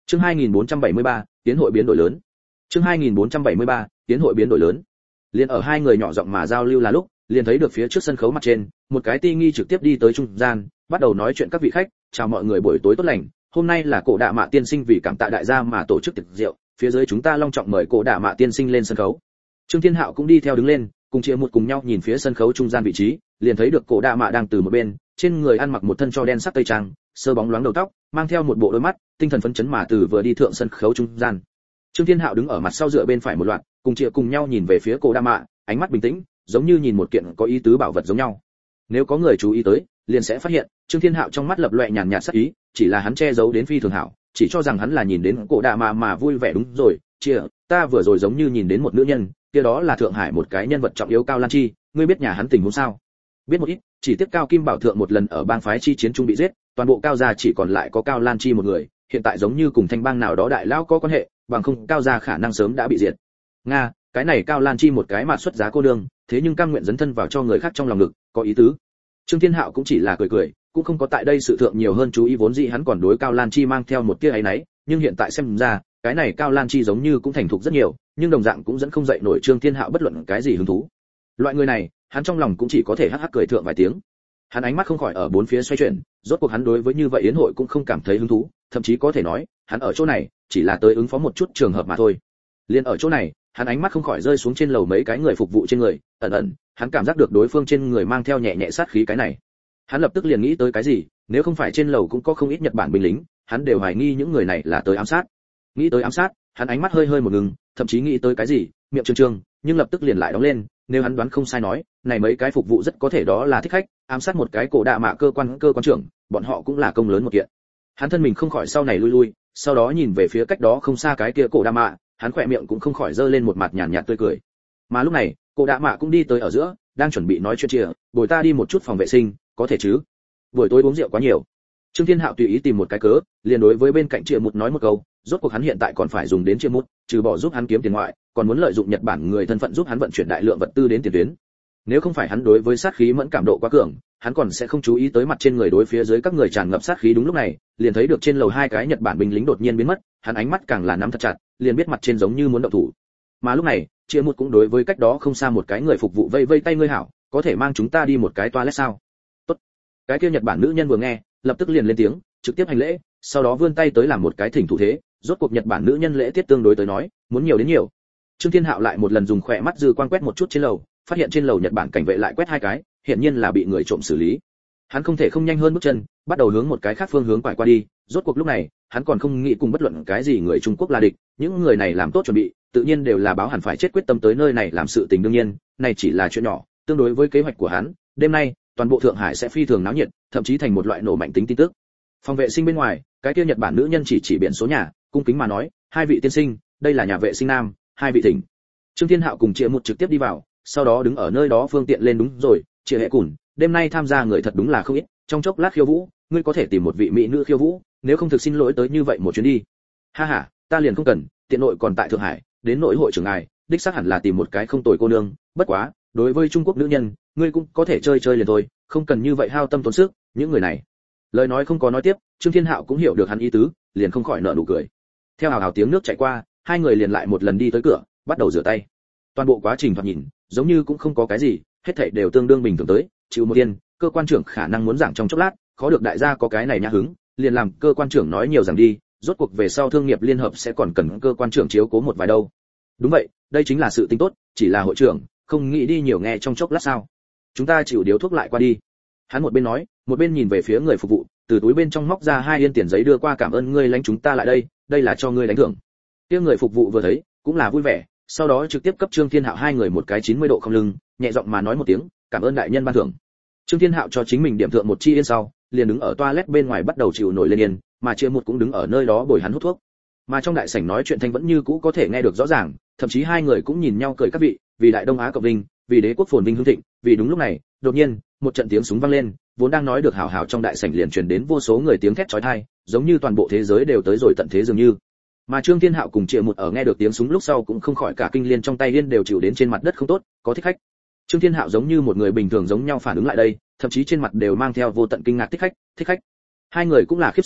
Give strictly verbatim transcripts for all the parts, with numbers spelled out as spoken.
Chương hai nghìn bốn trăm bảy mươi ba, tiến hội biến đổi lớn. Chương hai nghìn bốn trăm bảy mươi ba, tiến hội biến đổi lớn. Liên ở hai người nhỏ giọng mà giao lưu là lúc, liền thấy được phía trước sân khấu mặt trên, một cái ti nghi trực tiếp đi tới trung gian, bắt đầu nói chuyện các vị khách, chào mọi người buổi tối tốt lành, hôm nay là Cổ Đạ Mạ tiên sinh vì cảm tạ đại gia mà tổ chức tiệc rượu, phía dưới chúng ta long trọng mời Cổ Đạ Mạ tiên sinh lên sân khấu. Trương Thiên Hạo cũng đi theo đứng lên, cùng chia một cùng nhau nhìn phía sân khấu trung gian vị trí, liền thấy được Cổ Đạ Mạ đang từ một bên, trên người ăn mặc một thân cho đen sắc tây trang, sơ bóng loáng đầu tóc, mang theo một bộ đôi mắt, tinh thần phấn chấn mà từ vừa đi thượng sân khấu trung gian. Trương Thiên Hạo đứng ở mặt sau dựa bên phải một loạt, cùng chia cùng nhau nhìn về phía Cổ Đạ Mạ, ánh mắt bình tĩnh, giống như nhìn một kiện có ý tứ bảo vật giống nhau. Nếu có người chú ý tới, liền sẽ phát hiện, Trương Thiên Hạo trong mắt lập loè nhàn nhạt sắc ý, chỉ là hắn che giấu đến phi thường hảo, chỉ cho rằng hắn là nhìn đến Cổ Đạ Mạ mà vui vẻ đúng rồi, chia, ta vừa rồi giống như nhìn đến một nữ nhân, kia đó là Thượng Hải một cái nhân vật trọng yếu Cao Lan Chi, ngươi biết nhà hắn tình huống sao? Biết một ít, chỉ tiếc Cao Kim Bảo thượng một lần ở bang phái chi chiến trung bị giết, toàn bộ Cao gia chỉ còn lại có Cao Lan Chi một người, hiện tại giống như cùng thanh bang nào đó đại lão có quan hệ, bằng không Cao gia khả năng sớm đã bị diệt. Nga, cái này Cao Lan Chi một cái mà xuất giá cô đương, thế nhưng cam nguyện dấn thân vào cho người khác trong lòng ngực, có ý tứ. Trương Thiên Hạo cũng chỉ là cười cười, cũng không có tại đây sự thượng nhiều hơn chú ý, vốn dĩ hắn còn đối Cao Lan Chi mang theo một tia ấy nấy, nhưng hiện tại xem ra, cái này Cao Lan Chi giống như cũng thành thục rất nhiều, nhưng đồng dạng cũng dẫn không dậy nổi Trương Thiên Hạo bất luận cái gì hứng thú. Loại người này, hắn trong lòng cũng chỉ có thể hắc hắc cười thượng vài tiếng. Hắn ánh mắt không khỏi ở bốn phía xoay chuyển, rốt cuộc hắn đối với như vậy yến hội cũng không cảm thấy hứng thú, thậm chí có thể nói, hắn ở chỗ này chỉ là tới ứng phó một chút trường hợp mà thôi. Liên ở chỗ này, hắn ánh mắt không khỏi rơi xuống trên lầu mấy cái người phục vụ trên người, ẩn ẩn, hắn cảm giác được đối phương trên người mang theo nhẹ nhẹ sát khí cái này. Hắn lập tức liền nghĩ tới cái gì, nếu không phải trên lầu cũng có không ít Nhật Bản binh lính, hắn đều hoài nghi những người này là tới ám sát. Nghĩ tới ám sát, hắn ánh mắt hơi hơi một ngừng, thậm chí nghĩ tới cái gì, miệng trương trương, nhưng lập tức liền lại đóng lên, nếu hắn đoán không sai nói, này mấy cái phục vụ rất có thể đó là thích khách, ám sát một cái Cổ Đạ Mạ cơ quan cơ quan trưởng, bọn họ cũng là công lớn một kiện. Hắn thân mình không khỏi sau này lui lui, sau đó nhìn về phía cách đó không xa cái kia Cổ Đạ Mạ, hắn khỏe miệng cũng không khỏi dơ lên một mặt nhàn nhạt tươi cười. Mà lúc này, Cổ Đạ Mạ cũng đi tới ở giữa, đang chuẩn bị nói chuyện chia, bồi ta đi một chút phòng vệ sinh, có thể chứ? Buổi tối uống rượu quá nhiều. Trương Thiên Hạo tùy ý tìm một cái cớ, liền đối với bên cạnh chia một nói một câu, rốt cuộc hắn hiện tại còn phải dùng đến chia một, trừ bỏ giúp hắn kiếm tiền ngoại, còn muốn lợi dụng Nhật Bản người thân phận giúp hắn vận chuyển đại lượng vật tư đến tiền tuyến. Nếu không phải hắn đối với sát khí mẫn cảm độ quá cường, hắn còn sẽ không chú ý tới mặt trên người đối phía dưới các người tràn ngập sát khí. Đúng lúc này, liền thấy được trên lầu hai cái Nhật Bản binh lính đột nhiên biến mất, hắn ánh mắt càng là nắm thật chặt, liền biết mặt trên giống như muốn động thủ. Mà lúc này, chia một cũng đối với cách đó không xa một cái người phục vụ vây vây tay, ngươi hảo, có thể mang chúng ta đi một cái toilet sao? Tốt. Cái kia Nhật Bản nữ nhân vừa nghe, lập tức liền lên tiếng, trực tiếp hành lễ, sau đó vươn tay tới làm một cái thỉnh thủ thế, rốt cuộc Nhật Bản nữ nhân lễ tiết tương đối tới nói, muốn nhiều đến nhiều. Trương Thiên Hạo lại một lần dùng khỏe mắt dư quan quét một chút trên lầu, phát hiện trên lầu Nhật Bản cảnh vệ lại quét hai cái, hiện nhiên là bị người trộm xử lý. Hắn không thể không nhanh hơn bước chân, bắt đầu hướng một cái khác phương hướng quải qua đi, rốt cuộc lúc này, hắn còn không nghĩ cùng bất luận cái gì người Trung Quốc là địch, những người này làm tốt chuẩn bị, tự nhiên đều là báo hẳn phải chết quyết tâm tới nơi này làm sự tình. Đương nhiên, này chỉ là chuyện nhỏ, tương đối với kế hoạch của hắn, đêm nay, toàn bộ Thượng Hải sẽ phi thường náo nhiệt, thậm chí thành một loại nổ mạnh tính tin tức. Phòng vệ sinh bên ngoài, cái kia Nhật Bản nữ nhân chỉ chỉ biển số nhà, cung kính mà nói, hai vị tiên sinh, đây là nhà vệ sinh nam, hai vị thỉnh. Trương Thiên Hạo cùng Triệu Một trực tiếp đi vào, sau đó đứng ở nơi đó phương tiện lên. Đúng rồi, Triệu Hệ Cùn, đêm nay tham gia người thật đúng là không ít, trong chốc lát khiêu vũ, ngươi có thể tìm một vị mỹ nữ khiêu vũ, nếu không thực xin lỗi tới như vậy một chuyến đi. Ha ha, ta liền không cần, tiện nội còn tại Thượng Hải, đến nội hội trưởng ngài, đích xác hẳn là tìm một cái không tồi cô nương, bất quá, đối với Trung Quốc nữ nhân, ngươi cũng có thể chơi chơi liền thôi, không cần như vậy hao tâm tốn sức, những người này. Lời nói không có nói tiếp, Trương Thiên Hạo cũng hiểu được hắn ý tứ, liền không khỏi nở nụ cười. Theo hào hào tiếng nước chảy qua, hai người liền lại một lần đi tới cửa, bắt đầu rửa tay. Toàn bộ quá trình thoạt nhìn, giống như cũng không có cái gì, hết thảy đều tương đương bình thường tới, chịu một tiên, cơ quan trưởng khả năng muốn giảng trong chốc lát, khó được đại gia có cái này nhã hứng, liền làm cơ quan trưởng nói nhiều rằng đi, rốt cuộc về sau thương nghiệp liên hợp sẽ còn cần cơ quan trưởng chiếu cố một vài đâu. Đúng vậy, đây chính là sự tính tốt, chỉ là hội trưởng, không nghĩ đi nhiều nghe trong chốc lát sao? Chúng ta chịu điếu thuốc lại qua đi. Hắn một bên nói, một bên nhìn về phía người phục vụ, từ túi bên trong móc ra hai yên tiền giấy đưa qua, cảm ơn ngươi lánh chúng ta lại đây, đây là cho ngươi đánh thưởng. Kia người phục vụ vừa thấy, cũng là vui vẻ, sau đó trực tiếp cấp Trương Thiên Hạo hai người một cái chín mươi độ không lưng, nhẹ giọng mà nói một tiếng, cảm ơn đại nhân ban thưởng. Trương Thiên Hạo cho chính mình điểm thượng một chi yên sau, liền đứng ở toilet bên ngoài bắt đầu chịu nổi lên yên, mà Triệu Một cũng đứng ở nơi đó bồi hắn hút thuốc. Mà trong đại sảnh nói chuyện thanh vẫn như cũ có thể nghe được rõ ràng, thậm chí hai người cũng nhìn nhau cười các vị, vì đại Đông Á cộng vinh, vì đế quốc phồn vinh hưng thịnh, vì đúng lúc này, đột nhiên, một trận tiếng súng vang lên, vốn đang nói được hào hào trong đại sảnh liền truyền đến vô số người tiếng thét chói tai, giống như toàn bộ thế giới đều tới rồi tận thế dường như. Mà Trương Thiên Hạo cùng Triệu Một ở nghe được tiếng súng lúc sau cũng không khỏi cả kinh, liên trong tay liên đều chịu đến trên mặt đất, không tốt, có thích khách. Trương Thiên Hạo giống như một người bình thường giống nhau phản ứng lại đây, thậm chí trên mặt đều mang theo vô tận kinh ngạc, thích khách, thích khách. Hai người cũng là khiếp sợ,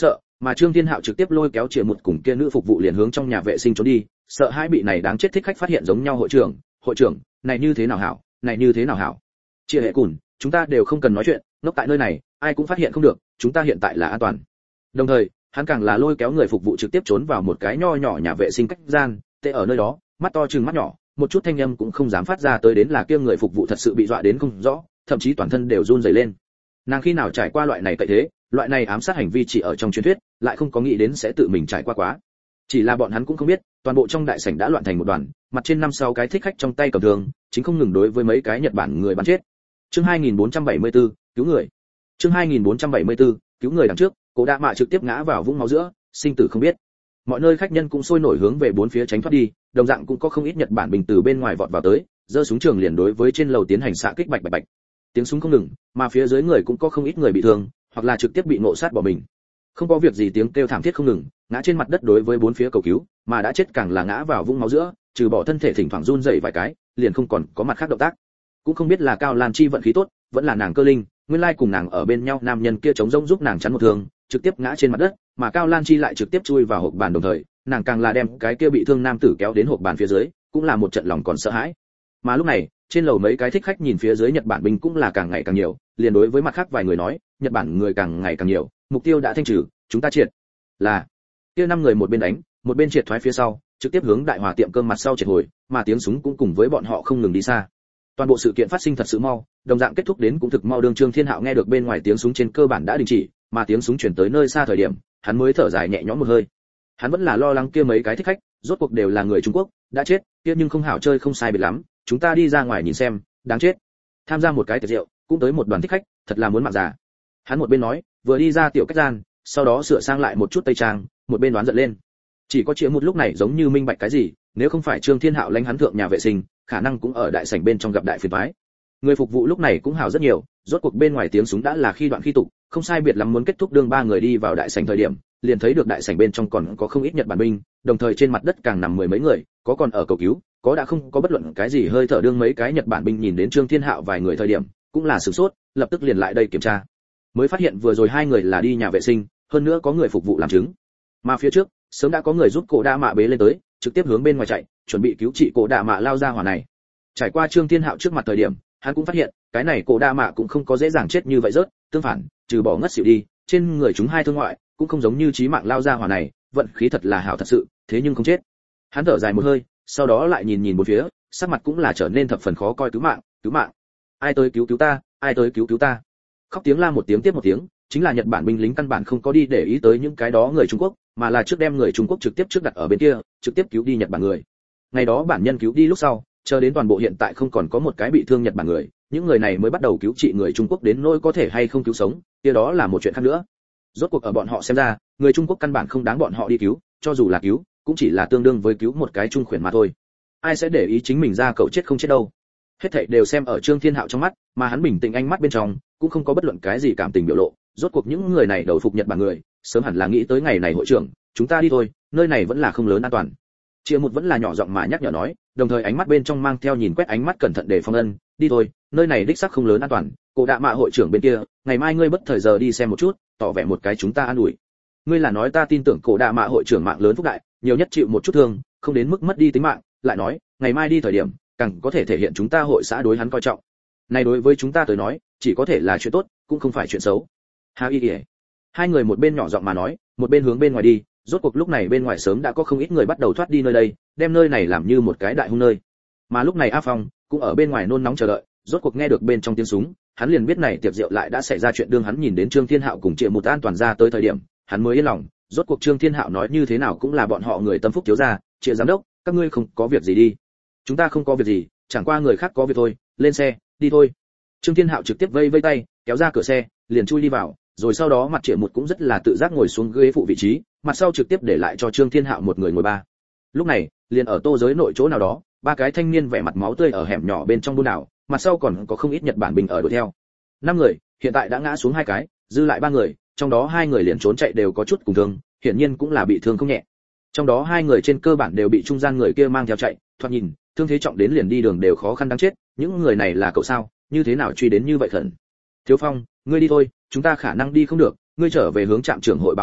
mà Trương Thiên Hạo trực tiếp lôi kéo Triệu một cùng kia nữ phục vụ liền hướng trong nhà vệ sinh trốn đi, sợ hai bị này đáng chết thích khách phát hiện giống nhau. Hội trưởng, hội trưởng, này như thế nào hảo, này như thế nào hảo? Chia hệ cùn, chúng ta đều không cần nói chuyện, ngốc tại nơi này, ai cũng phát hiện không được, chúng ta hiện tại là an toàn. Đồng thời, hắn càng là lôi kéo người phục vụ trực tiếp trốn vào một cái nho nhỏ nhà vệ sinh cách gian, tê ở nơi đó, mắt to trừng mắt nhỏ, một chút thanh âm cũng không dám phát ra, tới đến là kia người phục vụ thật sự bị dọa đến không rõ, thậm chí toàn thân đều run rẩy lên. Nàng khi nào trải qua loại này cậy thế, loại này ám sát hành vi chỉ ở trong truyền thuyết, lại không có nghĩ đến sẽ tự mình trải qua quá. Chỉ là bọn hắn cũng không biết, toàn bộ trong đại sảnh đã loạn thành một đoàn, mặt trên năm sáu cái thích khách trong tay cầm thương, chính không ngừng đối với mấy cái Nhật Bản người bắn chết. Chương hai nghìn bốn trăm bảy mươi tư, cứu người. Chương hai nghìn bốn trăm bảy mươi tư, cứu người. Đằng trước, Cố Đa Mạ trực tiếp ngã vào vũng máu giữa, sinh tử không biết. Mọi nơi khách nhân cũng sôi nổi hướng về bốn phía tránh thoát đi, đồng dạng cũng có không ít Nhật Bản binh từ bên ngoài vọt vào tới, giơ súng trường liền đối với trên lầu tiến hành xạ kích bạch bạch bạch. Tiếng súng không ngừng, mà phía dưới người cũng có không ít người bị thương, hoặc là trực tiếp bị ngộ sát bỏ mình. Không có việc gì tiếng kêu thảm thiết không ngừng, ngã trên mặt đất đối với bốn phía cầu cứu, mà đã chết càng là ngã vào vũng máu giữa, trừ bỏ thân thể thỉnh thoảng run rẩy vài cái, liền không còn có mặt khác động tác. Cũng không biết là Cao Lan Chi vận khí tốt, vẫn là nàng cơ linh, nguyên lai cùng nàng ở bên nhau nam nhân kia chống rông giúp nàng chắn một thương, trực tiếp ngã trên mặt đất, mà Cao Lan Chi lại trực tiếp chui vào hộp bàn, đồng thời, nàng càng là đem cái kia bị thương nam tử kéo đến hộp bàn phía dưới, cũng là một trận lòng còn sợ hãi. Mà lúc này, trên lầu mấy cái thích khách nhìn phía dưới Nhật Bản binh cũng là càng ngày càng nhiều, liền đối với mặt khác vài người nói, Nhật Bản người càng ngày càng nhiều, mục tiêu đã thanh trừ, chúng ta triệt. Là. Kia năm người một bên đánh, một bên triệt thoái phía sau, trực tiếp hướng đại hòa tiệm cơm mặt sau triệt hồi, mà tiếng súng cũng cùng với bọn họ không ngừng đi xa. Toàn bộ sự kiện phát sinh thật sự mau, đồng dạng kết thúc đến cũng thực mau. Đường Trương Thiên Hạo nghe được bên ngoài tiếng súng trên cơ bản đã đình chỉ, mà tiếng súng chuyển tới nơi xa thời điểm, hắn mới thở dài nhẹ nhõm một hơi. Hắn vẫn là lo lắng kia mấy cái thích khách, rốt cuộc đều là người Trung Quốc, đã chết, kia nhưng không hảo chơi không sai biệt lắm, chúng ta đi ra ngoài nhìn xem, đáng chết. Tham gia một cái tiệc rượu, cũng tới một đoàn thích khách, thật là muốn mạng già. Hắn một bên nói, vừa đi ra tiểu cách gian, sau đó sửa sang lại một chút tây trang, một bên đoán giận lên. Chỉ có Triệu một lúc này giống như minh bạch cái gì, nếu không phải Trương Thiên Hạo lãnh hắn thượng nhà vệ sinh, khả năng cũng ở đại sảnh bên trong gặp đại phiền toái. Người phục vụ lúc này cũng hào rất nhiều, rốt cuộc bên ngoài tiếng súng đã là khi đoạn khi tục, không sai biệt lắm muốn kết thúc. Đương ba người đi vào đại sảnh thời điểm, liền thấy được đại sảnh bên trong còn có không ít Nhật Bản binh, đồng thời trên mặt đất càng nằm mười mấy người, có còn ở cầu cứu, có đã không có bất luận cái gì hơi thở. Đương mấy cái Nhật Bản binh nhìn đến Trương Thiên Hạo vài người thời điểm, cũng là sửng sốt, lập tức liền lại đây kiểm tra. Mới phát hiện vừa rồi hai người là đi nhà vệ sinh, hơn nữa có người phục vụ làm chứng. Mà phía trước, sớm đã có người giúp Cổ Đa Mạ bế lên tới, trực tiếp hướng bên ngoài chạy, chuẩn bị cứu trị Cổ Đa Mạ lao ra hỏa này. Trải qua Trương Thiên Hạo trước mặt thời điểm, hắn cũng phát hiện, cái này Cổ Đa Mạ cũng không có dễ dàng chết như vậy rớt, tương phản, trừ bỏ ngất xỉu đi, trên người chúng hai thương ngoại, cũng không giống như chí mạng lao ra hỏa này, vận khí thật là hảo thật sự, thế nhưng không chết. Hắn thở dài một hơi, sau đó lại nhìn nhìn bốn phía, sắc mặt cũng là trở nên thập phần khó coi. Cứu mạng, cứu mạng, ai tới cứu cứu ta, ai tới cứu cứu ta. Khóc tiếng la một tiếng tiếp một tiếng, chính là Nhật Bản binh lính căn bản không có đi để ý tới những cái đó người Trung Quốc, mà là trước đem người Trung Quốc trực tiếp trước đặt ở bên kia, trực tiếp cứu đi Nhật Bản người. Ngày đó bản nhân cứu đi lúc sau, chờ đến toàn bộ hiện tại không còn có một cái bị thương Nhật Bản người, những người này mới bắt đầu cứu trị người Trung Quốc, đến nỗi có thể hay không cứu sống, kia đó là một chuyện khác nữa. Rốt cuộc ở bọn họ xem ra, người Trung Quốc căn bản không đáng bọn họ đi cứu, cho dù là cứu, cũng chỉ là tương đương với cứu một cái trung khuyển mà thôi. Ai sẽ để ý chính mình ra cậu chết không chết đâu. Hết thảy đều xem ở Trương Thiên Hạo trong mắt, mà hắn bình tĩnh ánh mắt bên trong, cũng không có bất luận cái gì cảm tình biểu lộ. Rốt cuộc những người này đầu phục Nhật Bản người, sớm hẳn là nghĩ tới ngày này. Hội trưởng, chúng ta đi thôi, nơi này vẫn là không lớn an toàn. Triệu một vẫn là nhỏ giọng mà nhắc nhở nói, đồng thời ánh mắt bên trong mang theo nhìn quét ánh mắt cẩn thận để phong ân. Đi thôi, nơi này đích xác không lớn an toàn. Cổ Đạ Mạ hội trưởng bên kia, ngày mai ngươi bất thời giờ đi xem một chút, tỏ vẻ một cái chúng ta an ủi. Ngươi là nói ta tin tưởng Cổ Đạ Mạ hội trưởng mạng lớn phúc đại, nhiều nhất chịu một chút thương, không đến mức mất đi tính mạng. Lại nói, ngày mai đi thời điểm, càng có thể thể hiện chúng ta hội xã đối hắn coi trọng. Này đối với chúng ta tới nói, chỉ có thể là chuyện tốt, cũng không phải chuyện xấu. Ha y ỉa. Hai người một bên nhỏ giọng mà nói, một bên hướng bên ngoài đi. Rốt cuộc lúc này bên ngoài sớm đã có không ít người bắt đầu thoát đi nơi đây, đem nơi này làm như một cái đại hung nơi. Mà lúc này A Phong cũng ở bên ngoài nôn nóng chờ đợi, rốt cuộc nghe được bên trong tiếng súng, hắn liền biết này tiệc rượu lại đã xảy ra chuyện. Đương hắn nhìn đến Trương Thiên Hạo cùng Triệu Một an toàn ra tới thời điểm, hắn mới yên lòng. Rốt cuộc Trương Thiên Hạo nói như thế nào cũng là bọn họ người tâm phúc thiếu gia, Triệu giám đốc, các ngươi không có việc gì đi. Chúng ta không có việc gì, chẳng qua người khác có việc thôi, lên xe, đi thôi. Trương Thiên Hạo trực tiếp vây vây tay, kéo ra cửa xe, liền chui đi vào, rồi sau đó mặt Triệu Một cũng rất là tự giác ngồi xuống ghế phụ vị trí, mặt sau trực tiếp để lại cho Trương Thiên Hạo một người ngồi ba. Lúc này, liền ở Tô Giới nội chỗ nào đó, ba cái thanh niên vẻ mặt máu tươi ở hẻm nhỏ bên trong buôn đảo, mặt sau còn có không ít Nhật Bản binh ở đuổi theo. Năm người, hiện tại đã ngã xuống hai cái, dư lại ba người, trong đó hai người liền trốn chạy đều có chút cùng thương, hiển nhiên cũng là bị thương không nhẹ. Trong đó hai người trên cơ bản đều bị trung gian người kia mang theo chạy, thoạt nhìn, thương thế trọng đến liền đi đường đều khó khăn đáng chết. Những người này là cậu sao, như thế nào truy đến như vậy khẩn? Thiếu Phong, ngươi đi thôi, chúng ta khả năng đi không được, ngươi trở về hướng trạm trưởng hội báo một chút,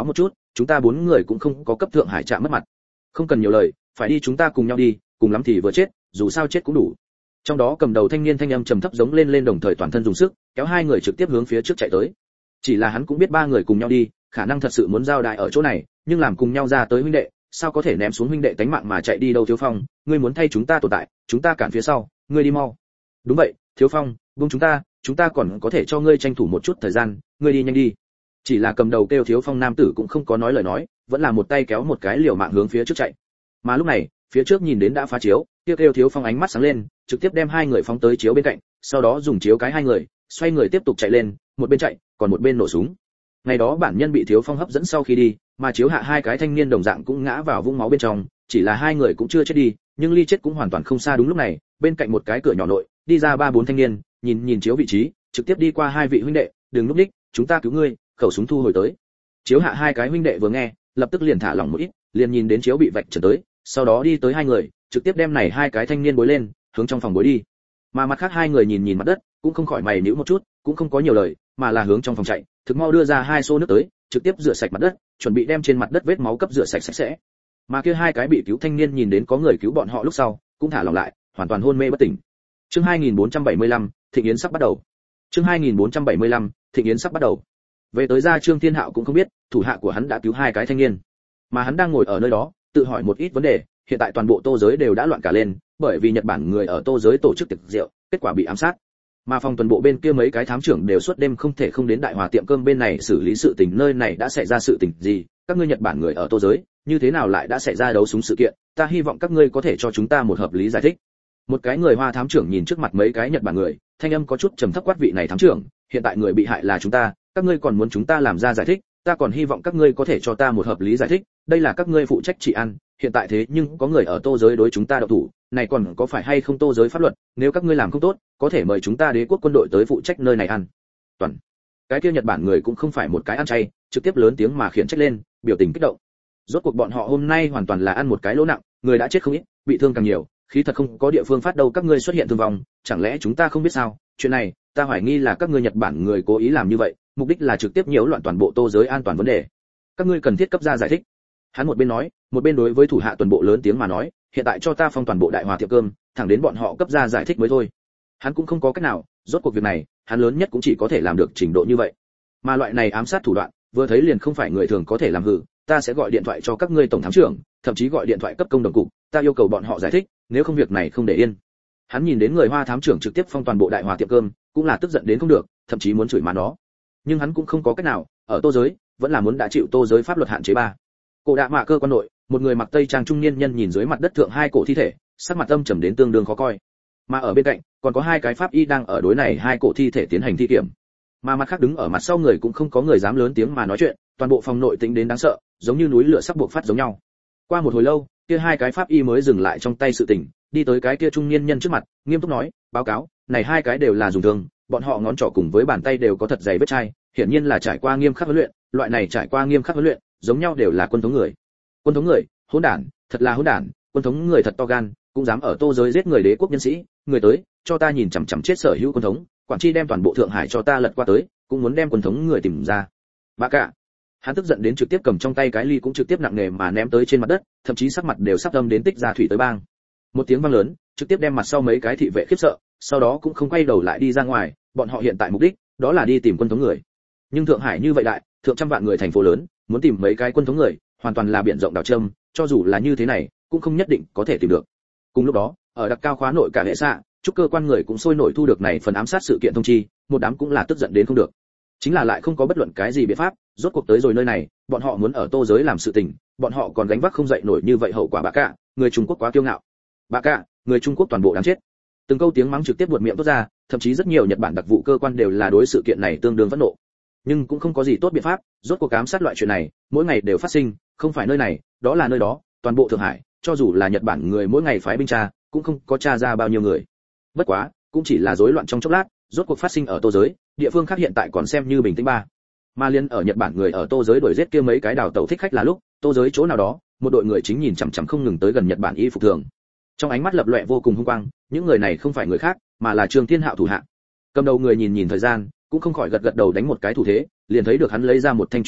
chúng ta bốn người cũng không có cấp Thượng Hải chạm mất mặt. Không cần nhiều lời, phải đi chúng ta cùng nhau đi, cùng lắm thì vừa chết, dù sao chết cũng đủ. Trong đó cầm đầu thanh niên thanh âm trầm thấp giống lên lên đồng thời toàn thân dùng sức, kéo hai người trực tiếp hướng phía trước chạy tới. Chỉ là hắn cũng biết ba người cùng nhau đi, khả năng thật sự muốn giao đại ở chỗ này, nhưng làm cùng nhau ra tới huynh đệ, sao có thể ném xuống huynh đệ tánh mạng mà chạy đi đâu. Thiếu Phong, ngươi muốn thay chúng ta tồn tại, chúng ta cản phía sau, ngươi đi mau. Đúng vậy, Thiếu Phong, buông chúng ta, chúng ta còn có thể cho ngươi tranh thủ một chút thời gian, ngươi đi nhanh đi. Chỉ là cầm đầu kêu Thiếu Phong nam tử cũng không có nói lời nói, vẫn là một tay kéo một cái liều mạng hướng phía trước chạy. Mà lúc này, phía trước nhìn đến đã phá chiếu, kêu kêu Thiếu Phong ánh mắt sáng lên, trực tiếp đem hai người phóng tới chiếu bên cạnh, sau đó dùng chiếu cái hai người, xoay người tiếp tục chạy lên, một bên chạy, còn một bên nổ súng. Ngày đó bản nhân bị Thiếu Phong hấp dẫn sau khi đi, mà chiếu hạ hai cái thanh niên đồng dạng cũng ngã vào vũng máu bên trong, chỉ là hai người cũng chưa chết đi, nhưng ly chết cũng hoàn toàn không xa. Đúng lúc này, bên cạnh một cái cửa nhỏ nội, đi ra ba bốn thanh niên, nhìn nhìn chiếu vị trí, trực tiếp đi qua hai vị huynh đệ, đừng lúc đích, chúng ta cứu ngươi, khẩu súng thu hồi tới. Chiếu hạ hai cái huynh đệ vừa nghe, lập tức liền thả lỏng một ít, liền nhìn đến chiếu bị vạch trần tới, sau đó đi tới hai người, trực tiếp đem này hai cái thanh niên bối lên, hướng trong phòng bối đi. Mà mặt khác hai người nhìn nhìn mặt đất, cũng không khỏi mày nhíu một chút, cũng không có nhiều lời, mà là hướng trong phòng chạy, thực mau đưa ra hai xô nước tới, trực tiếp rửa sạch mặt đất, chuẩn bị đem trên mặt đất vết máu cấp rửa sạch sạch sẽ. Mà kia hai cái bị cứu thanh niên nhìn đến có người cứu bọn họ lúc sau, cũng thả lỏng lại, hoàn toàn hôn mê bất tỉnh. Chương hai nghìn bốn trăm bảy mươi lăm, thịnh yến sắp bắt đầu. Chương hai nghìn bốn trăm bảy mươi lăm, thịnh yến sắp bắt đầu. Về tới ra Trương Thiên Hạo cũng không biết, thủ hạ của hắn đã cứu hai cái thanh niên, mà hắn đang ngồi ở nơi đó, tự hỏi một ít vấn đề. Hiện tại toàn bộ Tô giới đều đã loạn cả lên, bởi vì Nhật Bản người ở Tô giới tổ chức tiệc rượu, kết quả bị ám sát. Mà phòng tuần bộ bên kia mấy cái thám trưởng đều suốt đêm không thể không đến Đại Hòa tiệm cơm bên này xử lý sự tình, nơi này đã xảy ra sự tình gì, các ngươi Nhật Bản người ở Tô giới, như thế nào lại đã xảy ra đấu súng sự kiện, ta hy vọng các ngươi có thể cho chúng ta một hợp lý giải thích. Một cái người Hoa thám trưởng nhìn trước mặt mấy cái Nhật Bản người, thanh âm có chút trầm thấp quát vị này thám trưởng, hiện tại người bị hại là chúng ta, các ngươi còn muốn chúng ta làm ra giải thích, ta còn hy vọng các ngươi có thể cho ta một hợp lý giải thích, đây là các ngươi phụ trách trị an, hiện tại thế nhưng có người ở Tô giới đối chúng ta động thủ, này còn có phải hay không Tô giới pháp luật, nếu các ngươi làm không tốt, có thể mời chúng ta đế quốc quân đội tới phụ trách nơi này ăn. Toàn cái kia Nhật Bản người cũng không phải một cái ăn chay, trực tiếp lớn tiếng mà khiển trách lên, biểu tình kích động. Rốt cuộc bọn họ hôm nay hoàn toàn là ăn một cái lỗ nặng, người đã chết không ít, bị thương càng nhiều, khí thật không có địa phương phát đâu, các ngươi xuất hiện thương vong, chẳng lẽ chúng ta không biết sao? Chuyện này, ta hoài nghi là các ngươi Nhật Bản người cố ý làm như vậy, mục đích là trực tiếp nhiễu loạn toàn bộ Tô giới an toàn vấn đề. Các ngươi cần thiết cấp ra giải thích. Hắn một bên nói, một bên đối với thủ hạ tuần bộ lớn tiếng mà nói, hiện tại cho ta phong toàn bộ Đại Hòa tiệm cơm, thẳng đến bọn họ cấp ra giải thích mới thôi. Hắn cũng không có cách nào, rốt cuộc việc này, hắn lớn nhất cũng chỉ có thể làm được trình độ như vậy. Mà loại này ám sát thủ đoạn, vừa thấy liền không phải người thường có thể làm hử, ta sẽ gọi điện thoại cho các ngươi tổng thám trưởng, thậm chí gọi điện thoại cấp công đồng cục, ta yêu cầu bọn họ giải thích, nếu không việc này không để yên. Hắn nhìn đến người Hoa thám trưởng trực tiếp phong toàn bộ Đại Hòa tiệm cơm, cũng là tức giận đến không được, thậm chí muốn chửi má nó. Nhưng hắn cũng không có cách nào, ở Tô giới, vẫn là muốn đã chịu Tô giới pháp luật hạn chế ba. Cổ Đạ Mạ cơ quan nội, một người mặc tây trang trung niên nhân nhìn dưới mặt đất thượng hai cổ thi thể, sắc mặt âm trầm đến tương đương khó coi. Mà ở bên cạnh, còn có hai cái pháp y đang ở đối này hai cổ thi thể tiến hành thi kiểm. Mà mặt khác đứng ở mặt sau người cũng không có người dám lớn tiếng mà nói chuyện, toàn bộ phòng nội tĩnh đến đáng sợ, giống như núi lửa sắp buộc phát giống nhau. Qua một hồi lâu, kia hai cái pháp y mới dừng lại trong tay sự tình, đi tới cái kia trung niên nhân trước mặt, nghiêm túc nói, báo cáo, này hai cái đều là dùng thương, bọn họ ngón trỏ cùng với bàn tay đều có thật dày vết chai, hiển nhiên là trải qua nghiêm khắc huấn luyện, loại này trải qua nghiêm khắc huấn luyện, giống nhau đều là quân thống người. Quân thống người, hỗn đản, thật là hỗn đản, quân thống người thật to gan, cũng dám ở Tô giới giết người đế quốc nhân sĩ, người tới, cho ta nhìn chằm chằm chết sở hữu quân thống, quản tri đem toàn bộ Thượng Hải cho ta lật qua tới, cũng muốn đem quân thống người tìm ra. Bà cả. Hắn tức giận đến trực tiếp cầm trong tay cái ly cũng trực tiếp nặng nề mà ném tới trên mặt đất, thậm chí sắc mặt đều sắp âm đến tích ra thủy tới bang. Một tiếng vang lớn, trực tiếp đem mặt sau mấy cái thị vệ khiếp sợ, sau đó cũng không quay đầu lại đi ra ngoài, bọn họ hiện tại mục đích, đó là đi tìm quân thống người. Nhưng Thượng Hải như vậy đại, thượng trăm vạn người thành phố lớn, muốn tìm mấy cái quân thống người, hoàn toàn là biển rộng đảo châm, cho dù là như thế này, cũng không nhất định có thể tìm được. Cùng lúc đó, ở đặc cao khóa nội cả hệ xạ, chúc cơ quan người cũng sôi nổi thu được này phần ám sát sự kiện thông chi, một đám cũng là tức giận đến không được. Chính là lại không có bất luận cái gì biện pháp, rốt cuộc tới rồi nơi này, bọn họ muốn ở Tô giới làm sự tình, bọn họ còn gánh vác không dậy nổi như vậy hậu quả. Bà cả, người Trung Quốc quá kiêu ngạo. Bà cả, người Trung Quốc toàn bộ đáng chết. Từng câu tiếng mắng trực tiếp buột miệng tốt ra, thậm chí rất nhiều Nhật Bản đặc vụ cơ quan đều là đối sự kiện này tương đương phẫn nộ. Nhưng cũng không có gì tốt biện pháp, rốt cuộc ám sát loại chuyện này, mỗi ngày đều phát sinh, không phải nơi này, đó là nơi đó, toàn bộ Thượng Hải, cho dù là Nhật Bản người mỗi ngày phái binh tra, cũng không có tra ra bao nhiêu người. Bất quá, cũng chỉ là rối loạn trong chốc lát, rốt cuộc phát sinh ở Tô giới, địa phương khác hiện tại còn xem như bình tĩnh ba. Mà liên ở Nhật Bản người ở Tô giới đuổi giết kia mấy cái đào tẩu thích khách là lúc, Tô giới chỗ nào đó, một đội người chính nhìn chằm chằm không ngừng tới gần Nhật Bản y phục thường. Trong ánh mắt lập lòe vô cùng hung quang, những người này không phải người khác, mà là Trương Thiên Hạo thủ hạ. Cầm đầu người nhìn nhìn thời gian, cũng không khỏi gật gật đầu đánh một cái thủ thế, liền thấy được hắn lấy ra một thanh truy thủ,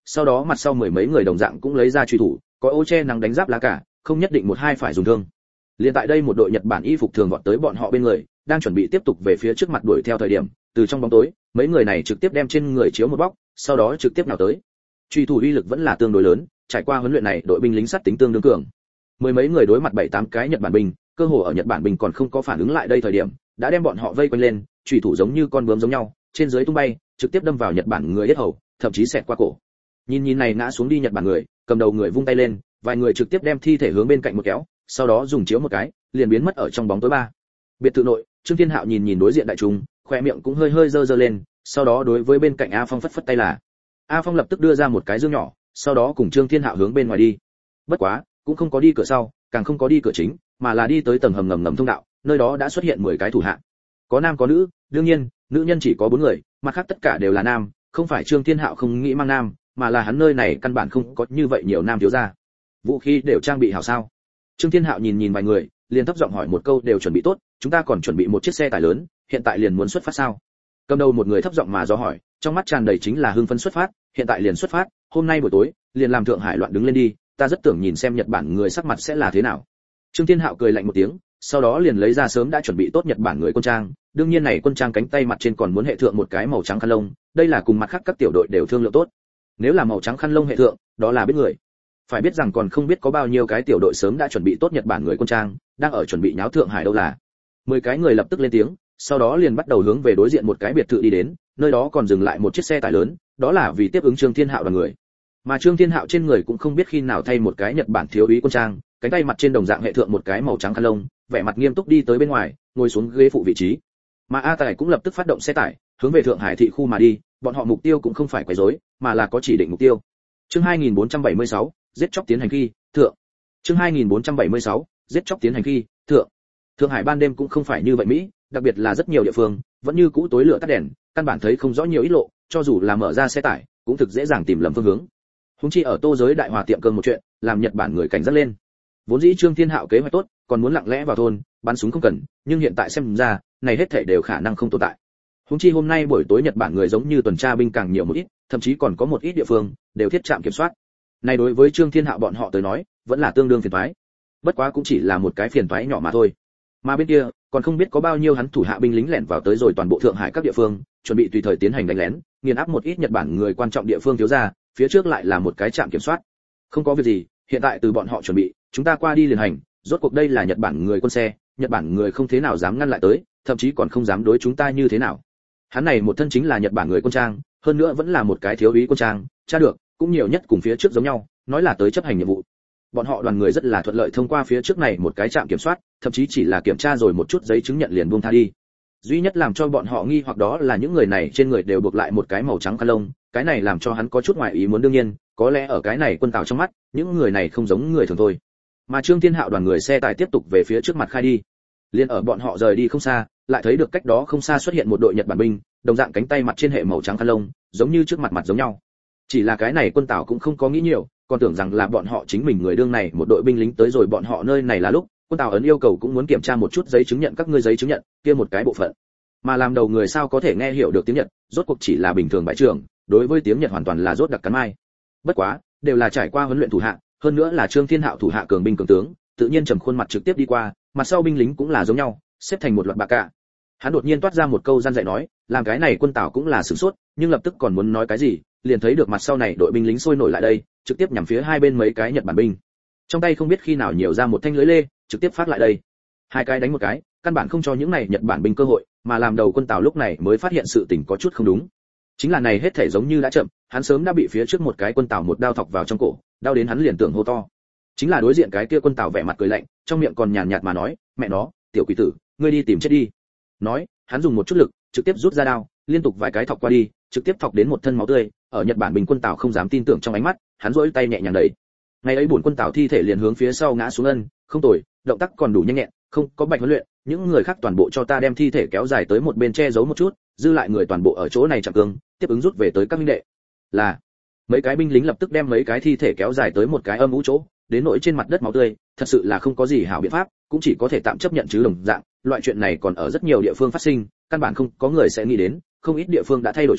sau đó mặt sau mười mấy người đồng dạng cũng lấy ra truy thủ, có ô che nắng đánh giáp lá cả, không nhất định một hai phải dùng thương. Liên tại đây một đội Nhật Bản y phục thường vọt tới bọn họ bên người, đang chuẩn bị tiếp tục về phía trước mặt đuổi theo thời điểm, từ trong bóng tối, mấy người này trực tiếp đem trên người chiếu một bóc, sau đó trực tiếp nào tới. Truy thủ uy lực vẫn là tương đối lớn, trải qua huấn luyện này, đội binh lính sắt tính tương đương cường. Mười mấy người đối mặt bảy tám cái Nhật Bản binh, cơ hồ ở Nhật Bản binh còn không có phản ứng lại đây thời điểm, đã đem bọn họ vây quanh lên, truy thủ giống như con bướm giống nhau, trên dưới tung bay, trực tiếp đâm vào Nhật Bản người yết hầu, thậm chí xẹt qua cổ. Nhìn nhìn này ngã xuống đi Nhật Bản người, cầm đầu người vung tay lên, vài người trực tiếp đem thi thể hướng bên cạnh một kéo, sau đó dùng chiếu một cái, liền biến mất ở trong bóng tối ba. Biệt thự nội, Trương Thiên Hạo nhìn nhìn đối diện đại chúng, khoe miệng cũng hơi hơi dơ dơ lên, sau đó đối với bên cạnh A Phong phất phất tay là. A Phong lập tức đưa ra một cái dương nhỏ, sau đó cùng Trương Thiên Hạo hướng bên ngoài đi. Bất quá, cũng không có đi cửa sau, càng không có đi cửa chính, mà là đi tới tầng hầm ngầm ngầm thông đạo, nơi đó đã xuất hiện mười cái thủ hạ. Có nam có nữ, đương nhiên, nữ nhân chỉ có bốn người, mặt khác tất cả đều là nam, không phải Trương Thiên Hạo không nghĩ mang nam, mà là hắn nơi này căn bản không có như vậy nhiều nam thiếu gia. Vũ khí đều trang bị hảo sao? Trương Thiên Hạo nhìn nhìn vài người, liền thấp giọng hỏi một câu, đều chuẩn bị tốt, chúng ta còn chuẩn bị một chiếc xe tải lớn, hiện tại liền muốn xuất phát sao? Cầm đầu một người thấp giọng mà do hỏi, trong mắt tràn đầy chính là hưng phấn xuất phát, hiện tại liền xuất phát, hôm nay buổi tối, liền làm Thượng Hải loạn đứng lên đi, ta rất tưởng nhìn xem Nhật Bản người sắc mặt sẽ là thế nào. Trương Thiên Hạo cười lạnh một tiếng, sau đó liền lấy ra sớm đã chuẩn bị tốt Nhật Bản người quân trang, đương nhiên này quân trang cánh tay mặt trên còn muốn hệ thượng một cái màu trắng khăn lông, đây là cùng mặt khác các tiểu đội đều thương lượng tốt. Nếu là màu trắng khăn lông hệ thượng, đó là biết người. Phải biết rằng còn không biết có bao nhiêu cái tiểu đội sớm đã chuẩn bị tốt Nhật Bản người quân trang, đang ở chuẩn bị nháo Thượng Hải đâu là. Mười cái người lập tức lên tiếng, sau đó liền bắt đầu hướng về đối diện một cái biệt thự đi đến, nơi đó còn dừng lại một chiếc xe tải lớn, đó là vì tiếp ứng Trương Thiên Hạo đoàn người. Mà Trương Thiên Hạo trên người cũng không biết khi nào thay một cái Nhật Bản thiếu úy quân trang, cánh tay mặt trên đồng dạng hệ thượng một cái màu trắng khăn lông, vẻ mặt nghiêm túc đi tới bên ngoài, ngồi xuống ghế phụ vị trí. Mà A Tài cũng lập tức phát động xe tải, hướng về Thượng Hải thị khu mà đi, bọn họ mục tiêu cũng không phải quấy rối, mà là có chỉ định mục tiêu. Chương hai nghìn bốn trăm bảy mươi sáu, giết chóc tiến hành khi, thượng. Chương hai nghìn bốn trăm bảy mươi sáu, giết chóc tiến hành khi, thượng. Thượng Hải ban đêm cũng không phải như vậy Mỹ, đặc biệt là rất nhiều địa phương, vẫn như cũ tối lửa tắt đèn, căn bản thấy không rõ nhiều ít lộ, cho dù là mở ra xe tải, cũng thực dễ dàng tìm lầm phương hướng. Húng chi ở Tô giới đại hòa tiệm cơm một chuyện, làm Nhật Bản người cảnh giác lên. Vốn dĩ Trương Thiên Hạo kế hoạch tốt, còn muốn lặng lẽ vào thôn, bắn súng không cần, nhưng hiện tại xem ra, này hết thảy đều khả năng không tồn tại. Húng chi hôm nay buổi tối Nhật Bản người giống như tuần tra binh càng nhiều một ít, thậm chí còn có một ít địa phương đều thiết trạm kiểm soát. Này đối với Trương Thiên Hạo bọn họ tới nói, vẫn là tương đương phiền toái. Bất quá cũng chỉ là một cái phiền toái nhỏ mà thôi. Mà bên kia, còn không biết có bao nhiêu hắn thủ hạ binh lính lẻn vào tới rồi toàn bộ Thượng Hải các địa phương, chuẩn bị tùy thời tiến hành đánh lén, nghiền áp một ít Nhật Bản người quan trọng địa phương thiếu ra, phía trước lại là một cái trạm kiểm soát. Không có việc gì, hiện tại từ bọn họ chuẩn bị, chúng ta qua đi liền hành, rốt cuộc đây là Nhật Bản người quân xe, Nhật Bản người không thế nào dám ngăn lại tới, thậm chí còn không dám đối chúng ta như thế nào. Hắn này một thân chính là Nhật Bản người quân trang, hơn nữa vẫn là một cái thiếu úy quân trang, tra được, cũng nhiều nhất cùng phía trước giống nhau, nói là tới chấp hành nhiệm vụ. Bọn họ đoàn người rất là thuận lợi thông qua phía trước này một cái trạm kiểm soát, thậm chí chỉ là kiểm tra rồi một chút giấy chứng nhận liền buông tha đi. Duy nhất làm cho bọn họ nghi hoặc đó là những người này trên người đều buộc lại một cái màu trắng khăn lông, cái này làm cho hắn có chút ngoài ý muốn. Đương nhiên, có lẽ ở cái này quân tào trong mắt, những người này không giống người thường thôi. Mà Trương Thiên Hạo đoàn người xe tải tiếp tục về phía trước mặt khai đi. Liên ở bọn họ rời đi không xa, lại thấy được cách đó không xa xuất hiện một đội Nhật Bản binh, đồng dạng cánh tay mặt trên hệ màu trắng khăn lông, giống như trước mặt mặt giống nhau. Chỉ là cái này quân tào cũng không có nghĩ nhiều, còn tưởng rằng là bọn họ chính mình người đương này một đội binh lính tới rồi bọn họ nơi này là lúc, quân tào ấn yêu cầu cũng muốn kiểm tra một chút giấy chứng nhận các ngươi giấy chứng nhận, kia một cái bộ phận. Mà làm đầu người sao có thể nghe hiểu được tiếng Nhật, rốt cuộc chỉ là bình thường bãi trưởng, đối với tiếng Nhật hoàn toàn là rốt đặc cắn mai. Bất quá, đều là trải qua huấn luyện thủ hạ, hơn nữa là Trương Thiên Hạo thủ hạ cường binh cường tướng, tự nhiên trầm khuôn mặt trực tiếp đi qua, mặt sau binh lính cũng là giống nhau, xếp thành một loạt bạc cả. Hắn đột nhiên toát ra một câu gian dạy nói, làm cái này quân tào cũng là sửng sốt, nhưng lập tức còn muốn nói cái gì, liền thấy được mặt sau này đội binh lính sôi nổi lại đây, trực tiếp nhắm phía hai bên mấy cái Nhật Bản binh. Trong tay không biết khi nào nhiều ra một thanh lưới lê, trực tiếp phát lại đây. Hai cái đánh một cái, căn bản không cho những này Nhật Bản binh cơ hội, mà làm đầu quân tào lúc này mới phát hiện sự tình có chút không đúng. Chính là này hết thể giống như đã chậm, hắn sớm đã bị phía trước một cái quân tào một đao thọc vào trong cổ, đau đến hắn liền tưởng hô to. Chính là đối diện cái kia quân tào vẻ mặt cười lạnh, trong miệng còn nhàn nhạt mà nói, mẹ nó, tiểu quỷ tử, ngươi đi tìm chết đi. Nói, hắn dùng một chút lực, trực tiếp rút ra đao, liên tục vài cái thọc qua đi, trực tiếp thọc đến một thân máu tươi. Ở Nhật Bản bình quân tào không dám tin tưởng trong ánh mắt, hắn duỗi tay nhẹ nhàng đẩy. Ngày ấy bổn quân tào thi thể liền hướng phía sau ngã xuống ân, không tồi, động tác còn đủ nhanh nhẹn, không có bạch huấn luyện, những người khác toàn bộ cho ta đem thi thể kéo dài tới một bên che giấu một chút, dư lại người toàn bộ ở chỗ này chặn cương, tiếp ứng rút về tới các minh đệ. Là, mấy cái binh lính lập tức đem mấy cái thi thể kéo dài tới một cái âm u chỗ, đến nỗi trên mặt đất máu tươi, thật sự là không có gì hảo biện pháp, cũng chỉ có thể tạm chấp nhận chứ đồng dạng, loại chuyện này còn ở rất nhiều địa phương phát sinh, căn bản không có người sẽ nghĩ đến, không ít địa phương đã thay đổi chủ,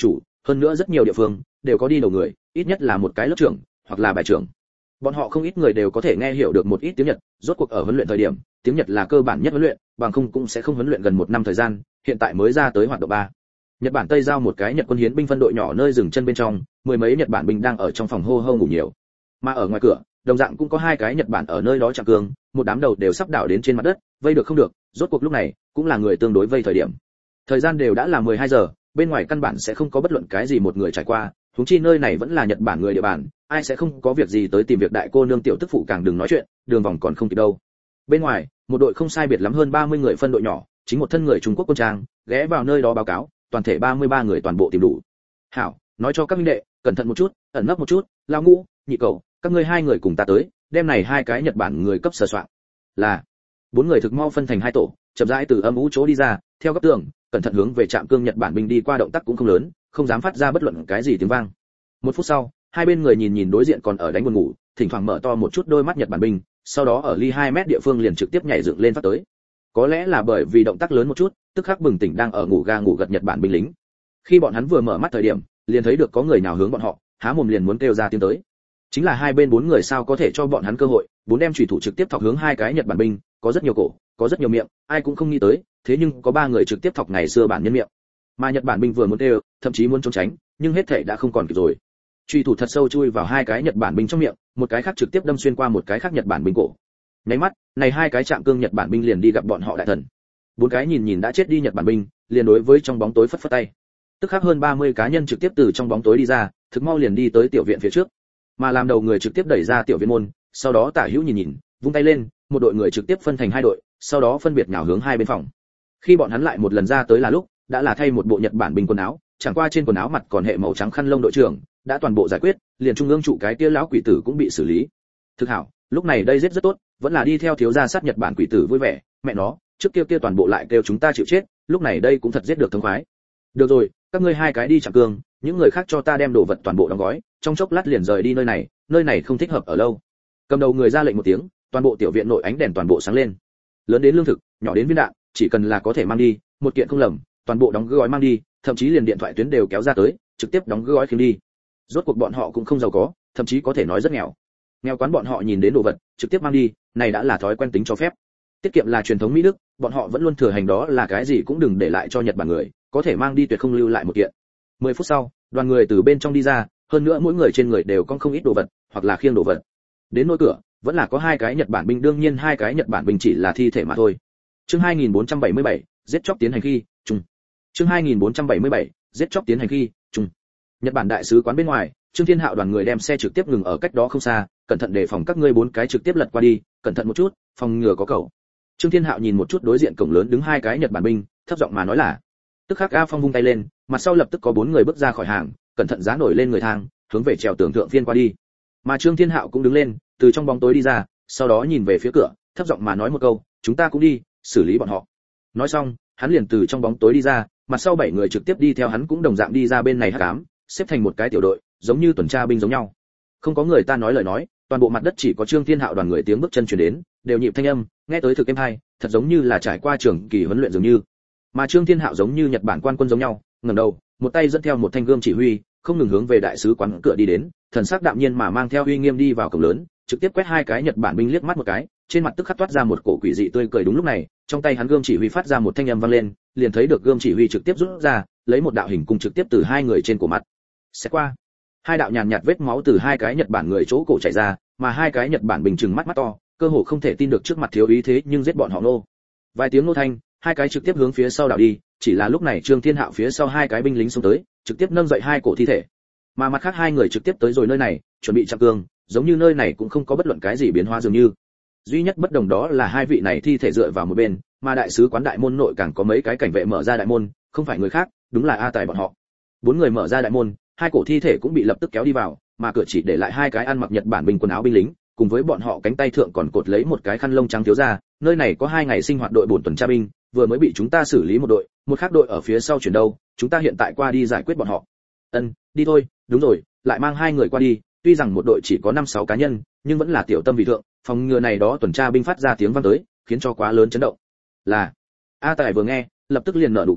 hơn nữa rất nhiều địa phương đều có đi đầu người, ít nhất là một cái lớp trưởng hoặc là bài trưởng. Bọn họ không ít người đều có thể nghe hiểu được một ít tiếng Nhật, rốt cuộc ở huấn luyện thời điểm, tiếng Nhật là cơ bản nhất huấn luyện, bằng không cũng sẽ không huấn luyện gần một năm thời gian, hiện tại mới ra tới hoạt động ba. Nhật Bản Tây giao một cái Nhật quân hiến binh phân đội nhỏ nơi dừng chân bên trong, mười mấy Nhật Bản binh đang ở trong phòng hô hô ngủ nhiều. Mà ở ngoài cửa, đồng dạng cũng có hai cái Nhật Bản ở nơi đó chạm cương, một đám đầu đều sắp đảo đến trên mặt đất, vây được không được, rốt cuộc lúc này cũng là người tương đối vây thời điểm. Thời gian đều đã là mười hai giờ, bên ngoài căn bản sẽ không có bất luận cái gì một người trải qua, huống chi nơi này vẫn là Nhật Bản người địa bàn, ai sẽ không có việc gì tới tìm việc đại cô nương tiểu tức phụ càng đừng nói chuyện, đường vòng còn không kịp đâu. Bên ngoài, một đội không sai biệt lắm hơn ba mươi người phân đội nhỏ, chính một thân người Trung Quốc quân trang, ghé vào nơi đó báo cáo, toàn thể ba mươi ba người toàn bộ tìm đủ. Hảo, nói cho các minh đệ, cẩn thận một chút, ẩn nấp một chút, lao ngũ, nhị cậu, các ngươi hai người cùng ta tới, đem này hai cái Nhật Bản người cấp sờ soạn. Là, bốn người thực mau phân thành hai tổ, chậm rãi từ âm u chỗ đi ra, theo góc tường, cẩn thận hướng về trạm cương Nhật Bản binh đi qua, động tác cũng không lớn, không dám phát ra bất luận cái gì tiếng vang. Một phút sau, hai bên người nhìn nhìn đối diện còn ở đánh buồn ngủ, thỉnh thoảng mở to một chút đôi mắt Nhật Bản binh, sau đó ở ly hai mét địa phương liền trực tiếp nhảy dựng lên phát tới. Có lẽ là bởi vì động tác lớn một chút, tức khắc bừng tỉnh đang ở ngủ ga ngủ gật Nhật Bản binh lính. Khi bọn hắn vừa mở mắt thời điểm, liền thấy được có người nào hướng bọn họ, há mồm liền muốn kêu ra tiếng tới. Chính là hai bên bốn người sao có thể cho bọn hắn cơ hội, bốn đem chủy thủ trực tiếp thọc hướng hai cái Nhật Bản binh, có rất nhiều cổ, có rất nhiều miệng, ai cũng không nghĩ tới, thế nhưng có ba người trực tiếp thọc ngày xưa bản nhân miệng. Mà Nhật Bản binh vừa muốn kêu, thậm chí muốn trốn tránh, nhưng hết thảy đã không còn kịp rồi. Chủy thủ thật sâu chui vào hai cái Nhật Bản binh trong miệng, một cái khác trực tiếp đâm xuyên qua một cái khác Nhật Bản binh cổ. Nháy mắt, này hai cái chạm cương Nhật Bản binh liền đi gặp bọn họ đại thần. Bốn cái nhìn nhìn đã chết đi Nhật Bản binh, liền đối với trong bóng tối phất phất tay. Tức khắc hơn ba mươi cá nhân trực tiếp từ trong bóng tối đi ra, thực mau liền đi tới tiểu viện phía trước. Mà làm đầu người trực tiếp đẩy ra tiểu viện môn, sau đó tả hữu nhìn nhìn, vung tay lên, một đội người trực tiếp phân thành hai đội, sau đó phân biệt nhào hướng hai bên phòng. Khi bọn hắn lại một lần ra tới là lúc, đã là thay một bộ Nhật Bản binh quần áo, chẳng qua trên quần áo mặt còn hệ màu trắng khăn lông đội trưởng, đã toàn bộ giải quyết, liền trung ương trụ cái kia lão quỷ tử cũng bị xử lý. Thực hảo, lúc này đây giết rất tốt, vẫn là đi theo thiếu gia sát Nhật Bản quỷ tử vui vẻ, mẹ nó, trước kia kia toàn bộ lại kêu chúng ta chịu chết, lúc này đây cũng thật giết được thống khoái. Được rồi, các ngươi hai cái đi chạm cương, những người khác cho ta đem đồ vật toàn bộ đóng gói, trong chốc lát liền rời đi nơi này, nơi này không thích hợp ở lâu. Cầm đầu người ra lệnh một tiếng, toàn bộ tiểu viện nội ánh đèn toàn bộ sáng lên. Lớn đến lương thực, nhỏ đến viên đạn, chỉ cần là có thể mang đi, một kiện không lầm, toàn bộ đóng gói mang đi, thậm chí liền điện thoại tuyến đều kéo ra tới, trực tiếp đóng gói khiêng đi. Rốt cuộc bọn họ cũng không giàu có, thậm chí có thể nói rất nghèo. Nghèo quán bọn họ nhìn đến đồ vật, trực tiếp mang đi, này đã là thói quen tính cho phép. Tiết kiệm là truyền thống Mỹ Đức, bọn họ vẫn luôn thừa hành đó là cái gì cũng đừng để lại cho Nhật Bản người, có thể mang đi tuyệt không lưu lại một kiện. mười phút sau, đoàn người từ bên trong đi ra, hơn nữa mỗi người trên người đều có không ít đồ vật, hoặc là khiêng đồ vật. Đến nỗi cửa, vẫn là có hai cái Nhật Bản binh, đương nhiên hai cái Nhật Bản binh chỉ là thi thể mà thôi. Chương hai nghìn bốn trăm bảy mươi bảy, giết chóc tiến hành khi, trùng. Chương hai nghìn bốn trăm bảy mươi bảy, giết chóc tiến hành khi, trùng. Nhật Bản đại sứ quán bên ngoài, Trương Thiên Hạo đoàn người đem xe trực tiếp ngừng ở cách đó không xa, cẩn thận đề phòng các ngươi bốn cái trực tiếp lật qua đi, cẩn thận một chút, phòng ngừa có cẩu. Trương Thiên Hạo nhìn một chút đối diện cổng lớn đứng hai cái Nhật Bản binh, thấp giọng mà nói là. Tức khắc A Phong vung tay lên, mặt sau lập tức có bốn người bước ra khỏi hàng, cẩn thận giá nổi lên người thang, hướng về trèo tường thượng phiên qua đi. Mà Trương Thiên Hạo cũng đứng lên, từ trong bóng tối đi ra, sau đó nhìn về phía cửa, thấp giọng mà nói một câu, chúng ta cũng đi, xử lý bọn họ. Nói xong, hắn liền từ trong bóng tối đi ra, mặt sau bảy người trực tiếp đi theo hắn cũng đồng dạng đi ra bên này hắc ám, xếp thành một cái tiểu đội, giống như tuần tra binh giống nhau. Không có người ta nói lời nói, toàn bộ mặt đất chỉ có Trương Thiên Hạo đoàn người tiếng bước chân truyền đến, đều nhịp thanh âm, nghe tới thực êm hay, thật giống như là trải qua trường kỳ huấn luyện dường như. Mà Trương Thiên Hạo giống như Nhật Bản quan quân giống nhau, ngẩng đầu, một tay dẫn theo một thanh gươm chỉ huy, không ngừng hướng về đại sứ quán cửa đi đến, thần sắc đạm nhiên mà mang theo uy nghiêm đi vào cổng lớn, trực tiếp quét hai cái Nhật Bản binh liếc mắt một cái, trên mặt tức khắc toát ra một cổ quỷ dị tươi cười. Đúng lúc này, trong tay hắn gươm chỉ huy phát ra một thanh âm vang lên, liền thấy được gươm chỉ huy trực tiếp rút ra, lấy một đạo hình cung trực tiếp từ hai người trên cổ mặt. Sẽ qua, hai đạo nhàn nhạt vết máu từ hai cái Nhật Bản người chỗ cổ chảy ra, mà hai cái Nhật Bản bình trừng mắt mắt to, cơ hồ không thể tin được trước mặt thiếu ý thế nhưng giết bọn họ nô. Vài tiếng nô thanh, hai cái trực tiếp hướng phía sau đảo đi, chỉ là lúc này Trương Thiên Hạo phía sau hai cái binh lính xông tới, trực tiếp nâng dậy hai cổ thi thể. Mà mặt khác hai người trực tiếp tới rồi nơi này, chuẩn bị chặn cương, giống như nơi này cũng không có bất luận cái gì biến hóa dường như. Duy nhất bất đồng đó là hai vị này thi thể dựa vào một bên, mà đại sứ quán đại môn nội càng có mấy cái cảnh vệ mở ra đại môn, không phải người khác, đúng là A Tài bọn họ. Bốn người mở ra đại môn, hai cổ thi thể cũng bị lập tức kéo đi vào, mà cửa chỉ để lại hai cái ăn mặc Nhật Bản binh quần áo binh lính, cùng với bọn họ cánh tay thượng còn cột lấy một cái khăn lông trắng thiếu ra. Nơi này có hai ngày sinh hoạt đội bổn tuần tra binh, vừa mới bị chúng ta xử lý một đội, một khác đội ở phía sau chuyển đâu, chúng ta hiện tại qua đi giải quyết bọn họ. Ân, đi thôi, đúng rồi, lại mang hai người qua đi, tuy rằng một đội chỉ có năm sáu cá nhân, nhưng vẫn là tiểu tâm vì thượng, phòng ngừa này đó tuần tra binh phát ra tiếng vang tới, khiến cho quá lớn chấn động. Là. A Tài vừa nghe, lập tức liền nở nụ cười,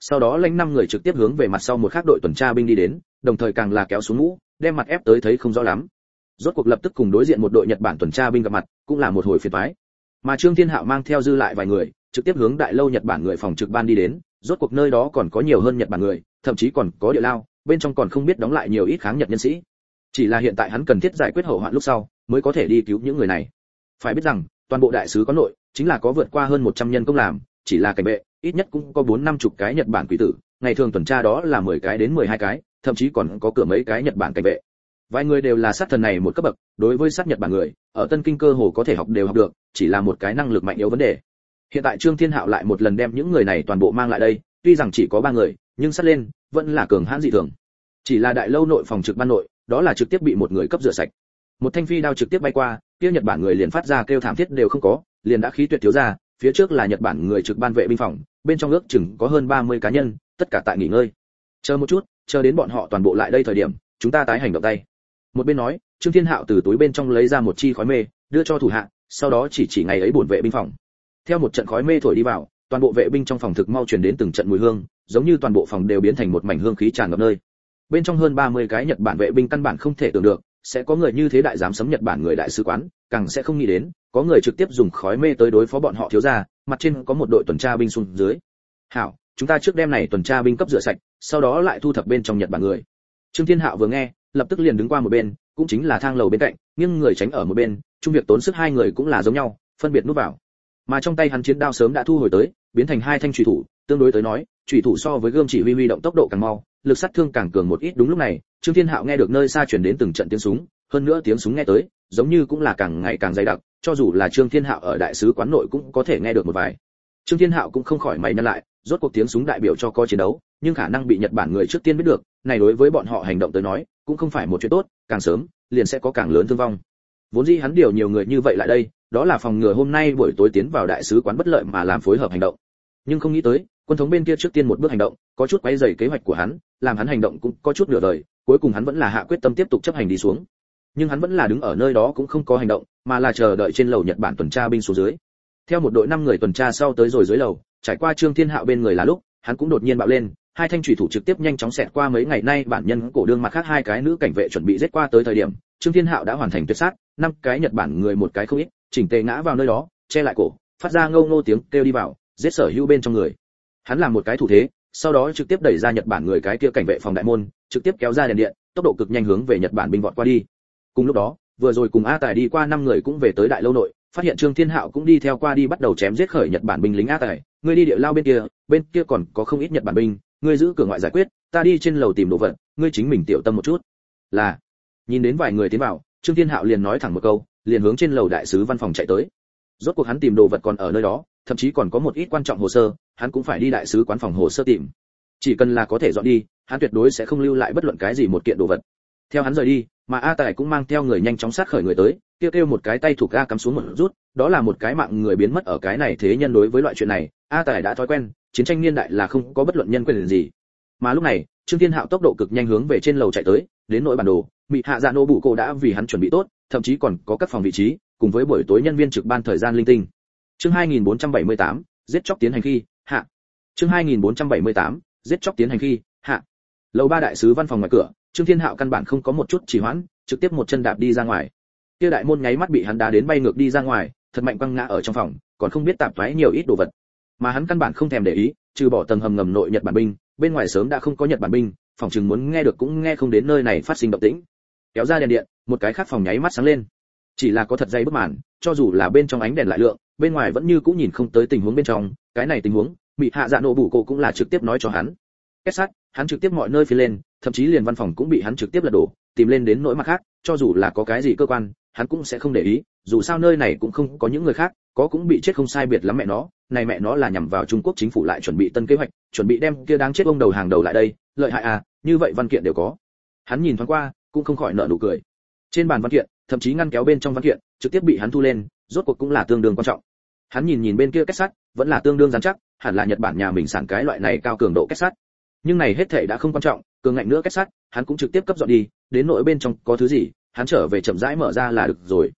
sau đó lãnh năm người trực tiếp hướng về mặt sau một khác đội tuần tra binh đi đến, đồng thời càng là kéo xuống mũ, đem mặt ép tới thấy không rõ lắm. Rốt cuộc lập tức cùng đối diện một đội Nhật Bản tuần tra binh gặp mặt, cũng là một hồi phiền toái. Mà Trương Thiên Hạo mang theo dư lại vài người, trực tiếp hướng đại lâu Nhật Bản người phòng trực ban đi đến, rốt cuộc nơi đó còn có nhiều hơn Nhật Bản người, thậm chí còn có địa lao, bên trong còn không biết đóng lại nhiều ít kháng Nhật nhân sĩ. Chỉ là hiện tại hắn cần thiết giải quyết hậu hoạn lúc sau, mới có thể đi cứu những người này. Phải biết rằng, toàn bộ đại sứ quán nội, chính là có vượt qua hơn một trăm nhân công làm, chỉ là cảnh vệ, ít nhất cũng có bốn năm chục cái Nhật Bản quỷ tử, ngày thường tuần tra đó là mười cái đến mười hai cái, thậm chí còn có cửa mấy cái Nhật Bản cảnh vệ. Vài người đều là sát thần này một cấp bậc, đối với sát Nhật Bản người, ở Tân Kinh cơ hồ có thể học đều học được, chỉ là một cái năng lực mạnh yếu vấn đề. Hiện tại Trương Thiên Hạo lại một lần đem những người này toàn bộ mang lại đây, tuy rằng chỉ có ba người, nhưng sát lên, vẫn là cường hãn dị thường. Chỉ là đại lâu nội phòng trực ban nội, đó là trực tiếp bị một người cấp rửa sạch. Một thanh phi đao trực tiếp bay qua, kia Nhật Bản người liền phát ra kêu thảm thiết đều không có, liền đã khí tuyệt thiếu ra, phía trước là Nhật Bản người trực ban vệ binh phòng, bên trong ước chừng có hơn ba mươi cá nhân, tất cả tại nghỉ ngơi. Chờ một chút, chờ đến bọn họ toàn bộ lại đây thời điểm, chúng ta tái hành động tay. Một bên nói, Trương Thiên Hạo từ túi bên trong lấy ra một chi khói mê, đưa cho thủ hạ, sau đó chỉ chỉ ngày ấy bổn vệ binh phòng. Theo một trận khói mê thổi đi vào, toàn bộ vệ binh trong phòng thực mau truyền đến từng trận mùi hương, giống như toàn bộ phòng đều biến thành một mảnh hương khí tràn ngập nơi. Bên trong hơn ba mươi cái Nhật Bản vệ binh căn bản không thể tưởng được, sẽ có người như thế đại dám sấm Nhật Bản người đại sứ quán, càng sẽ không nghĩ đến, có người trực tiếp dùng khói mê tới đối phó bọn họ thiếu gia, mặt trên có một đội tuần tra binh xuống dưới. Hảo, chúng ta trước đem này tuần tra binh cấp rửa sạch, sau đó lại thu thập bên trong Nhật Bản người. Trương Thiên Hạo vừa nghe, lập tức liền đứng qua một bên, cũng chính là thang lầu bên cạnh, nhưng người tránh ở một bên, chung việc tốn sức hai người cũng là giống nhau, phân biệt núp vào. Mà trong tay hắn chiến đao sớm đã thu hồi tới, biến thành hai thanh chủy thủ, tương đối tới nói, chủy thủ so với gươm chỉ huy huy động tốc độ càng mau, lực sát thương càng cường một ít. Đúng lúc này, Trương Thiên Hạo nghe được nơi xa truyền đến từng trận tiếng súng, hơn nữa tiếng súng nghe tới, giống như cũng là càng ngày càng dày đặc, cho dù là Trương Thiên Hạo ở đại sứ quán nội cũng có thể nghe được một vài. Trương Thiên Hạo cũng không khỏi mày nhăn lại, rốt cuộc tiếng súng đại biểu cho có chiến đấu, nhưng khả năng bị Nhật Bản người trước tiên biết được, này đối với bọn họ hành động tới nói, cũng không phải một chuyện tốt, càng sớm, liền sẽ có càng lớn thương vong. Vốn dĩ hắn điều nhiều người như vậy lại đây, đó là phòng ngừa hôm nay buổi tối tiến vào đại sứ quán bất lợi mà làm phối hợp hành động. Nhưng không nghĩ tới, quân thống bên kia trước tiên một bước hành động, có chút quấy rầy kế hoạch của hắn, làm hắn hành động cũng có chút nửa đời, cuối cùng hắn vẫn là hạ quyết tâm tiếp tục chấp hành đi xuống. Nhưng hắn vẫn là đứng ở nơi đó cũng không có hành động, mà là chờ đợi trên lầu Nhật Bản tuần tra binh xuống dưới. Theo một đội năm người tuần tra sau tới rồi dưới lầu, trải qua Trương Thiên Hạo bên người là lúc, hắn cũng đột nhiên bạo lên, hai thanh chủy thủ trực tiếp nhanh chóng xẹt qua mấy ngày nay bản nhân cổ đương mặt khác hai cái nữ cảnh vệ chuẩn bị giết qua tới thời điểm, Trương Thiên Hạo đã hoàn thành tuyệt sát, năm cái Nhật Bản người một cái không ít, chỉnh tề ngã vào nơi đó, che lại cổ, phát ra ngâu ngô tiếng kêu đi vào, giết sở hữu bên trong người. Hắn làm một cái thủ thế, sau đó trực tiếp đẩy ra Nhật Bản người cái kia cảnh vệ phòng đại môn, trực tiếp kéo ra đèn điện, tốc độ cực nhanh hướng về Nhật Bản binh vọt qua đi. Cùng lúc đó, vừa rồi cùng A Tài đi qua năm người cũng về tới đại lâu nội, phát hiện Trương Thiên Hạo cũng đi theo qua đi bắt đầu chém giết khởi Nhật Bản binh lính. A Tài, ngươi đi địa lao bên kia, bên kia còn có không ít Nhật Bản binh, ngươi giữ cửa ngoại giải quyết, ta đi trên lầu tìm đồ vật, ngươi chính mình tiểu tâm một chút. Là. Nhìn đến vài người tiến vào, Trương Thiên Hạo liền nói thẳng một câu, liền hướng trên lầu đại sứ văn phòng chạy tới. Rốt cuộc hắn tìm đồ vật còn ở nơi đó, thậm chí còn có một ít quan trọng hồ sơ, hắn cũng phải đi đại sứ quán phòng hồ sơ tìm. Chỉ cần là có thể dọn đi, hắn tuyệt đối sẽ không lưu lại bất luận cái gì một kiện đồ vật. Theo hắn rời đi, mà A Tài cũng mang theo người nhanh chóng sát khởi người tới, kêu kêu một cái tay thủ A cắm xuống một rút, đó là một cái mạng người biến mất ở cái này. Thế nhân đối với loại chuyện này, A Tài đã thói quen, chiến tranh niên đại là không có bất luận nhân quyền gì. Mà lúc này, Trương Thiên Hạo tốc độ cực nhanh hướng về trên lầu chạy tới, đến nỗi bản đồ, Mị Hạ Dạ Nô Bụ Cô đã vì hắn chuẩn bị tốt, thậm chí còn có các phòng vị trí, cùng với buổi tối nhân viên trực ban thời gian linh tinh. Chương hai nghìn bốn trăm bảy mươi tám, giết chóc tiến hành khi, hạ. Chương hai nghìn bốn trăm bảy mươi tám, giết chóc tiến hành khi, hạ. Lầu ba đại sứ văn phòng ngoài cửa, Trương Thiên Hạo căn bản không có một chút trì hoãn, trực tiếp một chân đạp đi ra ngoài. Kia đại môn nháy mắt bị hắn đá đến bay ngược đi ra ngoài, thật mạnh quăng ngã ở trong phòng, còn không biết tạp toái nhiều ít đồ vật. Mà hắn căn bản không thèm để ý, trừ bỏ tầng hầm ngầm nội Nhật Bản binh, bên ngoài sớm đã không có Nhật Bản binh, phòng chừng muốn nghe được cũng nghe không đến nơi này phát sinh động tĩnh. Kéo ra đèn điện, một cái khác phòng nháy mắt sáng lên. Chỉ là có thật dày bức màn, cho dù là bên trong ánh đèn lại lượng, bên ngoài vẫn như cũng nhìn không tới tình huống bên trong. Cái này tình huống, Mị Hạ Dạ Nô Bụ Cô cũng là trực tiếp nói cho hắn. Kết sắt, hắn trực tiếp mọi nơi phi lên, thậm chí liền văn phòng cũng bị hắn trực tiếp lật đổ, tìm lên đến nỗi mặt khác, cho dù là có cái gì cơ quan, hắn cũng sẽ không để ý, dù sao nơi này cũng không có những người khác, có cũng bị chết không sai biệt lắm mẹ nó, này mẹ nó là nhằm vào Trung Quốc chính phủ lại chuẩn bị tân kế hoạch, chuẩn bị đem kia đáng chết ông đầu hàng đầu lại đây, lợi hại à, như vậy văn kiện đều có. Hắn nhìn thoáng qua, cũng không khỏi nở nụ cười. Trên bàn văn kiện, thậm chí ngăn kéo bên trong văn kiện, trực tiếp bị hắn thu lên, rốt cuộc cũng là tương đương quan trọng. Hắn nhìn nhìn bên kia kết sắt, vẫn là tương đương rắn chắc, hẳn là Nhật Bản nhà mình sản cái loại này cao cường độ kết sắt. Nhưng này hết thảy đã không quan trọng, cường ngạnh nữa kết sắt, hắn cũng trực tiếp cấp dọn đi, đến nội bên trong có thứ gì, hắn trở về chậm rãi mở ra là được rồi.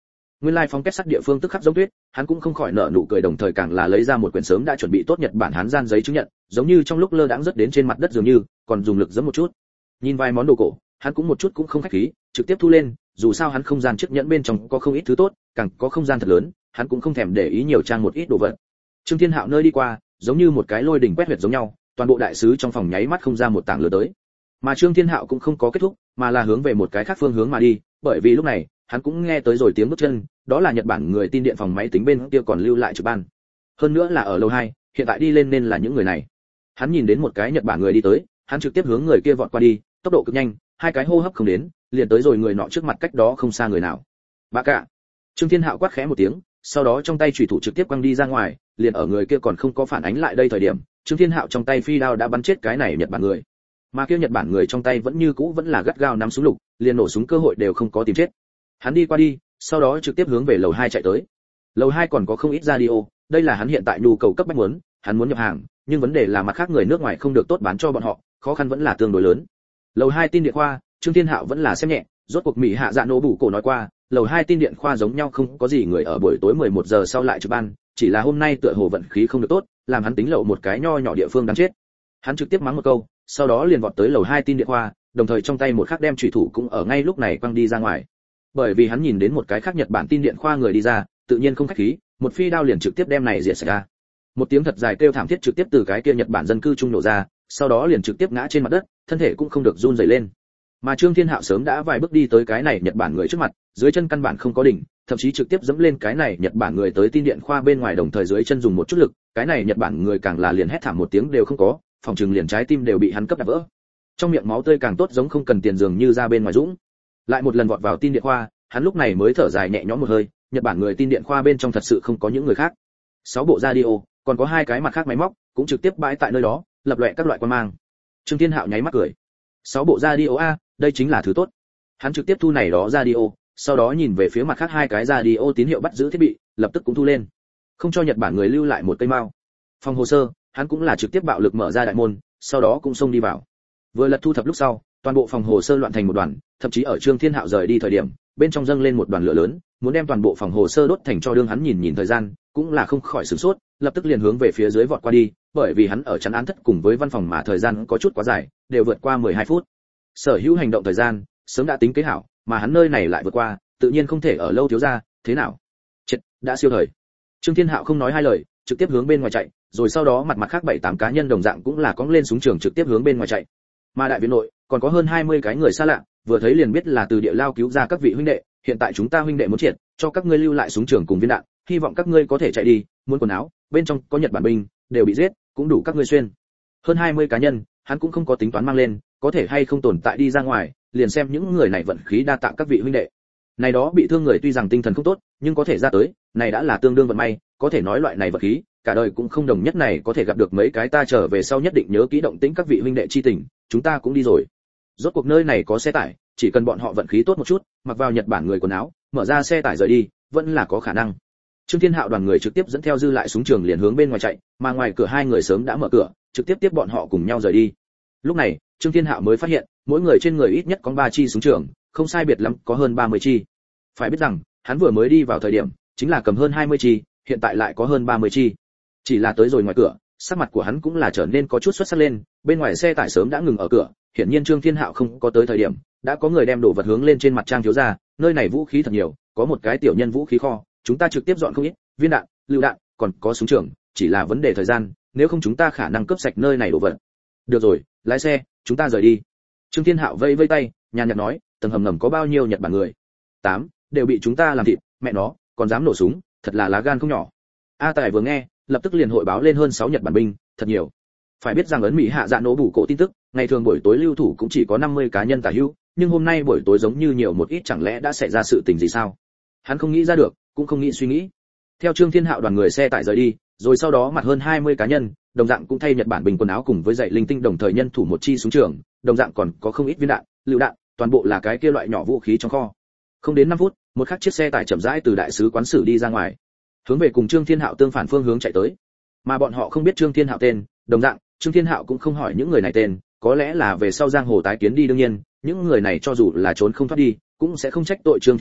Nguyên lai phóng kết sắt địa phương tức khắc giống tuyết, hắn cũng không khỏi nở nụ cười, đồng thời càng là lấy ra một quyển sớm đã chuẩn bị tốt Nhật Bản Hán gian giấy chứng nhận, giống như trong lúc lơ đãng rớt đến trên mặt đất dường như, còn dùng lực giẫm một chút. Nhìn vài món đồ cổ, hắn cũng một chút cũng không khách khí, trực tiếp thu lên, dù sao hắn không gian chiếc nhẫn bên trong có không ít thứ tốt, càng có không gian thật lớn, hắn cũng không thèm để ý nhiều trang một ít đồ vật. Trương Thiên Hạo nơi đi qua, giống như một cái lôi đỉnh quét huyệt giống nhau, toàn bộ đại sứ trong phòng nháy mắt không ra một tảng lửa tới. Mà Trương Thiên Hạo cũng không có kết thúc, mà là hướng về một cái khác phương hướng mà đi, bởi vì lúc này, hắn cũng nghe tới rồi tiếng bước chân, đó là Nhật Bản người tin điện phòng máy tính bên kia còn lưu lại trực ban. Hơn nữa là ở lầu hai, hiện tại đi lên nên là những người này. Hắn nhìn đến một cái Nhật Bản người đi tới, hắn trực tiếp hướng người kia vọt qua đi, tốc độ cực nhanh, hai cái hô hấp không đến, liền tới rồi người nọ trước mặt, cách đó không xa người nào. Bà cả. Trương Thiên Hạo quát khẽ một tiếng, sau đó trong tay chủy thủ trực tiếp quăng đi ra ngoài, liền ở người kia còn không có phản ánh lại đây thời điểm, Trương Thiên Hạo trong tay phi đao đã bắn chết cái này Nhật Bản người. Mà kia Nhật Bản người trong tay vẫn như cũ vẫn là gắt gao nắm súng lục, liền nổ súng cơ hội đều không có tìm chết. Hắn đi qua đi, sau đó trực tiếp hướng về lầu hai chạy tới. Lầu hai còn có không ít radio, đây là hắn hiện tại nhu cầu cấp bách muốn, hắn muốn nhập hàng, nhưng vấn đề là mặt khác người nước ngoài không được tốt bán cho bọn họ, khó khăn vẫn là tương đối lớn. Lầu hai tin điện khoa, Trương Thiên Hạo vẫn là xem nhẹ, rốt cuộc Mỹ Hạ Dạ Nổ Bủ Cổ nói qua, lầu hai tin điện khoa giống nhau không có gì người ở buổi tối mười một giờ sau lại trực ban, chỉ là hôm nay tựa hồ vận khí không được tốt, làm hắn tính lậu một cái nho nhỏ địa phương đáng chết. Hắn trực tiếp mắng một câu, sau đó liền vọt tới lầu hai tin điện khoa, đồng thời trong tay một khắc đem chủy thủ cũng ở ngay lúc này quăng đi ra ngoài. Bởi vì hắn nhìn đến một cái khác Nhật Bản tin điện khoa người đi ra, tự nhiên không khách khí, một phi đao liền trực tiếp đem này diệt sạch ra. Một tiếng thật dài kêu thảm thiết trực tiếp từ cái kia Nhật Bản dân cư trung nổ ra, sau đó liền trực tiếp ngã trên mặt đất, thân thể cũng không được run rẩy lên. Mà Trương Thiên Hạo sớm đã vài bước đi tới cái này Nhật Bản người trước mặt, dưới chân căn bản không có đỉnh, thậm chí trực tiếp dẫm lên cái này Nhật Bản người tới tin điện khoa bên ngoài, đồng thời dưới chân dùng một chút lực, cái này Nhật Bản người càng là liền hét thảm một tiếng đều không có, phòng trường liền trái tim đều bị hắn cấp đạp vỡ. Trong miệng máu tươi càng tốt giống không cần tiền dường như ra bên ngoài dũng. Lại một lần vọt vào tin điện khoa, hắn lúc này mới thở dài nhẹ nhõm một hơi, Nhật Bản người tin điện khoa bên trong thật sự không có những người khác. Sáu bộ radio, còn có hai cái mặt khác máy móc, cũng trực tiếp bãi tại nơi đó, lập loè các loại quan mang. Trương Thiên Hạo nháy mắt cười. Sáu bộ radio a, đây chính là thứ tốt. Hắn trực tiếp thu này đó radio, sau đó nhìn về phía mặt khác hai cái radio tín hiệu bắt giữ thiết bị, lập tức cũng thu lên. Không cho Nhật Bản người lưu lại một cây mao. Phòng hồ sơ, hắn cũng là trực tiếp bạo lực mở ra đại môn, sau đó cũng xông đi vào. Vừa lật thu thập lúc sau, toàn bộ phòng hồ sơ loạn thành một đoàn, thậm chí ở Trương Thiên Hạo rời đi thời điểm, bên trong dâng lên một đoàn lửa lớn, muốn đem toàn bộ phòng hồ sơ đốt thành cho đương. Hắn nhìn nhìn thời gian, cũng là không khỏi sửng sốt, lập tức liền hướng về phía dưới vọt qua đi, bởi vì hắn ở chắn án thất cùng với văn phòng mà thời gian có chút quá dài, đều vượt qua mười hai phút. Sở hữu hành động thời gian sớm đã tính kế hảo, mà hắn nơi này lại vượt qua, tự nhiên không thể ở lâu thiếu ra, thế nào? Chết, đã siêu thời. Trương Thiên Hạo không nói hai lời, trực tiếp hướng bên ngoài chạy, rồi sau đó mặt mặt khác bảy tám cá nhân đồng dạng cũng là cõng lên súng trường trực tiếp hướng bên ngoài chạy. Mà đại viện nội còn có hơn hai mươi cái người xa lạ, vừa thấy liền biết là từ địa lao cứu ra các vị huynh đệ, hiện tại chúng ta huynh đệ muốn triệt, cho các ngươi lưu lại súng trường cùng viên đạn, hy vọng các ngươi có thể chạy đi, muốn quần áo, bên trong có Nhật Bản binh, đều bị giết, cũng đủ các ngươi xuyên. Hơn hai mươi cá nhân, hắn cũng không có tính toán mang lên, có thể hay không tồn tại đi ra ngoài, liền xem những người này vận khí đa tạ các vị huynh đệ. Này đó bị thương người tuy rằng tinh thần không tốt, nhưng có thể ra tới, này đã là tương đương vận may, có thể nói loại này vận khí, cả đời cũng không đồng nhất này có thể gặp được mấy cái. Ta trở về sau nhất định nhớ kỹ động tĩnh các vị huynh đệ chi tình, chúng ta cũng đi rồi. Rốt cuộc nơi này có xe tải, chỉ cần bọn họ vận khí tốt một chút, mặc vào Nhật Bản người quần áo, mở ra xe tải rời đi, vẫn là có khả năng. Trương Thiên Hạo đoàn người trực tiếp dẫn theo dư lại súng trường liền hướng bên ngoài chạy, mà ngoài cửa hai người sớm đã mở cửa, trực tiếp tiếp bọn họ cùng nhau rời đi. Lúc này, Trương Thiên Hạo mới phát hiện, mỗi người trên người ít nhất có ba chi súng trường, không sai biệt lắm có hơn ba mươi chi. Phải biết rằng, hắn vừa mới đi vào thời điểm, chính là cầm hơn hai mươi chi, hiện tại lại có hơn ba mươi chi. Chỉ là tới rồi ngoài cửa, sắc mặt của hắn cũng là trở nên có chút xuất sắc lên, bên ngoài xe tải sớm đã ngừng ở cửa, hiển nhiên Trương Thiên Hạo không có tới thời điểm, đã có người đem đồ vật hướng lên trên mặt trang thiếu ra, nơi này vũ khí thật nhiều, có một cái tiểu nhân vũ khí kho, chúng ta trực tiếp dọn không ít, viên đạn, lựu đạn, còn có súng trường, chỉ là vấn đề thời gian, nếu không chúng ta khả năng cướp sạch nơi này đồ vật. Được rồi, lái xe, chúng ta rời đi. Trương Thiên Hạo vây vây tay, nhàn nhạt nói, tầng hầm ngầm có bao nhiêu Nhật Bản người? Tám, đều bị chúng ta làm thịt, mẹ nó, còn dám nổ súng, thật là lá gan không nhỏ. A Tài vừa nghe, lập tức liền hội báo lên hơn sáu Nhật Bản binh, thật nhiều. Phải biết rằng ấn Mỹ Hạ Dạ Nổ Bủ Cổ tin tức, ngày thường buổi tối lưu thủ cũng chỉ có năm mươi cá nhân tả hữu, nhưng hôm nay buổi tối giống như nhiều một ít, chẳng lẽ đã xảy ra sự tình gì sao? Hắn không nghĩ ra được, cũng không nghĩ suy nghĩ. Theo Trương Thiên Hạo đoàn người xe tải rời đi, rồi sau đó mặt hơn hai mươi cá nhân, đồng dạng cũng thay Nhật Bản bình quần áo cùng với dạy linh tinh, đồng thời nhân thủ một chi súng trường, đồng dạng còn có không ít viên đạn, lựu đạn, toàn bộ là cái kia loại nhỏ vũ khí trong kho. Không đến năm phút, một khắc chiếc xe tải chậm rãi từ đại sứ quán xử đi ra ngoài, hướng về cùng Trương Thiên Hạo tương phản phương hướng chạy tới. Mà bọn họ không biết Trương Thiên Hạo tên, đồng dạng, Trương Thiên Hạo cũng không hỏi những người này tên, có lẽ là về sau giang hồ tái kiến đi, đương nhiên, những người này cho dù là trốn không thoát đi, cũng sẽ không trách tội Trương Thiên Hạo,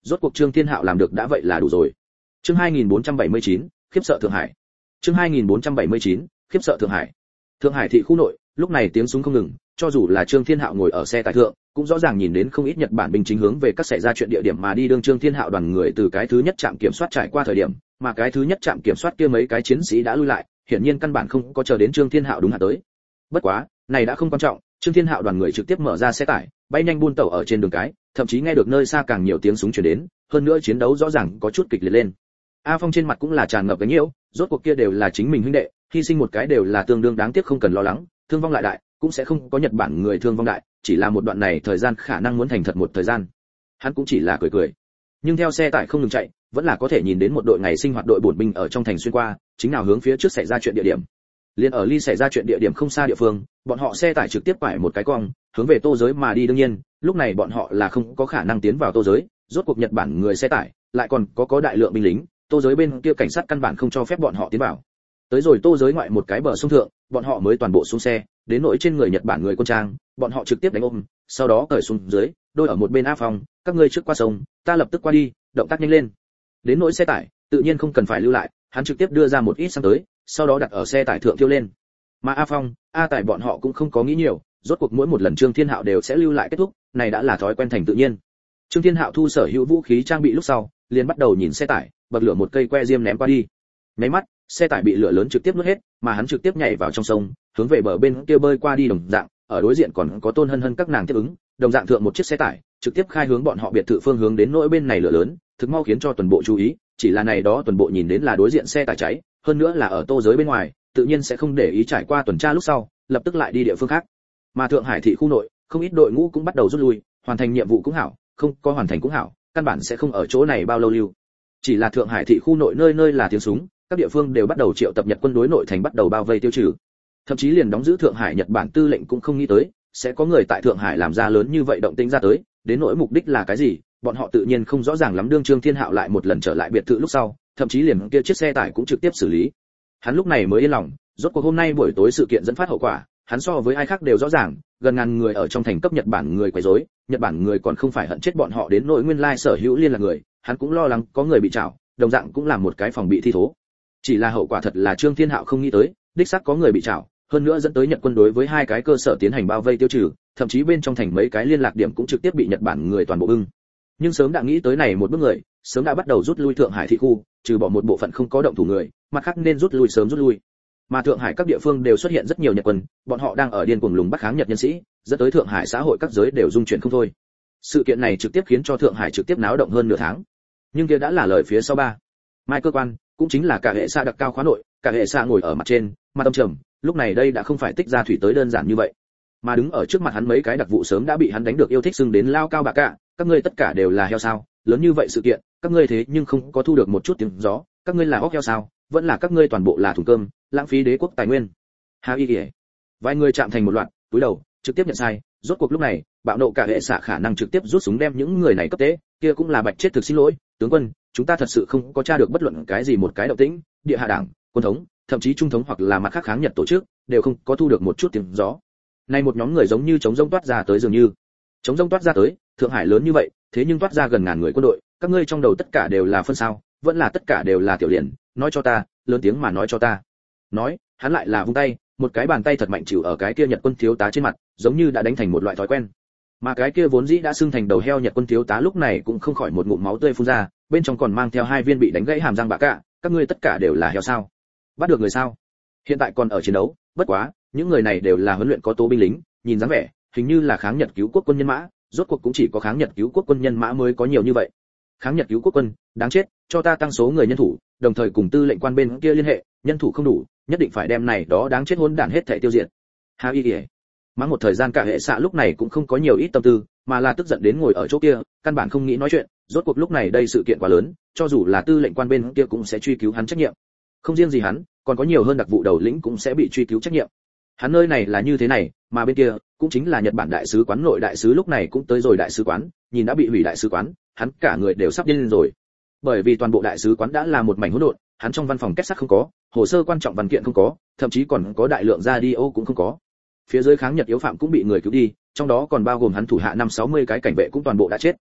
rốt cuộc Trương Thiên Hạo làm được đã vậy là đủ rồi. Chương hai nghìn bốn trăm bảy mươi chín, khiếp sợ Thượng Hải. Chương hai nghìn bốn trăm bảy mươi chín, khiếp sợ Thượng Hải. Thượng Hải thị khu nội, lúc này tiếng súng không ngừng, cho dù là Trương Thiên Hạo ngồi ở xe tải thượng, cũng rõ ràng nhìn đến không ít Nhật Bản binh chính hướng về các xảy ra chuyện địa điểm mà đi. Đương Trương Thiên Hạo đoàn người từ cái thứ nhất trạm kiểm soát trải qua thời điểm, mà cái thứ nhất trạm kiểm soát kia mấy cái chiến sĩ đã lui lại, hiển nhiên căn bản không có chờ đến Trương Thiên Hạo đúng hạn tới. Bất quá, này đã không quan trọng, Trương Thiên Hạo đoàn người trực tiếp mở ra xe tải, bay nhanh buôn tàu ở trên đường cái, thậm chí nghe được nơi xa càng nhiều tiếng súng truyền đến, hơn nữa chiến đấu rõ ràng có chút kịch liệt lên. A Phong trên mặt cũng là tràn ngập cái nhiễu, rốt cuộc kia đều là chính mình huynh đệ, hy sinh một cái đều là tương đương đáng tiếc, không cần lo lắng, thương vong lại đại, cũng sẽ không có Nhật Bản người thương vong đại, chỉ là một đoạn này thời gian khả năng muốn thành thật một thời gian. Hắn cũng chỉ là cười cười. Nhưng theo xe tải không ngừng chạy, vẫn là có thể nhìn đến một đội ngày sinh hoạt đội bổn binh ở trong thành xuyên qua, chính nào hướng phía trước xảy ra chuyện địa điểm. Liên ở ly xảy ra chuyện địa điểm không xa địa phương, bọn họ xe tải trực tiếp quải một cái cong, hướng về Tô giới mà đi. Đương nhiên, lúc này bọn họ là không có khả năng tiến vào Tô giới, rốt cuộc Nhật Bản người xe tải, lại còn có có đại lượng binh lính, Tô giới bên kia cảnh sát căn bản không cho phép bọn họ tiến vào. Tới rồi Tô giới ngoại một cái bờ sông thượng, bọn họ mới toàn bộ xuống xe, đến nỗi trên người Nhật Bản người quân trang, bọn họ trực tiếp đánh ôm, sau đó cởi xuống dưới, đôi ở một bên A Phong, các ngươi trước qua sông, ta lập tức qua đi, động tác nhanh lên. Đến nỗi xe tải, tự nhiên không cần phải lưu lại, hắn trực tiếp đưa ra một ít xăng tới, sau đó đặt ở xe tải thượng thiêu lên. Mà A Phong, A Tải bọn họ cũng không có nghĩ nhiều, rốt cuộc mỗi một lần Trương Thiên Hạo đều sẽ lưu lại kết thúc, này đã là thói quen thành tự nhiên. Trương Thiên Hạo thu sở hữu vũ khí trang bị lúc sau, liền bắt đầu nhìn xe tải, bật lửa một cây que diêm ném qua đi. Nháy mắt, xe tải bị lửa lớn trực tiếp nuốt hết, mà hắn trực tiếp nhảy vào trong sông, hướng về bờ bên kia bơi qua đi. Đồng dạng, ở đối diện còn có Tôn Hân Hân các nàng tiếp ứng, đồng dạng thượng một chiếc xe tải, trực tiếp khai hướng bọn họ biệt thự phương hướng. đến nỗi bên này lửa lớn, thực mau khiến cho toàn bộ chú ý, chỉ là này đó toàn bộ nhìn đến là đối diện xe tải cháy, hơn nữa là ở Tô giới bên ngoài, tự nhiên sẽ không để ý. Trải qua tuần tra lúc sau, lập tức lại đi địa phương khác. Mà Thượng Hải thị khu nội, không ít đội ngũ cũng bắt đầu rút lui, hoàn thành nhiệm vụ cũng hảo, không có hoàn thành cũng hảo, căn bản sẽ không ở chỗ này bao lâu lưu. Chỉ là Thượng Hải thị khu nội nơi nơi là tiếng súng, các địa phương đều bắt đầu triệu tập Nhật quân đối nội thành bắt đầu bao vây tiêu trừ. Thậm chí liền đóng giữ Thượng Hải Nhật Bản tư lệnh cũng không nghĩ tới, sẽ có người tại Thượng Hải làm ra lớn như vậy động tĩnh ra tới, đến nỗi mục đích là cái gì, bọn họ tự nhiên không rõ ràng lắm. Đương Trương Thiên Hạo lại một lần trở lại biệt thự lúc sau, thậm chí liền kia chiếc xe tải cũng trực tiếp xử lý. Hắn lúc này mới yên lòng, rốt cuộc hôm nay buổi tối sự kiện dẫn phát hậu quả, hắn so với ai khác đều rõ ràng, gần ngàn người ở trong thành cấp Nhật Bản người quấy rối, Nhật Bản người còn không phải hận chết bọn họ đến nỗi nguyên lai sở hữu liên là người, hắn cũng lo lắng có người bị trảo, đồng dạng cũng làm một cái phòng bị thi thố. Chỉ là hậu quả thật là Trương Thiên Hạo không nghĩ tới, đích xác có người bị trảo, hơn nữa dẫn tới Nhật quân đối với hai cái cơ sở tiến hành bao vây tiêu trừ, thậm chí bên trong thành mấy cái liên lạc điểm cũng trực tiếp bị Nhật Bản người toàn bộ bưng. Nhưng sớm đã nghĩ tới này một bước người, sớm đã bắt đầu rút lui Thượng Hải thị khu, trừ bỏ một bộ phận không có động thủ người, mặt khác nên rút lui sớm rút lui. Mà Thượng Hải các địa phương đều xuất hiện rất nhiều Nhật quân, bọn họ đang ở điên cuồng lùng bắt kháng Nhật nhân sĩ, dẫn tới Thượng Hải xã hội các giới đều rung chuyển không thôi. Sự kiện này trực tiếp khiến cho Thượng Hải trực tiếp náo động hơn nửa tháng. Nhưng kia đã là lời phía sau ba. Mai cơ quan, cũng chính là cả hệ xa đặc cao khóa nội, cả hệ xa ngồi ở mặt trên, mặt tâm trầm, lúc này đây đã không phải tích ra thủy tới đơn giản như vậy, mà đứng ở trước mặt hắn mấy cái đặc vụ sớm đã bị hắn đánh được yêu thích xưng đến lao cao bạc cả, các ngươi tất cả đều là heo sao? Lớn như vậy sự kiện, các ngươi thế nhưng không có thu được một chút tiếng gió, các ngươi là óc heo sao? Vẫn là các ngươi toàn bộ là thùng cơm, lãng phí đế quốc tài nguyên. Ha y kìa. Vài người chạm thành một loạt, cúi đầu, trực tiếp nhận sai, rốt cuộc lúc này, bạo nộ cả hệ xạ khả năng trực tiếp rút súng đem những người này cấp tế, kia cũng là bạch chết thực xin lỗi, tướng quân, chúng ta thật sự không có tra được bất luận cái gì một cái động tĩnh, địa hạ đảng, quân thống, thậm chí trung thống hoặc là mặt khác kháng Nhật tổ chức, đều không có thu được một chút tiếng gió. Nay một nhóm người giống như chống rông toát ra tới dường như. Chống rông toát ra tới, Thượng Hải lớn như vậy, thế nhưng toát ra gần ngàn người quân đội, các ngươi trong đầu tất cả đều là phân sao, vẫn là tất cả đều là tiểu liền, nói cho ta, lớn tiếng mà nói cho ta. Nói, hắn lại là vung tay, một cái bàn tay thật mạnh chịu ở cái kia Nhật quân thiếu tá trên mặt, giống như đã đánh thành một loại thói quen. Mà cái kia vốn dĩ đã sưng thành đầu heo Nhật quân thiếu tá lúc này cũng không khỏi một ngụm máu tươi phun ra, bên trong còn mang theo hai viên bị đánh gãy hàm răng bạ cả, các ngươi tất cả đều là heo sao? Bắt được người sao? Hiện tại còn ở chiến đấu, bất quá, những người này đều là huấn luyện có tố binh lính, nhìn dáng vẻ, hình như là kháng Nhật cứu quốc quân nhân mã, rốt cuộc cũng chỉ có kháng Nhật cứu quốc quân nhân mã mới có nhiều như vậy. Kháng Nhật cứu quốc quân, đáng chết, cho ta tăng số người nhân thủ, đồng thời cùng tư lệnh quan bên kia liên hệ, nhân thủ không đủ, nhất định phải đem này đó đáng chết hỗn đản hết thảy tiêu diệt. Ha y kìa. Mắng một thời gian cả hệ xạ lúc này cũng không có nhiều ít tâm tư, mà là tức giận đến ngồi ở chỗ kia, căn bản không nghĩ nói chuyện, rốt cuộc lúc này đây sự kiện quá lớn, cho dù là tư lệnh quan bên kia cũng sẽ truy cứu hắn trách nhiệm. Không riêng gì hắn, còn có nhiều hơn đặc vụ đầu lĩnh cũng sẽ bị truy cứu trách nhiệm. Hắn nơi này là như thế này, mà bên kia cũng chính là Nhật Bản đại sứ quán nội đại sứ lúc này cũng tới rồi đại sứ quán, nhìn đã bị hủy đại sứ quán, hắn cả người đều sắp điên lên rồi. Bởi vì toàn bộ đại sứ quán đã là một mảnh hỗn độn, hắn trong văn phòng kết sắt không có, hồ sơ quan trọng văn kiện không có, thậm chí còn có đại lượng radio cũng không có. Phía dưới kháng Nhật yếu phạm cũng bị người cứu đi, trong đó còn bao gồm hắn thủ hạ năm sáu mươi cái cảnh vệ cũng toàn bộ đã chết.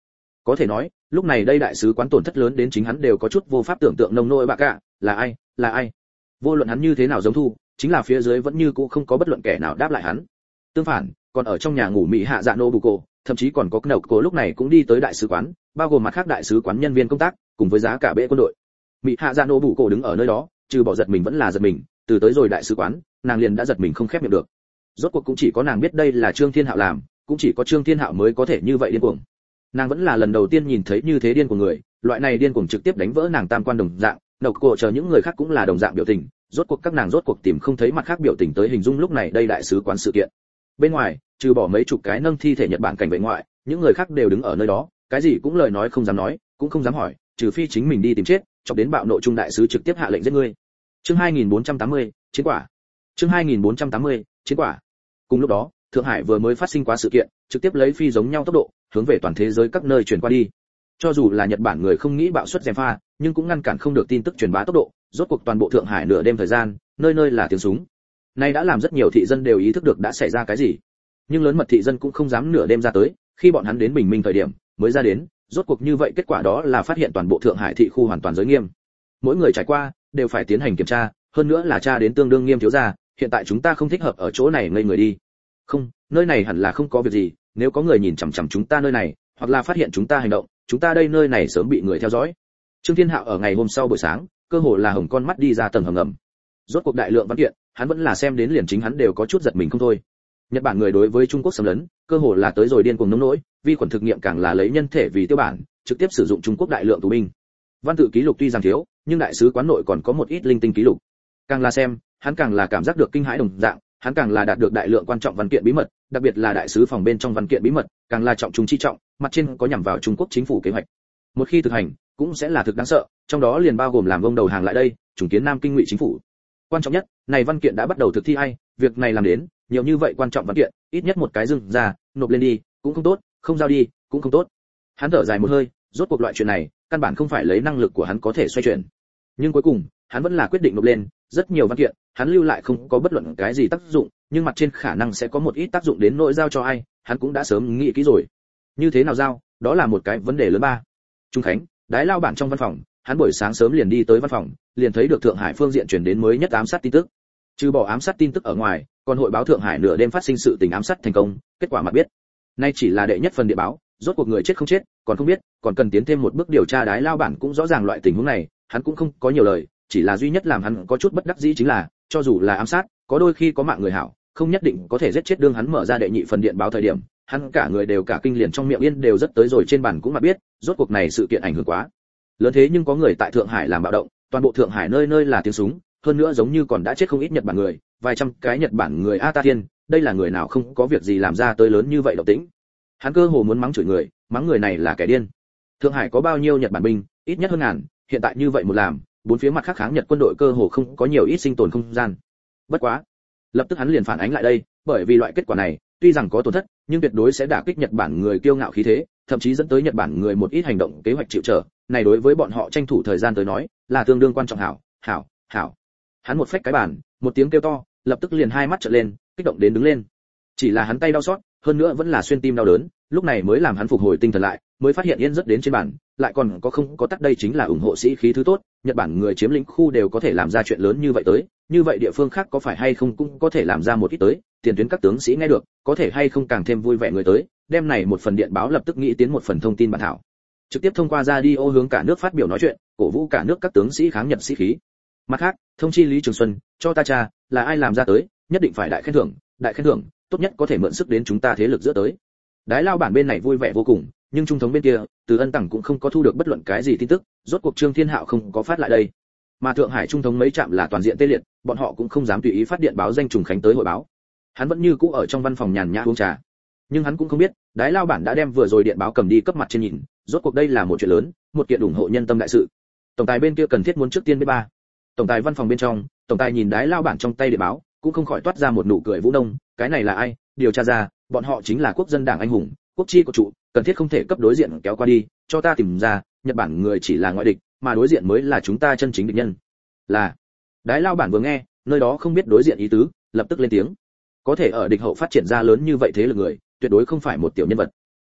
Có thể nói, lúc này đây đại sứ quán tổn thất lớn đến chính hắn đều có chút vô pháp tưởng tượng nông nỗi bạ cả, là ai, là ai. Vô luận hắn như thế nào giống thu, chính là phía dưới vẫn như cũ không có bất luận kẻ nào đáp lại hắn. Tương phản, còn ở trong nhà ngủ mỹ hạ dạ nô bù cổ, thậm chí còn có nậu cổ lúc này cũng đi tới đại sứ quán, bao gồm mặt khác đại sứ quán nhân viên công tác, cùng với giá cả bệ quân đội. Mỹ hạ dạ nô bù cổ đứng ở nơi đó, trừ bỏ giật mình vẫn là giật mình, từ tới rồi đại sứ quán, nàng liền đã giật mình không khép miệng được. Rốt cuộc cũng chỉ có nàng biết đây là Trương Thiên Hạo làm, cũng chỉ có Trương Thiên Hạo mới có thể như vậy điên cuồng. Nàng vẫn là lần đầu tiên nhìn thấy như thế điên của người, loại này điên cuồng trực tiếp đánh vỡ nàng tam quan đồng dạng, nậu cổ chờ những người khác cũng là đồng dạng biểu tình, rốt cuộc các nàng rốt cuộc tìm không thấy mặt khác biểu tình tới hình dung lúc này đây đại sứ quán sự kiện. Bên ngoài, trừ bỏ mấy chục cái nâng thi thể Nhật Bản cảnh vệ ngoại, những người khác đều đứng ở nơi đó, cái gì cũng lời nói không dám nói, cũng không dám hỏi, trừ phi chính mình đi tìm chết, chọc đến bạo nộ trung đại sứ trực tiếp hạ lệnh giết ngươi. Chương hai nghìn bốn trăm tám mươi, chiến quả. Chương hai nghìn bốn trăm tám mươi, chiến quả. Cùng lúc đó, Thượng Hải vừa mới phát sinh quá sự kiện, trực tiếp lấy phi giống nhau tốc độ, hướng về toàn thế giới các nơi truyền qua đi. Cho dù là Nhật Bản người không nghĩ bạo suất gièm pha, nhưng cũng ngăn cản không được tin tức truyền bá tốc độ, rốt cuộc toàn bộ Thượng Hải nửa đêm thời gian, nơi nơi là tiếng súng. Nay đã làm rất nhiều thị dân đều ý thức được đã xảy ra cái gì. Nhưng lớn mật thị dân cũng không dám nửa đêm ra tới, khi bọn hắn đến bình minh thời điểm, mới ra đến, rốt cuộc như vậy kết quả đó là phát hiện toàn bộ Thượng Hải thị khu hoàn toàn giới nghiêm. Mỗi người trải qua đều phải tiến hành kiểm tra, hơn nữa là tra đến tương đương nghiêm thiếu gia, hiện tại chúng ta không thích hợp ở chỗ này ngây người đi. Không, nơi này hẳn là không có việc gì, nếu có người nhìn chằm chằm chúng ta nơi này, hoặc là phát hiện chúng ta hành động, chúng ta đây nơi này sớm bị người theo dõi. Trương Thiên Hạo ở ngày hôm sau buổi sáng, cơ hồ là hồng con mắt đi ra tầng hầm ngầm. Rốt cuộc đại lượng văn kiện, hắn vẫn là xem đến liền chính hắn đều có chút giật mình không thôi. Nhật Bản người đối với Trung Quốc xâm lấn, cơ hồ là tới rồi điên cuồng nông nỗi, vi khuẩn thực nghiệm càng là lấy nhân thể vì tiêu bản, trực tiếp sử dụng Trung Quốc đại lượng tù binh. Văn tự ký lục tuy rằng thiếu, nhưng đại sứ quán nội còn có một ít linh tinh ký lục. Càng là xem, hắn càng là cảm giác được kinh hãi đồng dạng, hắn càng là đạt được đại lượng quan trọng văn kiện bí mật, đặc biệt là đại sứ phòng bên trong văn kiện bí mật, càng là trọng trung chi trọng, mặt trên có nhằm vào Trung Quốc chính phủ kế hoạch. Một khi thực hành, cũng sẽ là thực đáng sợ, trong đó liền bao gồm làm vông đầu hàng lại đây, trùng kiến Nam Kinh Ngụy chính phủ. Quan trọng nhất, này văn kiện đã bắt đầu thực thi ai, việc này làm đến, nhiều như vậy quan trọng văn kiện, ít nhất một cái dừng ra, nộp lên đi, cũng không tốt, không giao đi, cũng không tốt. Hắn thở dài một hơi, rốt cuộc loại chuyện này, căn bản không phải lấy năng lực của hắn có thể xoay chuyển. Nhưng cuối cùng, hắn vẫn là quyết định nộp lên, rất nhiều văn kiện, hắn lưu lại không có bất luận cái gì tác dụng, nhưng mặt trên khả năng sẽ có một ít tác dụng đến nỗi giao cho ai, hắn cũng đã sớm nghĩ kỹ rồi. Như thế nào giao, đó là một cái vấn đề lớn ba. Trung Khánh, đái lao bản trong văn phòng, hắn buổi sáng sớm liền đi tới văn phòng, liền thấy được Thượng Hải phương diện truyền đến mới nhất ám sát tin tức. Trừ bỏ ám sát tin tức ở ngoài, còn hội báo Thượng Hải nửa đêm phát sinh sự tình ám sát thành công, kết quả mặt biết. Nay chỉ là đệ nhất phần địa báo, rốt cuộc người chết không chết, còn không biết, còn cần tiến thêm một bước điều tra. Đái lao bản cũng rõ ràng loại tình huống này, hắn cũng không có nhiều lời, chỉ là duy nhất làm hắn có chút bất đắc dĩ chính là, cho dù là ám sát, có đôi khi có mạng người hảo, không nhất định có thể giết chết. Đương hắn mở ra đệ nhị phần điện báo thời điểm, hắn cả người đều cả kinh liền trong miệng yên đều rất tới rồi trên bàn cũng mà biết, rốt cuộc này sự kiện ảnh hưởng quá lớn thế nhưng có người tại Thượng Hải làm bạo động, toàn bộ Thượng Hải nơi nơi là tiếng súng, hơn nữa giống như còn đã chết không ít Nhật Bản người, vài trăm cái Nhật Bản người. A Ta Thiên, đây là người nào không có việc gì làm ra tới lớn như vậy động tĩnh. Hắn cơ hồ muốn mắng chửi người, mắng người này là kẻ điên. Thượng Hải có bao nhiêu Nhật Bản binh, ít nhất hơn ngàn, hiện tại như vậy một làm, bốn phía mặt khác kháng Nhật quân đội cơ hồ không có nhiều ít sinh tồn không gian. Bất quá, lập tức hắn liền phản ánh lại đây, bởi vì loại kết quả này, tuy rằng có tổn thất, nhưng tuyệt đối sẽ đả kích Nhật Bản người kiêu ngạo khí thế, thậm chí dẫn tới Nhật Bản người một ít hành động kế hoạch chịu trở, này đối với bọn họ tranh thủ thời gian tới nói, là tương đương quan trọng. Hảo, hảo, hảo. Hắn một phách cái bàn, một tiếng kêu to, lập tức liền hai mắt trợn lên, kích động đến đứng lên. Chỉ là hắn tay đau xót, hơn nữa vẫn là xuyên tim đau đớn, lúc này mới làm hắn phục hồi tinh thần lại, mới phát hiện yên rất đến trên bàn, lại còn có không có tắt đây chính là ủng hộ sĩ khí thứ tốt, Nhật Bản người chiếm lĩnh khu đều có thể làm ra chuyện lớn như vậy tới, như vậy địa phương khác có phải hay không cũng có thể làm ra một ít tới, tiền tuyến các tướng sĩ nghe được, có thể hay không càng thêm vui vẻ người tới, đem này một phần điện báo lập tức nghĩ tiến một phần thông tin bản thảo, trực tiếp thông qua radio hướng cả nước phát biểu nói chuyện, cổ vũ cả nước các tướng sĩ kháng Nhật sĩ khí. Mặt khác, thông chi Lý Trường Xuân, cho ta tra, là ai làm ra tới, nhất định phải đại khen thưởng, đại khen thưởng, tốt nhất có thể mượn sức đến chúng ta thế lực giữa tới. Đái lao bản bên này vui vẻ vô cùng, nhưng trung thống bên kia, Từ Ân Tằng cũng không có thu được bất luận cái gì tin tức, rốt cuộc Trương Thiên Hạo không có phát lại đây. Mà Thượng Hải trung thống mấy trạm là toàn diện tê liệt, bọn họ cũng không dám tùy ý phát điện báo danh Trùng Khánh tới hội báo. Hắn vẫn như cũ ở trong văn phòng nhàn nhã uống trà. Nhưng hắn cũng không biết, Đái lao bản đã đem vừa rồi điện báo cầm đi cấp mặt trên nhìn, rốt cuộc đây là một chuyện lớn, một kiện ủng hộ nhân tâm đại sự. Tổng tài bên kia cần thiết muốn trước tiên biết ba. Tổng tài văn phòng bên trong, tổng tài nhìn Đái lao bản trong tay điện báo, cũng không khỏi toát ra một nụ cười vũ đông, cái này là ai? Điều tra ra, bọn họ chính là quốc dân đảng anh hùng, quốc chi của trụ, cần thiết không thể cấp đối diện kéo qua đi, cho ta tìm ra, Nhật Bản người chỉ là ngoại địch, mà đối diện mới là chúng ta chân chính địch nhân. Là. Đái lao bản vừa nghe, nơi đó không biết đối diện ý tứ, lập tức lên tiếng. Có thể ở địch hậu phát triển ra lớn như vậy thế lực người, tuyệt đối không phải một tiểu nhân vật.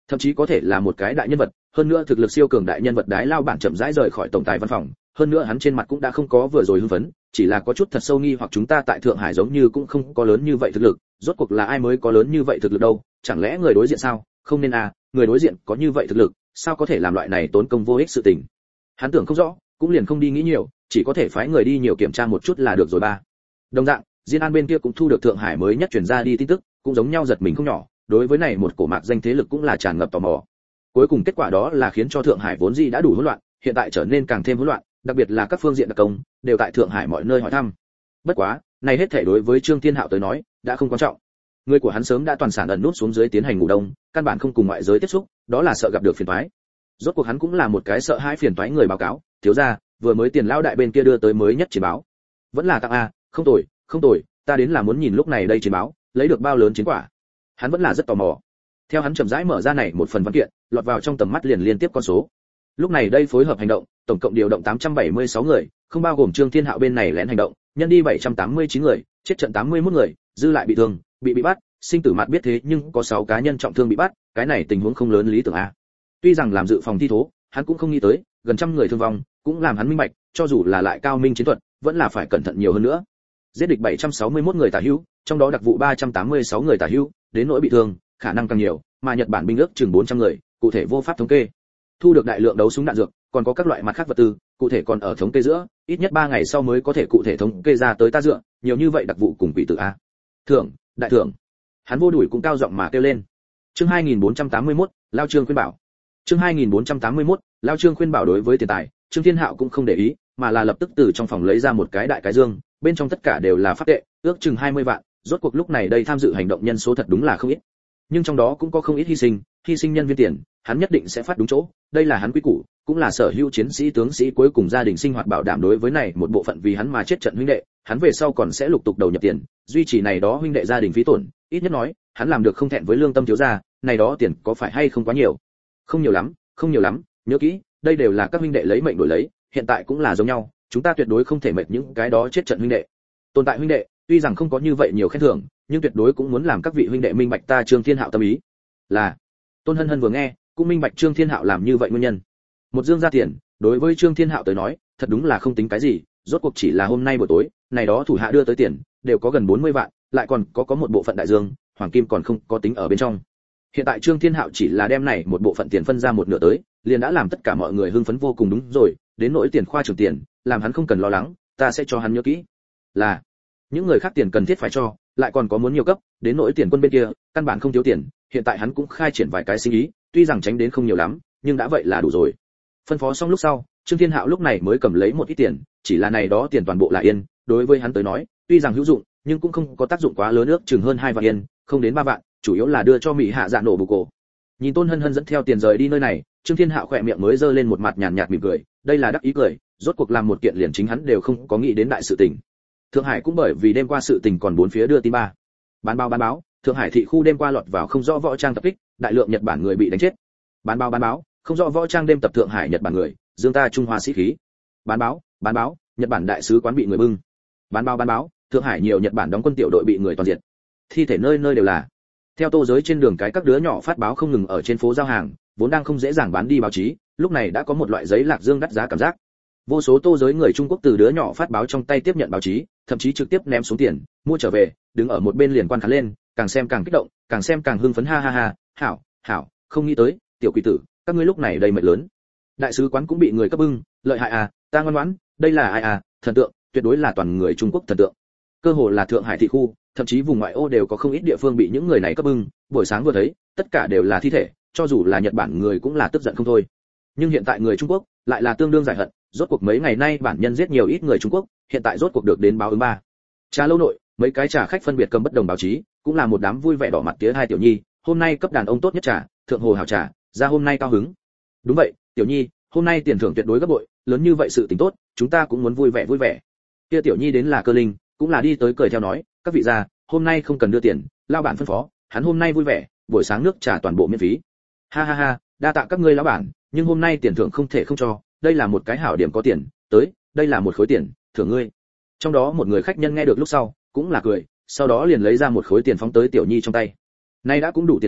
thậm chí có thể là một cái đại nhân vật, hơn nữa thực lực siêu cường đại nhân vật đái lao bản chậm rãi rời khỏi tổng tài văn phòng, hơn nữa hắn trên mặt cũng đã không có vừa rồi hưng phấn, chỉ là có chút thật sâu nghi hoặc chúng ta tại Thượng Hải giống như cũng không có lớn như vậy thực lực, rốt cuộc là ai mới có lớn như vậy thực lực đâu, chẳng lẽ người đối diện sao? Không nên à, người đối diện có như vậy thực lực, sao có thể làm loại này tốn công vô ích sự tình. Hắn tưởng không rõ, cũng liền không đi nghĩ nhiều, chỉ có thể phái người đi nhiều kiểm tra một chút là được rồi ba. Đồng dạng, Diên An bên kia cũng thu được Thượng Hải mới nhất truyền ra đi tin tức, cũng giống nhau giật mình không nhỏ, đối với này một cổ mạc danh thế lực cũng là tràn ngập tò mò. Cuối cùng kết quả đó là khiến cho Thượng Hải vốn dĩ đã đủ hỗn loạn, hiện tại trở nên càng thêm hỗn loạn, đặc biệt là các phương diện đặc công đều tại Thượng Hải mọi nơi hỏi thăm. Bất quá, này hết thể đối với Trương Thiên Hạo tới nói, đã không quan trọng. Người của hắn sớm đã toàn sản ẩn nút xuống dưới tiến hành ngủ đông, căn bản không cùng ngoại giới tiếp xúc, đó là sợ gặp được phiền toái. Rốt cuộc hắn cũng là một cái sợ hãi phiền toái người báo cáo, thiếu gia, vừa mới tiền lão đại bên kia đưa tới mới nhất chiến báo. Vẫn là tặng a, không tồi, không tồi, ta đến là muốn nhìn lúc này đây chiến báo, lấy được bao lớn chiến quả. Hắn vẫn là rất tò mò. Theo hắn chậm rãi mở ra này một phần văn kiện, lọt vào trong tầm mắt liền liên tiếp con số. Lúc này đây phối hợp hành động, tổng cộng điều động tám trăm bảy mươi sáu người, không bao gồm Trương Thiên Hạo bên này lén hành động, nhân đi bảy trăm tám mươi chín người, chết trận tám mươi mốt người, dư lại bị thương, bị bị bắt, sinh tử mặt biết thế nhưng có sáu cá nhân trọng thương bị bắt, cái này tình huống không lớn lý tưởng a. Tuy rằng làm dự phòng thi thố, hắn cũng không nghĩ tới, gần trăm người thương vong, cũng làm hắn minh bạch, cho dù là lại cao minh chiến thuật, vẫn là phải cẩn thận nhiều hơn nữa. Giết địch bảy trăm sáu mươi mốt người tả hữu, trong đó đặc vụ ba trăm tám mươi sáu người tả hữu, đến nỗi bị thương, khả năng càng nhiều, mà Nhật Bản binh ước chừng bốn trăm người, cụ thể vô pháp thống kê. Thu được đại lượng đấu súng đạn dược, còn có các loại mặt khác vật tư, cụ thể còn ở thống kê giữa, ít nhất ba ngày sau mới có thể cụ thể thống kê ra tới ta dựa, nhiều như vậy đặc vụ cùng quỷ tử a. Thưởng, đại thưởng. Hắn vô đuổi cũng cao giọng mà kêu lên. Chương hai nghìn bốn trăm tám mươi mốt, Lao Trương khuyên bảo. Chương hai nghìn bốn trăm tám mươi mốt, Lao Trương khuyên bảo đối với tiền tài, Trương Thiên Hạo cũng không để ý, mà là lập tức từ trong phòng lấy ra một cái đại cái dương, bên trong tất cả đều là pháp tệ, ước chừng hai mươi vạn, rốt cuộc lúc này đây tham dự hành động nhân số thật đúng là không ít. Nhưng trong đó cũng có không ít hy sinh, hy sinh nhân viên tiền, hắn nhất định sẽ phát đúng chỗ, đây là hắn quy củ, cũng là sở hữu chiến sĩ tướng sĩ cuối cùng gia đình sinh hoạt bảo đảm đối với này một bộ phận vì hắn mà chết trận huynh đệ, hắn về sau còn sẽ lục tục đầu nhập tiền, duy trì này đó huynh đệ gia đình phí tổn, ít nhất nói, hắn làm được không thẹn với lương tâm thiếu gia, này đó tiền có phải hay không quá nhiều? Không nhiều lắm, không nhiều lắm, nhớ kỹ, đây đều là các huynh đệ lấy mệnh đổi lấy, hiện tại cũng là giống nhau, chúng ta tuyệt đối không thể mệt những cái đó chết trận huynh đệ. Tồn tại huynh đệ, tuy rằng không có như vậy nhiều khen thưởng, nhưng tuyệt đối cũng muốn làm các vị huynh đệ minh bạch ta Trương Thiên Hạo tâm ý. Là. Tôn Hân Hân vừa nghe, cũng minh bạch Trương Thiên Hạo làm như vậy nguyên nhân. Một dương ra tiền, đối với Trương Thiên Hạo tới nói, thật đúng là không tính cái gì, rốt cuộc chỉ là hôm nay buổi tối, này đó thủ hạ đưa tới tiền, đều có gần bốn mươi vạn, lại còn có có một bộ phận đại dương, hoàng kim còn không có tính ở bên trong. Hiện tại Trương Thiên Hạo chỉ là đem này một bộ phận tiền phân ra một nửa tới, liền đã làm tất cả mọi người hưng phấn vô cùng đúng rồi, đến nỗi tiền khoa trưởng tiền, làm hắn không cần lo lắng, ta sẽ cho hắn nhớ kỹ. Là, những người khác tiền cần thiết phải cho, lại còn có muốn nhiều cấp, đến nỗi tiền quân bên kia, căn bản không thiếu tiền, hiện tại hắn cũng khai triển vài cái sinh ý, tuy rằng tránh đến không nhiều lắm, nhưng đã vậy là đủ rồi. Phân phó xong lúc sau, Trương Thiên Hạo lúc này mới cầm lấy một ít tiền, chỉ là này đó tiền toàn bộ là yên, đối với hắn tới nói, tuy rằng hữu dụng, nhưng cũng không có tác dụng quá lớn ước chừng hơn hai vạn yên, không đến ba vạn, chủ yếu là đưa cho Mỹ Hạ Dạ nổ bù cổ. Nhìn Tôn Hân Hân dẫn theo tiền rời đi nơi này, Trương Thiên Hạo khỏe miệng mới giơ lên một mặt nhàn nhạt mỉm cười, đây là đắc ý cười, rốt cuộc làm một kiện liền chính hắn đều không có nghĩ đến đại sự tình. Thượng Hải cũng bởi vì đêm qua sự tình còn bốn phía đưa tin ba. Bán báo bán báo, Thượng Hải thị khu đêm qua lọt vào không rõ võ trang tập kích, đại lượng Nhật Bản người bị đánh chết. Bán báo bán báo, không rõ võ trang đêm tập Thượng Hải Nhật Bản người, dương ta Trung Hoa sĩ khí. Bán báo, bán báo, Nhật Bản đại sứ quán bị người bưng. Bán báo bán báo, Thượng Hải nhiều Nhật Bản đóng quân tiểu đội bị người toàn diệt. Thi thể nơi nơi đều là. Theo tô giới trên đường cái các đứa nhỏ phát báo không ngừng ở trên phố giao hàng, vốn đang không dễ dàng bán đi báo chí, lúc này đã có một loại giấy lạc dương đắt giá cảm giác. Vô số tô giới người Trung Quốc từ đứa nhỏ phát báo trong tay tiếp nhận báo chí, thậm chí trực tiếp ném xuống tiền, mua trở về, đứng ở một bên liền quan khán lên, càng xem càng kích động, càng xem càng hưng phấn ha ha ha, hảo, hảo, không nghĩ tới, tiểu quỷ tử, các ngươi lúc này đầy mệt lớn. Đại sứ quán cũng bị người cấp bưng, lợi hại à, ta ngoan ngoãn, đây là ai à, thần tượng, tuyệt đối là toàn người Trung Quốc thần tượng. Cơ hồ là Thượng Hải thị khu, thậm chí vùng ngoại ô đều có không ít địa phương bị những người này cấp bưng, buổi sáng vừa thấy, tất cả đều là thi thể, cho dù là Nhật Bản người cũng là tức giận không thôi. Nhưng hiện tại người Trung Quốc lại là tương đương giải hận, rốt cuộc mấy ngày nay bản nhân giết nhiều ít người Trung Quốc, hiện tại rốt cuộc được đến báo ứng ba. Trà lâu nội, mấy cái trà khách phân biệt cầm bất đồng báo chí, cũng là một đám vui vẻ đỏ mặt tía hai tiểu nhi, hôm nay cấp đàn ông tốt nhất trà, thượng hồ hảo trà, ra hôm nay cao hứng. Đúng vậy, tiểu nhi, hôm nay tiền thưởng tuyệt đối gấp bội, lớn như vậy sự tình tốt, chúng ta cũng muốn vui vẻ vui vẻ. Kia tiểu nhi đến là Cơ Linh, cũng là đi tới cười theo nói, các vị gia, hôm nay không cần đưa tiền, lão bản phân phó, hắn hôm nay vui vẻ, buổi sáng nước trà toàn bộ miễn phí. Ha ha ha, đa tạ các ngươi lão bản, nhưng hôm nay tiền thưởng không thể không cho, đây là một cái hảo điểm có tiền, tới, đây là một khối tiền, thưởng ngươi. Trong đó một người khách nhân nghe được lúc sau, cũng là cười, sau đó liền lấy ra một khối tiền phóng tới tiểu nhi trong tay. Nay đã cũng đủ tiền trà,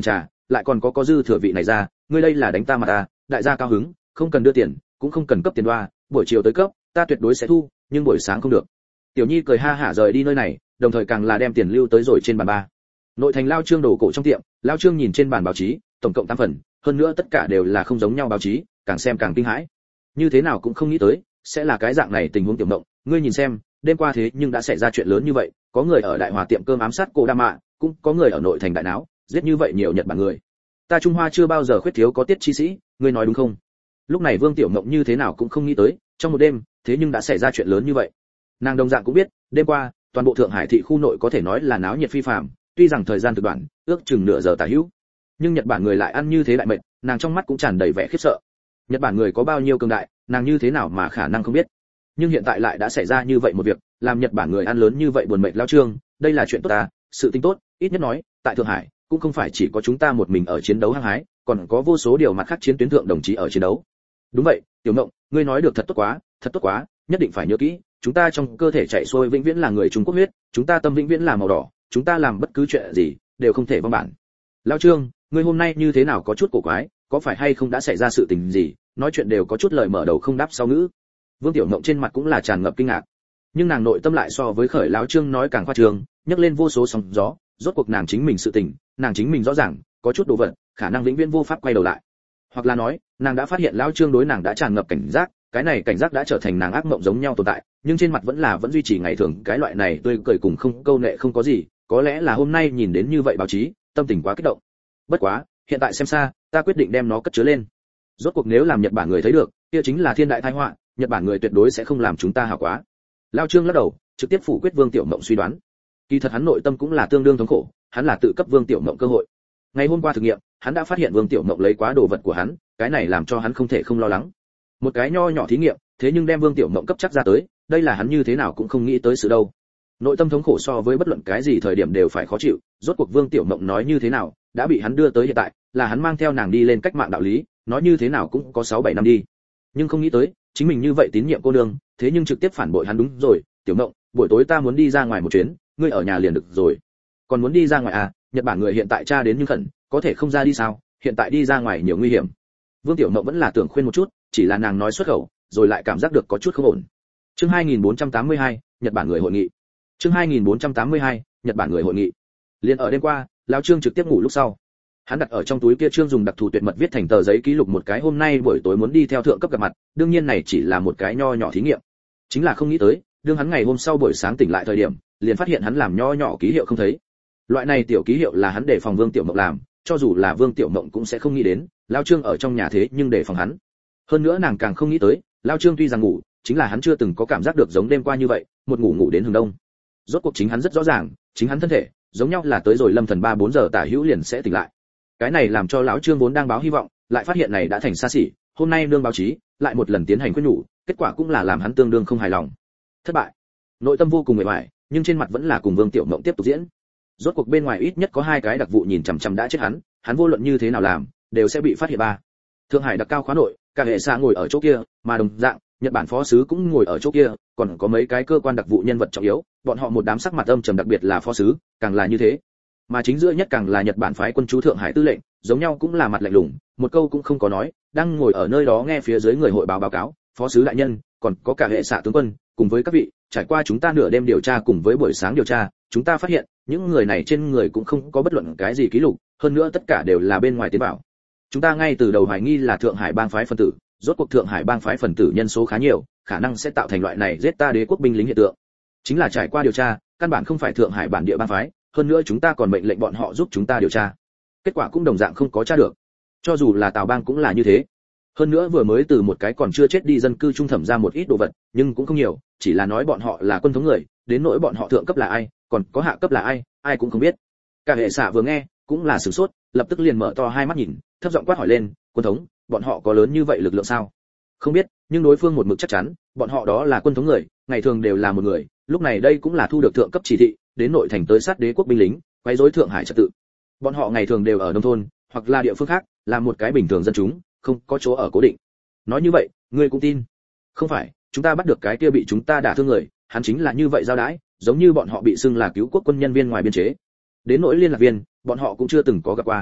lại còn có có dư thừa vị này ra, ngươi đây là đánh ta mà ta, đại gia cao hứng, không cần đưa tiền, cũng không cần cấp tiền đoa, buổi chiều tới cấp, ta tuyệt đối sẽ thu, nhưng buổi sáng không được. Tiểu Nhi cười ha hả rời đi nơi này, đồng thời càng là đem tiền lưu tới rồi trên bàn ba. Nội thành Lao Trương đồ cổ trong tiệm, Lao Trương nhìn trên bàn báo chí, tổng cộng tám phần, hơn nữa tất cả đều là không giống nhau báo chí, càng xem càng kinh hãi. Như thế nào cũng không nghĩ tới, sẽ là cái dạng này tình huống Tiểu Mộng, ngươi nhìn xem, đêm qua thế nhưng đã xảy ra chuyện lớn như vậy, có người ở Đại Hòa tiệm cơm ám sát cô Đa Mạ, cũng có người ở nội thành đại náo, giết như vậy nhiều Nhật Bản người. Ta Trung Hoa chưa bao giờ khuyết thiếu có tiết chi sĩ, ngươi nói đúng không? Lúc này Vương Tiểu Mộng như thế nào cũng không nghĩ tới, trong một đêm, thế nhưng đã xảy ra chuyện lớn như vậy. Nàng đồng dạng cũng biết, đêm qua, toàn bộ Thượng Hải thị khu nội có thể nói là náo nhiệt phi phàm, tuy rằng thời gian thực đoạn, ước chừng nửa giờ tả hữu, nhưng Nhật Bản người lại ăn như thế đại mệnh, nàng trong mắt cũng tràn đầy vẻ khiếp sợ. Nhật Bản người có bao nhiêu cường đại, nàng như thế nào mà khả năng không biết. Nhưng hiện tại lại đã xảy ra như vậy một việc, làm Nhật Bản người ăn lớn như vậy buồn mệnh Lao Trương, đây là chuyện tốt ta, sự tình tốt, ít nhất nói, tại Thượng Hải, cũng không phải chỉ có chúng ta một mình ở chiến đấu hăng hái, còn có vô số điều mặt khác chiến tuyến thượng đồng chí ở chiến đấu. Đúng vậy, Tiểu Mộng, ngươi nói được thật tốt quá, thật tốt quá, nhất định phải nhớ kỹ, chúng ta trong cơ thể chảy xuôi vĩnh viễn là người Trung Quốc huyết, chúng ta tâm vĩnh viễn là màu đỏ, chúng ta làm bất cứ chuyện gì đều không thể vong bản. Lao Trương, ngươi hôm nay như thế nào có chút cổ quái, có phải hay không đã xảy ra sự tình gì, nói chuyện đều có chút lời mở đầu không đáp sau ngữ. Vương Tiểu Mộng trên mặt cũng là tràn ngập kinh ngạc, nhưng nàng nội tâm lại so với Khởi Lão Trương nói càng khoa trương, nhấc lên vô số sóng gió, rốt cuộc nàng chính mình sự tình, nàng chính mình rõ ràng, có chút đồ vật, khả năng vĩnh viễn vô pháp quay đầu lại. Hoặc là nói, nàng đã phát hiện Lão Trương đối nàng đã tràn ngập cảnh giác, cái này cảnh giác đã trở thành nàng ác mộng giống nhau tồn tại, nhưng trên mặt vẫn là vẫn duy trì ngày thường cái loại này tươi cười cùng không câu nệ không có gì, có lẽ là hôm nay nhìn đến như vậy báo chí, tâm tình quá kích động. Bất quá, hiện tại xem xa, ta quyết định đem nó cất chứa lên. Rốt cuộc nếu làm Nhật Bản người thấy được, kia chính là thiên đại tai họa, Nhật Bản người tuyệt đối sẽ không làm chúng ta hảo quá. Lao Trương lắc đầu, trực tiếp phủ quyết Vương Tiểu Mộng suy đoán. Kỳ thật hắn nội tâm cũng là tương đương thống khổ, hắn là tự cấp Vương Tiểu Mộng cơ hội. Ngày hôm qua thực nghiệm, hắn đã phát hiện Vương Tiểu Mộng lấy quá đồ vật của hắn, cái này làm cho hắn không thể không lo lắng. Một cái nho nhỏ thí nghiệm, thế nhưng đem Vương Tiểu Mộng cấp chắc ra tới, đây là hắn như thế nào cũng không nghĩ tới sự đâu. Nội tâm thống khổ so với bất luận cái gì thời điểm đều phải khó chịu, rốt cuộc Vương Tiểu Mộng nói như thế nào, đã bị hắn đưa tới hiện tại, là hắn mang theo nàng đi lên cách mạng đạo lý, nói như thế nào cũng có sáu bảy năm đi. Nhưng không nghĩ tới, chính mình như vậy tín nhiệm cô nương, thế nhưng trực tiếp phản bội hắn. Đúng rồi, Tiểu Mộng, buổi tối ta muốn đi ra ngoài một chuyến, ngươi ở nhà liền được rồi. Còn muốn đi ra ngoài à? Nhật Bản người hiện tại tra đến nhưng khẩn, có thể không ra đi sao? Hiện tại đi ra ngoài nhiều nguy hiểm. Vương Tiểu Mộng vẫn là tưởng khuyên một chút, chỉ là nàng nói xuất khẩu, rồi lại cảm giác được có chút không ổn. Chương hai nghìn bốn trăm tám mươi hai, Nhật Bản người hội nghị. Chương hai nghìn bốn trăm tám mươi hai, Nhật Bản người hội nghị. Liên ở đêm qua, lão Trương trực tiếp ngủ lúc sau. Hắn đặt ở trong túi kia Trương dùng đặc thù tuyệt mật viết thành tờ giấy ký lục một cái hôm nay buổi tối muốn đi theo thượng cấp gặp mặt, đương nhiên này chỉ là một cái nho nhỏ thí nghiệm. Chính là không nghĩ tới, đương hắn ngày hôm sau buổi sáng tỉnh lại thời điểm, liền phát hiện hắn làm nho nhỏ ký hiệu không thấy. Loại này tiểu ký hiệu là hắn để phòng Vương Tiểu Mộng làm, cho dù là Vương Tiểu Mộng cũng sẽ không nghĩ đến, lão Trương ở trong nhà thế nhưng để phòng hắn. Hơn nữa nàng càng không nghĩ tới, lão Trương tuy rằng ngủ, chính là hắn chưa từng có cảm giác được giống đêm qua như vậy, một ngủ ngủ đến hừng đông. Rốt cuộc chính hắn rất rõ ràng, chính hắn thân thể, giống nhau là tới rồi lâm thần ba bốn giờ tả hữu liền sẽ tỉnh lại. Cái này làm cho lão Trương vốn đang báo hy vọng, lại phát hiện này đã thành xa xỉ, hôm nay nương báo chí, lại một lần tiến hành khuyên nhủ, kết quả cũng là làm hắn tương đương không hài lòng. Thất bại. Nội tâm vô cùng mệt mỏi, nhưng trên mặt vẫn là cùng Vương Tiểu Mộng tiếp tục diễn. Rốt cuộc bên ngoài ít nhất có hai cái đặc vụ nhìn chằm chằm đã chết hắn, hắn vô luận như thế nào làm, đều sẽ bị phát hiện ba. Thượng Hải đặc cao khóa nội, cả hệ xã ngồi ở chỗ kia, mà đồng dạng, Nhật Bản phó sứ cũng ngồi ở chỗ kia, còn có mấy cái cơ quan đặc vụ nhân vật trọng yếu, bọn họ một đám sắc mặt âm trầm, đặc biệt là phó sứ, càng là như thế. Mà chính giữa nhất càng là Nhật Bản phái quân chú Thượng Hải tư lệnh, giống nhau cũng là mặt lạnh lùng, một câu cũng không có nói, đang ngồi ở nơi đó nghe phía dưới người hội báo báo cáo, phó sứ đại nhân, còn có cả hệ xã tướng quân, cùng với các vị, trải qua chúng ta nửa đêm điều tra cùng với buổi sáng điều tra, chúng ta phát hiện, những người này trên người cũng không có bất luận cái gì ký lục, hơn nữa tất cả đều là bên ngoài tiến vào. Chúng ta ngay từ đầu hoài nghi là Thượng Hải bang phái phân tử, rốt cuộc Thượng Hải bang phái phần tử nhân số khá nhiều, khả năng sẽ tạo thành loại này giết ta đế quốc binh lính hiện tượng. Chính là trải qua điều tra, căn bản không phải Thượng Hải bản địa bang phái, hơn nữa chúng ta còn mệnh lệnh bọn họ giúp chúng ta điều tra. Kết quả cũng đồng dạng không có tra được. Cho dù là Tào bang cũng là như thế. Hơn nữa vừa mới từ một cái còn chưa chết đi dân cư trung thẩm ra một ít đồ vật, nhưng cũng không nhiều, chỉ là nói bọn họ là quân thống người, đến nỗi bọn họ thượng cấp là ai, còn có hạ cấp là ai, ai cũng không biết. Cả hệ xã vừa nghe, cũng là sửng sốt, lập tức liền mở to hai mắt nhìn, thấp giọng quát hỏi lên, quân thống, bọn họ có lớn như vậy lực lượng sao? Không biết, nhưng đối phương một mực chắc chắn, bọn họ đó là quân thống người, ngày thường đều là một người, lúc này đây cũng là thu được thượng cấp chỉ thị, đến nội thành tới sát đế quốc binh lính, quấy rối Thượng Hải trật tự. Bọn họ ngày thường đều ở nông thôn, hoặc là địa phương khác, là một cái bình thường dân chúng, không có chỗ ở cố định. Nói như vậy, ngươi cũng tin? Không phải, chúng ta bắt được cái kia bị chúng ta đả thương người, hắn chính là như vậy giao đãi, giống như bọn họ bị xưng là cứu quốc quân nhân viên ngoài biên chế. Đến nỗi liên lạc viên, bọn họ cũng chưa từng có gặp qua.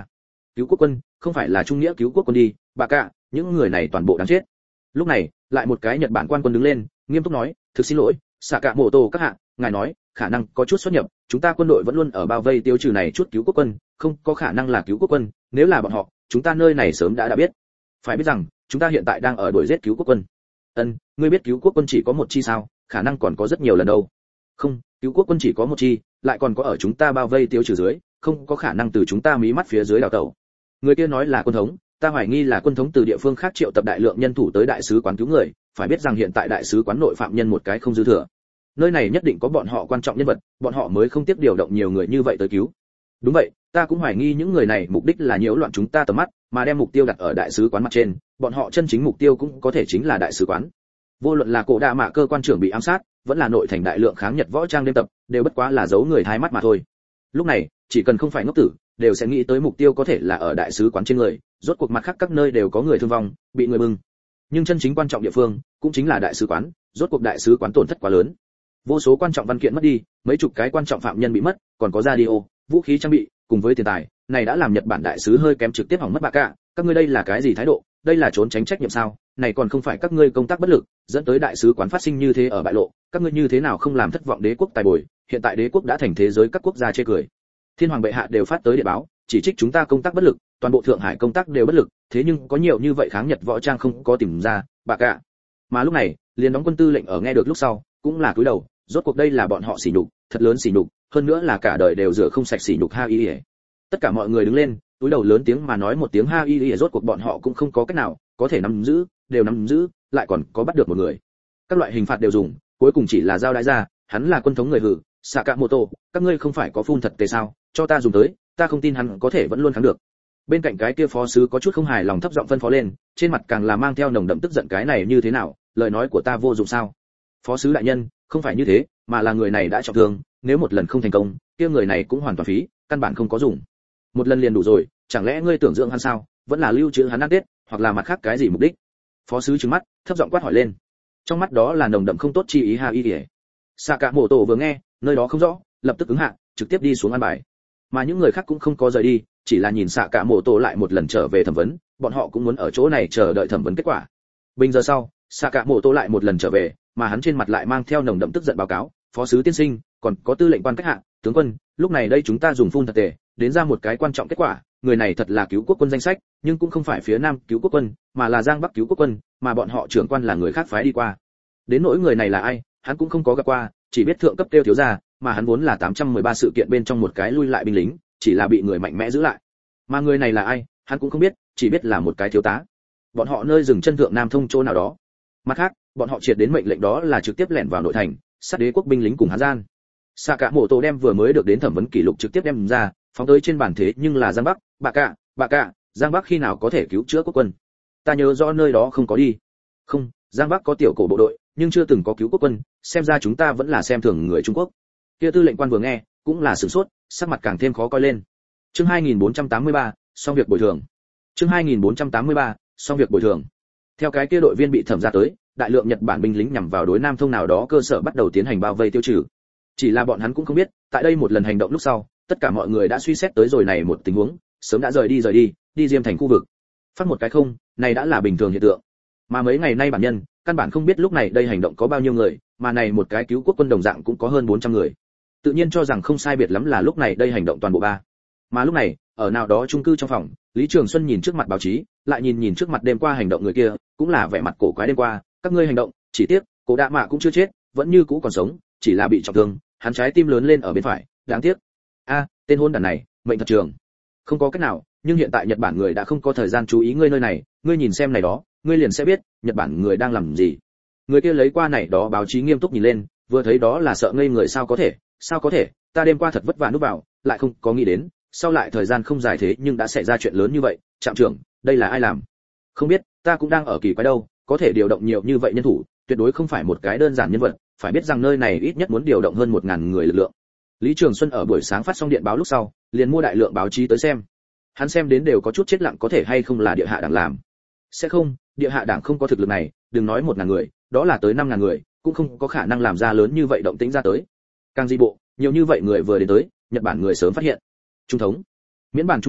cứu quốc quân, không phải là trung nghĩa cứu quốc quân đi, bà cả, những người này toàn bộ đáng chết. Lúc này, lại một cái Nhật Bản quan quân đứng lên, nghiêm túc nói, thực xin lỗi, Sakamoto các hạ, ngài nói, khả năng có chút xuất nhập, chúng ta quân đội vẫn luôn ở bao vây tiêu trừ này chút cứu quốc quân, không có khả năng là cứu quốc quân, nếu là bọn họ, chúng ta nơi này sớm đã đã biết. Phải biết rằng, chúng ta hiện tại đang ở đuổi giết cứu quốc quân. Ân, ngươi biết cứu quốc quân chỉ có một chi sao? Khả năng còn có rất nhiều lần đâu. Không, cứu quốc quân chỉ có một chi, lại còn có ở chúng ta bao vây tiêu trừ dưới, không có khả năng từ chúng ta mí mắt phía dưới đào tẩu. Người kia nói là quân thống, ta hoài nghi là quân thống từ địa phương khác triệu tập đại lượng nhân thủ tới đại sứ quán cứu người, phải biết rằng hiện tại đại sứ quán nội phạm nhân một cái không dư thừa. Nơi này nhất định có bọn họ quan trọng nhân vật, bọn họ mới không tiếp điều động nhiều người như vậy tới cứu. Đúng vậy, ta cũng hoài nghi những người này mục đích là nhiễu loạn chúng ta tầm mắt, mà đem mục tiêu đặt ở đại sứ quán mặt trên, bọn họ chân chính mục tiêu cũng có thể chính là đại sứ quán. Vô luận là cổ đạ mạ cơ quan trưởng bị ám sát, vẫn là nội thành đại lượng kháng Nhật võ trang đêm tập, đều bất quá là giấu người thái mắt mà thôi. Lúc này, chỉ cần không phải ngốc tử, đều sẽ nghĩ tới mục tiêu có thể là ở đại sứ quán trên người, rốt cuộc mặt khác các nơi đều có người thương vong, bị người bưng. Nhưng chân chính quan trọng địa phương, cũng chính là đại sứ quán, rốt cuộc đại sứ quán tổn thất quá lớn. Vô số quan trọng văn kiện mất đi, mấy chục cái quan trọng phạm nhân bị mất, còn có radio, vũ khí trang bị, cùng với tiền tài, này đã làm Nhật Bản đại sứ hơi kém trực tiếp hỏng mất bạ cả, các ngươi đây là cái gì thái độ, đây là trốn tránh trách nhiệm sao? Này còn không phải các ngươi công tác bất lực, dẫn tới đại sứ quán phát sinh như thế ở bại lộ, các ngươi như thế nào không làm thất vọng đế quốc tài bồi, hiện tại đế quốc đã thành thế giới các quốc gia chê cười. Thiên hoàng bệ hạ đều phát tới điện báo, chỉ trích chúng ta công tác bất lực, toàn bộ thượng hải công tác đều bất lực, thế nhưng có nhiều như vậy kháng Nhật võ trang không có tìm ra, bạ cả. Mà lúc này, liền đóng quân tư lệnh ở nghe được lúc sau, cũng là cúi đầu, rốt cuộc đây là bọn họ sỉ nhục, thật lớn sỉ nhục, hơn nữa là cả đời đều rửa không sạch sỉ nhục ha y. Tất cả mọi người đứng lên, cúi đầu lớn tiếng mà nói một tiếng ha y, rốt cuộc bọn họ cũng không có cách nào, có thể nắm giữ, đều nắm giữ, lại còn có bắt được một người. Các loại hình phạt đều dùng, cuối cùng chỉ là giao đãi ra, hắn là quân thống người hử, Sakamoto, các ngươi không phải có phun thật tề sao, cho ta dùng tới, ta không tin hắn có thể vẫn luôn kháng được. Bên cạnh cái kia phó sứ có chút không hài lòng thấp giọng phân phó lên, trên mặt càng là mang theo nồng đậm tức giận, cái này như thế nào, lời nói của ta vô dụng sao? Phó sứ đại nhân, không phải như thế, mà là người này đã trọng thương, nếu một lần không thành công, kia người này cũng hoàn toàn phí, căn bản không có dùng. Một lần liền đủ rồi, chẳng lẽ ngươi tưởng dưỡng hắn sao, vẫn là lưu trữ hắn ăn tết, hoặc là mặt khác cái gì mục đích? Phó sứ trừng mắt, thấp giọng quát hỏi lên. Trong mắt đó là nồng đậm không tốt chi ý ha y ỉa. Sakamoto vừa nghe, nơi đó không rõ, lập tức ứng hạ, trực tiếp đi xuống ăn bài. Mà những người khác cũng không có rời đi, chỉ là nhìn Sakamoto lại một lần trở về thẩm vấn, bọn họ cũng muốn ở chỗ này chờ đợi thẩm vấn kết quả. Bình giờ sau, Sakamoto lại một lần trở về, mà hắn trên mặt lại mang theo nồng đậm tức giận báo cáo, phó sứ tiên sinh, còn có tư lệnh quan cách hạ, tướng quân, lúc này đây chúng ta dùng phun thật tề, đến ra một cái quan trọng kết quả, người này thật là cứu quốc quân danh sách, nhưng cũng không phải phía Nam cứu quốc quân, mà là Giang Bắc cứu quốc quân, mà bọn họ trưởng quan là người khác phái đi qua. Đến nỗi người này là ai, hắn cũng không có gặp qua, chỉ biết thượng cấp tiêu thiếu gia, mà hắn vốn là tám trăm mười ba sự kiện bên trong một cái lui lại binh lính, chỉ là bị người mạnh mẽ giữ lại. Mà người này là ai, hắn cũng không biết, chỉ biết là một cái thiếu tá. Bọn họ nơi dừng chân thượng Nam thông chỗ nào đó. Mặt khác, bọn họ triệt đến mệnh lệnh đó là trực tiếp lẻn vào nội thành, sát đế quốc binh lính cùng hắn gian. Sakamoto đem vừa mới được đến thẩm vấn kỷ lục trực tiếp đem ra, phóng tới trên bàn thế nhưng là Giang Bắc, bà cả, bà cả, Giang Bắc khi nào có thể cứu chữa quốc quân? Ta nhớ rõ nơi đó không có đi. Không, Giang Bắc có tiểu cổ bộ đội, nhưng chưa từng có cứu quốc quân, xem ra chúng ta vẫn là xem thường người Trung Quốc. Kia tư lệnh quan vừa nghe, cũng là sửng sốt, sắc mặt càng thêm khó coi lên. Chương hai nghìn bốn trăm tám mươi ba, xong việc bồi thường. Chương hai nghìn bốn trăm tám mươi ba, xong việc bồi thường. Theo cái kia đội viên bị thẩm ra tới, đại lượng Nhật Bản binh lính nhằm vào đối Nam Thông nào đó cơ sở bắt đầu tiến hành bao vây tiêu trừ. Chỉ là bọn hắn cũng không biết, tại đây một lần hành động lúc sau, tất cả mọi người đã suy xét tới rồi này một tình huống, sớm đã rời đi rời đi, đi Diêm thành khu vực. Phát một cái không, này đã là bình thường hiện tượng. Mà mấy ngày nay bản nhân, căn bản không biết lúc này đây hành động có bao nhiêu người, mà này một cái cứu quốc quân đồng dạng cũng có hơn bốn trăm người. Tự nhiên cho rằng không sai biệt lắm là lúc này đây hành động toàn bộ ba. Mà lúc này, ở nào đó chung cư trong phòng, Lý Trường Xuân nhìn trước mặt báo chí, lại nhìn nhìn trước mặt đêm qua hành động người kia, cũng là vẻ mặt cổ quái đêm qua, các ngươi hành động, chỉ tiếc, Cố Đạ Mạ cũng chưa chết, vẫn như cũ còn sống, chỉ là bị trọng thương, hắn trái tim lớn lên ở bên phải, đáng tiếc. A, tên hôn đàn này, mệnh thật trường. Không có cách nào, nhưng hiện tại Nhật Bản người đã không có thời gian chú ý ngươi nơi này, ngươi nhìn xem này đó, ngươi liền sẽ biết, Nhật Bản người đang làm gì. Người kia lấy qua này đó báo chí nghiêm túc nhìn lên, vừa thấy đó là sợ ngây người, sao có thể, sao có thể, ta đêm qua thật vất vả núp vào, lại không có nghĩ đến, sau lại thời gian không dài thế nhưng đã xảy ra chuyện lớn như vậy, trạm trưởng, đây là ai làm? Không biết, ta cũng đang ở kỳ quái đâu, có thể điều động nhiều như vậy nhân thủ, tuyệt đối không phải một cái đơn giản nhân vật, phải biết rằng nơi này ít nhất muốn điều động hơn một ngàn người lực lượng. Lý Trường Xuân ở buổi sáng phát xong điện báo lúc sau, liền mua đại lượng báo chí tới xem. Hắn xem đến đều có chút chết lặng, có thể hay không là địa hạ đảng làm? Sẽ không, địa hạ đảng không có thực lực này, đừng nói một ngàn người, đó là tới năm ngàn người, cũng không có khả năng làm ra lớn như vậy động tĩnh ra tới. Càng di bộ, nhiều như vậy người vừa đến tới, Nhật Bản người sớm phát hiện. Trung thống, miễn bản trung thống,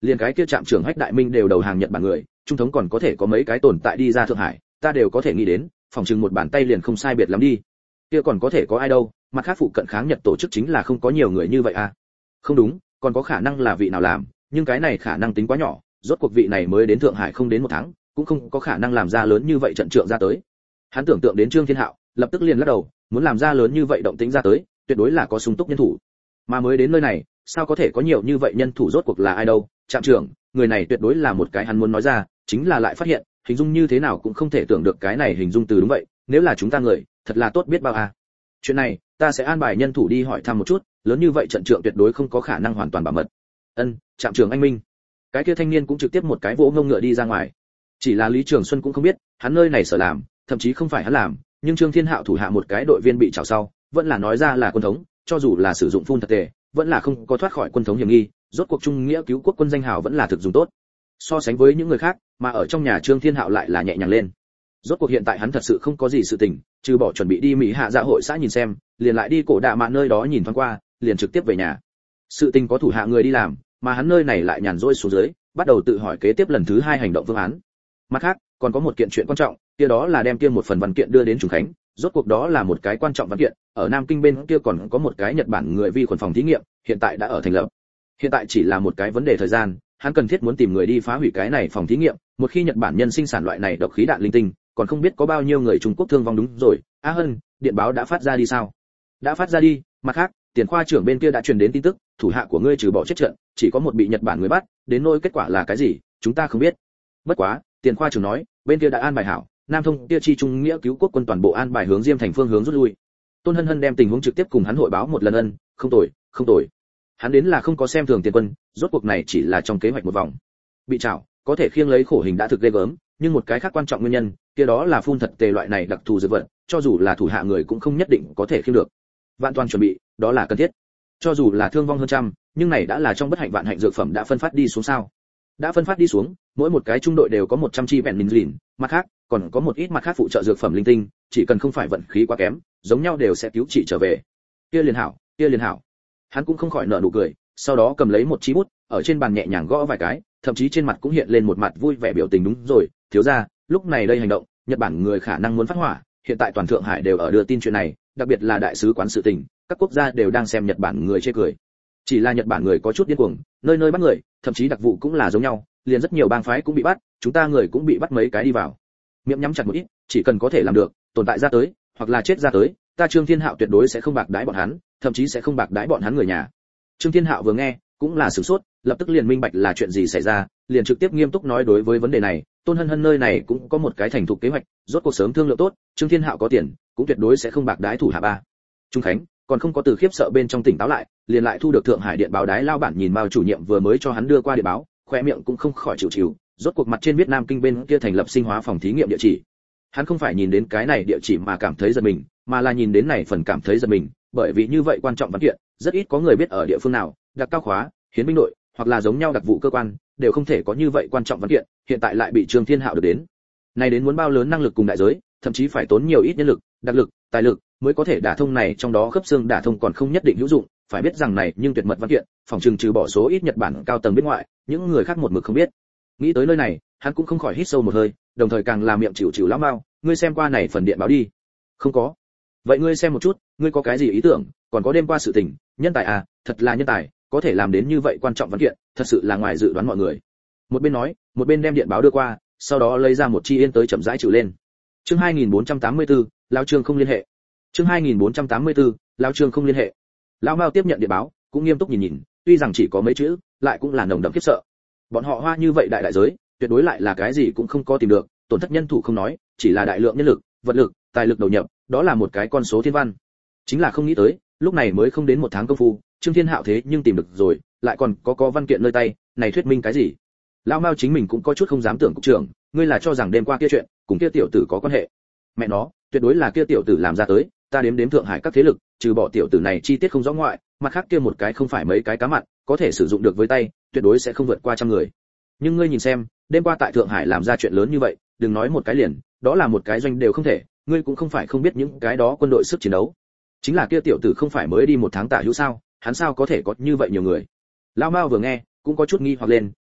liền cái kia trạm trưởng Hách Đại Minh đều đầu hàng Nhật Bản người, trung thống còn có thể có mấy cái tồn tại đi ra Thượng Hải, ta đều có thể nghĩ đến, phòng trừng một bàn tay liền không sai biệt lắm đi. Kia còn có thể có ai đâu, mặt khác phụ cận kháng Nhật tổ chức chính là không có nhiều người như vậy à. Không đúng, còn có khả năng là vị nào làm, nhưng cái này khả năng tính quá nhỏ, rốt cuộc vị này mới đến Thượng Hải không đến một tháng, cũng không có khả năng làm ra lớn như vậy trận trượng ra tới. Hắn tưởng tượng đến Trương Thiên Hạo, lập tức liền lắc đầu, muốn làm ra lớn như vậy động tĩnh ra tới, tuyệt đối là có sung túc nhân thủ. Mà mới đến nơi này, sao có thể có nhiều như vậy nhân thủ, rốt cuộc là ai đâu? Trạm trưởng, người này tuyệt đối là một cái hắn muốn nói ra, chính là lại phát hiện, hình dung như thế nào cũng không thể tưởng được cái này hình dung từ đúng vậy, nếu là chúng ta người, thật là tốt biết bao à. Chuyện này, ta sẽ an bài nhân thủ đi hỏi thăm một chút, lớn như vậy trận trượng tuyệt đối không có khả năng hoàn toàn bảo mật. Ân, trạm trưởng anh minh. Cái kia thanh niên cũng trực tiếp một cái vỗ ngông ngựa đi ra ngoài. Chỉ là Lý Trường Xuân cũng không biết, hắn nơi này sở làm, thậm chí không phải hắn làm, nhưng Trương Thiên Hạo thủ hạ một cái đội viên bị trảo sau, vẫn là nói ra là quân thống, cho dù là sử dụng phun thật tệ, vẫn là không có thoát khỏi quân thống hiểm nghi, rốt cuộc trung nghĩa cứu quốc quân danh hào vẫn là thực dùng tốt. So sánh với những người khác, mà ở trong nhà Trương Thiên Hạo lại là nhẹ nhàng lên. Rốt cuộc hiện tại hắn thật sự không có gì sự tình, trừ bỏ chuẩn bị đi Mỹ Hạ dạ hội xã nhìn xem, liền lại đi cổ đạ mạn nơi đó nhìn thoáng qua, liền trực tiếp về nhà. Sự tình có thủ hạ người đi làm, mà hắn nơi này lại nhàn rỗi xuống dưới, bắt đầu tự hỏi kế tiếp lần thứ hai hành động phương án. Mặt khác, còn có một kiện chuyện quan trọng, kia đó là đem kia một phần văn kiện đưa đến Trùng Khánh, rốt cuộc đó là một cái quan trọng văn kiện, ở Nam Kinh bên kia còn có một cái Nhật Bản người vi khuẩn phòng thí nghiệm, hiện tại đã ở thành lập. Hiện tại chỉ là một cái vấn đề thời gian, hắn cần thiết muốn tìm người đi phá hủy cái này phòng thí nghiệm, một khi Nhật Bản nhân sinh sản loại này độc khí đạn linh tinh, còn không biết có bao nhiêu người Trung Quốc thương vong. Đúng rồi, A Hân, điện báo đã phát ra đi sao? Đã phát ra đi, mặt khác, tiền khoa trưởng bên kia đã truyền đến tin tức, thủ hạ của ngươi trừ bỏ chết trận, chỉ có một bị Nhật Bản người bắt, đến nỗi kết quả là cái gì, chúng ta không biết. Bất quá, tiền khoa trưởng nói, bên kia đã an bài hảo, Nam Thông kia chi trung nghĩa cứu quốc quân toàn bộ an bài hướng Diêm Thành phương hướng rút lui. Tôn Hân Hân đem tình huống trực tiếp cùng hắn hội báo một lần. Ân, không tồi, không tồi. Hắn đến là không có xem thường tiền quân, rốt cuộc này chỉ là trong kế hoạch một vòng. Bị trảo, có thể khiêng lấy khổ hình đã thực ghê gớm, nhưng một cái khác quan trọng nguyên nhân, kia đó là phun thật tề loại này đặc thù dược vật, cho dù là thủ hạ người cũng không nhất định có thể khiêng được. Vạn toàn chuẩn bị, đó là cần thiết. Cho dù là thương vong hơn trăm, nhưng này đã là trong bất hạnh vạn hạnh dược phẩm đã phân phát đi xuống sao? Đã phân phát đi xuống, mỗi một cái trung đội đều có một trăm chi vẹn lìn, mặt khác, còn có một ít mặt khác phụ trợ dược phẩm linh tinh, chỉ cần không phải vận khí quá kém, giống nhau đều sẽ cứu trị trở về. Kia liền hảo, kia liền hảo. Hắn cũng không khỏi nở nụ cười, sau đó cầm lấy một chí bút, ở trên bàn nhẹ nhàng gõ vài cái, thậm chí trên mặt cũng hiện lên một mặt vui vẻ biểu tình. Đúng rồi, thiếu gia, lúc này đây hành động, Nhật Bản người khả năng muốn phát hỏa, hiện tại toàn Thượng Hải đều ở đưa tin chuyện này, đặc biệt là đại sứ quán sự tình, các quốc gia đều đang xem Nhật Bản người chê cười. Chỉ là Nhật Bản người có chút điên cuồng, nơi nơi bắt người, thậm chí đặc vụ cũng là giống nhau, liền rất nhiều bang phái cũng bị bắt, chúng ta người cũng bị bắt mấy cái đi vào. Miệng nhắm chặt một ít, chỉ cần có thể làm được, tồn tại ra tới, hoặc là chết ra tới, ta Trương Thiên Hạo tuyệt đối sẽ không bạc đãi bọn hắn, thậm chí sẽ không bạc đãi bọn hắn người nhà. Trương Thiên Hạo vừa nghe, cũng là sửng sốt, lập tức liền minh bạch là chuyện gì xảy ra, liền trực tiếp nghiêm túc nói đối với vấn đề này, Tôn Hân Hân nơi này cũng có một cái thành thục kế hoạch, rốt cuộc sớm thương lượng tốt, Trương Thiên Hạo có tiền, cũng tuyệt đối sẽ không bạc đái thủ hạ ba. Trung Khánh còn không có từ khiếp sợ bên trong tỉnh táo lại, liền lại thu được Thượng Hải điện báo đái lao bản nhìn Mao chủ nhiệm vừa mới cho hắn đưa qua điện báo, khoe miệng cũng không khỏi chịu chịu, rốt cuộc mặt trên viết Nam Kinh bên kia thành lập sinh hóa phòng thí nghiệm địa chỉ. Hắn không phải nhìn đến cái này địa chỉ mà cảm thấy giật mình, mà là nhìn đến này phần cảm thấy giật mình, bởi vì như vậy quan trọng văn kiện, rất ít có người biết ở địa phương nào, đặc cao khóa, hiến binh đội, hoặc là giống nhau đặc vụ cơ quan, đều không thể có như vậy quan trọng văn kiện, hiện tại lại bị Trương Thiên Hạo được đến. Này đến muốn bao lớn năng lực cùng đại giới, thậm chí phải tốn nhiều ít nhân lực, đặc lực, tài lực mới có thể đả thông này, trong đó khớp xương đả thông còn không nhất định hữu dụng, phải biết rằng này nhưng tuyệt mật văn kiện, phòng trừng trừ bỏ số ít Nhật Bản cao tầng bên ngoại, những người khác một mực không biết. Nghĩ tới nơi này, hắn cũng không khỏi hít sâu một hơi, đồng thời càng làm miệng chịu chịu lão Mao, ngươi xem qua này phần điện báo đi. Không có. Vậy ngươi xem một chút, ngươi có cái gì ý tưởng, còn có đêm qua sự tình, nhân tài à, thật là nhân tài, có thể làm đến như vậy quan trọng văn kiện, thật sự là ngoài dự đoán mọi người. Một bên nói, một bên đem điện báo đưa qua, sau đó lấy ra một chi yên tới chậm rãi chịu lên. Chương hai nghìn bốn trăm tám mươi tư, lão Trương không liên hệ. Chương hai nghìn bốn trăm tám mươi tư, lão Trương không liên hệ. Lão Mao tiếp nhận điện báo, cũng nghiêm túc nhìn nhìn, tuy rằng chỉ có mấy chữ, lại cũng là nồng đậm khiếp sợ. Bọn họ hoa như vậy đại đại giới, tuyệt đối lại là cái gì cũng không có tìm được, tổn thất nhân thủ không nói, chỉ là đại lượng nhân lực, vật lực, tài lực đầu nhập, đó là một cái con số thiên văn. Chính là không nghĩ tới, lúc này mới không đến một tháng công phu, Trương Thiên Hạo thế nhưng tìm được rồi, lại còn có có văn kiện nơi tay, này thuyết minh cái gì? Lão Mao chính mình cũng có chút không dám tưởng. Cục trưởng, ngươi là cho rằng đêm qua kia chuyện cùng kia tiểu tử có quan hệ? Mẹ nó, tuyệt đối là kia tiểu tử làm ra tới, ta đếm đếm Thượng Hải các thế lực, trừ bỏ tiểu tử này chi tiết không rõ ngoại, mặt khác kia một cái không phải mấy cái cá mặn, có thể sử dụng được với tay, tuyệt đối sẽ không vượt qua trăm người. Nhưng ngươi nhìn xem, đêm qua tại Thượng Hải làm ra chuyện lớn như vậy, đừng nói một cái liền, đó là một cái doanh đều không thể, ngươi cũng không phải không biết những cái đó quân đội sức chiến đấu. Chính là kia tiểu tử không phải mới đi một tháng tả hữu sao, hắn sao có thể có như vậy nhiều người? Lão Mao vừa nghe, cũng có chút nghi hoặc lên,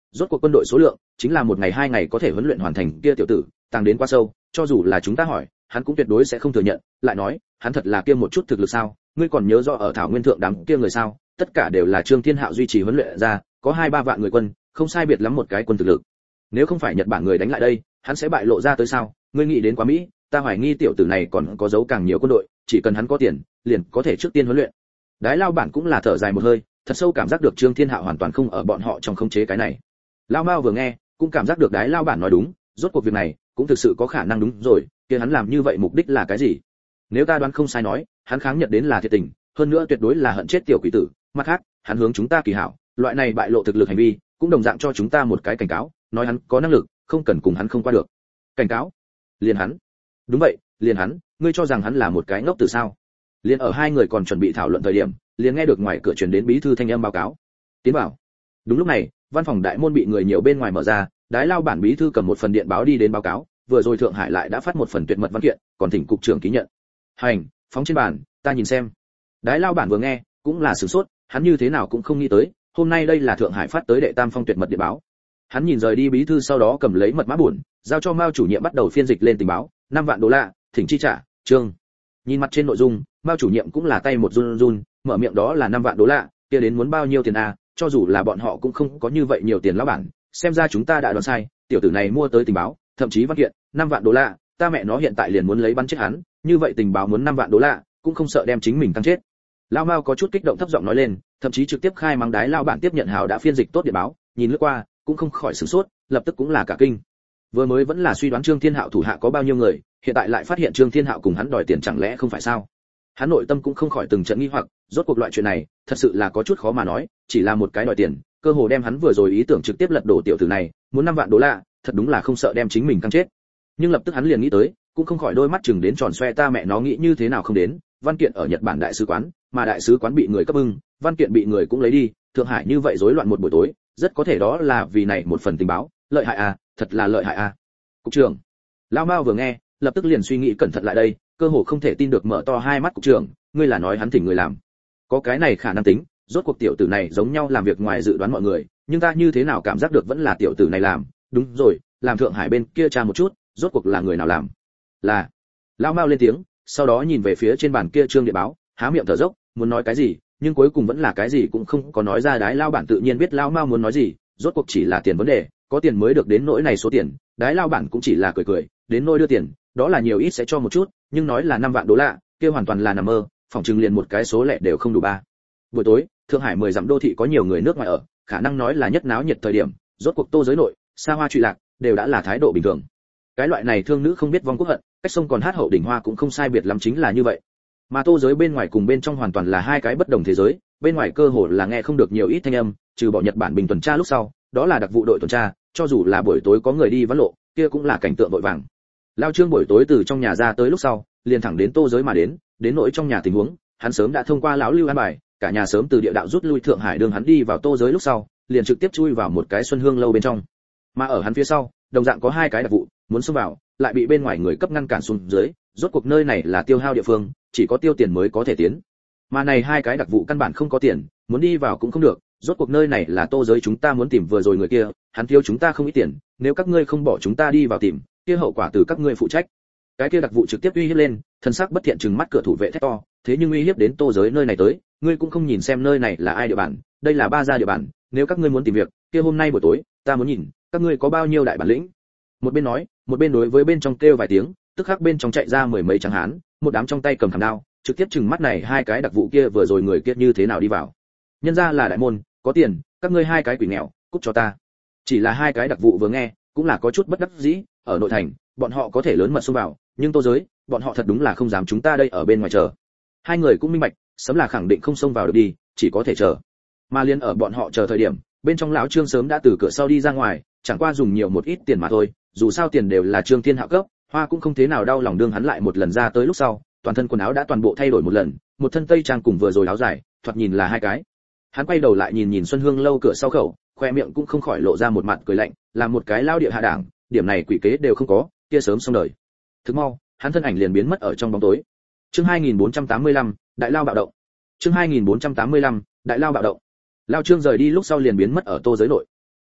rốt cuộc quân đội số lượng chính là một ngày hai ngày có thể huấn luyện hoàn thành kia tiểu tử, tăng đến quá sâu, cho dù là chúng ta hỏi, hắn cũng tuyệt đối sẽ không thừa nhận, lại nói, hắn thật là kia một chút thực lực sao? Ngươi còn nhớ rõ ở Thảo Nguyên thượng đám kia người sao? Tất cả đều là Trương Thiên Hạo duy trì huấn luyện ra, có hai ba vạn người quân, không sai biệt lắm một cái quân thực lực. Nếu không phải Nhật Bản người đánh lại đây, hắn sẽ bại lộ ra tới sao? Ngươi nghĩ đến quá Mỹ, ta hoài nghi tiểu tử này còn có giấu càng nhiều quân đội, chỉ cần hắn có tiền, liền có thể trước tiên huấn luyện. Đái Lao bản cũng là thở dài một hơi, thật sâu cảm giác được Trương Thiên Hạo hoàn toàn không ở bọn họ trong khống chế cái này. Lao Mao vừa nghe, cũng cảm giác được Đái Lao bản nói đúng, rốt cuộc việc này cũng thực sự có khả năng đúng rồi, kia hắn làm như vậy mục đích là cái gì? Nếu ta đoán không sai nói, hắn kháng Nhật đến là thiệt tình, hơn nữa tuyệt đối là hận chết tiểu quỷ tử, mặt khác, hắn hướng chúng ta kỳ hảo, loại này bại lộ thực lực hành vi, cũng đồng dạng cho chúng ta một cái cảnh cáo, nói hắn có năng lực, không cần cùng hắn không qua được. Cảnh cáo? Liền hắn? Đúng vậy, liền hắn, ngươi cho rằng hắn là một cái ngốc từ sao? Liền ở hai người còn chuẩn bị thảo luận thời điểm, liền nghe được ngoài cửa truyền đến bí thư thanh âm báo cáo. Tiến vào. Đúng lúc này, văn phòng đại môn bị người nhiều bên ngoài mở ra, Đái Lao bản bí thư cầm một phần điện báo đi đến báo cáo, vừa rồi Thượng Hải lại đã phát một phần tuyệt mật văn kiện, còn thỉnh cục trưởng ký nhận. Hành, phóng trên bàn, ta nhìn xem. Đái Lao bản vừa nghe, cũng là sửng sốt, hắn như thế nào cũng không nghĩ tới, hôm nay đây là Thượng Hải phát tới đệ tam phong tuyệt mật điện báo. Hắn nhìn rời đi bí thư sau đó cầm lấy mật mã buồn, giao cho Mao chủ nhiệm bắt đầu phiên dịch lên tình báo, năm vạn đô la, thỉnh chi trả, trương. Nhìn mặt trên nội dung, Mao chủ nhiệm cũng là tay một run run, mở miệng đó là năm vạn đô la, kia đến muốn bao nhiêu tiền à, cho dù là bọn họ cũng không có như vậy nhiều tiền lão bản, xem ra chúng ta đã đoán sai, tiểu tử này mua tới tình báo, thậm chí văn kiện, năm vạn đô la, ta mẹ nó hiện tại liền muốn lấy bắn chết hắn, như vậy tình báo muốn năm vạn đô la, cũng không sợ đem chính mình tăng chết. Lão Mao có chút kích động thấp giọng nói lên, thậm chí trực tiếp khai mắng Đái Lao bản tiếp nhận hào đã phiên dịch tốt điện báo, nhìn lướt qua, cũng không khỏi sửng sốt, lập tức cũng là cả kinh. Vừa mới vẫn là suy đoán Trương Thiên Hạo thủ hạ có bao nhiêu người, hiện tại lại phát hiện Trương Thiên Hạo cùng hắn đòi tiền chẳng lẽ không phải sao? Hắn nội tâm cũng không khỏi từng trận nghi hoặc, rốt cuộc loại chuyện này, thật sự là có chút khó mà nói, chỉ là một cái đòi tiền, cơ hồ đem hắn vừa rồi ý tưởng trực tiếp lật đổ tiểu tử này, muốn năm vạn đô la, thật đúng là không sợ đem chính mình căng chết. Nhưng lập tức hắn liền nghĩ tới, cũng không khỏi đôi mắt chừng đến tròn xoe, ta mẹ nó nghĩ như thế nào không đến, văn kiện ở Nhật Bản đại sứ quán, mà đại sứ quán bị người cấp bưng, văn kiện bị người cũng lấy đi, Thượng Hải như vậy rối loạn một buổi tối, rất có thể đó là vì này một phần tình báo, lợi hại à, thật là lợi hại à. Cục trưởng. Lão Mao vừa nghe, lập tức liền suy nghĩ cẩn thận lại đây, cơ hồ không thể tin được mở to hai mắt. Cục trưởng, ngươi là nói hắn thỉnh người làm? Có cái này khả năng tính, rốt cuộc tiểu tử này giống nhau làm việc ngoài dự đoán mọi người, nhưng ta như thế nào cảm giác được vẫn là tiểu tử này làm, đúng rồi, làm Thượng Hải bên kia tra một chút, rốt cuộc là người nào làm? Là. Lão Mao lên tiếng, sau đó nhìn về phía trên bàn kia trương địa báo, há miệng thở dốc, muốn nói cái gì, nhưng cuối cùng vẫn là cái gì cũng không có nói ra. Đái Lao bản tự nhiên biết Lão Mao muốn nói gì, rốt cuộc chỉ là tiền vấn đề, có tiền mới được đến nỗi này số tiền, Đái Lao bản cũng chỉ là cười cười, đến nỗi đưa tiền, đó là nhiều ít sẽ cho một chút, nhưng nói là năm vạn đô la, kia hoàn toàn là nằm mơ, phòng trừng liền một cái số lẻ đều không đủ ba. Buổi tối, Thượng Hải mười dặm đô thị có nhiều người nước ngoài ở, khả năng nói là nhất náo nhiệt thời điểm, rốt cuộc Tô giới nội, xa hoa trụy lạc, đều đã là thái độ bình thường. Cái loại này thương nữ không biết vong quốc hận, cách sông còn hát hậu đỉnh hoa cũng không sai biệt lắm chính là như vậy. Mà Tô giới bên ngoài cùng bên trong hoàn toàn là hai cái bất đồng thế giới, bên ngoài cơ hồ là nghe không được nhiều ít thanh âm, trừ bỏ Nhật Bản bình tuần tra lúc sau, đó là đặc vụ đội tuần tra, cho dù là buổi tối có người đi vắng lộ, kia cũng là cảnh tượng vội vàng. Lao Trương buổi tối từ trong nhà ra tới lúc sau, liền thẳng đến Tô giới mà đến, đến nỗi trong nhà tình huống, hắn sớm đã thông qua lão Lưu an bài, cả nhà sớm từ địa đạo rút lui Thượng Hải đường hắn đi vào Tô giới lúc sau, liền trực tiếp chui vào một cái Xuân Hương lâu bên trong. Mà ở hắn phía sau, đồng dạng có hai cái đặc vụ, muốn xông vào, lại bị bên ngoài người cấp ngăn cản xuống dưới, rốt cuộc nơi này là tiêu hao địa phương, chỉ có tiêu tiền mới có thể tiến. Mà này hai cái đặc vụ căn bản không có tiền, muốn đi vào cũng không được, rốt cuộc nơi này là Tô giới chúng ta muốn tìm vừa rồi người kia, hắn thiếu chúng ta không ít tiền, nếu các ngươi không bỏ chúng ta đi vào tìm, kia hậu quả từ các ngươi phụ trách. Cái kia đặc vụ trực tiếp uy hiếp lên, thân sắc bất thiện trừng mắt cửa thủ vệ thét to, thế nhưng uy hiếp đến Tô giới nơi này tới, ngươi cũng không nhìn xem nơi này là ai địa bàn, đây là ba gia địa bàn, nếu các ngươi muốn tìm việc, kia hôm nay buổi tối, ta muốn nhìn, các ngươi có bao nhiêu đại bản lĩnh. Một bên nói, một bên đối với bên trong kêu vài tiếng, tức khắc bên trong chạy ra mười mấy tráng hán, một đám trong tay cầm khảm đao, trực tiếp trừng mắt này hai cái đặc vụ kia vừa rồi người kia như thế nào đi vào. Nhân ra là đại môn, có tiền, các ngươi hai cái quỷ nghèo, cút cho ta. Chỉ là hai cái đặc vụ vừa nghe, cũng là có chút bất đắc dĩ, ở nội thành, bọn họ có thể lớn mật xông vào, nhưng Tô giới, bọn họ thật đúng là không dám chúng ta đây ở bên ngoài chờ. Hai người cũng minh bạch, sớm là khẳng định không xông vào được đi, chỉ có thể chờ. Mà liên ở bọn họ chờ thời điểm, bên trong lão Trương sớm đã từ cửa sau đi ra ngoài, chẳng qua dùng nhiều một ít tiền mà thôi, dù sao tiền đều là Trương Thiên Hạo cấp, Hoa cũng không thế nào đau lòng đương hắn lại một lần ra tới lúc sau, toàn thân quần áo đã toàn bộ thay đổi một lần, một thân tây trang cùng vừa rồi áo dài, thoạt nhìn là hai cái. Hắn quay đầu lại nhìn nhìn Xuân Hương lâu cửa sau khẩu, khoe miệng cũng không khỏi lộ ra một mặt cười lạnh, là một cái lao địa hạ đảng, điểm này quỷ kế đều không có, kia sớm xong đời. Thức mau, hắn thân ảnh liền biến mất ở trong bóng tối. Chương hai nghìn bốn trăm tám mươi lăm, Đại lao bạo động. Chương hai nghìn bốn trăm tám mươi lăm, Đại lao bạo động. Lao Trương rời đi lúc sau liền biến mất ở Tô giới nội.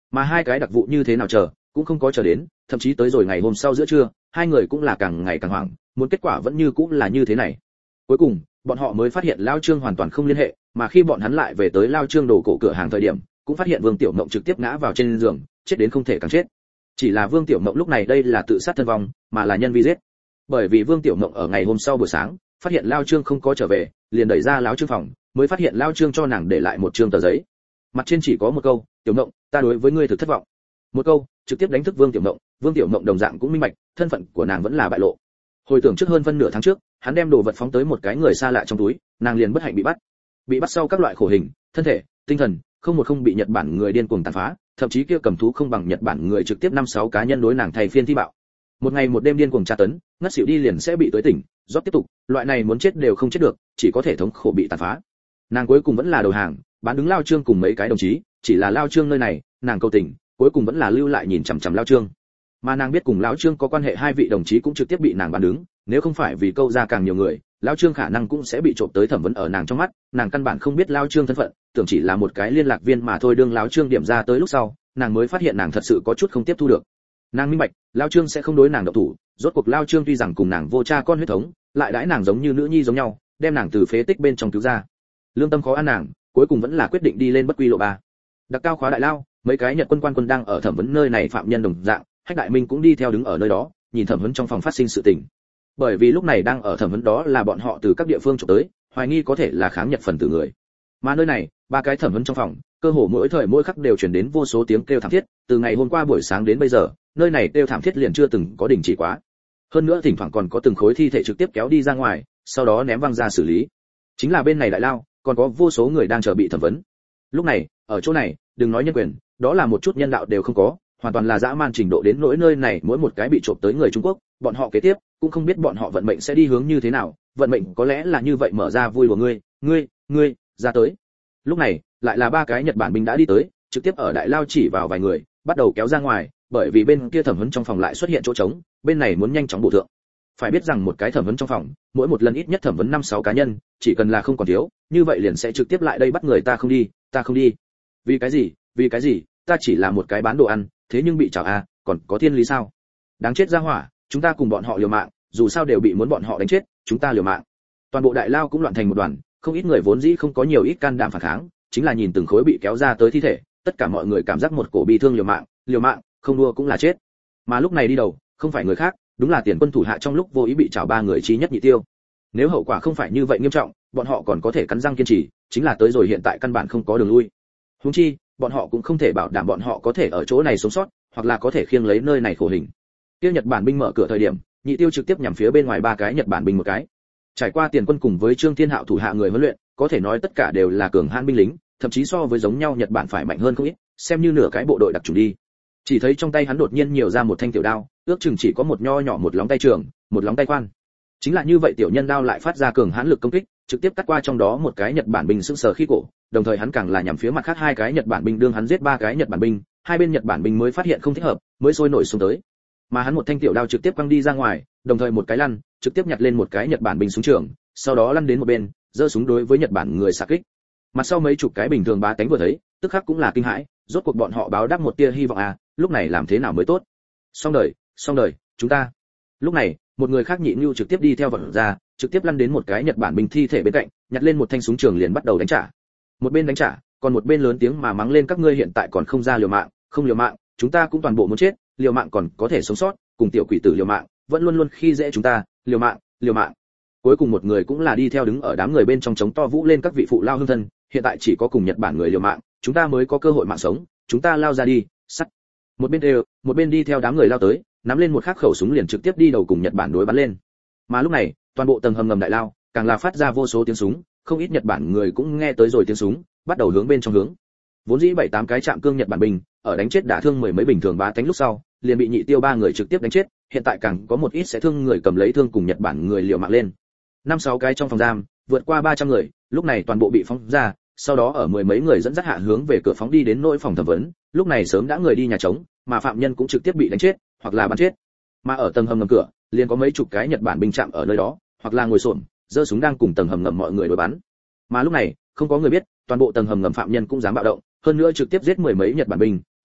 Mà hai cái đặc vụ như thế nào chờ, cũng không có chờ đến, thậm chí tới rồi ngày hôm sau giữa trưa, hai người cũng là càng ngày càng hoảng, muốn kết quả vẫn như cũng là như thế này. Cuối cùng, bọn họ mới phát hiện Lao Trương hoàn toàn không liên hệ, mà khi bọn hắn lại về tới Lao Trương đồ cổ cửa hàng thời điểm, cũng phát hiện Vương Tiểu Mộng trực tiếp ngã vào trên giường, chết đến không thể càng chết. Chỉ là Vương Tiểu Mộng lúc này đây là tự sát thân vong, mà là nhân vi giết. Bởi vì Vương Tiểu Mộng ở ngày hôm sau buổi sáng, phát hiện Lao Trương không có trở về, liền đẩy ra Lão Trương phòng, mới phát hiện Lao Trương cho nàng để lại một trương tờ giấy. Mặt trên chỉ có một câu: "Tiểu Mộng, ta đối với ngươi thực thất vọng." Một câu, trực tiếp đánh thức Vương Tiểu Mộng, Vương Tiểu Mộng đồng dạng cũng minh bạch, thân phận của nàng vẫn là bại lộ. Hồi tưởng trước hơn phân nửa tháng trước, hắn đem đồ vật phóng tới một cái người xa lạ trong túi, nàng liền bất hạnh bị bắt. Bị bắt sau các loại khổ hình, thân thể, tinh thần, không một không bị Nhật Bản người điên cuồng tàn phá, thậm chí kia cầm thú không bằng Nhật Bản người trực tiếp năm sáu cá nhân đối nàng thay phiên thi bạo. Một ngày một đêm điên cuồng tra tấn, ngất xỉu đi liền sẽ bị tới tỉnh, rót tiếp tục, loại này muốn chết đều không chết được, chỉ có thể thống khổ bị tàn phá. Nàng cuối cùng vẫn là đầu hàng, bán đứng Lao Trương cùng mấy cái đồng chí, chỉ là Lao Trương nơi này, nàng cầu tình, cuối cùng vẫn là lưu lại nhìn chằm chằm Lao Trương. Mà nàng biết cùng Lão Trương có quan hệ hai vị đồng chí cũng trực tiếp bị nàng bán đứng, nếu không phải vì câu ra càng nhiều người, Lão Trương khả năng cũng sẽ bị trộm tới thẩm vấn ở nàng trong mắt, nàng căn bản không biết Lão Trương thân phận, tưởng chỉ là một cái liên lạc viên mà thôi. Đương Lão Trương điểm ra tới lúc sau, nàng mới phát hiện nàng thật sự có chút không tiếp thu được. Nàng minh bạch, Lão Trương sẽ không đối nàng động thủ, rốt cuộc Lão Trương tuy rằng cùng nàng vô cha con huyết thống, lại đãi nàng giống như nữ nhi giống nhau, đem nàng từ phế tích bên trong cứu ra. Lương tâm khó ăn nàng, cuối cùng vẫn là quyết định đi lên bất quy lộ ba. Đặc cao khóa đại lao, mấy cái Nhật quân quan quân đang ở thẩm vấn nơi này phạm nhân đồng dạng, Hách Đại Minh cũng đi theo đứng ở nơi đó, nhìn thẩm vấn trong phòng phát sinh sự tình. Bởi vì lúc này đang ở thẩm vấn đó là bọn họ từ các địa phương chụp tới, hoài nghi có thể là kháng Nhật phần tử người. Mà nơi này, ba cái thẩm vấn trong phòng, cơ hồ mỗi thời mỗi khắc đều truyền đến vô số tiếng kêu thảm thiết, từ ngày hôm qua buổi sáng đến bây giờ, nơi này kêu thảm thiết liền chưa từng có đình chỉ quá. Hơn nữa thỉnh thoảng còn có từng khối thi thể trực tiếp kéo đi ra ngoài, sau đó ném văng ra xử lý. Chính là bên này đại lao, còn có vô số người đang chờ bị thẩm vấn. Lúc này, ở chỗ này, đừng nói nhân quyền, đó là một chút nhân đạo đều không có, hoàn toàn là dã man trình độ đến nỗi nơi này mỗi một cái bị trộm tới người Trung Quốc, bọn họ kế tiếp cũng không biết bọn họ vận mệnh sẽ đi hướng như thế nào, vận mệnh có lẽ là như vậy mở ra vui của ngươi, ngươi, ngươi, ra tới. Lúc này, lại là ba cái Nhật Bản binh đã đi tới, trực tiếp ở đại lao chỉ vào vài người, bắt đầu kéo ra ngoài, bởi vì bên kia thẩm vấn trong phòng lại xuất hiện chỗ trống, bên này muốn nhanh chóng bổ thượng. Phải biết rằng một cái thẩm vấn trong phòng, mỗi một lần ít nhất thẩm vấn năm sáu cá nhân, chỉ cần là không còn thiếu, như vậy liền sẽ trực tiếp lại đây bắt người. Ta không đi, ta không đi. Vì cái gì? Vì cái gì? Ta chỉ là một cái bán đồ ăn, thế nhưng bị chảo à, còn có thiên lý sao? Đáng chết ra hỏa, chúng ta cùng bọn họ liều mạng, dù sao đều bị muốn bọn họ đánh chết, chúng ta liều mạng. Toàn bộ đại lao cũng loạn thành một đoàn, không ít người vốn dĩ không có nhiều ít can đảm phản kháng, chính là nhìn từng khối bị kéo ra tới thi thể, tất cả mọi người cảm giác một cổ bi thương liều mạng, liều mạng, không đua cũng là chết. Mà lúc này đi đầu, không phải người khác, đúng là tiền quân thủ hạ trong lúc vô ý bị chảo ba người chí nhất nhị tiêu. Nếu hậu quả không phải như vậy nghiêm trọng, bọn họ còn có thể cắn răng kiên trì, chính là tới rồi hiện tại căn bản không có đường lui. Huống chi, bọn họ cũng không thể bảo đảm bọn họ có thể ở chỗ này sống sót, hoặc là có thể khiêng lấy nơi này khổ hình. Tiêu Nhật Bản binh mở cửa thời điểm, nhị tiêu trực tiếp nhằm phía bên ngoài ba cái Nhật Bản binh một cái. Trải qua tiền quân cùng với Trương Thiên Hạo thủ hạ người huấn luyện, có thể nói tất cả đều là cường hãn binh lính, thậm chí so với giống nhau Nhật Bản phải mạnh hơn không ít, xem như nửa cái bộ đội đặc chủng đi. Chỉ thấy trong tay hắn đột nhiên nhiều ra một thanh tiểu đao, ước chừng chỉ có một nho nhỏ một lóng tay trường, một lóng tay khoan. Chính là như vậy tiểu nhân đao lại phát ra cường hãn lực công kích, trực tiếp cắt qua trong đó một cái Nhật Bản binh sững sờ khi cổ, đồng thời hắn càng là nhằm phía mặt khác hai cái Nhật Bản binh, đương hắn giết ba cái Nhật Bản binh, hai bên Nhật Bản binh mới phát hiện không thích hợp, mới sôi nổi xuống tới. Mà hắn một thanh tiểu đao trực tiếp quăng đi ra ngoài, đồng thời một cái lăn, trực tiếp nhặt lên một cái Nhật Bản binh súng trường, sau đó lăn đến một bên, giơ súng đối với Nhật Bản người xạ kích. Mặt sau mấy chục cái bình thường bá tánh vừa thấy, tức khắc cũng là kinh hãi, rốt cuộc bọn họ báo đáp một tia hy vọng à, lúc này làm thế nào mới tốt? Xong đời, xong đời, chúng ta. Lúc này, một người khác nhị nhu trực tiếp đi theo vật ra, trực tiếp lăn đến một cái Nhật Bản binh thi thể bên cạnh, nhặt lên một thanh súng trường liền bắt đầu đánh trả. Một bên đánh trả, còn một bên lớn tiếng mà mắng lên, các ngươi hiện tại còn không ra liều mạng, không liều mạng, chúng ta cũng toàn bộ muốn chết, liều mạng còn có thể sống sót, cùng tiểu quỷ tử liều mạng, vẫn luôn luôn khi dễ chúng ta, liều mạng, liều mạng. Cuối cùng một người cũng là đi theo đứng ở đám người bên trong chống to vũ lên, các vị phụ lao hương thân, hiện tại chỉ có cùng Nhật Bản người liều mạng, chúng ta mới có cơ hội mạng sống, chúng ta lao ra đi, sắt. Một bên đều, một bên đi theo đám người lao tới, nắm lên một khắc khẩu súng liền trực tiếp đi đầu cùng Nhật Bản đối bắn lên. Mà lúc này, toàn bộ tầng hầm ngầm đại lao, càng là phát ra vô số tiếng súng, không ít Nhật Bản người cũng nghe tới rồi tiếng súng, bắt đầu hướng bên trong hướng. Vốn dĩ bảy tám cái trạm cương Nhật Bản binh, ở đánh chết đả thương mười mấy bình thường bá tánh lúc sau, liền bị nhị tiêu ba người trực tiếp đánh chết, hiện tại càng có một ít sẽ thương người cầm lấy thương cùng Nhật Bản người liều mạng lên. Năm sáu cái trong phòng giam, vượt qua ba trăm người, lúc này toàn bộ bị phóng ra, sau đó ở mười mấy người dẫn dắt hạ hướng về cửa phóng đi đến nỗi phòng thẩm vấn, lúc này sớm đã người đi nhà trống, mà phạm nhân cũng trực tiếp bị đánh chết, hoặc là bắn chết. Mà ở tầng hầm ngầm cửa, liền có mấy chục cái Nhật Bản binh chạm ở nơi đó, hoặc là ngồi xổm, giơ súng đang cùng tầng hầm ngầm mọi người đối bắn. Mà lúc này, không có người biết, toàn bộ tầng hầm ngầm phạm nhân cũng dám bạo động, hơn nữa trực tiếp giết mười mấy Nhật Bản binh,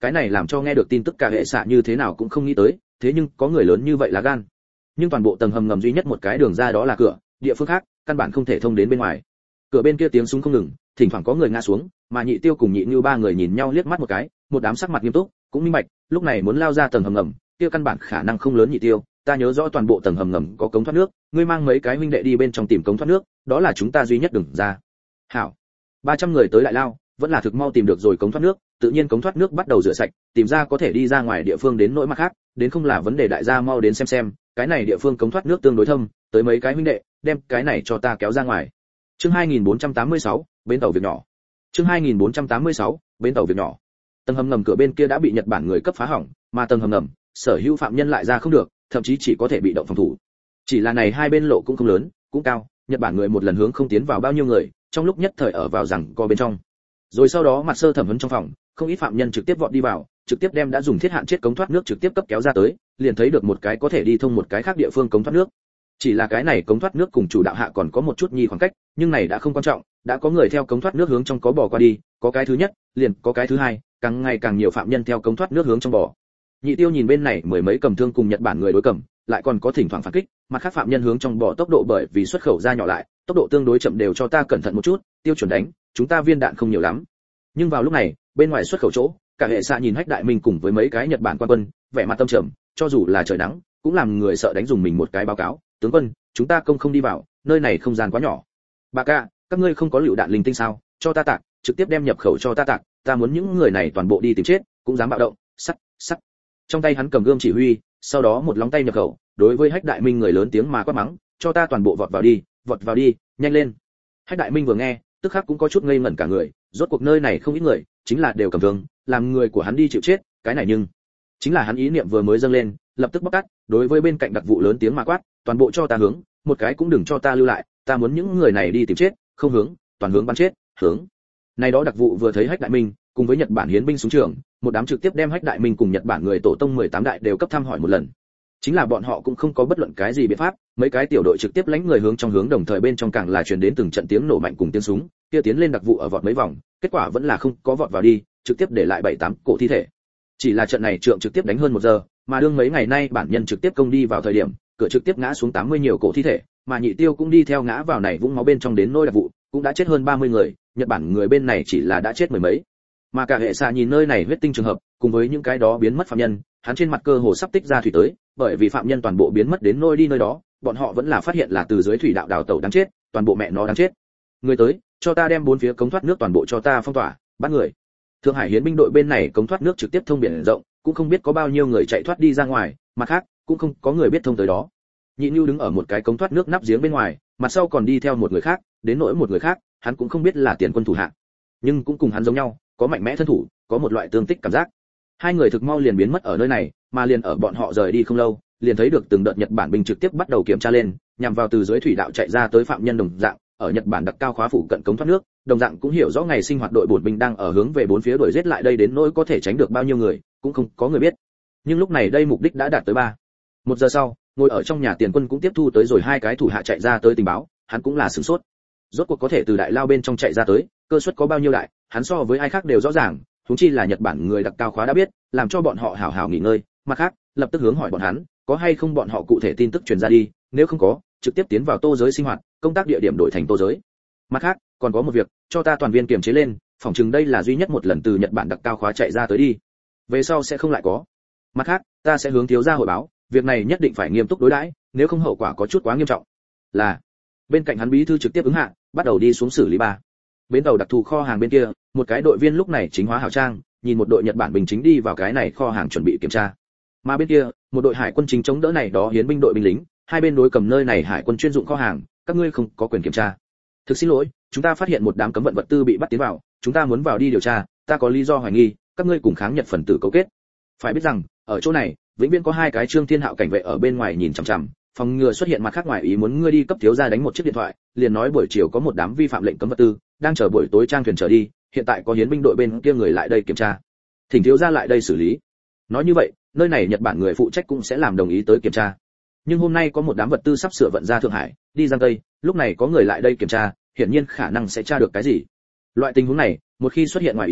cái này làm cho nghe được tin tức cả hệ xạ như thế nào cũng không nghĩ tới, thế nhưng có người lớn như vậy là gan. Nhưng toàn bộ tầng hầm ngầm duy nhất một cái đường ra đó là cửa, địa phương khác căn bản không thể thông đến bên ngoài. Cửa bên kia tiếng súng không ngừng, thỉnh thoảng có người ngã xuống, mà Nhị Tiêu cùng Nhị Nưu ba người nhìn nhau liếc mắt một cái, một đám sắc mặt nghiêm túc, cũng minh bạch, lúc này muốn lao ra tầng hầm ngầm, kia căn bản khả năng không lớn. Nhị Tiêu, ta nhớ rõ toàn bộ tầng hầm ngầm có cống thoát nước, ngươi mang mấy cái huynh đệ đi bên trong tìm cống thoát nước, đó là chúng ta duy nhất đường ra. Hảo. ba trăm người tới lại lao, vẫn là thực mau tìm được rồi cống thoát nước, tự nhiên cống thoát nước bắt đầu rửa sạch, tìm ra có thể đi ra ngoài địa phương đến nỗi mặt khác, đến không là vấn đề. Đại gia mau đến xem xem, cái này địa phương cống thoát nước tương đối thâm, tới mấy cái huynh đệ, đem cái này cho ta kéo ra ngoài. Chương hai nghìn bốn trăm tám mươi sáu, bến tàu việc nhỏ. Chương hai nghìn bốn trăm tám mươi sáu, bến tàu việc nhỏ. Tầng hầm ngầm cửa bên kia đã bị Nhật Bản người cấp phá hỏng, mà tầng hầm ngầm, sở hữu phạm nhân lại ra không được, thậm chí chỉ có thể bị động phòng thủ. Chỉ là này hai bên lộ cũng không lớn, cũng cao, Nhật Bản người một lần hướng không tiến vào bao nhiêu người, trong lúc nhất thời ở vào rằng co bên trong. Rồi sau đó mặt sơ thẩm vấn trong phòng, không ít phạm nhân trực tiếp vọt đi vào, trực tiếp đem đã dùng thiết hạn chết cống thoát nước trực tiếp cấp kéo ra tới, liền thấy được một cái có thể đi thông một cái khác địa phương cống thoát nước. Chỉ là cái này cống thoát nước cùng chủ đạo hạ còn có một chút nhi khoảng cách, nhưng này đã không quan trọng, đã có người theo cống thoát nước hướng trong có bò qua đi, có cái thứ nhất, liền có cái thứ hai, càng ngày càng nhiều phạm nhân theo cống thoát nước hướng trong bò. Nhị Tiêu nhìn bên này mười mấy cầm thương cùng Nhật Bản người đối cầm, lại còn có thỉnh thoảng phản kích, mặt khác phạm nhân hướng trong bò tốc độ bởi vì xuất khẩu ra nhỏ lại, tốc độ tương đối chậm, đều cho ta cẩn thận một chút, tiêu chuẩn đánh, chúng ta viên đạn không nhiều lắm. Nhưng vào lúc này, bên ngoài xuất khẩu chỗ, cả hệ xạ nhìn Hách Đại Minh cùng với mấy cái Nhật Bản quan quân, vẻ mặt tâm trầm, cho dù là trời nắng, cũng làm người sợ đánh dùng mình một cái báo cáo, tướng quân, chúng ta công không đi vào, nơi này không gian quá nhỏ. Bà ca, các ngươi không có lựu đạn linh tinh sao, cho ta tạc, trực tiếp đem nhập khẩu cho ta tạc, ta muốn những người này toàn bộ đi tìm chết, cũng dám bạo động, sắt, sắt. Trong tay hắn cầm gươm chỉ huy, sau đó một lóng tay nhập khẩu, đối với Hách Đại Minh người lớn tiếng mà quát mắng, cho ta toàn bộ vọt vào đi, vọt vào đi, nhanh lên. Hách Đại Minh vừa nghe, tức khắc cũng có chút ngây ngẩn cả người, rốt cuộc nơi này không ít người, chính là đều cầm thương, làm người của hắn đi chịu chết, cái này nhưng chính là hắn ý niệm vừa mới dâng lên, lập tức bóc tát, đối với bên cạnh đặc vụ lớn tiếng mà quát, toàn bộ cho ta hướng, một cái cũng đừng cho ta lưu lại, ta muốn những người này đi tìm chết, không hướng, toàn hướng bắn chết, hướng. Này đó đặc vụ vừa thấy Hách Đại Minh, cùng với Nhật Bản hiến binh xuống trường, một đám trực tiếp đem Hách Đại Minh cùng Nhật Bản người tổ tông mười tám đại đều cấp thăm hỏi một lần. Chính là bọn họ cũng không có bất luận cái gì biện pháp, mấy cái tiểu đội trực tiếp lãnh người hướng trong hướng, đồng thời bên trong càng là truyền đến từng trận tiếng nổ mạnh cùng tiếng súng, kia tiến lên đặc vụ ở vọt mấy vòng, kết quả vẫn là không có vọt vào đi, trực tiếp để lại bảy tám cổ thi thể. Chỉ là trận này trượng trực tiếp đánh hơn một giờ, mà đương mấy ngày nay bản nhân trực tiếp công đi vào thời điểm, cửa trực tiếp ngã xuống tám mươi nhiều cổ thi thể, mà Nhị Tiêu cũng đi theo ngã vào này vũng máu bên trong, đến nôi đặc vụ cũng đã chết hơn ba mươi người, Nhật Bản người bên này chỉ là đã chết mười mấy. Mà cả hệ xạ nhìn nơi này huyết tinh trường hợp, cùng với những cái đó biến mất phạm nhân, hắn trên mặt cơ hồ sắp tích ra thủy tới, bởi vì phạm nhân toàn bộ biến mất đến nôi đi nơi đó, bọn họ vẫn là phát hiện là từ dưới thủy đạo đào tẩu đáng chết, toàn bộ mẹ nó đáng chết. Người tới, cho ta đem bốn phía cống thoát nước toàn bộ cho ta phong tỏa, bắt người. Thượng Hải hiến binh đội bên này cống thoát nước trực tiếp thông biển rộng, cũng không biết có bao nhiêu người chạy thoát đi ra ngoài, mặt khác cũng không có người biết thông tới đó. Nhị Nưu đứng ở một cái cống thoát nước nắp giếng bên ngoài, mặt sau còn đi theo một người khác, đến nỗi một người khác, hắn cũng không biết là tiền quân thủ hạ, nhưng cũng cùng hắn giống nhau, có mạnh mẽ thân thủ, có một loại tương tích cảm giác. Hai người thực mau liền biến mất ở nơi này, mà liền ở bọn họ rời đi không lâu, liền thấy được từng đợt Nhật Bản binh trực tiếp bắt đầu kiểm tra lên, nhằm vào từ dưới thủy đạo chạy ra tới phạm nhân đồng dạng, ở Nhật Bản đặc cao khóa phụ cận cống thoát nước, đồng dạng cũng hiểu rõ ngày sinh hoạt đội bổn binh đang ở hướng về bốn phía đuổi giết lại đây, đến nỗi có thể tránh được bao nhiêu người, cũng không có người biết. Nhưng lúc này đây mục đích đã đạt tới ba. Một giờ sau, ngồi ở trong nhà tiền quân cũng tiếp thu tới rồi hai cái thủ hạ chạy ra tới tình báo, hắn cũng là sửng sốt. Rốt cuộc có thể từ đại lao bên trong chạy ra tới, cơ suất có bao nhiêu đại, hắn so với ai khác đều rõ ràng, huống chi là Nhật Bản người đặc cao khóa đã biết, làm cho bọn họ hảo hảo nghỉ ngơi, mặt khác, lập tức hướng hỏi bọn hắn, có hay không bọn họ cụ thể tin tức truyền ra đi, nếu không có, trực tiếp tiến vào Tô giới sinh hoạt, công tác địa điểm đổi thành Tô giới. Mặt khác, còn có một việc, cho ta toàn viên kiềm chế lên, phỏng chừng đây là duy nhất một lần từ Nhật Bản đặc cao khóa chạy ra tới đi. Về sau sẽ không lại có. Mặt khác, ta sẽ hướng thiếu gia hội báo, việc này nhất định phải nghiêm túc đối đãi, nếu không hậu quả có chút quá nghiêm trọng. Là. Bên cạnh hắn bí thư trực tiếp ứng hạ, bắt đầu đi xuống xử lý ba. Bến tàu đặc thù kho hàng bên kia, một cái đội viên lúc này chính hóa hảo trang, nhìn một đội Nhật Bản binh chính đi vào cái này kho hàng chuẩn bị kiểm tra. Mà bên kia, một đội hải quân chính chống đỡ này đó hiến binh đội binh lính, hai bên đối cầm nơi này hải quân chuyên dụng kho hàng, các ngươi không có quyền kiểm tra. Thực xin lỗi, chúng ta phát hiện một đám cấm vận vật tư bị bắt tiến vào, chúng ta muốn vào đi điều tra, ta có lý do hoài nghi, các ngươi cùng kháng Nhật phần tử cấu kết. Phải biết rằng, ở chỗ này, vĩnh viễn có hai cái Trương Thiên Hạo cảnh vệ ở bên ngoài nhìn chằm chằm, phòng ngừa xuất hiện mặt khác ngoài ý muốn ngươi đi cấp thiếu gia đánh một chiếc điện thoại, liền nói buổi chiều có một đám vi phạm lệnh cấm vật tư, đang chờ buổi tối trang thuyền trở đi, hiện tại có hiến binh đội bên kia người lại đây kiểm tra. Thỉnh thiếu gia lại đây xử lý. Nói như vậy, nơi này Nhật Bản người phụ trách cũng sẽ làm đồng ý tới kiểm tra. Nhưng hôm nay có một đám vật tư sắp sửa vận ra Thượng Hải, đi Giang Tây, lúc này có người lại đây kiểm tra, hiển nhiên khả năng sẽ tra được cái gì. Loại tình huống này, một khi xuất hiện ngoài ý muốn,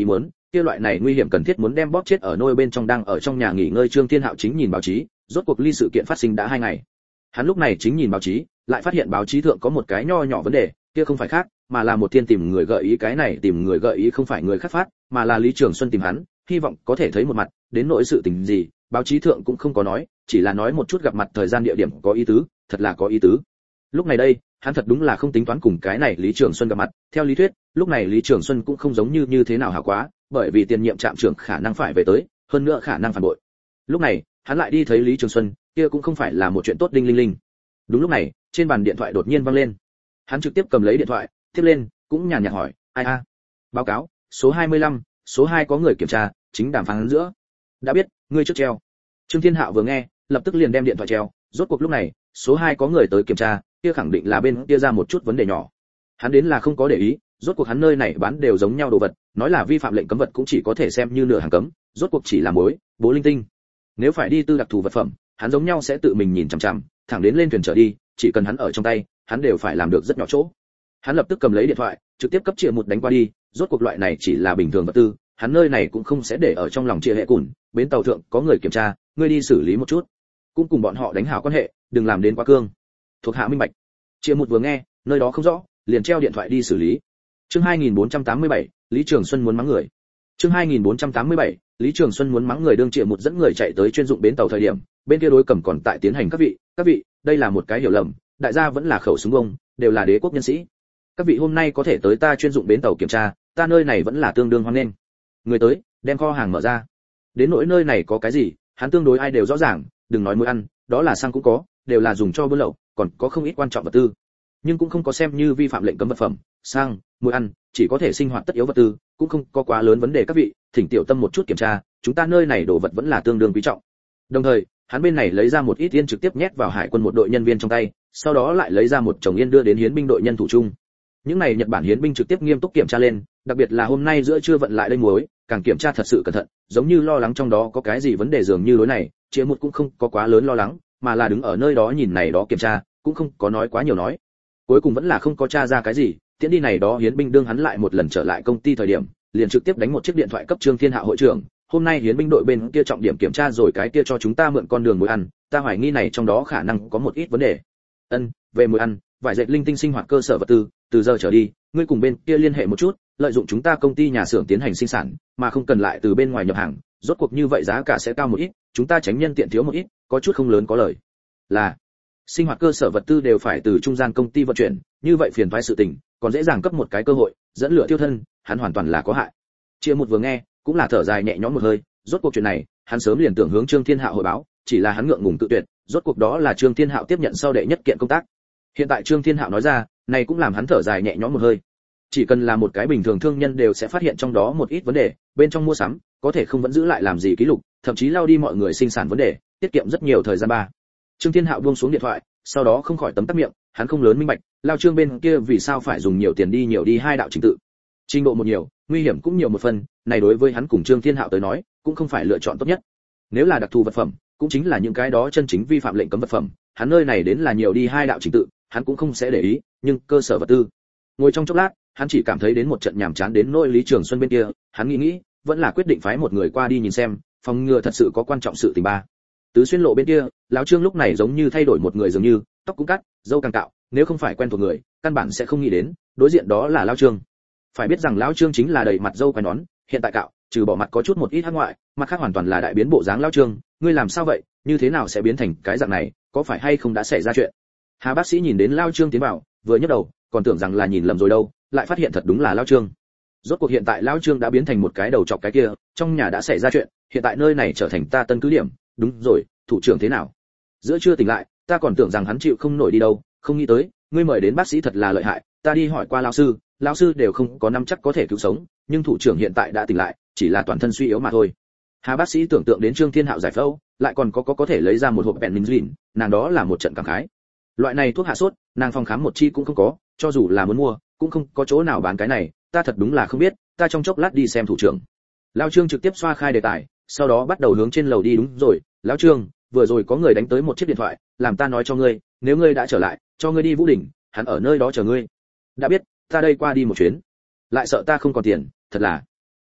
kia loại này nguy hiểm cần thiết muốn đem bóp chết ở nôi bên trong đang ở trong nhà nghỉ ngơi Trương Thiên Hạo chính nhìn báo chí, rốt cuộc ly sự kiện phát sinh đã hai ngày. Hắn lúc này chính nhìn báo chí, lại phát hiện báo chí thượng có một cái nho nhỏ vấn đề, kia không phải khác, mà là một thiên tìm người gợi ý, cái này tìm người gợi ý không phải người khác phát, mà là Lý Trường Xuân tìm hắn, hy vọng có thể thấy một mặt, đến nỗi sự tình gì, báo chí thượng cũng không có nói, chỉ là nói một chút gặp mặt thời gian địa điểm có ý tứ, thật là có ý tứ. Lúc này đây, hắn thật đúng là không tính toán cùng cái này Lý Trường Xuân gặp mặt, theo lý thuyết, lúc này Lý Trường Xuân cũng không giống như như thế nào hảo quá, bởi vì tiền nhiệm trạm trưởng khả năng phải về tới, hơn nữa khả năng phản bội. Lúc này, hắn lại đi thấy Lý Trường Xuân, kia cũng không phải là một chuyện tốt đinh linh linh. Đúng lúc này, trên bàn điện thoại đột nhiên vang lên. Hắn trực tiếp cầm lấy điện thoại, tiếp lên, cũng nhàn nhạt hỏi, ai a? Báo cáo, số hai mươi lăm, số hai có người kiểm tra, chính đàm phán giữa. Đã biết, ngươi trước treo. Trương Thiên Hạo vừa nghe, lập tức liền đem điện thoại treo, rốt cuộc lúc này, số hai có người tới kiểm tra, kia khẳng định là bên kia ra một chút vấn đề nhỏ. Hắn đến là không có để ý, rốt cuộc hắn nơi này bán đều giống nhau đồ vật, nói là vi phạm lệnh cấm vật cũng chỉ có thể xem như nửa hàng cấm, rốt cuộc chỉ là mối, bố linh tinh. Nếu phải đi tư đặc thù vật phẩm, hắn giống nhau sẽ tự mình nhìn chằm chằm, thẳng đến lên thuyền trở đi, chỉ cần hắn ở trong tay, hắn đều phải làm được rất nhỏ chỗ. Hắn lập tức cầm lấy điện thoại, trực tiếp cấp Triệu Một đánh qua đi, rốt cuộc loại này chỉ là bình thường vật tư, hắn nơi này cũng không sẽ để ở trong lòng Triệu Hệ Cùn, bến tàu thượng có người kiểm tra, ngươi đi xử lý một chút, cũng cùng bọn họ đánh hảo quan hệ, đừng làm đến quá cương. Thuộc hạ minh bạch. Triệu Một vừa nghe, nơi đó không rõ, liền treo điện thoại đi xử lý. Chương hai nghìn bốn trăm tám mươi bảy, Lý Trường Xuân muốn mắng người. Chương hai nghìn bốn trăm tám mươi bảy, Lý Trường Xuân muốn mắng người đương Triệu Một dẫn người chạy tới chuyên dụng bến tàu thời điểm, bên kia đối cầm còn tại tiến hành các vị, các vị, đây là một cái hiểu lầm, đại gia vẫn là khẩu súng ông, đều là đế quốc nhân sĩ. Các vị hôm nay có thể tới ta chuyên dụng bến tàu kiểm tra, ta nơi này vẫn là tương đương hoan nghênh. Người tới, đem kho hàng mở ra. Đến nỗi nơi này có cái gì, hắn tương đối ai đều rõ ràng, đừng nói muối ăn, đó là xăng cũng có, đều là dùng cho buôn lậu, còn có không ít quan trọng vật tư. Nhưng cũng không có xem như vi phạm lệnh cấm vật phẩm, xăng, muối ăn, chỉ có thể sinh hoạt tất yếu vật tư, cũng không có quá lớn vấn đề các vị, thỉnh tiểu tâm một chút kiểm tra, chúng ta nơi này đồ vật vẫn là tương đương quý trọng. Đồng thời, hắn bên này lấy ra một ít yên trực tiếp nhét vào hải quân một đội nhân viên trong tay, sau đó lại lấy ra một chồng yên đưa đến hiến binh đội nhân thủ chung. Những này Nhật Bản hiến binh trực tiếp nghiêm túc kiểm tra lên, đặc biệt là hôm nay giữa trưa vận lại đây muối, càng kiểm tra thật sự cẩn thận, giống như lo lắng trong đó có cái gì vấn đề dường như lối này, Triệu Một cũng không có quá lớn lo lắng, mà là đứng ở nơi đó nhìn này đó kiểm tra, cũng không có nói quá nhiều nói. Cuối cùng vẫn là không có tra ra cái gì, tiễn đi này đó hiến binh đương hắn lại một lần trở lại công ty thời điểm, liền trực tiếp đánh một chiếc điện thoại cấp Trương Thiên Hạo hội trưởng, hôm nay hiến binh đội bên kia trọng điểm kiểm tra rồi cái kia cho chúng ta mượn con đường muối ăn, ta hoài nghi này trong đó khả năng có một ít vấn đề. Ân, về muối ăn, vải dệt linh tinh sinh hoạt cơ sở vật tư, từ giờ trở đi, ngươi cùng bên kia liên hệ một chút, lợi dụng chúng ta công ty nhà xưởng tiến hành sinh sản, mà không cần lại từ bên ngoài nhập hàng, rốt cuộc như vậy giá cả sẽ cao một ít, chúng ta tránh nhân tiện thiếu một ít, có chút không lớn có lời. Là sinh hoạt cơ sở vật tư đều phải từ trung gian công ty vận chuyển, như vậy phiền toái sự tình, còn dễ dàng cấp một cái cơ hội, dẫn lửa tiêu thân, hắn hoàn toàn là có hại. Triệu Một vừa nghe, cũng là thở dài nhẹ nhõm một hơi, rốt cuộc chuyện này, hắn sớm liền tưởng hướng Trương Thiên Hạo hội báo, chỉ là hắn ngượng ngùng tự tuyệt, rốt cuộc đó là Trương Thiên Hạo tiếp nhận sau đệ nhất kiện công tác. Hiện tại Trương Thiên Hạo nói ra, này cũng làm hắn thở dài nhẹ nhõm một hơi. Chỉ cần là một cái bình thường thương nhân đều sẽ phát hiện trong đó một ít vấn đề, bên trong mua sắm, có thể không vẫn giữ lại làm gì ký lục, thậm chí lao đi mọi người sinh sản vấn đề, tiết kiệm rất nhiều thời gian ba. Trương Thiên Hạo buông xuống điện thoại, sau đó không khỏi tấm tắc miệng, hắn không lớn minh bạch, lao Trương bên kia vì sao phải dùng nhiều tiền đi nhiều đi hai đạo trình tự. Trình độ một nhiều, nguy hiểm cũng nhiều một phần, này đối với hắn cùng Trương Thiên Hạo tới nói, cũng không phải lựa chọn tốt nhất. Nếu là đặc thù vật phẩm, cũng chính là những cái đó chân chính vi phạm lệnh cấm vật phẩm, hắn nơi này đến là nhiều đi hai đạo trình tự, hắn cũng không sẽ để ý, nhưng cơ sở vật tư. Ngồi trong chốc lát, hắn chỉ cảm thấy đến một trận nhàm chán đến nỗi Lý Trường Xuân bên kia, hắn nghĩ nghĩ, vẫn là quyết định phái một người qua đi nhìn xem, phòng ngừa thật sự có quan trọng sự tình ba. Tứ Xuyên lộ bên kia, lão Trương lúc này giống như thay đổi một người dường như, tóc cũng cắt, râu càng cạo, nếu không phải quen thuộc người, căn bản sẽ không nghĩ đến, đối diện đó là lão Trương. Phải biết rằng lão Trương chính là đầy mặt râu quai nón, hiện tại cạo, trừ bỏ mặt có chút một ít hắc ngoại, mặt khác hoàn toàn là đại biến bộ dáng lão Trương, ngươi làm sao vậy, như thế nào sẽ biến thành cái dạng này, có phải hay không đã xảy ra chuyện? Hà bác sĩ nhìn đến lão Trương tiến vào, vừa nhấc đầu, còn tưởng rằng là nhìn lầm rồi đâu, lại phát hiện thật đúng là lão Trương. Rốt cuộc hiện tại lão Trương đã biến thành một cái đầu chọc cái kia, trong nhà đã xảy ra chuyện, hiện tại nơi này trở thành ta tân cứ điểm, đúng rồi, thủ trưởng thế nào? Giữa trưa tỉnh lại, ta còn tưởng rằng hắn chịu không nổi đi đâu, không nghĩ tới, ngươi mời đến bác sĩ thật là lợi hại, ta đi hỏi qua lão sư, lão sư đều không có nắm chắc có thể cứu sống, nhưng thủ trưởng hiện tại đã tỉnh lại, chỉ là toàn thân suy yếu mà thôi. Hà bác sĩ tưởng tượng đến Trương Thiên Hạo giải phẫu, lại còn có có có thể lấy ra một hộp penicillin, nàng đó là một trận cảm khái. Loại này thuốc hạ sốt, nàng phòng khám một chi cũng không có, cho dù là muốn mua, cũng không có chỗ nào bán cái này, ta thật đúng là không biết, ta trong chốc lát đi xem thủ trưởng. Lão Trương trực tiếp xoa khai đề tài, sau đó bắt đầu hướng trên lầu đi. Đúng rồi, lão Trương, vừa rồi có người đánh tới một chiếc điện thoại, làm ta nói cho ngươi, nếu ngươi đã trở lại, cho ngươi đi Vũ Đình, hắn ở nơi đó chờ ngươi. Đã biết, ta đây qua đi một chuyến. Lại sợ ta không còn tiền, thật là.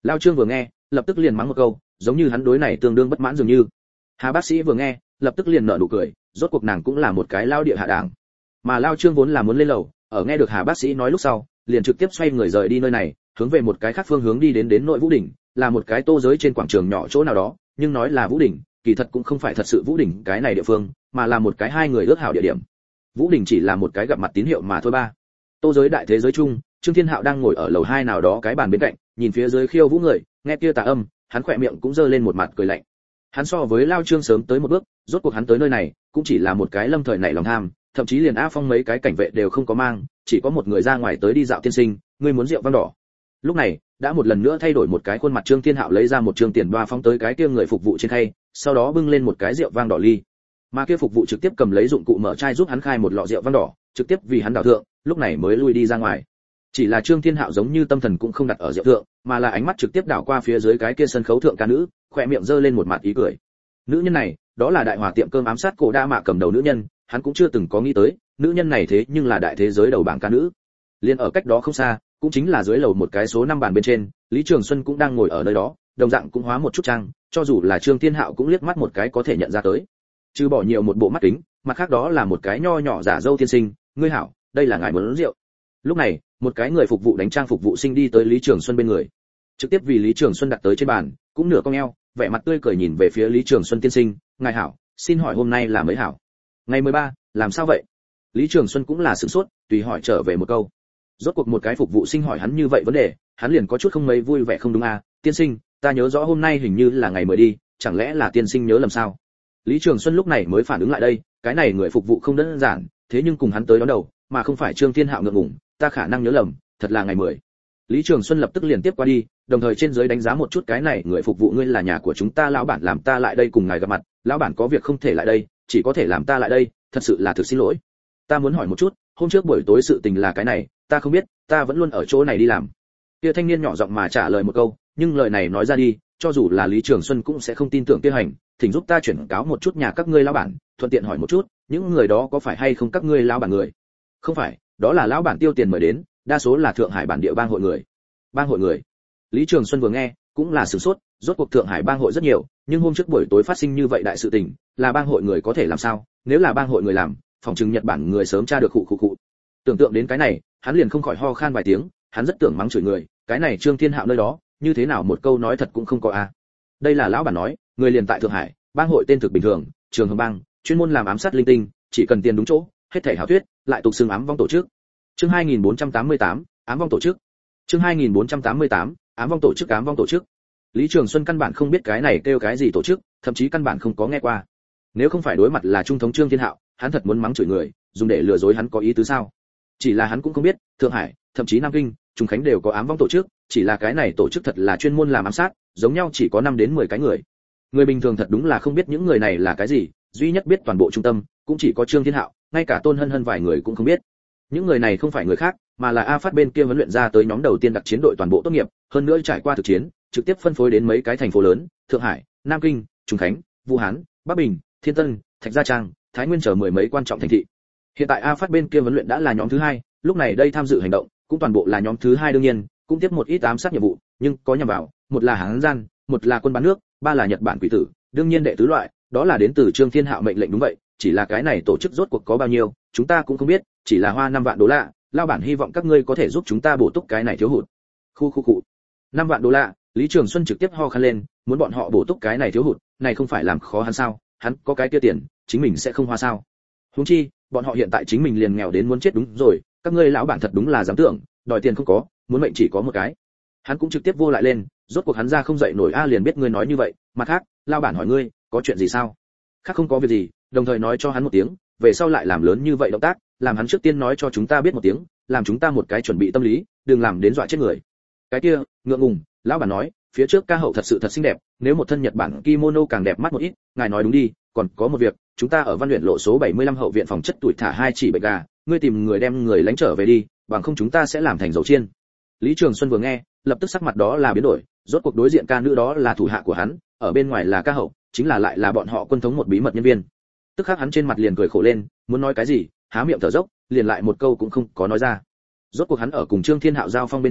Lao Trương vừa nghe, lập tức liền mắng một câu, giống như hắn đối này tương đương bất mãn dường như. Hà bác sĩ vừa nghe, lập tức liền nở nụ cười, rốt cuộc nàng cũng là một cái lao địa hạ đảng. Mà Lao Trương vốn là muốn lên lầu, ở nghe được Hà bác sĩ nói lúc sau, liền trực tiếp xoay người rời đi nơi này, hướng về một cái khác phương hướng đi đến đến nội Vũ đỉnh, là một cái tô giới trên quảng trường nhỏ chỗ nào đó, nhưng nói là Vũ đỉnh, kỳ thật cũng không phải thật sự Vũ đỉnh cái này địa phương, mà là một cái hai người ước hảo địa điểm. Vũ đỉnh chỉ là một cái gặp mặt tín hiệu mà thôi ba. Tô giới đại thế giới chung, Trương Thiên Hạo đang ngồi ở lầu hai nào đó cái bàn bên cạnh, nhìn phía dưới khiêu vũ người, nghe kia tà âm, hắn khỏe miệng cũng giơ lên một mặt cười lạnh. Hắn so với Lao Trương sớm tới một bước, rốt cuộc hắn tới nơi này, cũng chỉ là một cái lâm thời nảy lòng tham, thậm chí liền A Phong mấy cái cảnh vệ đều không có mang, chỉ có một người ra ngoài tới đi dạo tiên sinh, ngươi muốn rượu vang đỏ. Lúc này, đã một lần nữa thay đổi một cái khuôn mặt Trương Thiên Hạo lấy ra một trương tiền đoa phóng tới cái kia người phục vụ trên khay, sau đó bưng lên một cái rượu vang đỏ ly. Mà kia phục vụ trực tiếp cầm lấy dụng cụ mở chai giúp hắn khai một lọ rượu vang đỏ, trực tiếp vì hắn đảo thượng, lúc này mới lui đi ra ngoài. Chỉ là Trương Thiên Hạo giống như tâm thần cũng không đặt ở rượu thượng, mà là ánh mắt trực tiếp đảo qua phía dưới cái kia sân khấu thượng ca nữ, khỏe miệng giơ lên một mặt ý cười. Nữ nhân này, đó là đại hòa tiệm cơm ám sát cổ đa mạ cầm đầu nữ nhân, hắn cũng chưa từng có nghĩ tới, nữ nhân này thế nhưng là đại thế giới đầu bảng ca nữ. Liên ở cách đó không xa, cũng chính là dưới lầu một cái số năm bàn bên trên, Lý Trường Xuân cũng đang ngồi ở nơi đó, đồng dạng cũng hóa một chút trang, cho dù là Trương Thiên Hạo cũng liếc mắt một cái có thể nhận ra tới. Trừ bỏ nhiều một bộ mắt kính, mặt khác đó là một cái nho nhỏ giả dâu tiên sinh, ngươi hảo, đây là ngài muốn uống rượu. Lúc này, một cái người phục vụ đánh trang phục vụ sinh đi tới Lý Trường Xuân bên người, trực tiếp vì Lý Trường Xuân đặt tới trên bàn, cũng nửa cong eo, vẻ mặt tươi cười nhìn về phía Lý Trường Xuân tiên sinh, ngài hảo, xin hỏi hôm nay là mấy hảo? Ngày mười ba, làm sao vậy? Lý Trường Xuân cũng là sửng sốt, tùy hỏi trở về một câu. Rốt cuộc một cái phục vụ sinh hỏi hắn như vậy vấn đề, hắn liền có chút không mấy vui vẻ không đúng à, tiên sinh, ta nhớ rõ hôm nay hình như là ngày mười đi, chẳng lẽ là tiên sinh nhớ lầm sao? Lý Trường Xuân lúc này mới phản ứng lại đây, cái này người phục vụ không đơn giản, thế nhưng cùng hắn tới đón đầu, mà không phải Trương Thiên Hạo ngượng ngùng, ta khả năng nhớ lầm, thật là ngày mười. Lý Trường Xuân lập tức liền tiếp qua đi, đồng thời trên dưới đánh giá một chút cái này người phục vụ, ngươi là nhà của chúng ta lão bản làm ta lại đây cùng ngài gặp mặt, lão bản có việc không thể lại đây, chỉ có thể làm ta lại đây, thật sự là thực xin lỗi. Ta muốn hỏi một chút, hôm trước buổi tối sự tình là cái này, ta không biết, ta vẫn luôn ở chỗ này đi làm. Kia thanh niên nhỏ giọng mà trả lời một câu, nhưng lời này nói ra đi, cho dù là Lý Trường Xuân cũng sẽ không tin tưởng kia hành, thỉnh giúp ta chuyển cáo một chút nhà các ngươi lão bản, thuận tiện hỏi một chút, những người đó có phải hay không các ngươi lão bản người? Không phải, đó là lão bản tiêu tiền mời đến, đa số là Thượng Hải bản địa bang hội người. Bang hội người? Lý Trường Xuân vừa nghe, cũng là sửng sốt, rốt cuộc Thượng Hải bang hội rất nhiều, nhưng hôm trước buổi tối phát sinh như vậy đại sự tình, là bang hội người có thể làm sao? Nếu là bang hội người làm, phòng trừng Nhật Bản người sớm tra được khụ khụ khụ. Tưởng tượng đến cái này, hắn liền không khỏi ho khan vài tiếng, hắn rất tưởng mắng chửi người, cái này Trương Thiên Hạo nơi đó, như thế nào một câu nói thật cũng không có a. À. Đây là lão bản nói, người liền tại Thượng Hải, bang hội tên thực bình thường, Trường Hồng bang, chuyên môn làm ám sát linh tinh, chỉ cần tiền đúng chỗ, hết thảy hảo thuyết, lại tục xưng ám vong tổ chức. Chương hai nghìn bốn trăm tám mươi tám, ám vong tổ chức. Chương hai nghìn bốn trăm tám mươi tám, ám vong tổ chức ám vong tổ chức. Lý Trường Xuân căn bản không biết cái này kêu cái gì tổ chức, thậm chí căn bản không có nghe qua. Nếu không phải đối mặt là trung thống Trương Thiên Hạo, hắn thật muốn mắng chửi người, dùng để lừa dối hắn có ý tứ sao? Chỉ là hắn cũng không biết, Thượng Hải, thậm chí Nam Kinh, Trung Khánh đều có ám vong tổ chức, chỉ là cái này tổ chức thật là chuyên môn làm ám sát, giống nhau chỉ có năm đến mười cái người. Người bình thường thật đúng là không biết những người này là cái gì, duy nhất biết toàn bộ trung tâm, cũng chỉ có Trương Thiên Hạo, ngay cả Tôn Hân Hân vài người cũng không biết. Những người này không phải người khác, mà là A Phát bên kia huấn luyện ra tới nhóm đầu tiên đặc chiến đội toàn bộ tốt nghiệp, hơn nữa trải qua thực chiến, trực tiếp phân phối đến mấy cái thành phố lớn, Thượng Hải, Nam Kinh, Trung Khánh, Vũ Hán, Bắc Bình, Thiên Tân, Thạch Gia Trang, Thái Nguyên chờ mười mấy quan trọng thành thị. Hiện tại A Phát bên kia huấn luyện đã là nhóm thứ hai, lúc này đây tham dự hành động, cũng toàn bộ là nhóm thứ hai đương nhiên, cũng tiếp một ít ám sát nhiệm vụ, nhưng có nhằm vào, một là Hán gian, một là quân bán nước, ba là Nhật Bản quỷ tử, đương nhiên đệ tứ loại, đó là đến từ Trương Thiên Hạo mệnh lệnh đúng vậy, chỉ là cái này tổ chức rốt cuộc có bao nhiêu, chúng ta cũng không biết, chỉ là hoa năm vạn đô la, lao bản hy vọng các ngươi có thể giúp chúng ta bổ túc cái này thiếu hụt. Khu khu cụ. năm vạn đô la, Lý Trường Xuân trực tiếp ho khan lên, muốn bọn họ bổ túc cái này thiếu hụt, này không phải làm khó hắn sao? Hắn có cái kia tiền, chính mình sẽ không hoa sao? Huống chi, bọn họ hiện tại chính mình liền nghèo đến muốn chết đúng rồi, các ngươi lão bản thật đúng là dám tưởng, đòi tiền không có, muốn mệnh chỉ có một cái. Hắn cũng trực tiếp vô lại lên, rốt cuộc hắn ra không dậy nổi a liền biết ngươi nói như vậy, mặt khác, lão bản hỏi ngươi, có chuyện gì sao? Khác không có việc gì, đồng thời nói cho hắn một tiếng, về sau lại làm lớn như vậy động tác, làm hắn trước tiên nói cho chúng ta biết một tiếng, làm chúng ta một cái chuẩn bị tâm lý, đừng làm đến dọa chết người. Cái kia, ngượng ngùng, lão bản nói, phía trước ca hậu thật sự thật xinh đẹp, nếu một thân Nhật Bản kimono càng đẹp mắt một ít, ngài nói đúng đi, còn có một việc, chúng ta ở Văn Luyện lộ số bảy mươi lăm hậu viện phòng chất tuổi thả hai chỉ bệnh gà, ngươi tìm người đem người lánh trở về đi, bằng không chúng ta sẽ làm thành dầu chiên. Lý Trường Xuân vừa nghe, lập tức sắc mặt đó là biến đổi, rốt cuộc đối diện ca nữ đó là thủ hạ của hắn, ở bên ngoài là ca hậu, chính là lại là bọn họ quân thống một bí mật nhân viên. Tức khắc hắn trên mặt liền cười khổ lên, muốn nói cái gì, há miệng thở dốc, liền lại một câu cũng không có nói ra. Rốt cuộc hắn ở cùng Trương Thiên Hạo giao phong bên trong,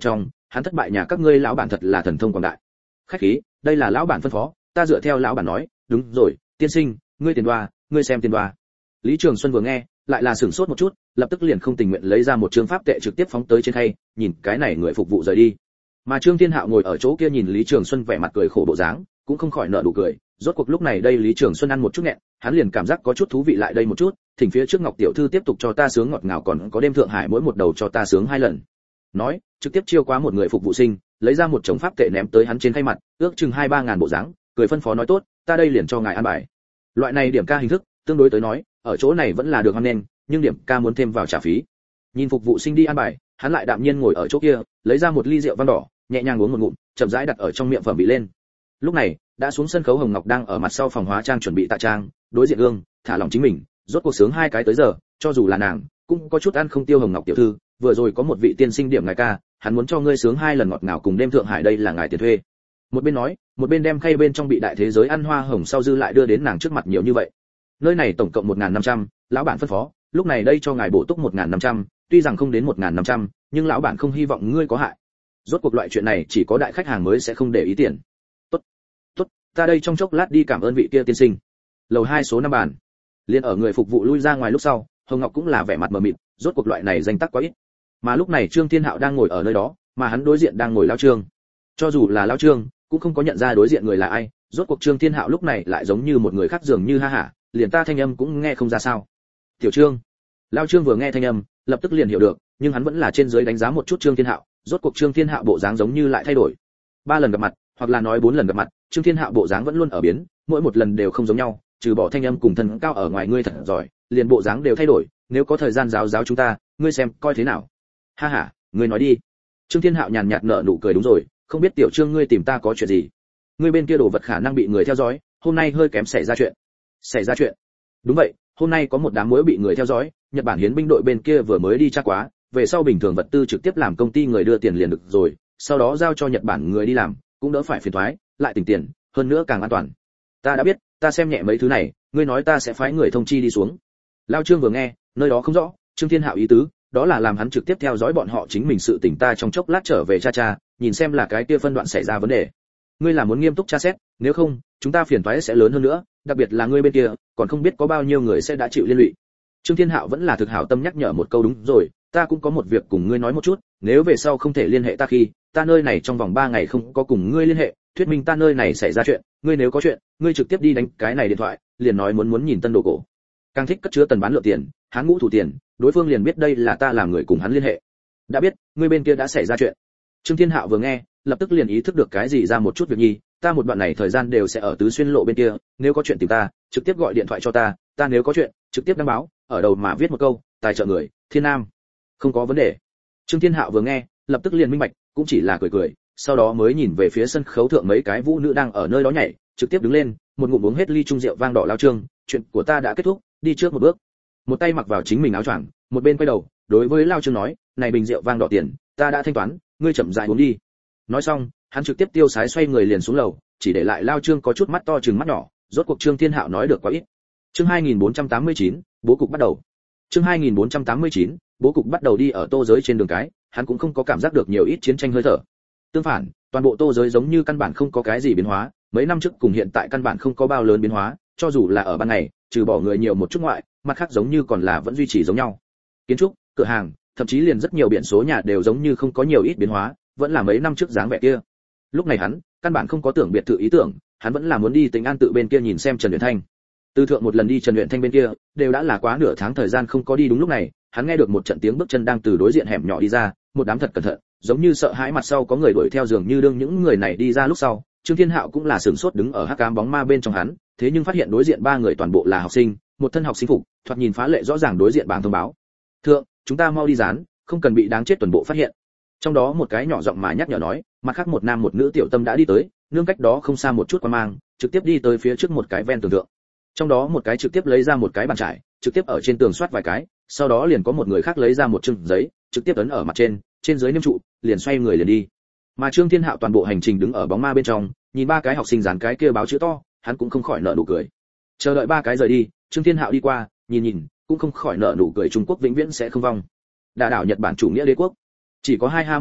hắn thất bại nhà các ngươi lão bản thật là thần thông quảng đại. Khách khí, đây là lão bản phân phó, ta dựa theo lão bản nói. Đúng rồi, tiên sinh, ngươi tiền đoa, ngươi xem tiền đoa. Lý Trường Xuân vừa nghe, lại là sửng sốt một chút, lập tức liền không tình nguyện lấy ra một trương pháp tệ trực tiếp phóng tới trên khay, nhìn cái này người phục vụ rời đi. Mà Trương Thiên Hạo ngồi ở chỗ kia nhìn Lý Trường Xuân vẻ mặt cười khổ bộ dáng, cũng không khỏi nở nụ cười. Rốt cuộc lúc này đây Lý Trường Xuân ăn một chút nghẹn, hắn liền cảm giác có chút thú vị lại đây một chút, thỉnh phía trước Ngọc tiểu thư tiếp tục cho ta sướng ngọt ngào, còn có đêm Thượng Hải mỗi một đầu cho ta sướng hai lần. Nói, trực tiếp chiêu quá một người phục vụ sinh, lấy ra một chồng pháp tệ ném tới hắn trên khay mặt, ước chừng hai ba ngàn bộ dáng, cười phân phó nói tốt, ta đây liền cho ngài ăn bài. Loại này điểm ca hình thức, tương đối tới nói, ở chỗ này vẫn là được hoan nghênh, nhưng điểm ca muốn thêm vào trả phí. Nhìn phục vụ sinh đi ăn bài, hắn lại đạm nhiên ngồi ở chỗ kia, lấy ra một ly rượu vang đỏ, nhẹ nhàng uống một ngụm, chậm rãi đặt ở trong miệng phẩm vị lên. Lúc này, đã xuống sân khấu Hồng Ngọc đang ở mặt sau phòng hóa trang chuẩn bị tạ trang, đối diện gương, thả lỏng chính mình, rốt cuộc sướng hai cái tới giờ, cho dù là nàng, cũng có chút ăn không tiêu. Hồng Ngọc tiểu thư, vừa rồi có một vị tiên sinh điểm ngài ca, hắn muốn cho ngươi sướng hai lần ngọt ngào cùng đêm Thượng Hải, đây là ngài tiền thuê. Một bên nói, một bên đem khay bên trong bị đại thế giới ăn hoa hồng sau dư lại đưa đến nàng trước mặt nhiều như vậy. Nơi này tổng cộng một nghìn năm trăm, lão bản phân phó, lúc này đây cho ngài bổ túc một nghìn năm trăm, tuy rằng không đến một nghìn năm trăm, nhưng lão bản không hy vọng ngươi có hại. Rốt cuộc loại chuyện này chỉ có đại khách hàng mới sẽ không để ý tiền. Tốt, tốt, ta đây trong chốc lát đi cảm ơn vị kia tiên sinh. Lầu hai số năm bàn. Liên ở người phục vụ lui ra ngoài lúc sau, Hồng Ngọc cũng là vẻ mặt mờ mịt, rốt cuộc loại này danh tắc quá ít. Mà lúc này Trương Thiên Hạo đang ngồi ở nơi đó, mà hắn đối diện đang ngồi lão Trương. Cho dù là lão Trương, cũng không có nhận ra đối diện người là ai, rốt cuộc Trương Thiên Hạo lúc này lại giống như một người khác dường như ha hả, liền ta thanh âm cũng nghe không ra sao. Tiểu Trương. Lão Trương vừa nghe thanh âm, lập tức liền hiểu được, nhưng hắn vẫn là trên dưới đánh giá một chút Trương Thiên Hạo, rốt cuộc Trương Thiên Hạo bộ dáng giống như lại thay đổi. Ba lần gặp mặt, hoặc là nói bốn lần gặp mặt, Trương Thiên Hạo bộ dáng vẫn luôn ở biến, mỗi một lần đều không giống nhau, trừ bỏ thanh âm cùng thân cao ở ngoài ngươi thật giỏi, liền bộ dáng đều thay đổi, nếu có thời gian giáo giáo chúng ta, ngươi xem coi thế nào. Ha ha, ngươi nói đi. Trương Thiên Hạo nhàn nhạt nở nụ cười, đúng rồi, không biết tiểu Trương ngươi tìm ta có chuyện gì? Ngươi bên kia đồ vật khả năng bị người theo dõi, hôm nay hơi kém xảy ra chuyện. Xảy ra chuyện? Đúng vậy, hôm nay có một đám muỗi bị người theo dõi, Nhật Bản hiến binh đội bên kia vừa mới đi tra quá, về sau bình thường vật tư trực tiếp làm công ty người đưa tiền liền được rồi, sau đó giao cho Nhật Bản người đi làm, cũng đỡ phải phiền toái, lại tỉnh tiền, hơn nữa càng an toàn. Ta đã biết, ta xem nhẹ mấy thứ này, ngươi nói ta sẽ phái người thông chi đi xuống. Lao Trương vừa nghe, nơi đó không rõ, Trương Thiên Hạo ý tứ, đó là làm hắn trực tiếp theo dõi bọn họ chính mình sự tỉnh, ta trong chốc lát trở về cha cha, nhìn xem là cái kia phân đoạn xảy ra vấn đề. Ngươi là muốn nghiêm túc tra xét, nếu không, chúng ta phiền toái sẽ lớn hơn nữa, đặc biệt là ngươi bên kia, còn không biết có bao nhiêu người sẽ đã chịu liên lụy. Trương Thiên Hạo vẫn là thực hảo tâm nhắc nhở một câu, đúng rồi, ta cũng có một việc cùng ngươi nói một chút, nếu về sau không thể liên hệ ta khi, ta nơi này trong vòng ba ngày không có cùng ngươi liên hệ, thuyết minh ta nơi này xảy ra chuyện, ngươi nếu có chuyện, ngươi trực tiếp đi đánh cái này điện thoại, liền nói muốn muốn nhìn tân đồ cổ. Càng thích cất chứa tần bán lượng tiền, hắn ngũ thủ tiền, đối phương liền biết đây là ta làm người cùng hắn liên hệ. Đã biết, ngươi bên kia đã xảy ra chuyện. Trương Thiên Hạo vừa nghe, lập tức liền ý thức được cái gì ra một chút việc nhi, ta một đoạn này thời gian đều sẽ ở tứ xuyên lộ bên kia, nếu có chuyện tìm ta, trực tiếp gọi điện thoại cho ta, ta nếu có chuyện, trực tiếp đăng báo, ở đầu mà viết một câu, tài trợ người, Thiên Nam. Không có vấn đề. Trương Thiên Hạo vừa nghe, lập tức liền minh bạch, cũng chỉ là cười cười, sau đó mới nhìn về phía sân khấu thượng mấy cái vũ nữ đang ở nơi đó nhảy, trực tiếp đứng lên, một ngụm uống hết ly chung rượu vang đỏ. Lao Trương, chuyện của ta đã kết thúc, đi trước một bước. Một tay mặc vào chính mình áo choàng, một bên quay đầu, đối với Lao Trương nói, này bình rượu vang đỏ tiền, ta đã thanh toán, ngươi chậm rãi uống đi. Nói xong, hắn trực tiếp tiêu sái xoay người liền xuống lầu, chỉ để lại Lao Trương có chút mắt to trừng mắt nhỏ, rốt cuộc Trương Thiên Hạo nói được quá ít. Chương hai nghìn bốn trăm tám mươi chín, bố cục bắt đầu. Chương hai nghìn bốn trăm tám mươi chín, bố cục bắt đầu. Đi ở Tô giới trên đường cái, hắn cũng không có cảm giác được nhiều ít chiến tranh hơi thở. Tương phản, toàn bộ Tô giới giống như căn bản không có cái gì biến hóa, mấy năm trước cùng hiện tại căn bản không có bao lớn biến hóa, cho dù là ở ban ngày, trừ bỏ người nhiều một chút ngoại, mặt khác giống như còn là vẫn duy trì giống nhau. Kiến trúc, cửa hàng, thậm chí liền rất nhiều biển số nhà đều giống như không có nhiều ít biến hóa, vẫn là mấy năm trước dáng vẻ kia. Lúc này hắn, căn bản không có tưởng biệt thự ý tưởng, hắn vẫn là muốn đi Tính An tự bên kia nhìn xem Trần Uyển Thanh. Từ thượng một lần đi Trần Uyển Thanh bên kia, đều đã là quá nửa tháng thời gian không có đi, đúng lúc này, hắn nghe được một trận tiếng bước chân đang từ đối diện hẻm nhỏ đi ra, một đám thật cẩn thận, giống như sợ hãi mặt sau có người đuổi theo, dường như đương những người này đi ra lúc sau, Trương Thiên Hạo cũng là sửng sốt đứng ở hắc ám bóng ma bên trong hắn, thế nhưng phát hiện đối diện ba người toàn bộ là học sinh, một thân học sinh phục, thoạt nhìn phá lệ rõ ràng. Đối diện bảng thông báo: "Thượng, chúng ta mau đi dán, không cần bị đáng chết toàn bộ phát hiện." Trong đó một cái nhỏ giọng mà nhắc nhở nói, mặt khác một nam một nữ tiểu tâm đã đi tới, nương cách đó không xa một chút qua mang, trực tiếp đi tới phía trước một cái ven tường thượng. Trong đó một cái trực tiếp lấy ra một cái bàn trải, trực tiếp ở trên tường soát vài cái, sau đó liền có một người khác lấy ra một chừng giấy, trực tiếp ấn ở mặt trên, trên dưới niêm trụ, liền xoay người liền đi. Mà Trương Thiên Hạo toàn bộ hành trình đứng ở bóng ma bên trong, nhìn ba cái học sinh dán cái kia báo chữ to, hắn cũng không khỏi nở nụ cười. Chờ đợi ba cái rời đi, Trương Thiên Hạo đi qua, nhìn nhìn, cũng không khỏi nở nụ cười. Trung Quốc vĩnh viễn sẽ không vong. Đả đảo Nhật Bản chủ nghĩa đế quốc. Chỉ có hai ha mùng hảo,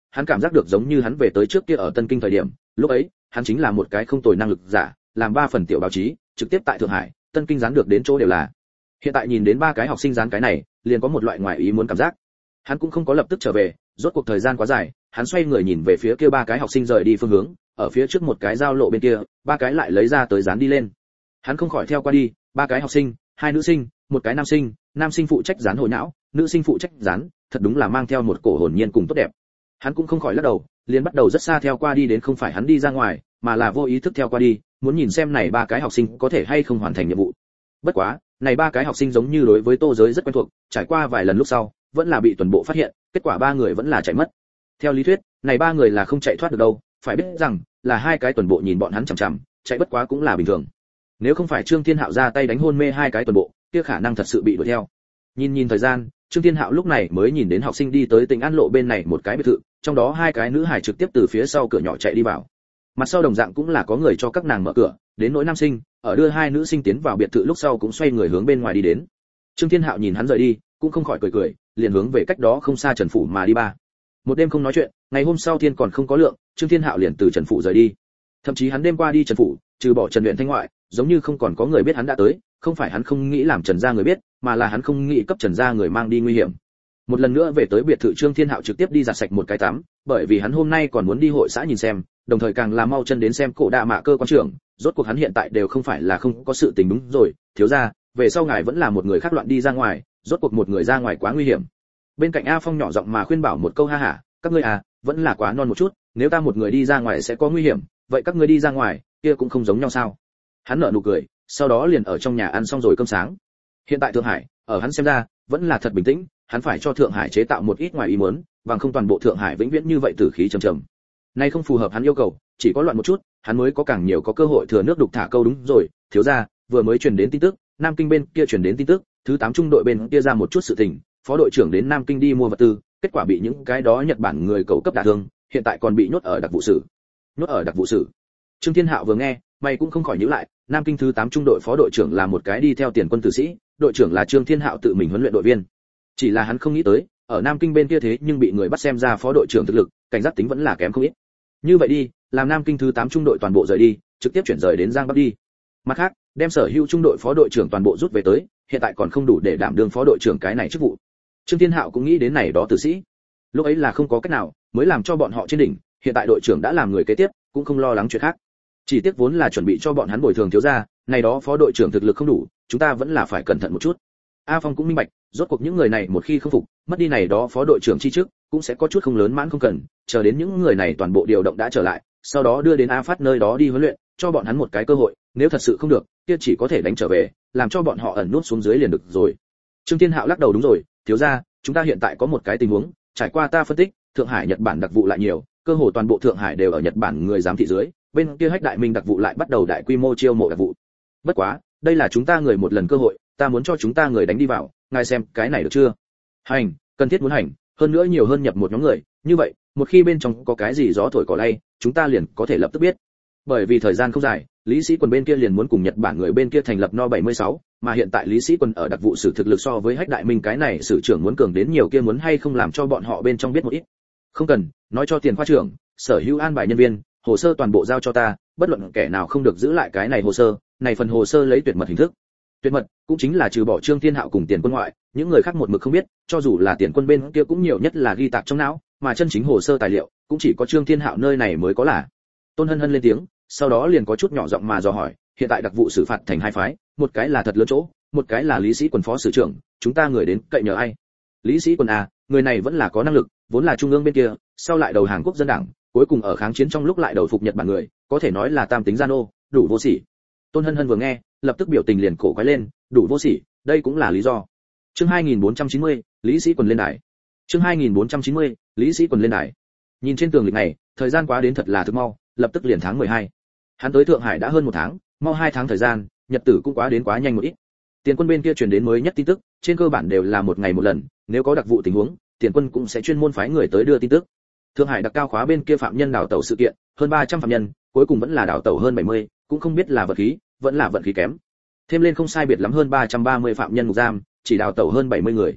hắn cảm giác được giống như hắn về tới trước kia ở Tân Kinh thời điểm, lúc ấy, hắn chính là một cái không tồi năng lực giả, làm ba phần tiểu báo chí, trực tiếp tại Thượng Hải, Tân Kinh dán được đến chỗ đều là. Hiện tại nhìn đến ba cái học sinh dán cái này, liền có một loại ngoài ý muốn cảm giác. Hắn cũng không có lập tức trở về, rốt cuộc thời gian quá dài, hắn xoay người nhìn về phía kia ba cái học sinh rời đi phương hướng, ở phía trước một cái giao lộ bên kia, ba cái lại lấy ra tới dán đi lên. Hắn không khỏi theo qua đi, ba cái học sinh, hai nữ sinh, một cái nam sinh, nam sinh phụ trách dán hồi não, nữ sinh phụ trách dán, thật đúng là mang theo một cổ hồn nhiên cùng tốt đẹp. Hắn cũng không khỏi lắc đầu, liền bắt đầu rất xa theo qua đi đến, không phải hắn đi ra ngoài, mà là vô ý thức theo qua đi, muốn nhìn xem này ba cái học sinh có thể hay không hoàn thành nhiệm vụ. Bất quá, này ba cái học sinh giống như đối với Tô Giới rất quen thuộc, trải qua vài lần lúc sau, vẫn là bị tuần bộ phát hiện, kết quả ba người vẫn là chạy mất. Theo lý thuyết, này ba người là không chạy thoát được đâu, phải biết rằng, là hai cái tuần bộ nhìn bọn hắn chằm chằm, chạy bất quá cũng là bình thường. Nếu không phải Trương Thiên Hạo ra tay đánh hôn mê hai cái tuần bộ, kia khả năng thật sự bị đuổi theo. Nhìn nhìn thời gian, Trương Thiên Hạo lúc này mới nhìn đến học sinh đi tới Tỉnh An lộ bên này một cái biệt thự, trong đó hai cái nữ hài trực tiếp từ phía sau cửa nhỏ chạy đi vào. Mặt sau đồng dạng cũng là có người cho các nàng mở cửa, đến nỗi nam sinh, ở đưa hai nữ sinh tiến vào biệt thự lúc sau cũng xoay người hướng bên ngoài đi đến. Trương Thiên Hạo nhìn hắn rời đi, cũng không khỏi cười cười, liền hướng về cách đó không xa Trần phủ mà đi ba. Một đêm không nói chuyện, ngày hôm sau thiên còn không có lượng, Trương Thiên Hạo liền từ Trần phủ rời đi. Thậm chí hắn đêm qua đi Trần phủ, trừ bỏ Trần Uyển Thanh ngoại, giống như không còn có người biết hắn đã tới, không phải hắn không nghĩ làm Trần gia người biết, mà là hắn không nghĩ cấp Trần gia người mang đi nguy hiểm. Một lần nữa về tới biệt thự, Trương Thiên Hạo trực tiếp đi giặt sạch một cái tắm, bởi vì hắn hôm nay còn muốn đi hội xã nhìn xem, đồng thời càng là mau chân đến xem Cổ Đạ Mạ Cơ quan trưởng, rốt cuộc hắn hiện tại đều không phải là không có sự tình. Đúng rồi, thiếu gia, về sau ngài vẫn là một người khác loạn đi ra ngoài, rốt cuộc một người ra ngoài quá nguy hiểm. Bên cạnh A Phong nhỏ giọng mà khuyên bảo một câu, ha hả, các ngươi à, vẫn là quá non một chút, nếu ta một người đi ra ngoài sẽ có nguy hiểm, vậy các ngươi đi ra ngoài, kia cũng không giống nhau sao? Hắn nở nụ cười, sau đó liền ở trong nhà ăn xong rồi cơm sáng. Hiện tại Thượng Hải, ở hắn xem ra, vẫn là thật bình tĩnh, hắn phải cho Thượng Hải chế tạo một ít ngoài ý muốn, bằng không toàn bộ Thượng Hải vĩnh viễn như vậy tử khí trầm trầm. Nay không phù hợp hắn yêu cầu, chỉ có loạn một chút, hắn mới có càng nhiều có cơ hội thừa nước đục thả câu. Đúng rồi, thiếu gia, vừa mới truyền đến tin tức, Nam Kinh bên kia truyền đến tin tức, thứ tám trung đội bên kia ra một chút sự tình, phó đội trưởng đến Nam Kinh đi mua vật tư, kết quả bị những cái đó Nhật Bản người cầu cấp đả thương, hiện tại còn bị nhốt ở đặc vụ sở. Nhốt ở đặc vụ sở. Trương Thiên Hạo vừa nghe, mày cũng không khỏi nhíu lại, Nam Kinh thứ tám trung đội phó đội trưởng là một cái đi theo tiền quân tử sĩ, đội trưởng là Trương Thiên Hạo tự mình huấn luyện đội viên. Chỉ là hắn không nghĩ tới, ở Nam Kinh bên kia thế nhưng bị người bắt xem ra phó đội trưởng thực lực, cảnh giác tính vẫn là kém không ít. Như vậy đi, làm Nam Kinh thứ tám trung đội toàn bộ rời đi, trực tiếp chuyển rời đến Giang Bắc đi. Mặt khác, đem sở hữu trung đội phó đội trưởng toàn bộ rút về tới, hiện tại còn không đủ để đảm đương phó đội trưởng cái này chức vụ. Trương Thiên Hạo cũng nghĩ đến này đó tử sĩ. Lúc ấy là không có cách nào, mới làm cho bọn họ trên đỉnh, hiện tại đội trưởng đã làm người kế tiếp, cũng không lo lắng chuyện khác. Chỉ tiếc vốn là chuẩn bị cho bọn hắn bồi thường thiếu gia, này đó phó đội trưởng thực lực không đủ, chúng ta vẫn là phải cẩn thận một chút. A Phong cũng minh bạch, rốt cuộc những người này một khi không phục, mất đi này đó phó đội trưởng chi trước, cũng sẽ có chút không lớn mãn không cần, chờ đến những người này toàn bộ điều động đã trở lại, sau đó đưa đến A Phát nơi đó đi huấn luyện, cho bọn hắn một cái cơ hội, nếu thật sự không được, kia chỉ có thể đánh trở về, làm cho bọn họ ẩn nút xuống dưới liền được rồi. Trương Thiên Hạo lắc đầu, đúng rồi, thiếu gia, chúng ta hiện tại có một cái tình huống, trải qua ta phân tích, Thượng Hải Nhật Bản đặc vụ lại nhiều, cơ hồ toàn bộ Thượng Hải đều ở Nhật Bản người giám thị dưới, bên kia Hách Đại Minh đặc vụ lại bắt đầu đại quy mô chiêu mộ đặc vụ. Bất quá, đây là chúng ta người một lần cơ hội, ta muốn cho chúng ta người đánh đi vào, ngài xem, cái này được chưa? Hành, cần thiết muốn hành, hơn nữa nhiều hơn nhập một nhóm người, như vậy, một khi bên trong có cái gì gió thổi cỏ lay, chúng ta liền có thể lập tức biết. Bởi vì thời gian không dài, Lý Sĩ Quân bên kia liền muốn cùng Nhật Bản người bên kia thành lập No bảy mươi sáu, mà hiện tại Lý Sĩ Quân ở đặc vụ sử thực lực so với Hách Đại Minh cái này sử trưởng muốn cường đến nhiều, kia muốn hay không làm cho bọn họ bên trong biết một ít. Không cần, nói cho tiền khoa trưởng, sở hữu an bài nhân viên, hồ sơ toàn bộ giao cho ta, bất luận kẻ nào không được giữ lại cái này hồ sơ, này phần hồ sơ lấy tuyệt mật hình thức. Tuyệt mật cũng chính là trừ bỏ Trương Thiên Hạo cùng Tiền Quân ngoại, những người khác một mực không biết, cho dù là Tiền Quân bên kia cũng nhiều nhất là ghi tạc trong não, mà chân chính hồ sơ tài liệu cũng chỉ có Trương Thiên Hạo nơi này mới có là. Tôn Hân Hân lên tiếng, sau đó liền có chút nhỏ giọng mà dò hỏi, hiện tại đặc vụ xử phạt thành hai phái, một cái là thật lớn chỗ, một cái là Lý Sĩ Quân phó sử trưởng, chúng ta người đến cậy nhờ ai? Lý Sĩ Quân à, người này vẫn là có năng lực, vốn là trung ương bên kia, sau lại đầu hàng quốc dân đảng, cuối cùng ở kháng chiến trong lúc lại đầu phục Nhật Bản người, có thể nói là tam tính gian ô, đủ vô sỉ. Tôn Hân Hân vừa nghe, lập tức biểu tình liền cổ quái lên, đủ vô sỉ, đây cũng là lý do. Chương hai nghìn bốn trăm chín mươi, Lý Sĩ Quân lên đài. Chương hai nghìn bốn trăm chín mươi, Lý Sĩ Quân lên đài. Nhìn trên tường lịch này, thời gian quá đến thật là thực mau, lập tức liền tháng mười hai. Hắn tới Thượng Hải đã hơn một tháng, mau hai tháng thời gian, nhật tử cũng quá đến quá nhanh một ít. Tiền Quân bên kia truyền đến mới nhất tin tức, trên cơ bản đều là một ngày một lần, nếu có đặc vụ tình huống, Tiền Quân cũng sẽ chuyên môn phái người tới đưa tin tức. Thượng Hải đặc cao khóa bên kia phạm nhân đào tẩu sự kiện, hơn ba trăm phạm nhân, cuối cùng vẫn là đào tẩu hơn bảy mươi, cũng không biết là vật khí, vẫn là vận khí kém. Thêm lên không sai biệt lắm hơn ba trăm ba mươi phạm nhân ngục giam, chỉ đào tẩu hơn bảy mươi người.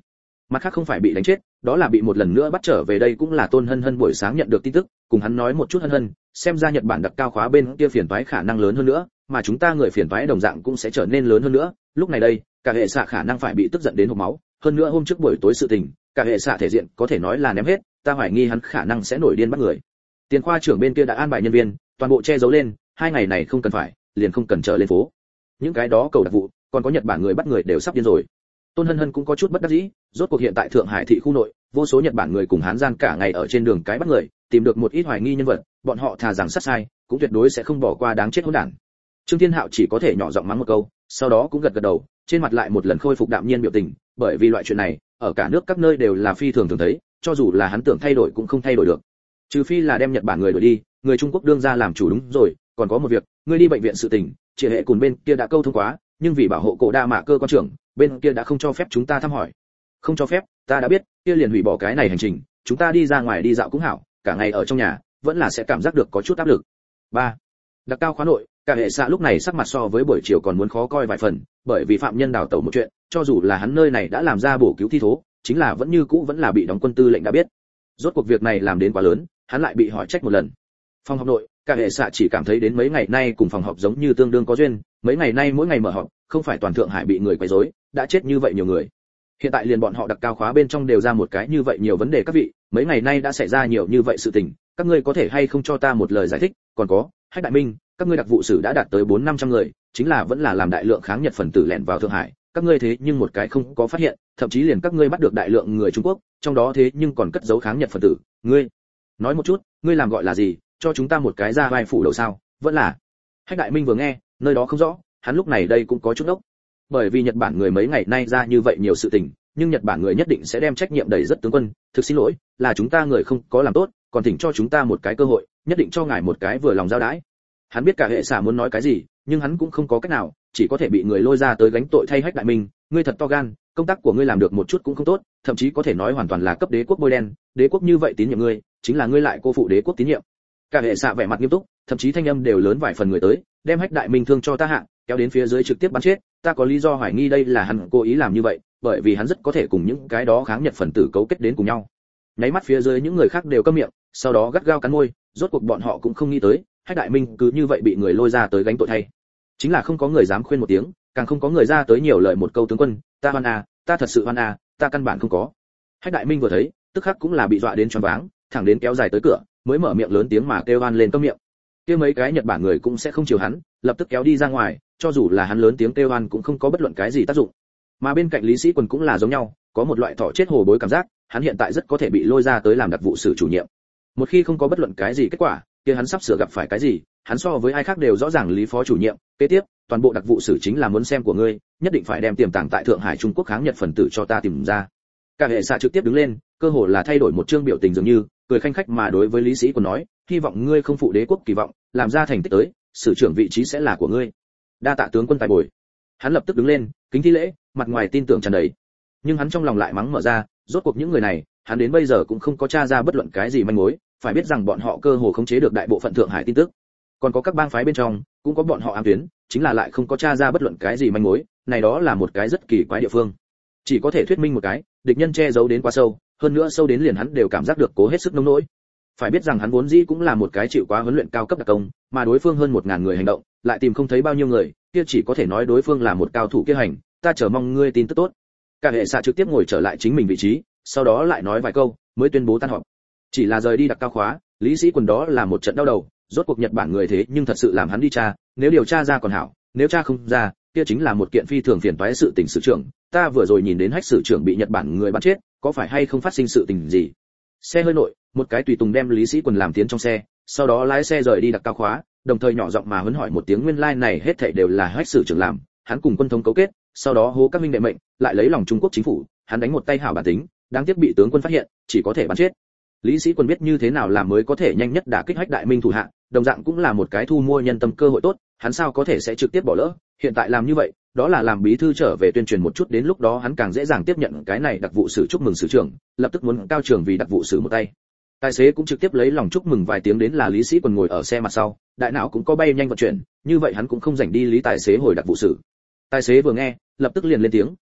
Mặt khác không phải bị đánh chết, đó là bị một lần nữa bắt trở về. Đây cũng là Tôn Hân Hân buổi sáng nhận được tin tức, cùng hắn nói một chút. Hân Hân, xem ra Nhật Bản đặc cao khóa bên kia phiền toái khả năng lớn hơn nữa, mà chúng ta người phiền toái đồng dạng cũng sẽ trở nên lớn hơn nữa. Lúc này đây, cả hệ xạ khả năng phải bị tức giận đến hộc máu, hơn nữa hôm trước buổi tối sự tình, cả hệ xạ thể diện có thể nói là ném hết, ta hoài nghi hắn khả năng sẽ nổi điên bắt người. Tiền khoa trưởng bên kia đã an bài nhân viên, toàn bộ che giấu lên, hai ngày này không cần phải, liền không cần trở lên phố. Những cái đó cầu đặc vụ, còn có Nhật Bản người bắt người đều sắp điên rồi. Tôn Hân Hân cũng có chút bất đắc dĩ, rốt cuộc hiện tại Thượng Hải thị khu nội, vô số Nhật Bản người cùng Hán gian cả ngày ở trên đường cái bắt người, tìm được một ít hoài nghi nhân vật, bọn họ thà rằng sát sai, cũng tuyệt đối sẽ không bỏ qua đáng chết hỗn đản. Trương Thiên Hạo chỉ có thể nhỏ giọng mắng một câu, sau đó cũng gật gật đầu, trên mặt lại một lần khôi phục đạm nhiên biểu tình, bởi vì loại chuyện này, ở cả nước các nơi đều là phi thường thường thấy, cho dù là hắn tưởng thay đổi cũng không thay đổi được. Trừ phi là đem Nhật Bản người đuổi đi, người Trung Quốc đương ra làm chủ đúng rồi, còn có một việc, ngươi đi bệnh viện sự tình, chỉ hệ cùng bên kia đã câu thông quá, nhưng vì bảo hộ cổ đa mạ cơ quan trưởng, bên kia đã không cho phép chúng ta thăm hỏi. Không cho phép, ta đã biết, kia liền hủy bỏ cái này hành trình, chúng ta đi ra ngoài đi dạo cũng hảo, cả ngày ở trong nhà, vẫn là sẽ cảm giác được có chút áp lực. ba. Đặc cao khóa nội, cả hệ xạ lúc này sắc mặt so với buổi chiều còn muốn khó coi vài phần, bởi vì phạm nhân đào tẩu một chuyện, cho dù là hắn nơi này đã làm ra bổ cứu thi thố, chính là vẫn như cũ vẫn là bị đóng quân tư lệnh đã biết. Rốt cuộc việc này làm đến quá lớn, hắn lại bị hỏi trách một lần. Phòng họp nội, cả hệ xạ chỉ cảm thấy đến mấy ngày nay cùng phòng họp giống như tương đương có duyên, mấy ngày nay mỗi ngày mở họp, không phải toàn Thượng Hải bị người quấy rối, đã chết như vậy nhiều người. Hiện tại liền bọn họ đặc cao khóa bên trong đều ra một cái như vậy nhiều vấn đề. Các vị, mấy ngày nay đã xảy ra nhiều như vậy sự tình, các ngươi có thể hay không cho ta một lời giải thích? Còn có, Hách Đại Minh, các ngươi đặc vụ sử đã đạt tới bốn năm trăm người, chính là vẫn là làm đại lượng kháng Nhật phần tử lẻn vào Thượng Hải, các ngươi thế nhưng một cái không có phát hiện, thậm chí liền các ngươi bắt được đại lượng người Trung Quốc, trong đó thế nhưng còn cất giấu kháng Nhật phần tử, ngươi nói một chút, ngươi làm gọi là gì, cho chúng ta một cái ra vai phủ đầu sao? Vẫn là. Hách Đại Minh vừa nghe, nơi đó không rõ, hắn lúc này đây cũng có chút ốc. Bởi vì Nhật Bản người mấy ngày nay ra như vậy nhiều sự tình, nhưng Nhật Bản người nhất định sẽ đem trách nhiệm đẩy rất tướng quân, thực xin lỗi, là chúng ta người không có làm tốt, còn thỉnh cho chúng ta một cái cơ hội, nhất định cho ngài một cái vừa lòng giao đãi. Hắn biết cả hệ xả muốn nói cái gì, nhưng hắn cũng không có cách nào, chỉ có thể bị người lôi ra tới gánh tội thay Hách Đại Minh. Ngươi thật to gan, công tác của ngươi làm được một chút cũng không tốt, thậm chí có thể nói hoàn toàn là cấp đế quốc bôi đen, đế quốc như vậy tín nhiệm ngươi, chính là ngươi lại cô phụ đế quốc tín nhiệm. Cả hệ xạ vẻ mặt nghiêm túc, thậm chí thanh âm đều lớn vài phần người tới, đem Hách Đại Minh thương cho ta hạ, kéo đến phía dưới trực tiếp bắn chết, ta có lý do hoài nghi đây là hắn cố ý làm như vậy, bởi vì hắn rất có thể cùng những cái đó kháng Nhật phần tử cấu kết đến cùng nhau. Nháy mắt phía dưới những người khác đều câm miệng, sau đó gắt gao cắn môi, rốt cuộc bọn họ cũng không nghĩ tới, Hách Đại Minh cứ như vậy bị người lôi ra tới gánh tội thay. Chính là không có người dám khuyên một tiếng, càng không có người ra tới nhiều lời một câu tướng quân, ta hoan à, ta thật sự hoan à, ta căn bản không có. Hách Đại Minh vừa thấy, tức khắc cũng là bị dọa đến choáng váng, thẳng đến kéo dài tới cửa, mới mở miệng lớn tiếng mà kêu oan lên câm miệng. Kia mấy cái Nhật Bản người cũng sẽ không chiều hắn, lập tức kéo đi ra ngoài, cho dù là hắn lớn tiếng kêu oan cũng không có bất luận cái gì tác dụng. Mà bên cạnh Lý Sĩ Quần cũng là giống nhau, có một loại thỏ chết hồ bối cảm giác, hắn hiện tại rất có thể bị lôi ra tới làm đặc vụ sử chủ nhiệm. Một khi không có bất luận cái gì kết quả, kia hắn sắp sửa gặp phải cái gì, hắn so với ai khác đều rõ ràng. Lý phó chủ nhiệm, kế tiếp, toàn bộ đặc vụ sử chính là muốn xem của ngươi, nhất định phải đem tiềm tàng tại Thượng Hải Trung Quốc kháng Nhật phần tử cho ta tìm ra. Cả hệ xạ trực tiếp đứng lên, cơ hồ là thay đổi một chương biểu tình dường như, cười khanh khách mà đối với Lý Sĩ Quần nói, hy vọng ngươi không phụ đế quốc kỳ vọng, làm ra thành tích tới, sử trưởng vị trí sẽ là của ngươi. Đa tạ tướng quân tài bồi. Hắn lập tức đứng lên, kính thi lễ, mặt ngoài tin tưởng tràn đầy. Nhưng hắn trong lòng lại mắng mở ra, rốt cuộc những người này, hắn đến bây giờ cũng không có tra ra bất luận cái gì manh mối, phải biết rằng bọn họ cơ hồ khống chế được đại bộ phận Thượng Hải tin tức. Còn có các bang phái bên trong, cũng có bọn họ ám tuyến, chính là lại không có tra ra bất luận cái gì manh mối, này đó là một cái rất kỳ quái địa phương. Chỉ có thể thuyết minh một cái, địch nhân che giấu đến quá sâu, hơn nữa sâu đến liền hắn đều cảm giác được cố hết sức nông nỗi. Phải biết rằng hắn vốn dĩ cũng là một cái chịu quá huấn luyện cao cấp đặc công, mà đối phương hơn một ngàn người hành động, lại tìm không thấy bao nhiêu người, kia chỉ có thể nói đối phương là một cao thủ kia hành, ta chờ mong ngươi tin tức tốt. Cả hệ xạ trực tiếp ngồi trở lại chính mình vị trí, sau đó lại nói vài câu, mới tuyên bố tan họp. Chỉ là rời đi đặc cao khóa, Lý Sĩ Quần đó là một trận đau đầu, rốt cuộc Nhật Bản người thế nhưng thật sự làm hắn đi tra, nếu điều tra ra còn hảo, nếu tra không ra, kia chính là một kiện phi thường phiền toái sự tình. Sử trưởng, ta vừa rồi nhìn đến Hách sử trưởng bị Nhật Bản người bắn chết, có phải hay không phát sinh sự tình gì? Xe hơi nội, một cái tùy tùng đem Lý Sĩ Quần làm tiến trong xe, sau đó lái xe rời đi đặc cao khóa, đồng thời nhỏ giọng mà huấn hỏi một tiếng, nguyên lai like này hết thảy đều là Hách sử trưởng làm, hắn cùng quân thống cấu kết, sau đó hô các huynh đệ mệnh, lại lấy lòng Trung Quốc chính phủ, hắn đánh một tay hảo bản tính, đáng tiếc bị tướng quân phát hiện, chỉ có thể bắn chết. Lý Sĩ Quân biết như thế nào làm mới có thể nhanh nhất đả kích Hách Đại Minh thủ hạ, đồng dạng cũng là một cái thu mua nhân tâm cơ hội tốt, hắn sao có thể sẽ trực tiếp bỏ lỡ, hiện tại làm như vậy, đó là làm bí thư trở về tuyên truyền một chút, đến lúc đó hắn càng dễ dàng tiếp nhận cái này đặc vụ sử chúc mừng sử trưởng, lập tức muốn cao trưởng vì đặc vụ sử một tay. Tài xế cũng trực tiếp lấy lòng chúc mừng vài tiếng, đến là Lý Sĩ Quân ngồi ở xe mặt sau, đại não cũng có bay nhanh vận chuyển, như vậy hắn cũng không rảnh đi lý tài xế hồi đặc vụ sử. Tài xế vừa nghe, lập tức liền lên tiếng,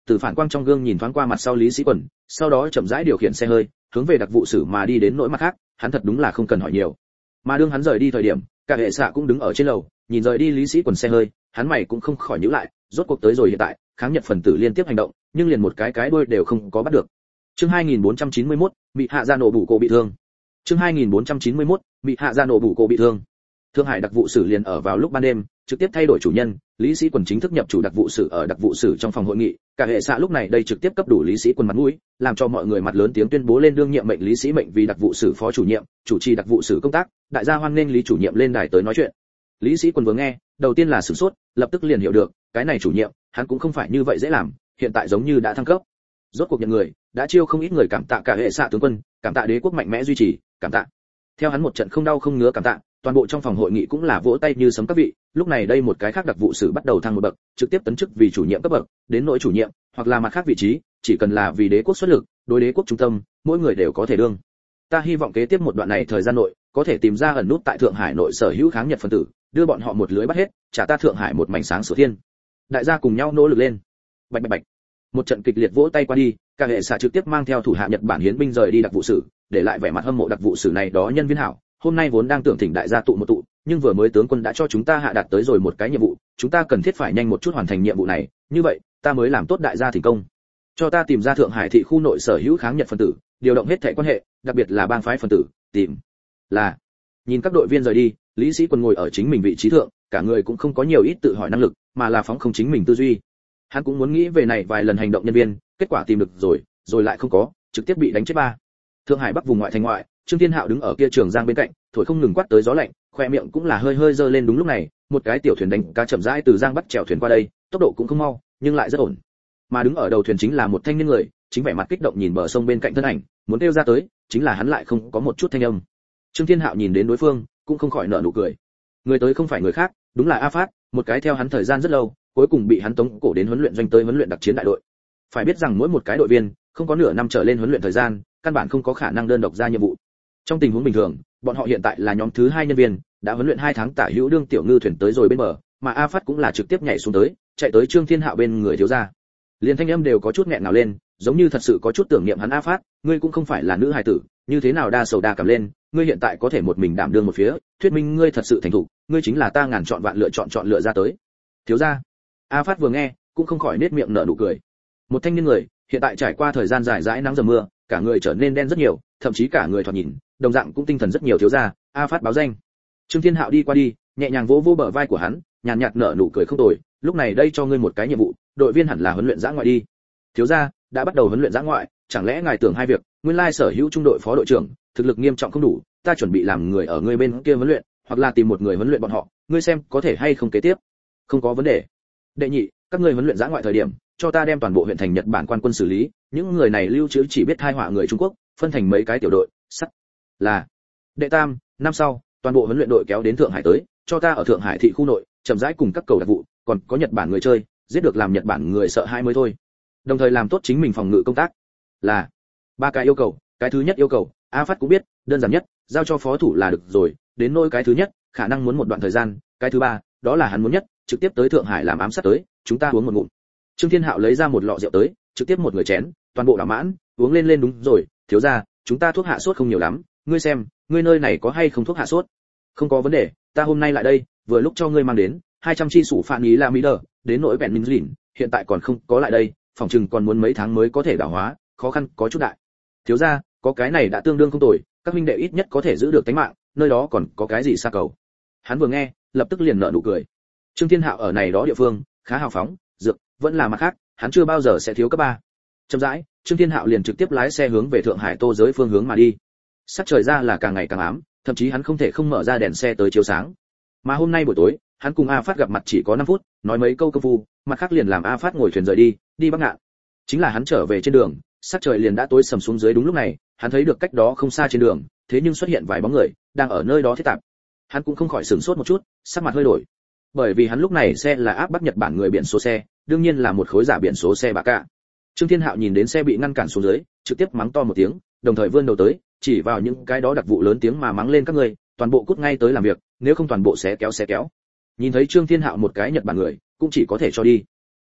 từ phản quang trong gương nhìn thoáng qua mặt sau Lý Sĩ Quần, sau đó chậm rãi điều khiển xe hơi, hướng về đặc vụ sử mà đi đến nỗi mặt khác, hắn thật đúng là không cần hỏi nhiều. Mà đương hắn rời đi thời điểm, cả hệ xạ cũng đứng ở trên lầu, nhìn rời đi Lý Sĩ Quần xe hơi, hắn mày cũng không khỏi nhíu lại, rốt cuộc tới rồi hiện tại, kháng Nhật phần tử liên tiếp hành động, nhưng liền một cái cái đuôi đều không có bắt được. Chương hai nghìn bốn trăm chín mươi mốt, bị hạ ra nổ bù cổ bị thương. Chương hai nghìn bốn trăm chín mươi mốt, bị hạ ra nổ bù cổ bị thương. Thượng Hải đặc vụ sử liền ở vào lúc ban đêm, trực tiếp thay đổi chủ nhân, Lý Sĩ Quần chính thức nhập chủ đặc vụ sử ở đặc vụ sử trong phòng hội nghị, cả hệ xạ lúc này đây trực tiếp cấp đủ Lý Sĩ Quần mặt mũi, làm cho mọi người mặt lớn tiếng tuyên bố lên đương nhiệm mệnh Lý Sĩ mệnh vì đặc vụ sử phó chủ nhiệm, chủ trì đặc vụ sử công tác, đại gia hoan nghênh Lý chủ nhiệm lên đài tới nói chuyện. Lý Sĩ Quần vừa nghe, đầu tiên là sửng sốt, lập tức liền hiểu được, cái này chủ nhiệm, hắn cũng không phải như vậy dễ làm, hiện tại giống như đã thăng cấp. Rốt cuộc nhận người, đã chiêu không ít người cảm tạ cả hệ xạ tướng quân, cảm tạ đế quốc mạnh mẽ duy trì, cảm tạ. Theo hắn một trận không đau không ngứa cảm tạ, toàn bộ trong phòng hội nghị cũng là vỗ tay như sấm các vị. Lúc này đây một cái khác đặc vụ sử bắt đầu thăng một bậc, trực tiếp tấn chức vì chủ nhiệm cấp bậc, đến nỗi chủ nhiệm hoặc là mặt khác vị trí, chỉ cần là vì đế quốc xuất lực, đối đế quốc trung tâm, mỗi người đều có thể đương. Ta hy vọng kế tiếp một đoạn này thời gian nội, có thể tìm ra ẩn nút tại Thượng Hải nội sở hữu kháng Nhật phân tử, đưa bọn họ một lưới bắt hết, trả ta Thượng Hải một mảnh sáng sủa thiên. Đại gia cùng nhau nỗ lực lên. Bạch bạch bạch. Một trận kịch liệt vỗ tay qua đi, cả hệ xạ trực tiếp mang theo thủ hạ Nhật Bản hiến binh rời đi đặc vụ sử, để lại vẻ mặt hâm mộ đặc vụ sử này đó nhân viên hảo. Hôm nay vốn đang tưởng thỉnh đại gia tụ một tụ, nhưng vừa mới tướng quân đã cho chúng ta hạ đạt tới rồi một cái nhiệm vụ, chúng ta cần thiết phải nhanh một chút hoàn thành nhiệm vụ này, như vậy, ta mới làm tốt đại gia thành công. Cho ta tìm ra Thượng Hải thị khu nội sở hữu kháng Nhật phân tử, điều động hết thảy quan hệ, đặc biệt là bang phái phân tử, tìm. Là. Nhìn các đội viên rời đi, Lý Sĩ Quân ngồi ở chính mình vị trí thượng, cả người cũng không có nhiều ít tự hỏi năng lực, mà là phóng không chính mình tư duy. Hắn cũng muốn nghĩ về này vài lần hành động nhân viên, kết quả tìm được rồi, rồi lại không có, trực tiếp bị đánh chết ba. Thượng Hải Bắc vùng ngoại thành ngoại, Trương Thiên Hạo đứng ở kia trường giang bên cạnh, thổi không ngừng quát tới gió lạnh, khoe miệng cũng là hơi hơi dơ lên. Đúng lúc này, một cái tiểu thuyền đánh cá chậm rãi từ giang bắc chèo thuyền qua đây, tốc độ cũng không mau, nhưng lại rất ổn. Mà đứng ở đầu thuyền chính là một thanh niên người, chính vẻ mặt kích động nhìn bờ sông bên cạnh thân ảnh, muốn kêu ra tới, chính là hắn lại không có một chút thanh âm. Trương Thiên Hạo nhìn đến đối phương, cũng không khỏi nở nụ cười. Người tới không phải người khác, đúng là A Phát, một cái theo hắn thời gian rất lâu, cuối cùng bị hắn tống cổ đến huấn luyện doanh tới huấn luyện đặc chiến đại đội. Phải biết rằng mỗi một cái đội viên, không có nửa năm trở lên huấn luyện thời gian, căn bản không có khả năng đơn độc ra nhiệm vụ. Trong tình huống bình thường, bọn họ hiện tại là nhóm thứ hai nhân viên, đã huấn luyện hai tháng tả hữu đương tiểu ngư thuyền tới rồi bên bờ, mà A Phát cũng là trực tiếp nhảy xuống tới, chạy tới Trương Thiên Hạo bên người thiếu gia. Liên thanh âm đều có chút nghẹn ngào lên, giống như thật sự có chút tưởng niệm hắn. A Phát, ngươi cũng không phải là nữ hài tử, như thế nào đa sầu đa cảm lên, ngươi hiện tại có thể một mình đảm đương một phía, thuyết minh ngươi thật sự thành thục, ngươi chính là ta ngàn chọn vạn lựa chọn chọn lựa ra tới. Thiếu gia. A Phát vừa nghe, cũng không khỏi nết miệng nở nụ cười. Một thanh niên người, hiện tại trải qua thời gian dài dãi nắng dầm mưa, cả người trở nên đen rất nhiều, thậm chí cả người thoạt nhìn, đồng dạng cũng tinh thần rất nhiều. Thiếu gia. A Phát báo danh. Trương Thiên Hạo đi qua đi, nhẹ nhàng vỗ vỗ bờ vai của hắn, nhàn nhạt nở nụ cười không tồi, lúc này đây cho ngươi một cái nhiệm vụ, đội viên hẳn là huấn luyện dã ngoại đi. Thiếu gia, đã bắt đầu huấn luyện dã ngoại, chẳng lẽ ngài tưởng hai việc, nguyên lai sở hữu trung đội phó đội trưởng, thực lực nghiêm trọng không đủ, ta chuẩn bị làm người ở ngươi bên kia huấn luyện, hoặc là tìm một người huấn luyện bọn họ, ngươi xem có thể hay không kế tiếp. Không có vấn đề. Đệ nhị, các ngươi huấn luyện dã ngoại thời điểm, cho ta đem toàn bộ huyện thành Nhật Bản quan quân xử lý, những người này lưu trữ chỉ biết tai họa người Trung Quốc, phân thành mấy cái tiểu đội, sắt. Là. Đệ tam, năm sau, toàn bộ huấn luyện đội kéo đến Thượng Hải tới, cho ta ở Thượng Hải thị khu nội, chậm rãi cùng các cầu đặc vụ, còn có Nhật Bản người chơi, giết được làm Nhật Bản người sợ hãi mới thôi. Đồng thời làm tốt chính mình phòng ngự công tác. Là. Ba cái yêu cầu, cái thứ nhất yêu cầu, A Phát cũng biết, đơn giản nhất, giao cho phó thủ là được rồi, đến nỗi cái thứ nhất, khả năng muốn một đoạn thời gian, cái thứ ba, đó là hắn muốn nhất, trực tiếp tới Thượng Hải làm ám sát tới, chúng ta uống một ngụm. Trương Thiên Hạo lấy ra một lọ rượu tới, trực tiếp một người chén, toàn bộ đảo mãn, uống lên lên. Đúng rồi, thiếu gia, chúng ta thuốc hạ sốt không nhiều lắm, ngươi xem, ngươi nơi này có hay không thuốc hạ sốt? Không có vấn đề, ta hôm nay lại đây, vừa lúc cho ngươi mang đến hai trăm chi sủ phản ý là mỹ đờ, đến nỗi bẹn minh lìn, hiện tại còn không có lại đây, phòng chừng còn muốn mấy tháng mới có thể đảo hóa, khó khăn có chút đại. Thiếu gia, có cái này đã tương đương không tồi, các huynh đệ ít nhất có thể giữ được tính mạng, nơi đó còn có cái gì xa cầu. Hắn vừa nghe, lập tức liền nở nụ cười. Trương Thiên Hạo ở này đó địa phương, khá hào phóng, dược, vẫn là mặt khác, hắn chưa bao giờ sẽ thiếu cấp ba. Chậm rãi, Trương Thiên Hạo liền trực tiếp lái xe hướng về Thượng Hải Tô giới phương hướng mà đi. Sắc trời ra là càng ngày càng ám, thậm chí hắn không thể không mở ra đèn xe tới chiếu sáng. Mà hôm nay buổi tối, hắn cùng A Phát gặp mặt chỉ có năm phút, nói mấy câu công phu, mặt khác liền làm A Phát ngồi thuyền rời đi, đi Bắc Ngạn. Chính là hắn trở về trên đường, sắc trời liền đã tối sầm xuống dưới. Đúng lúc này, hắn thấy được cách đó không xa trên đường, thế nhưng xuất hiện vài bóng người đang ở nơi đó thiết tạp. Hắn cũng không khỏi sửng sốt một chút, sắc mặt hơi đổi. Bởi vì hắn lúc này xe là áp bắt Nhật Bản người biển số xe, đương nhiên là một khối giả biển số xe bạc cả. Trương Thiên Hạo nhìn đến xe bị ngăn cản xuống dưới, trực tiếp mắng to một tiếng, đồng thời vươn đầu tới, chỉ vào những cái đó đặc vụ lớn tiếng mà mắng lên, các ngươi, toàn bộ cút ngay tới làm việc, nếu không toàn bộ xé kéo xé kéo. Nhìn thấy Trương Thiên Hạo một cái Nhật Bản người, cũng chỉ có thể cho đi.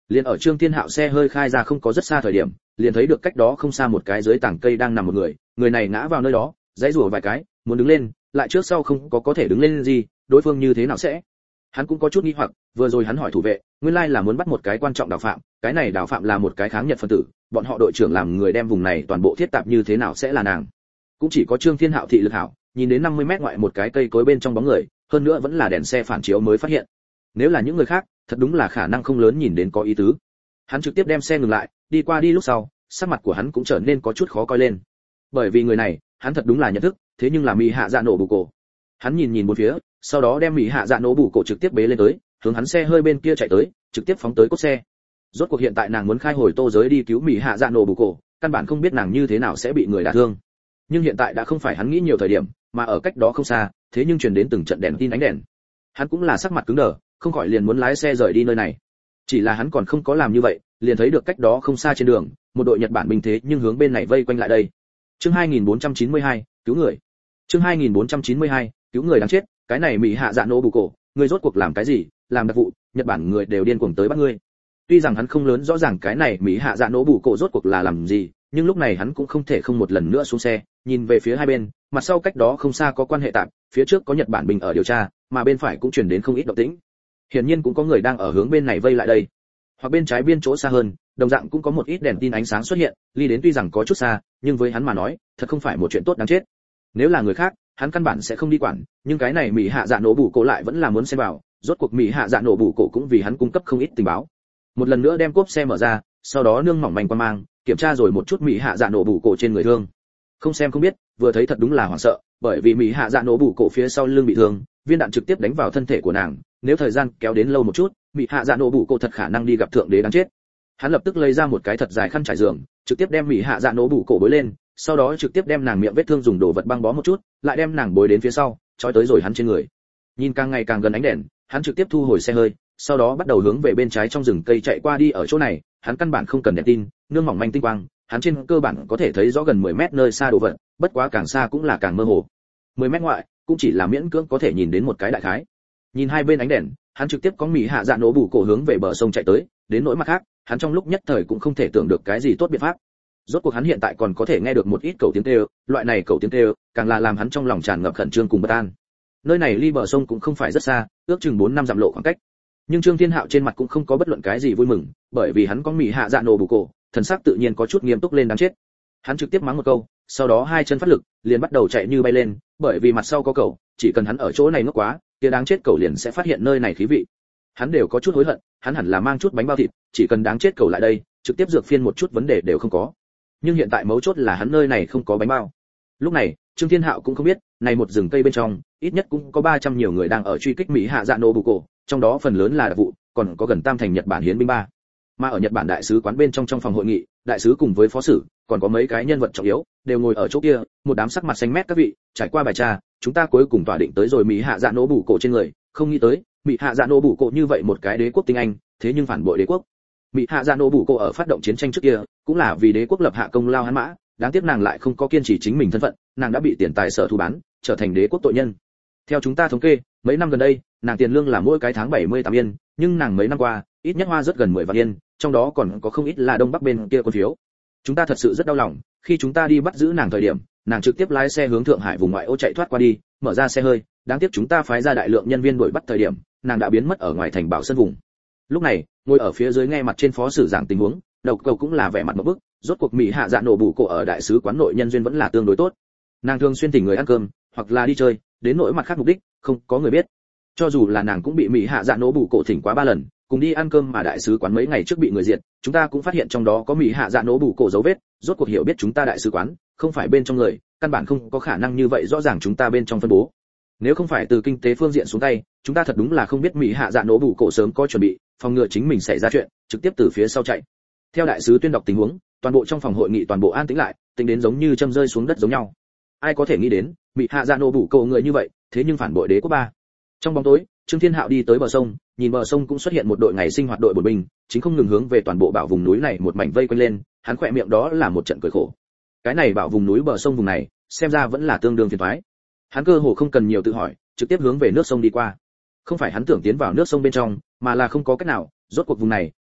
Liền ở Trương Thiên Hạo xe hơi khai ra không có rất xa thời điểm, liền thấy được cách đó không xa một cái dưới tảng cây đang nằm một người, người này ngã vào nơi đó, giãy giụa vài cái, muốn đứng lên, lại trước sau không có có thể đứng lên gì, đối phương như thế nào sẽ? Hắn cũng có chút nghi hoặc, vừa rồi hắn hỏi thủ vệ, nguyên lai là muốn bắt một cái quan trọng đào phạm, cái này đào phạm là một cái kháng Nhật phân tử, bọn họ đội trưởng làm người đem vùng này toàn bộ thiết tạp như thế nào sẽ là nàng. Cũng chỉ có Trương Thiên Hạo thị lực hảo, nhìn đến năm mươi mét ngoại một cái cây cối bên trong bóng người, hơn nữa vẫn là đèn xe phản chiếu mới phát hiện. Nếu là những người khác, thật đúng là khả năng không lớn nhìn đến có ý tứ. Hắn trực tiếp đem xe ngừng lại, đi qua đi lúc sau, sắc mặt của hắn cũng trở nên có chút khó coi lên. Bởi vì người này, hắn thật đúng là nhận thức, thế nhưng là Mỹ Hạ Dạ nổ bù cổ. Hắn nhìn nhìn bốn phía, sau đó đem Mỹ Hạ Dạ nổ bù cổ trực tiếp bế lên tới, hướng hắn xe hơi bên kia chạy tới, trực tiếp phóng tới cốt xe. Rốt cuộc hiện tại nàng muốn khai hồi Tô giới đi cứu Mỹ Hạ Dạ nổ bù cổ, căn bản không biết nàng như thế nào sẽ bị người đả thương. Nhưng hiện tại đã không phải hắn nghĩ nhiều thời điểm, mà ở cách đó không xa, thế nhưng truyền đến từng trận đèn tin ánh đèn. Hắn cũng là sắc mặt cứng đờ, không khỏi liền muốn lái xe rời đi nơi này. Chỉ là hắn còn không có làm như vậy, liền thấy được cách đó không xa trên đường, một đội Nhật Bản binh thế nhưng hướng bên này vây quanh lại đây. Chương hai nghìn bốn trăm chín mươi hai, cứu người. Chương hai nghìn bốn trăm chín mươi hai, cứu người đáng chết, cái này Mỹ Hạ Dạ nổ bù cổ, ngươi rốt cuộc làm cái gì, làm đặc vụ, Nhật Bản người đều điên cuồng tới bắt ngươi. Tuy rằng hắn không lớn rõ ràng cái này Mỹ Hạ Dạ nổ bù cổ rốt cuộc là làm gì, nhưng lúc này hắn cũng không thể không một lần nữa xuống xe, nhìn về phía hai bên, mặt sau cách đó không xa có quan hệ tạm, phía trước có Nhật Bản binh ở điều tra, mà bên phải cũng truyền đến không ít động tĩnh. Hiển nhiên cũng có người đang ở hướng bên này vây lại đây. Hoặc bên trái biên chỗ xa hơn, đồng dạng cũng có một ít đèn tin ánh sáng xuất hiện, ly đến tuy rằng có chút xa, nhưng với hắn mà nói, thật không phải một chuyện tốt đáng chết. Nếu là người khác, hắn căn bản sẽ không đi quản, nhưng cái này Mỹ Hạ Dạ nổ bù cổ lại vẫn là muốn xen vào, rốt cuộc Mỹ Hạ Dạ nổ bù cổ cũng vì hắn cung cấp không ít tình báo. Một lần nữa đem cốp xe mở ra, sau đó nương mỏng manh qua mang, kiểm tra rồi một chút Mỹ Hạ Dạ nổ bù cổ trên người thương. Không xem không biết, vừa thấy thật đúng là hoảng sợ, bởi vì Mỹ Hạ Dạ nổ bù cổ phía sau lưng bị thương, viên đạn trực tiếp đánh vào thân thể của nàng, nếu thời gian kéo đến lâu một chút, Mỹ Hạ Dạ nổ bù cổ thật khả năng đi gặp thượng đế đáng chết. Hắn lập tức lấy ra một cái thật dài khăn trải giường, trực tiếp đem Mỹ Hạ Dạ nổ bù cổ bối lên, sau đó trực tiếp đem nàng miệng vết thương dùng đồ vật băng bó một chút, lại đem nàng bối đến phía sau, trói tới rồi hắn trên người. Nhìn càng ngày càng gần ánh đèn, hắn trực tiếp thu hồi xe hơi, sau đó bắt đầu hướng về bên trái trong rừng cây chạy qua đi. Ở chỗ này, hắn căn bản không cần đèn tin, nương mỏng manh tinh quang, hắn trên cơ bản có thể thấy rõ gần mười mét nơi xa đồ vật, bất quá càng xa cũng là càng mơ hồ. mười mét ngoại, cũng chỉ là miễn cưỡng có thể nhìn đến một cái đại khái. Nhìn hai bên ánh đèn, hắn trực tiếp có Mỹ Hạ Dạ nổ bù cổ hướng về bờ sông chạy tới, đến nỗi mặt khác, hắn trong lúc nhất thời cũng không thể tưởng được cái gì tốt biện pháp. Rốt cuộc hắn hiện tại còn có thể nghe được một ít cầu tiếng kêu, loại này cầu tiếng kêu, càng là làm hắn trong lòng tràn ngập khẩn trương cùng bất an. Nơi này ly bờ sông cũng không phải rất xa, ước chừng bốn năm dặm lộ khoảng cách. Nhưng Trương Thiên Hạo trên mặt cũng không có bất luận cái gì vui mừng, bởi vì hắn có Mỹ Hạ Dạ nổ bù cổ, thần sắc tự nhiên có chút nghiêm túc lên đáng chết. Hắn trực tiếp mắng một câu, sau đó hai chân phát lực, liền bắt đầu chạy như bay lên, bởi vì mặt sau có cầu, chỉ cần hắn ở chỗ này ngốc quá, kia đáng chết cầu liền sẽ phát hiện nơi này khí vị. Hắn đều có chút hối hận, hắn hẳn là mang chút bánh bao thịt, chỉ cần đáng chết cầu lại đây, trực tiếp dược phiên một chút vấn đề đều không có. Nhưng hiện tại mấu chốt là hắn nơi này không có bánh bao. Lúc này, Trương Thiên Hạo cũng không biết, này một rừng cây bên trong, ít nhất cũng có ba trăm nhiều người đang ở truy kích Mỹ Hạ Dạ nổ bù cổ, trong đó phần lớn là đặc vụ, còn có gần tam thành Nhật Bản hiến binh ba. Mà ở Nhật Bản đại sứ quán bên trong trong phòng hội nghị, đại sứ cùng với phó sử, còn có mấy cái nhân vật trọng yếu, đều ngồi ở chỗ kia, một đám sắc mặt xanh mét các vị, trải qua bài tra, chúng ta cuối cùng tỏa định tới rồi Mỹ Hạ Dạ nổ bù cổ trên người, không nghĩ tới, Mỹ Hạ Dạ nổ bù cổ như vậy một cái đế quốc tinh anh, thế nhưng phản bội đế quốc. Mỹ Hạ Dạ nổ bù cổ ở phát động chiến tranh trước kia, cũng là vì đế quốc lập hạ công lao hắn mã, đáng tiếc nàng lại không có kiên trì chính mình thân phận, nàng đã bị tiền tài sở thu bán, trở thành đế quốc tội nhân. Theo chúng ta thống kê, mấy năm gần đây, nàng tiền lương là mỗi cái tháng bảy mươi tám yên, nhưng nàng mấy năm qua, ít nhất hoa rất gần mười vạn yên, trong đó còn có không ít là đông bắc bên kia quân phiếu. Chúng ta thật sự rất đau lòng, khi chúng ta đi bắt giữ nàng thời điểm, nàng trực tiếp lái xe hướng Thượng Hải vùng ngoại ô chạy thoát qua đi, mở ra xe hơi, đáng tiếc chúng ta phái ra đại lượng nhân viên đuổi bắt thời điểm, nàng đã biến mất ở ngoài thành Bảo Sơn vùng. Lúc này, ngồi ở phía dưới nghe mặt trên phó sử giảng tình huống, đầu cầu cũng là vẻ mặt một bức, rốt cuộc Mỹ Hạ Dạ nổ bù cổ ở đại sứ quán nội nhân duyên vẫn là tương đối tốt. Nàng thường xuyên thỉnh người ăn cơm, hoặc là đi chơi, đến nỗi mặt khác mục đích, không có người biết. Cho dù là nàng cũng bị Mỹ Hạ Dạ nổ bù cổ thỉnh quá ba lần, cùng đi ăn cơm mà đại sứ quán mấy ngày trước bị người diệt, chúng ta cũng phát hiện trong đó có Mỹ Hạ Dạ nổ bù cổ dấu vết, rốt cuộc hiểu biết chúng ta đại sứ quán, không phải bên trong người, căn bản không có khả năng như vậy rõ ràng chúng ta bên trong phân bố. Nếu không phải từ kinh tế phương diện xuống tay, chúng ta thật đúng là không biết Mỹ Hạ Dạ nổ bù cổ sớm có chuẩn bị, phòng ngừa chính mình xảy ra chuyện, trực tiếp từ phía sau chạy. Theo đại sứ tuyên đọc tình huống, toàn bộ trong phòng hội nghị toàn bộ an tĩnh lại, tính đến giống như châm rơi xuống đất giống nhau. Ai có thể nghĩ đến, Mỹ Hạ Dạ nổ bù cổ người như vậy, thế nhưng phản bội đế quốc ba. Trong bóng tối, Trương Thiên Hạo đi tới bờ sông, nhìn bờ sông cũng xuất hiện một đội ngày sinh hoạt đội bổn binh, chính không ngừng hướng về toàn bộ bảo vùng núi này một mảnh vây quanh lên, hắn khỏe miệng đó là một trận cười khổ. Cái này bảo vùng núi bờ sông vùng này, xem ra vẫn là tương đương phiền toái. Hắn cơ hồ không cần nhiều tự hỏi, trực tiếp hướng về nước sông đi qua. Không phải hắn tưởng tiến vào nước sông bên trong, mà là không có cách nào, rốt cuộc vùng này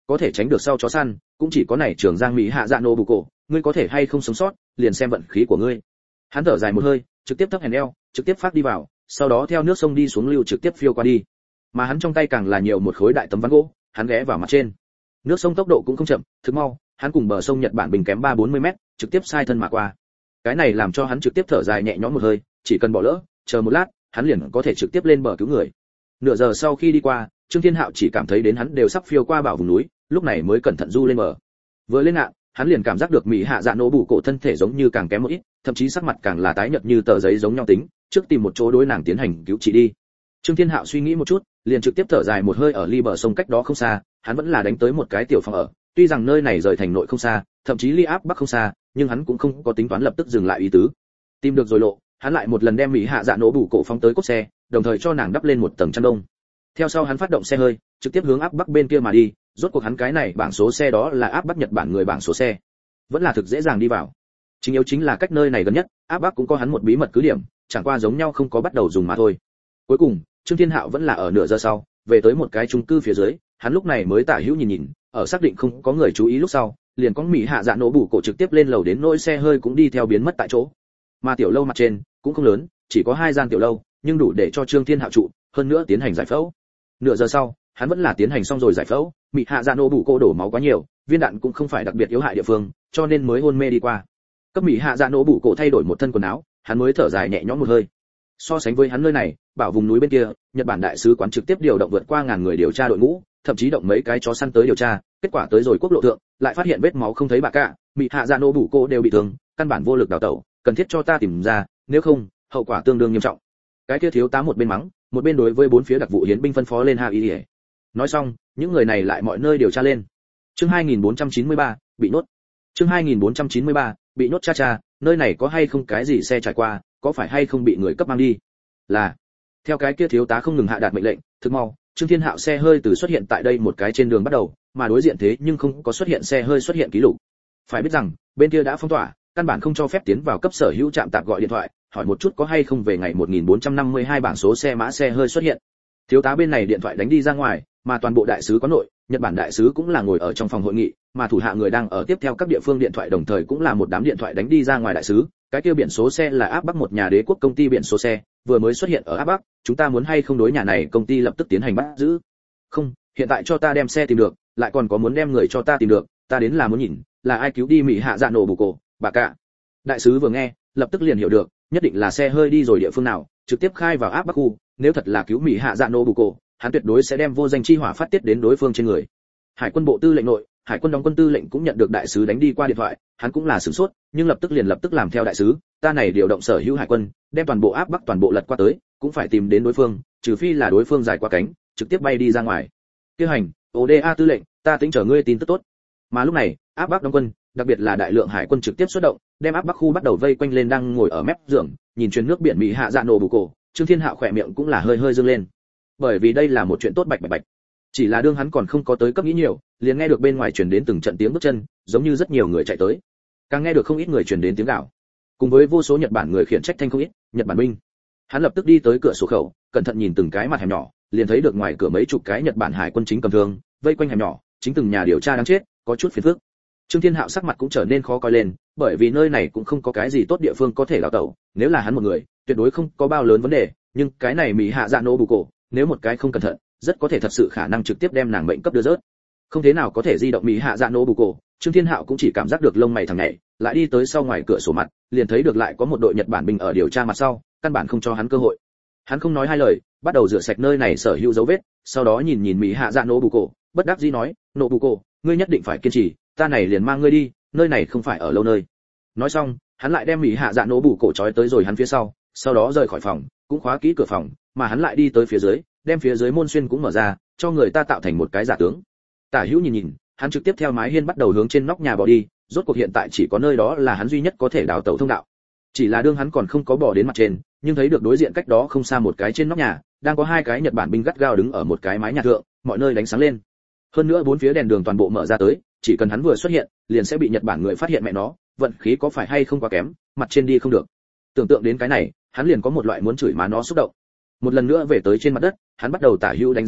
có thể tránh được sau chó săn cũng chỉ có này trưởng giang mỹ hạ dạ nổ bù cổ, ngươi có thể hay không sống sót liền xem vận khí của ngươi. Hắn thở dài một hơi, trực tiếp thấp hèn eo, trực tiếp phát đi vào, sau đó theo nước sông đi xuống lưu trực tiếp phiêu qua đi. Mà hắn trong tay càng là nhiều một khối đại tấm ván gỗ, hắn ghé vào mặt trên. Nước sông tốc độ cũng không chậm, thực mau, hắn cùng bờ sông Nhật Bản bình kém ba bốn mươi mét, trực tiếp sai thân mà qua. Cái này làm cho hắn trực tiếp thở dài nhẹ nhõm một hơi, chỉ cần bỏ lỡ, chờ một lát, hắn liền có thể trực tiếp lên bờ cứu người. Nửa giờ sau khi đi qua, Trương Thiên Hạo chỉ cảm thấy đến hắn đều sắp phiêu qua bảo vùng núi, lúc này mới cẩn thận du lên bờ. Vừa lên ngạn, hắn liền cảm giác được mỹ hạ dạ nổ bù cổ thân thể giống như càng kém một ít, thậm chí sắc mặt càng là tái nhợt như tờ giấy giống nhau tính, trước tìm một chỗ đối nàng tiến hành cứu trị đi. Trương Thiên Hạo suy nghĩ một chút, liền trực tiếp thở dài một hơi ở ly bờ sông cách đó không xa, hắn vẫn là đánh tới một cái tiểu phòng ở, tuy rằng nơi này rời thành nội không xa, thậm chí ly áp bắc không xa, nhưng hắn cũng không có tính toán lập tức dừng lại ý tứ. Tìm được rồi lộ, hắn lại một lần đem mỹ hạ dạ nổ bù cổ phóng tới cốt xe, đồng thời cho nàng đắp lên một tầng chăn đông. Theo sau hắn phát động xe hơi, trực tiếp hướng áp bắc bên kia mà đi, rốt cuộc hắn cái này bảng số xe đó là áp bắc Nhật Bản người bảng số xe, vẫn là thực dễ dàng đi vào. Chính yếu chính là cách nơi này gần nhất, áp bắc cũng có hắn một bí mật cứ điểm, chẳng qua giống nhau không có bắt đầu dùng mà thôi. Cuối cùng, Trương Thiên Hạo vẫn là ở nửa giờ sau, về tới một cái chung cư phía dưới, hắn lúc này mới tả hữu nhìn nhìn, ở xác định không có người chú ý lúc sau, liền có mỹ hạ dạ nổ bù cổ trực tiếp lên lầu đến nỗi xe hơi cũng đi theo biến mất tại chỗ. Mà tiểu lâu mặt trên cũng không lớn, chỉ có hai gian tiểu lâu, nhưng đủ để cho Trương Thiên Hạo trụ, hơn nữa tiến hành giải phẫu. Nửa giờ sau, hắn vẫn là tiến hành xong rồi giải phẫu, mỹ hạ dạ nổ bù cổ đổ máu quá nhiều, viên đạn cũng không phải đặc biệt yếu hại địa phương, cho nên mới hôn mê đi qua. Cấp mỹ hạ dạ nổ bù cổ thay đổi một thân quần áo, hắn mới thở dài nhẹ nhõm một hơi. So sánh với hắn nơi này, bảo vùng núi bên kia, Nhật Bản đại sứ quán trực tiếp điều động vượt qua ngàn người điều tra đội ngũ, thậm chí động mấy cái chó săn tới điều tra, kết quả tới rồi quốc lộ thượng, lại phát hiện vết máu không thấy bà cả, mỹ hạ dạ nổ bù cổ đều bị thương, căn bản vô lực đào tẩu, cần thiết cho ta tìm ra, nếu không, hậu quả tương đương nghiêm trọng. Cái kia thiếu tá một bên mắng, một bên đối với bốn phía đặc vụ hiến binh phân phó lên hạ ý. Nói xong, những người này lại mọi nơi điều tra lên. Chương hai nghìn bốn trăm chín mươi ba, bị nốt. Chương hai nghìn bốn trăm chín mươi ba, bị nốt cha cha, nơi này có hay không cái gì xe trải qua, có phải hay không bị người cấp mang đi? Là. Theo cái kia thiếu tá không ngừng hạ đạt mệnh lệnh, thực mau, Trương Thiên Hạo xe hơi từ xuất hiện tại đây một cái trên đường bắt đầu, mà đối diện thế nhưng không có xuất hiện xe hơi xuất hiện ký lục. Phải biết rằng, bên kia đã phong tỏa, căn bản không cho phép tiến vào cấp sở hữu trạm tạm gọi điện thoại, hỏi một chút có hay không về ngày một nghìn bốn trăm năm mươi hai bảng số xe mã xe hơi xuất hiện. Thiếu tá bên này điện thoại đánh đi ra ngoài, mà toàn bộ đại sứ quán nội, Nhật Bản đại sứ cũng là ngồi ở trong phòng hội nghị, mà thủ hạ người đang ở tiếp theo các địa phương điện thoại đồng thời cũng là một đám điện thoại đánh đi ra ngoài đại sứ. Cái kia biển số xe là áp bắc một nhà đế quốc công ty biển số xe, vừa mới xuất hiện ở áp bắc, chúng ta muốn hay không đối nhà này công ty lập tức tiến hành bắt giữ? Không, hiện tại cho ta đem xe tìm được, lại còn có muốn đem người cho ta tìm được, ta đến là muốn nhìn, là ai cứu đi mỹ hạ dạ nổ bù cổ, bà cả. Đại sứ vừa nghe, lập tức liền hiểu được, nhất định là xe hơi đi rồi địa phương nào, trực tiếp khai vào áp bắc khu, nếu thật là cứu mỹ hạ dạ nổ bù cổ, hắn tuyệt đối sẽ đem vô danh chi hỏa phát tiết đến đối phương trên người. Hải quân bộ tư lệnh nội, hải quân đóng quân tư lệnh cũng nhận được đại sứ đánh đi qua điện thoại, hắn cũng là sửng sốt, nhưng lập tức liền lập tức làm theo đại sứ, ta này điều động sở hữu hải quân, đem toàn bộ áp bắc toàn bộ lật qua tới, cũng phải tìm đến đối phương, trừ phi là đối phương dài qua cánh, trực tiếp bay đi ra ngoài. Kế hành, ô đê a tư lệnh, ta tính chờ ngươi tin tức tốt. Mà lúc này, áp bắc đóng quân, đặc biệt là đại lượng hải quân trực tiếp xuất động, đem áp bắc khu bắt đầu vây quanh lên đang ngồi ở mép giường, nhìn truyền nước biển mỹ hạ dạ nổ bù cổ, Trương Thiên Hạo khỏe miệng cũng là hơi hơi dương lên. Bởi vì đây là một chuyện tốt bạch bạch bạch. Chỉ là đương hắn còn không có tới cấp nghĩ nhiều, liền nghe được bên ngoài truyền đến từng trận tiếng bước chân, giống như rất nhiều người chạy tới. Càng nghe được không ít người truyền đến tiếng gào. Cùng với vô số Nhật Bản người khiển trách thanh không ít, Nhật Bản binh. Hắn lập tức đi tới cửa sổ khẩu, cẩn thận nhìn từng cái mặt hẻm nhỏ, liền thấy được ngoài cửa mấy chục cái Nhật Bản hải quân chính cầm thương, vây quanh hẻm nhỏ, chính từng nhà điều tra đang chết, có chút phiền phức. Trương Thiên Hạo sắc mặt cũng trở nên khó coi lên, bởi vì nơi này cũng không có cái gì tốt địa phương có thể đào tẩu, nếu là hắn một người, tuyệt đối không có bao lớn vấn đề, nhưng cái này mỹ hạ dạ nổ bù cổ, nếu một cái không cẩn thận, rất có thể thật sự khả năng trực tiếp đem nàng mệnh cấp đưa rớt. Không thế nào có thể di động mỹ hạ dạ nổ bù cổ, Trương Thiên Hạo cũng chỉ cảm giác được lông mày thằng nhảy, lại đi tới sau ngoài cửa sổ mặt, liền thấy được lại có một đội Nhật Bản binh ở điều tra mặt sau, căn bản không cho hắn cơ hội. Hắn không nói hai lời, bắt đầu rửa sạch nơi này sở hữu dấu vết, sau đó nhìn nhìn mỹ hạ dạ nổ bù cổ, bất đắc dĩ nói, nổ bù cổ, ngươi nhất định phải kiên trì, ta này liền mang ngươi đi, nơi này không phải ở lâu nơi. Nói xong, hắn lại đem mỹ hạ dạ nổ bù cổ trói tới rồi hắn phía sau, sau đó rời khỏi phòng, cũng khóa kỹ cửa phòng, mà hắn lại đi tới phía dưới, đem phía dưới môn xuyên cũng mở ra, cho người ta tạo thành một cái giả tướng. Tả Hữu nhìn nhìn, hắn trực tiếp theo mái hiên bắt đầu hướng trên nóc nhà bỏ đi, rốt cuộc hiện tại chỉ có nơi đó là hắn duy nhất có thể đào tẩu thông đạo. Chỉ là đương hắn còn không có bỏ đến mặt trên, nhưng thấy được đối diện cách đó không xa một cái trên nóc nhà, đang có hai cái Nhật Bản binh gắt gao đứng ở một cái mái nhà thượng, mọi nơi đánh sáng lên. Hơn nữa bốn phía đèn đường toàn bộ mở ra tới, chỉ cần hắn vừa xuất hiện, liền sẽ bị Nhật Bản người phát hiện mẹ nó, vận khí có phải hay không quá kém, mặt trên đi không được. Tưởng tượng đến cái này, hắn liền có một loại muốn chửi má nó xúc động. Một lần nữa về tới trên mặt đất, hắn bắt đầu tả hữu đánh giá lên,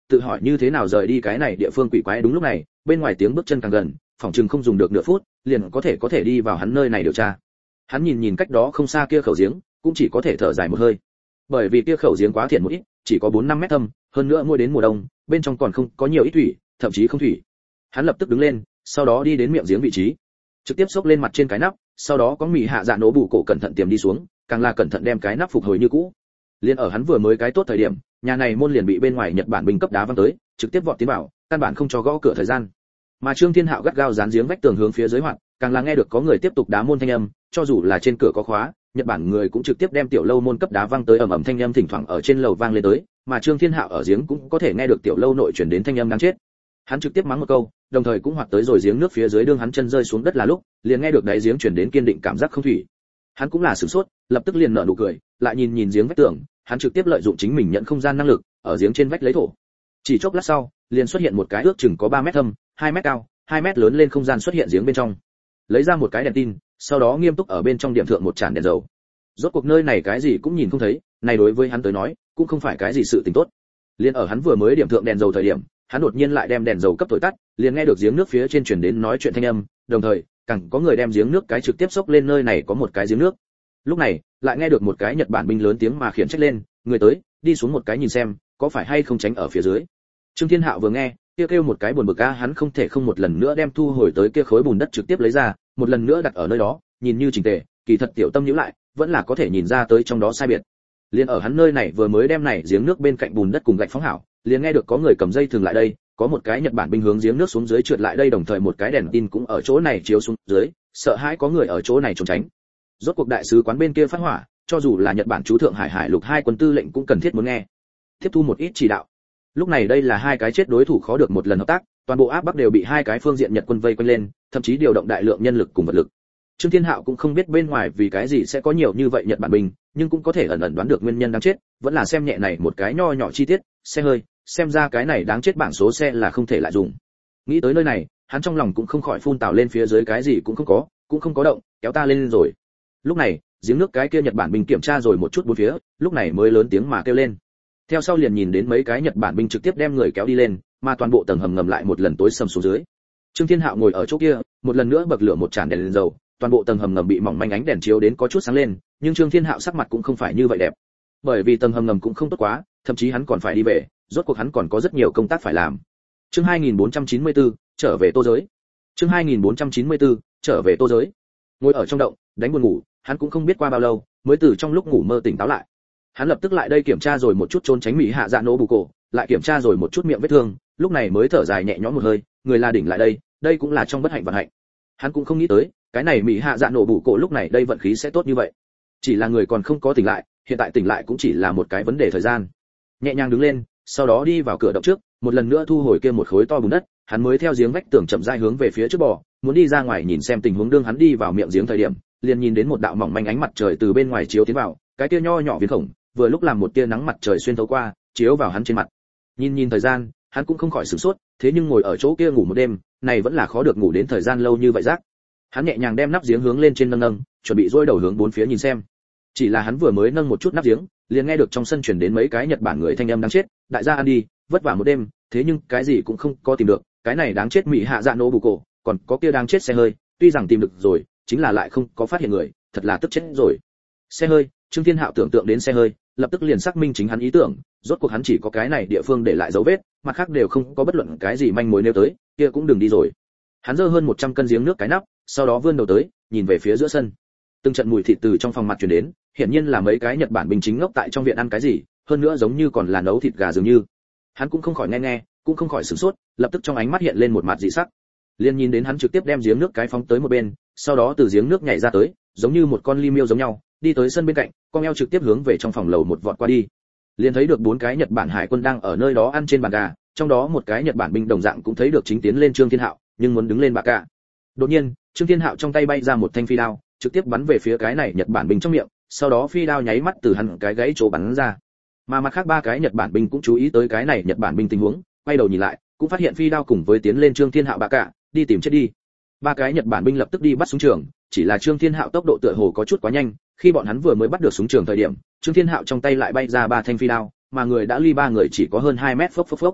tự hỏi như thế nào rời đi cái này địa phương quỷ quái. Đúng lúc này, bên ngoài tiếng bước chân càng gần, phòng chừng không dùng được nửa phút, liền có thể có thể đi vào hắn nơi này điều tra. Hắn nhìn nhìn cách đó không xa kia khẩu giếng, cũng chỉ có thể thở dài một hơi. Bởi vì kia khẩu giếng quá thiện một ít, chỉ có bốn năm mét thâm, hơn nữa mỗi đến mùa đông, bên trong còn không có nhiều ít thủy, thậm chí không thủy. Hắn lập tức đứng lên, sau đó đi đến miệng giếng vị trí, trực tiếp xốc lên mặt trên cái nắp, sau đó có mị hạ dạ nổ bù cổ cẩn thận tiềm đi xuống, càng là cẩn thận đem cái nắp phục hồi như cũ. Liên ở hắn vừa mới cái tốt thời điểm, nhà này môn liền bị bên ngoài Nhật Bản binh cấp đá văng tới, trực tiếp vọt tiến vào, căn bản không cho gõ cửa thời gian. Mà Trương Thiên Hạo gắt gao dán giếng vách tường hướng phía dưới hoạt, càng là nghe được có người tiếp tục đá môn thanh âm, cho dù là trên cửa có khóa, Nhật Bản người cũng trực tiếp đem tiểu lâu môn cấp đá văng tới, ầm ầm thanh âm thỉnh thoảng ở trên lầu vang lên tới, mà Trương Thiên Hạo ở giếng cũng có thể nghe được tiểu lâu nội truyền đến thanh âm đáng chết. Hắn trực tiếp mắng một câu, đồng thời cũng hoạt tới rồi giếng nước phía dưới, đương hắn chân rơi xuống đất là lúc, liền nghe được đáy giếng truyền đến kiên định cảm giác không thủy. Hắn cũng là sửng sốt, lập tức liền nở nụ cười, lại nhìn nhìn giếng vách tường, hắn trực tiếp lợi dụng chính mình nhận không gian năng lực, ở giếng trên vách lấy thổ. Chỉ chốc lát sau, liền xuất hiện một cái ước chừng có ba mét thâm, hai mét cao, hai mét lớn lên không gian xuất hiện giếng bên trong. Lấy ra một cái đèn tin, sau đó nghiêm túc ở bên trong điểm thượng một tràn đèn dầu. Rốt cuộc nơi này cái gì cũng nhìn không thấy, này đối với hắn tới nói, cũng không phải cái gì sự tình tốt. Liên ở hắn vừa mới điểm thượng đèn dầu thời điểm, hắn đột nhiên lại đem đèn dầu cấp thổi tắt, liền nghe được giếng nước phía trên truyền đến nói chuyện thanh âm, đồng thời, càng có người đem giếng nước cái trực tiếp xốc lên, nơi này có một cái giếng nước. Lúc này, lại nghe được một cái Nhật Bản binh lớn tiếng mà khiển trách lên, người tới, đi xuống một cái nhìn xem, có phải hay không tránh ở phía dưới. Trương Thiên Hạo vừa nghe, kia kêu, kêu một cái buồn bực a, hắn không thể không một lần nữa đem thu hồi tới kia khối bùn đất trực tiếp lấy ra, một lần nữa đặt ở nơi đó, nhìn như chỉnh tề, kỳ thật tiểu tâm nhíu lại, vẫn là có thể nhìn ra tới trong đó sai biệt. Liên ở hắn nơi này vừa mới đem này giếng nước bên cạnh bùn đất cùng gạch phóng hảo, liền nghe được có người cầm dây thường lại đây, có một cái Nhật Bản binh hướng giếng nước xuống dưới trượt lại đây, đồng thời một cái đèn tin cũng ở chỗ này chiếu xuống dưới, sợ hãi có người ở chỗ này trốn tránh. Rốt cuộc đại sứ quán bên kia phát hỏa, cho dù là Nhật Bản chú thượng hải hải lục hai quân tư lệnh cũng cần thiết muốn nghe, tiếp thu một ít chỉ đạo. Lúc này đây là hai cái chết đối thủ khó được một lần hợp tác, toàn bộ áp bắc đều bị hai cái phương diện Nhật quân vây quanh lên, thậm chí điều động đại lượng nhân lực cùng vật lực. Trương Thiên Hạo cũng không biết bên ngoài vì cái gì sẽ có nhiều như vậy Nhật Bản binh, nhưng cũng có thể ẩn ẩn đoán được nguyên nhân đáng chết, vẫn là xem nhẹ này một cái nho nhỏ chi tiết, xe hơi, xem ra cái này đáng chết bảng số xe là không thể lại dùng. Nghĩ tới nơi này, hắn trong lòng cũng không khỏi phun tào lên, phía dưới cái gì cũng không có, cũng không có động, kéo ta lên rồi. Lúc này, giếng nước cái kia Nhật Bản binh kiểm tra rồi một chút bốn phía, lúc này mới lớn tiếng mà kêu lên. Theo sau liền nhìn đến mấy cái Nhật Bản binh trực tiếp đem người kéo đi lên, mà toàn bộ tầng hầm ngầm lại một lần tối sầm xuống dưới. Trương Thiên Hạo ngồi ở chỗ kia, một lần nữa bậc lửa một tràn đèn lên dầu, toàn bộ tầng hầm ngầm bị mỏng manh ánh đèn chiếu đến có chút sáng lên, nhưng Trương Thiên Hạo sắc mặt cũng không phải như vậy đẹp, bởi vì tầng hầm ngầm cũng không tốt quá, thậm chí hắn còn phải đi về, rốt cuộc hắn còn có rất nhiều công tác phải làm. Chương hai nghìn bốn trăm chín mươi tư, trở về Tô giới. Chương hai nghìn bốn trăm chín mươi tư, trở về Tô giới. Ngồi ở trong động, đánh buồn ngủ, hắn cũng không biết qua bao lâu, mới từ trong lúc ngủ mơ tỉnh táo lại. Hắn lập tức lại đây kiểm tra rồi một chút trốn tránh mỹ hạ dạ nổ bù cổ, lại kiểm tra rồi một chút miệng vết thương, lúc này mới thở dài nhẹ nhõm một hơi, người là đỉnh lại đây, đây cũng là trong bất hạnh vận hạnh. Hắn cũng không nghĩ tới, cái này mỹ hạ dạ nổ bù cổ lúc này đây vận khí sẽ tốt như vậy. Chỉ là người còn không có tỉnh lại, hiện tại tỉnh lại cũng chỉ là một cái vấn đề thời gian. Nhẹ nhàng đứng lên, sau đó đi vào cửa động trước, một lần nữa thu hồi kia một khối to bùn đất, hắn mới theo giếng vách tường chậm rãi hướng về phía trước bò, muốn đi ra ngoài nhìn xem tình huống. Đương hắn đi vào miệng giếng thời điểm, liền nhìn đến một đạo mỏng manh ánh mặt trời từ bên ngoài chiếu tiến vào, cái kia nho nhỏ viên khổng, vừa lúc làm một tia nắng mặt trời xuyên thấu qua, chiếu vào hắn trên mặt. Nhìn nhìn thời gian, hắn cũng không khỏi sửng sốt, thế nhưng ngồi ở chỗ kia ngủ một đêm, này vẫn là khó được ngủ đến thời gian lâu như vậy rác. Hắn nhẹ nhàng đem nắp giếng hướng lên trên nâng nâng, chuẩn bị dôi đầu hướng bốn phía nhìn xem. Chỉ là hắn vừa mới nâng một chút nắp giếng, liền nghe được trong sân truyền đến mấy cái Nhật Bản người thanh âm đáng chết, đại gia ăn đi, vất vả một đêm, thế nhưng cái gì cũng không có tìm được, cái này đáng chết mỹ hạ dạ nổ bù cổ, còn có kia đáng chết xe hơi, tuy rằng tìm được rồi, chính là lại không có phát hiện người, thật là tức chết rồi. Xe hơi, Trương Thiên Hạo tưởng tượng đến xe hơi, lập tức liền xác minh chính hắn ý tưởng, rốt cuộc hắn chỉ có cái này địa phương để lại dấu vết, mặt khác đều không có bất luận cái gì manh mối nêu tới, kia cũng đừng đi rồi. Hắn giơ hơn một trăm cân giếng nước cái nắp, sau đó vươn đầu tới, nhìn về phía giữa sân. Từng trận mùi thịt từ trong phòng mặt truyền đến, hiển nhiên là mấy cái Nhật Bản binh chính ngốc tại trong viện ăn cái gì, hơn nữa giống như còn là nấu thịt gà dường như. Hắn cũng không khỏi nghe nghe, cũng không khỏi sửng sốt, lập tức trong ánh mắt hiện lên một mặt dị sắc. Liền nhìn đến hắn trực tiếp đem giếng nước cái phóng tới một bên, sau đó từ giếng nước nhảy ra tới, giống như một con ly miêu giống nhau, đi tới sân bên cạnh, con eo trực tiếp hướng về trong phòng lầu một vọt qua đi. Liền thấy được bốn cái Nhật Bản hải quân đang ở nơi đó ăn trên bàn gà, trong đó một cái Nhật Bản binh đồng dạng cũng thấy được chính tiến lên Trương Thiên Hạo, nhưng muốn đứng lên bạ cả. Đột nhiên, Trương Thiên Hạo trong tay bay ra một thanh phi đao, trực tiếp bắn về phía cái này Nhật Bản binh trong miệng, sau đó phi đao nháy mắt từ hắn cái gãy chỗ bắn ra. Mà mặt khác ba cái Nhật Bản binh cũng chú ý tới cái này Nhật Bản binh tình huống, quay đầu nhìn lại, cũng phát hiện phi đao cùng với tiến lên Trương Thiên Hạo bạ cả, đi tìm chết đi. Ba cái Nhật Bản binh lập tức đi bắt súng trường, chỉ là Trương Thiên Hạo tốc độ tựa hồ có chút quá nhanh, khi bọn hắn vừa mới bắt được súng trường thời điểm, Trương Thiên Hạo trong tay lại bay ra ba thanh phi đao, mà người đã ly ba người chỉ có hơn hai mét, phốc phốc phốc.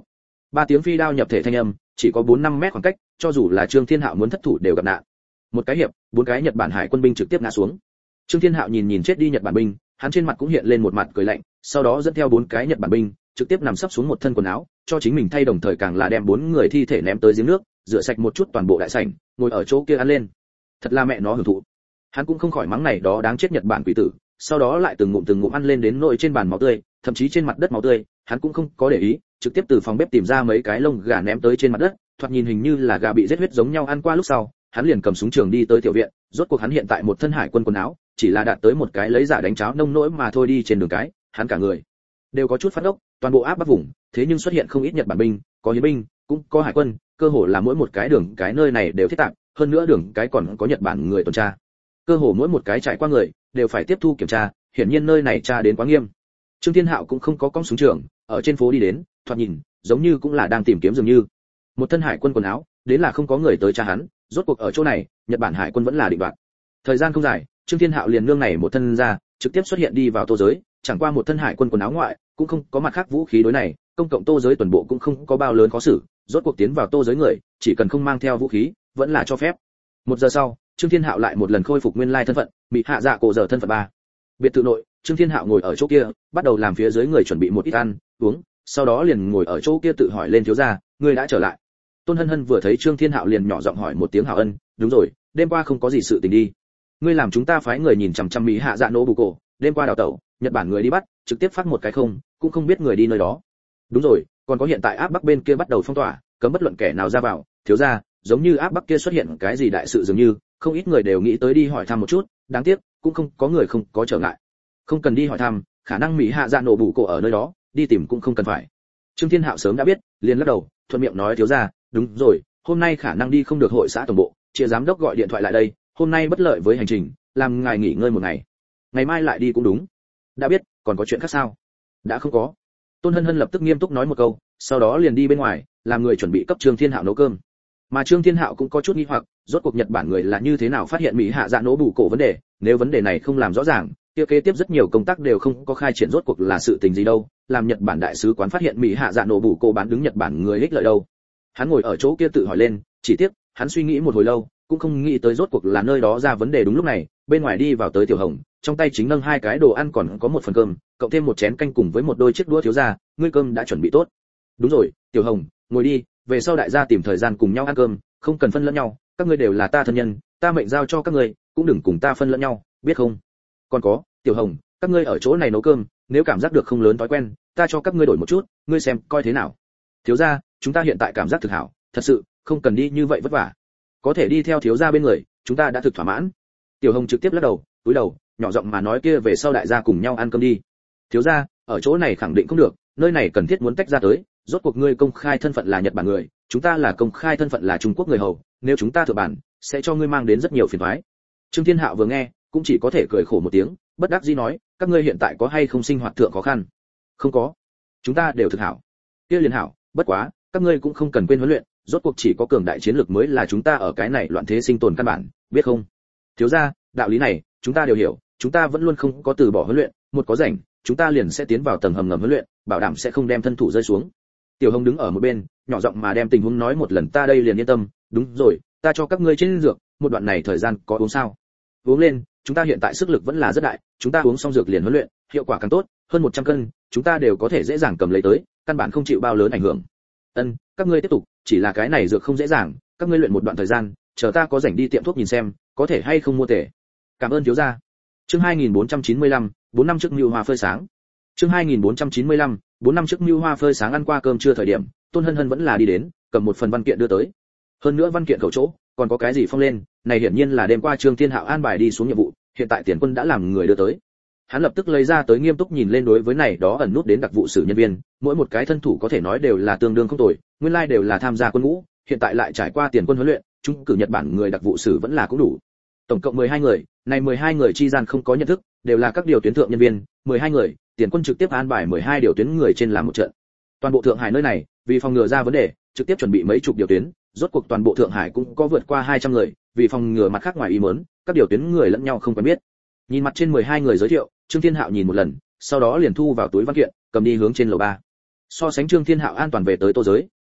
ba tiếng phi đao nhập thể thanh âm, chỉ có bốn năm mét khoảng cách, cho dù là Trương Thiên Hạo muốn thất thủ đều gặp nạn. Một cái hiệp, bốn cái Nhật Bản hải quân binh trực tiếp ngã xuống. Trương Thiên Hạo nhìn nhìn chết đi Nhật Bản binh, hắn trên mặt cũng hiện lên một mặt cười lạnh, sau đó dẫn theo bốn cái Nhật Bản binh, trực tiếp nằm sấp xuống một thân quần áo, cho chính mình thay đồng thời càng là đem bốn người thi thể ném tới giếng nước, rửa sạch một chút toàn bộ đại sảnh, ngồi ở chỗ kia ăn lên. Thật là mẹ nó hưởng thụ. Hắn cũng không khỏi mắng này đó đáng chết Nhật Bản quỷ tử, sau đó lại từng ngụm từng ngụm ăn lên đến nỗi trên bàn máu tươi, thậm chí trên mặt đất máu tươi, hắn cũng không có để ý, trực tiếp từ phòng bếp tìm ra mấy cái lông gà ném tới trên mặt đất, thoạt nhìn hình như là gà bị giết huyết giống nhau ăn qua lúc sau, hắn liền cầm súng trường đi tới tiểu viện, rốt cuộc hắn hiện tại một thân hải quân quần áo, chỉ là đạt tới một cái lấy giả đánh cháo nông nỗi mà thôi đi trên đường cái, hắn cả người đều có chút phát ốc, toàn bộ áp bắc vùng, thế nhưng xuất hiện không ít Nhật Bản binh, có hiến binh, cũng có hải quân, cơ hồ là mỗi một cái đường cái nơi này đều thiết tạp, hơn nữa đường cái còn có Nhật Bản người tuần tra. Cơ hồ mỗi một cái trải qua người đều phải tiếp thu kiểm tra, hiển nhiên nơi này tra đến quá nghiêm. Trương Thiên Hạo cũng không có cong súng trường, ở trên phố đi đến, thoạt nhìn giống như cũng là đang tìm kiếm dường như. Một thân hải quân quần áo, đến là không có người tới tra hắn, rốt cuộc ở chỗ này, Nhật Bản hải quân vẫn là định đoạt. Thời gian không dài, Trương Thiên Hạo liền nương này một thân ra, trực tiếp xuất hiện đi vào tô giới, chẳng qua một thân hải quân quần áo ngoại, cũng không có mặt khác vũ khí đối này, công cộng tô giới toàn bộ cũng không có bao lớn khó xử, rốt cuộc tiến vào tô giới người, chỉ cần không mang theo vũ khí, vẫn là cho phép. Một giờ sau, Trương Thiên Hạo lại một lần khôi phục nguyên lai thân phận, bị hạ dạ cổ giờ thân phận ba. Biệt thự nội, Trương Thiên Hạo ngồi ở chỗ kia, bắt đầu làm phía dưới người chuẩn bị một ít ăn, uống, sau đó liền ngồi ở chỗ kia tự hỏi lên thiếu gia, ngươi đã trở lại. Tôn Hân Hân vừa thấy Trương Thiên Hạo liền nhỏ giọng hỏi một tiếng Hạo Ân, đúng rồi, đêm qua không có gì sự tình đi. Ngươi làm chúng ta phái người nhìn chằm chằm Mỹ hạ dạ nổ bù cổ, đêm qua đào tẩu, Nhật Bản người đi bắt, trực tiếp phát một cái không, cũng không biết người đi nơi đó. Đúng rồi, còn có hiện tại áp bắc bên kia bắt đầu phong tỏa, cấm bất luận kẻ nào ra vào, thiếu gia, giống như áp bắc kia xuất hiện cái gì đại sự dường như, không ít người đều nghĩ tới đi hỏi thăm một chút, đáng tiếc, cũng không có người không có trở ngại. Không cần đi hỏi thăm, khả năng Mỹ hạ dạ nổ bù cổ ở nơi đó, đi tìm cũng không cần phải. Trương Thiên Hạo sớm đã biết, liền lắc đầu, thuận miệng nói thiếu gia, đúng rồi, hôm nay khả năng đi không được hội xã tổng bộ, chia giám đốc gọi điện thoại lại đây, hôm nay bất lợi với hành trình, làm ngài nghỉ ngơi một ngày. Ngày mai lại đi cũng đúng. Đã biết, còn có chuyện khác sao? Đã không có. Tôn Hân Hân lập tức nghiêm túc nói một câu, sau đó liền đi bên ngoài, làm người chuẩn bị cấp Trương Thiên Hạo nấu cơm. Mà Trương Thiên Hạo cũng có chút nghi hoặc, rốt cuộc Nhật Bản người là như thế nào phát hiện Mỹ hạ dạ nổ bù cổ vấn đề, nếu vấn đề này không làm rõ ràng, kia kế tiếp rất nhiều công tác đều không có khai triển, rốt cuộc là sự tình gì đâu, làm Nhật Bản đại sứ quán phát hiện Mỹ hạ dạ nổ bù cổ bán đứng Nhật Bản người ích lợi đâu. Hắn ngồi ở chỗ kia tự hỏi lên, chỉ tiếc, hắn suy nghĩ một hồi lâu, cũng không nghĩ tới rốt cuộc là nơi đó ra vấn đề. Đúng lúc này, bên ngoài đi vào tới Tiểu Hồng, trong tay chính nâng hai cái đồ ăn còn có một phần cơm, cộng thêm một chén canh cùng với một đôi chiếc đũa. Thiếu gia, ngươi cơm đã chuẩn bị tốt. Đúng rồi, Tiểu Hồng, ngồi đi, về sau đại gia tìm thời gian cùng nhau ăn cơm, không cần phân lẫn nhau, các ngươi đều là ta thân nhân, ta mệnh giao cho các ngươi, cũng đừng cùng ta phân lẫn nhau, biết không? Còn có, Tiểu Hồng, các ngươi ở chỗ này nấu cơm, nếu cảm giác được không lớn thói quen, ta cho các ngươi đổi một chút, ngươi xem coi thế nào. Thiếu gia, chúng ta hiện tại cảm giác thực hảo, thật sự, không cần đi như vậy vất vả. Có thể đi theo thiếu gia bên người, chúng ta đã thực thỏa mãn. Tiểu Hồng trực tiếp lắc đầu, cúi đầu, nhỏ giọng mà nói kia về sau đại gia cùng nhau ăn cơm đi. Thiếu gia, ở chỗ này khẳng định không được, nơi này cần thiết muốn tách ra tới, rốt cuộc ngươi công khai thân phận là Nhật Bản người, chúng ta là công khai thân phận là Trung Quốc người hầu, nếu chúng ta thượng bản, sẽ cho ngươi mang đến rất nhiều phiền toái. Trương Thiên Hạo vừa nghe, cũng chỉ có thể cười khổ một tiếng, bất đắc dĩ nói, các ngươi hiện tại có hay không sinh hoạt thượng khó khăn? Không có, chúng ta đều thực hảo. Kia liền hảo, bất quá, các ngươi cũng không cần quên huấn luyện, rốt cuộc chỉ có cường đại chiến lược mới là chúng ta ở cái này loạn thế sinh tồn căn bản, biết không? Thiếu gia, đạo lý này, chúng ta đều hiểu, chúng ta vẫn luôn không có từ bỏ huấn luyện, một có rảnh, chúng ta liền sẽ tiến vào tầng hầm ngầm huấn luyện, bảo đảm sẽ không đem thân thủ rơi xuống. Tiểu Hồng đứng ở một bên, nhỏ giọng mà đem tình huống nói một lần, ta đây liền yên tâm, đúng rồi, ta cho các ngươi trên dược, một đoạn này thời gian có uống sao? Uống lên, chúng ta hiện tại sức lực vẫn là rất đại, chúng ta uống xong dược liền huấn luyện, hiệu quả càng tốt, hơn một trăm cân, chúng ta đều có thể dễ dàng cầm lấy tới, căn bản không chịu bao lớn ảnh hưởng. Ân, các ngươi tiếp tục, chỉ là cái này dược không dễ dàng, các ngươi luyện một đoạn thời gian, chờ ta có rảnh đi tiệm thuốc nhìn xem, có thể hay không mua tể. Cảm ơn thiếu gia. Chương hai nghìn bốn trăm chín mươi lăm, bốn năm trước Nưu Hoa phơi sáng. Chương hai nghìn bốn trăm chín mươi lăm, bốn năm trước Nưu Hoa phơi sáng. Ăn qua cơm trưa thời điểm, Tôn Hân Hân vẫn là đi đến, cầm một phần văn kiện đưa tới. Hơn nữa văn kiện khẩu chỗ, còn có cái gì phong lên, này hiển nhiên là đêm qua Trương Thiên Hạo an bài đi xuống nhiệm vụ, hiện tại Tiền Quân đã làm người đưa tới. Hắn lập tức lấy ra tới nghiêm túc nhìn lên, đối với này đó ẩn nút đến đặc vụ sử nhân viên, mỗi một cái thân thủ có thể nói đều là tương đương không tồi, nguyên lai like đều là tham gia quân ngũ, hiện tại lại trải qua Tiền Quân huấn luyện, chúng cử Nhật Bản người đặc vụ sử vẫn là cũng đủ. Tổng cộng mười hai người, này mười hai người chi gian không có nhận thức, đều là các điều tuyến thượng nhân viên, mười hai người, Tiền Quân trực tiếp an bài mười hai điều tuyến người trên làm một trận. Toàn bộ Thượng Hải nơi này, vì phòng ngừa ra vấn đề, trực tiếp chuẩn bị mấy chục điều tuyến, rốt cuộc toàn bộ Thượng Hải cũng có vượt qua hai trăm người, vì phòng ngừa mặt khác ngoài ý muốn, các điều tuyến người lẫn nhau không quen biết. Nhìn mặt trên mười hai người giới thiệu, Trương Thiên Hạo nhìn một lần, sau đó liền thu vào túi văn kiện, cầm đi hướng trên lầu ba. So sánh Trương Thiên Hạo an toàn về tới tô giới,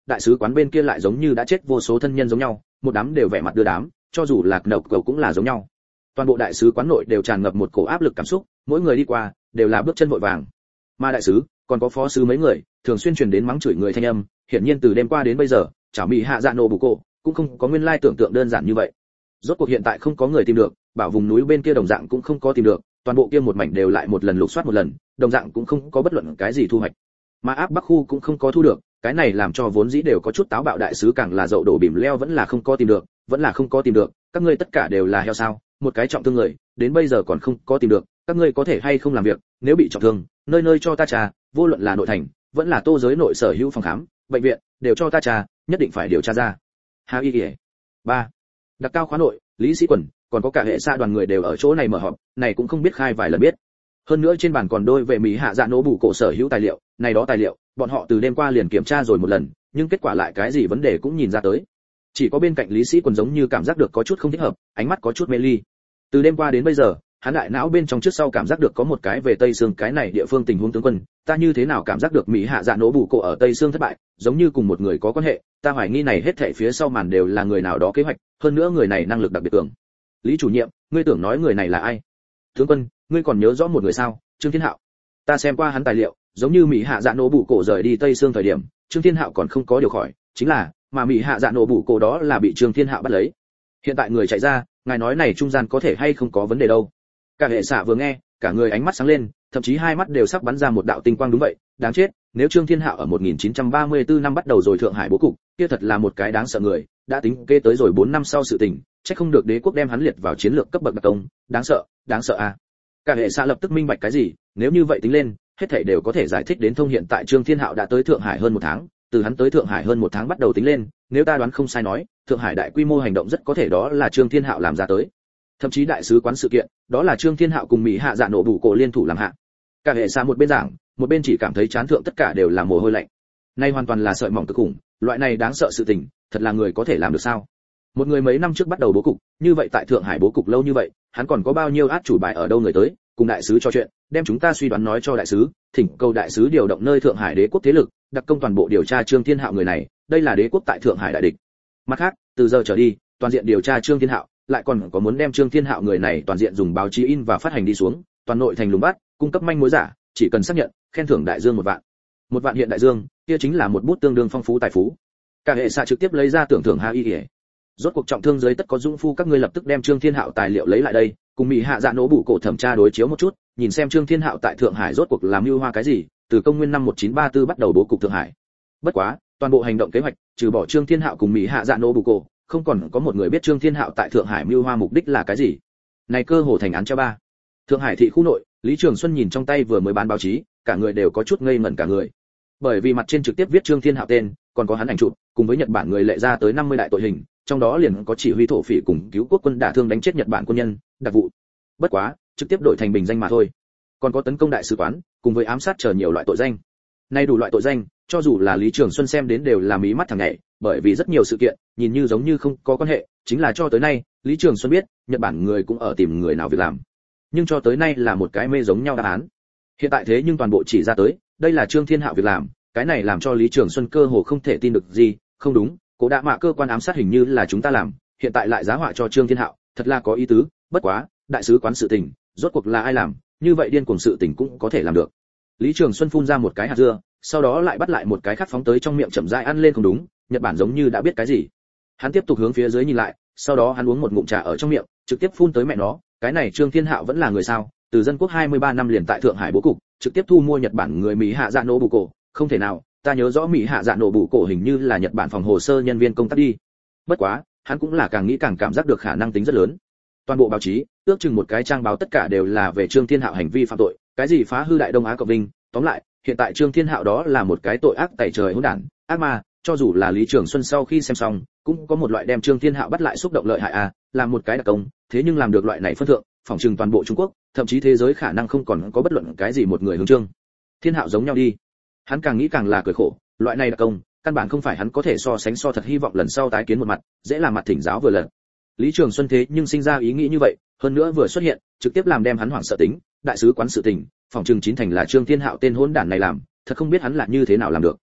đại sứ quán bên kia lại giống như đã chết vô số thân nhân giống nhau, một đám đều vẻ mặt đưa đám, cho dù là nậu cầu cũng là giống nhau. Toàn bộ đại sứ quán nội đều tràn ngập một cổ áp lực cảm xúc, mỗi người đi qua đều là bước chân vội vàng. Mà đại sứ, còn có phó sứ mấy người, thường xuyên truyền đến mắng chửi người thanh âm, hiển nhiên từ đêm qua đến bây giờ, chảo mì hạ dạ nổ bù cổ cũng không có nguyên lai tưởng tượng đơn giản như vậy. Rốt cuộc hiện tại không có người tìm được, bảo vùng núi bên kia đồng dạng cũng không có tìm được, toàn bộ kia một mảnh đều lại một lần lục soát một lần, đồng dạng cũng không có bất luận cái gì thu hoạch. Mà áp Bắc khu cũng không có thu được, cái này làm cho vốn dĩ đều có chút táo bạo đại sứ càng là dậu đổ bìm leo vẫn là không có tìm được, vẫn là không có tìm được, các ngươi tất cả đều là heo sao? Một cái trọng thương người, đến bây giờ còn không có tìm được, các ngươi có thể hay không làm việc, nếu bị trọng thương, nơi nơi cho ta trà, vô luận là nội thành, vẫn là Tô giới nội sở hữu phòng khám, bệnh viện, đều cho ta trà, nhất định phải điều tra ra. Hà Y Điệp. ba. Đặc cao khóa nội, Lý Sĩ Quần, còn có cả hệ xa đoàn người đều ở chỗ này mở họp, này cũng không biết khai vài lần biết. Hơn nữa trên bàn còn đôi về Mỹ hạ dạ nổ bù cổ sở hữu tài liệu, này đó tài liệu, bọn họ từ đêm qua liền kiểm tra rồi một lần, nhưng kết quả lại cái gì vấn đề cũng nhìn ra tới. Chỉ có bên cạnh Lý Sĩ Quần giống như cảm giác được có chút không thích hợp, ánh mắt có chút mê ly. Từ đêm qua đến bây giờ, hắn đại não bên trong trước sau cảm giác được có một cái về Tây Sương cái này địa phương tình huống tướng quân, ta như thế nào cảm giác được Mỹ hạ dạ nổ bù cổ ở Tây Sương thất bại, giống như cùng một người có quan hệ, ta hoài nghi này hết thảy phía sau màn đều là người nào đó kế hoạch, hơn nữa người này năng lực đặc biệt cường. Lý chủ nhiệm, ngươi tưởng nói người này là ai? Tướng quân, ngươi còn nhớ rõ một người sao? Trương Thiên Hạo. Ta xem qua hắn tài liệu, giống như Mỹ hạ dạ nổ bù cổ rời đi Tây Sương thời điểm, Trương Thiên Hạo còn không có điều khỏi, chính là, mà Mỹ hạ dạ nổ bù cổ đó là bị Trương Thiên Hạo bắt lấy. Hiện tại người chạy ra, ngài nói này trung gian có thể hay không có vấn đề đâu. Cả hệ xạ vừa nghe, cả người ánh mắt sáng lên, thậm chí hai mắt đều sắp bắn ra một đạo tinh quang. Đúng vậy, đáng chết, nếu Trương Thiên Hạo ở một nghìn chín trăm ba mươi tư năm bắt đầu rồi Thượng Hải bố cục, kia thật là một cái đáng sợ người, đã tính kê tới rồi bốn năm sau sự tình, chắc không được đế quốc đem hắn liệt vào chiến lược cấp bậc đặc công, đáng sợ, đáng sợ a. À. Cả hệ xạ lập tức minh bạch cái gì, nếu như vậy tính lên, hết thảy đều có thể giải thích đến thông hiện tại Trương Thiên Hạo đã tới Thượng Hải hơn một tháng, từ hắn tới Thượng Hải hơn một tháng bắt đầu tính lên, nếu ta đoán không sai nói, Thượng Hải đại quy mô hành động rất có thể đó là Trương Thiên Hạo làm ra tới. Thậm chí đại sứ quán sự kiện, đó là Trương Thiên Hạo cùng Mỹ hạ dạ nổ bù cổ liên thủ làm hạ. Cả hệ xa một bên giảng, một bên chỉ cảm thấy chán thượng tất cả đều là mồ hôi lạnh. Nay hoàn toàn là sợi mỏng cực khủng, loại này đáng sợ sự tình, thật là người có thể làm được sao? Một người mấy năm trước bắt đầu bố cục, như vậy tại Thượng Hải bố cục lâu như vậy, hắn còn có bao nhiêu át chủ bài ở đâu người tới, cùng đại sứ trò chuyện, đem chúng ta suy đoán nói cho đại sứ, thỉnh cầu đại sứ điều động nơi Thượng Hải đế quốc thế lực, đặc công toàn bộ điều tra Trương Thiên Hạo người này, đây là đế quốc tại Thượng Hải đại địch. Mặt khác, từ giờ trở đi, toàn diện điều tra Trương Thiên Hạo, lại còn có muốn đem Trương Thiên Hạo người này toàn diện dùng báo chí in và phát hành đi xuống, toàn nội thành lùng bắt, cung cấp manh mối giả, chỉ cần xác nhận, khen thưởng đại dương một vạn. Một vạn hiện đại dương, kia chính là một bút tương đương phong phú tài phú. Cả hệ xạ trực tiếp lấy ra tưởng thưởng Hà Y. Rốt cuộc trọng thương dưới tất có dũng phu các ngươi lập tức đem Trương Thiên Hạo tài liệu lấy lại đây, cùng Mỹ hạ dạ nổ bù cổ thẩm tra đối chiếu một chút, nhìn xem Trương Thiên Hạo tại Thượng Hải rốt cuộc làm mưu hoa cái gì, từ công nguyên năm một nghìn chín trăm ba mươi tư bắt đầu bố cục Thượng Hải. Bất quá, toàn bộ hành động kế hoạch, trừ bỏ Trương Thiên Hạo cùng Mỹ hạ dạ nổ bù cổ, không còn có một người biết Trương Thiên Hạo tại Thượng Hải mưu hoa mục đích là cái gì. Này cơ hồ thành án treo ba. Thượng Hải thị khu nội, Lý Trường Xuân nhìn trong tay vừa mới bán báo chí, cả người đều có chút ngây ngẩn cả người. Bởi vì mặt trên trực tiếp viết Trương Thiên Hạo tên, còn có hắn ảnh chụp, cùng với Nhật Bản người lệ ra tới năm mươi đại tội hình, trong đó liền có chỉ huy thổ phỉ cùng cứu quốc quân đả thương đánh chết Nhật Bản quân nhân, đặc vụ. Bất quá, trực tiếp đổi thành bình danh mà thôi. Còn có tấn công đại sứ quán, cùng với ám sát chờ nhiều loại tội danh. Nay đủ loại tội danh, cho dù là Lý Trường Xuân xem đến đều là mí mắt thằng nhảy, bởi vì rất nhiều sự kiện, nhìn như giống như không có quan hệ, chính là cho tới nay, Lý Trường Xuân biết, Nhật Bản người cũng ở tìm người nào việc làm. Nhưng cho tới nay là một cái mê giống nhau đáp án. Hiện tại thế nhưng toàn bộ chỉ ra tới, đây là Trương Thiên Hạo việc làm, cái này làm cho Lý Trường Xuân cơ hồ không thể tin được gì, không đúng, Cố Đạ Mạ cơ quan ám sát hình như là chúng ta làm, hiện tại lại giá họa cho Trương Thiên Hạo, thật là có ý tứ, bất quá, đại sứ quán sự tình, rốt cuộc là ai làm, như vậy điên cuồng sự tình cũng có thể làm được. Lý Trường Xuân phun ra một cái hạt dưa, sau đó lại bắt lại một cái khác phóng tới trong miệng chậm rãi ăn lên. Không đúng, Nhật Bản giống như đã biết cái gì. Hắn tiếp tục hướng phía dưới nhìn lại, sau đó hắn uống một ngụm trà ở trong miệng, trực tiếp phun tới mẹ nó, cái này Trương Thiên Hạo vẫn là người sao? Từ dân quốc hai mươi ba năm liền tại Thượng Hải bố cục, trực tiếp thu mua Nhật Bản người Mỹ hạ dạ nổ bù cổ, không thể nào, ta nhớ rõ Mỹ hạ dạ nổ bù cổ hình như là Nhật Bản phòng hồ sơ nhân viên công tác đi. Bất quá, hắn cũng là càng nghĩ càng cảm giác được khả năng tính rất lớn. Toàn bộ báo chí, ước chừng một cái trang báo tất cả đều là về Trương Thiên Hạo hành vi phạm tội, cái gì phá hư Đại Đông Á Cộng Vinh, tóm lại, hiện tại Trương Thiên Hạo đó là một cái tội ác tày trời hỗn đản, ác ma, cho dù là Lý Trường Xuân sau khi xem xong, cũng có một loại đem Trương Thiên Hạo bắt lại xúc động lợi hại à, làm một cái đặc công, thế nhưng làm được loại này phân thượng, phỏng chừng toàn bộ Trung Quốc, thậm chí thế giới khả năng không còn có bất luận cái gì một người hướng Trương Thiên Hạo giống nhau đi. Hắn càng nghĩ càng là cười khổ, loại này đặc công, căn bản không phải hắn có thể so sánh so thật hy vọng lần sau tái kiến một mặt, dễ làm mặt thỉnh giáo vừa lần. Lý Trường Xuân thế nhưng sinh ra ý nghĩ như vậy, hơn nữa vừa xuất hiện, trực tiếp làm đem hắn hoảng sợ tính, đại sứ quán sự tình, phòng trừng chín thành là Trương Thiên Hạo tên hỗn đản này làm, thật không biết hắn là như thế nào làm được.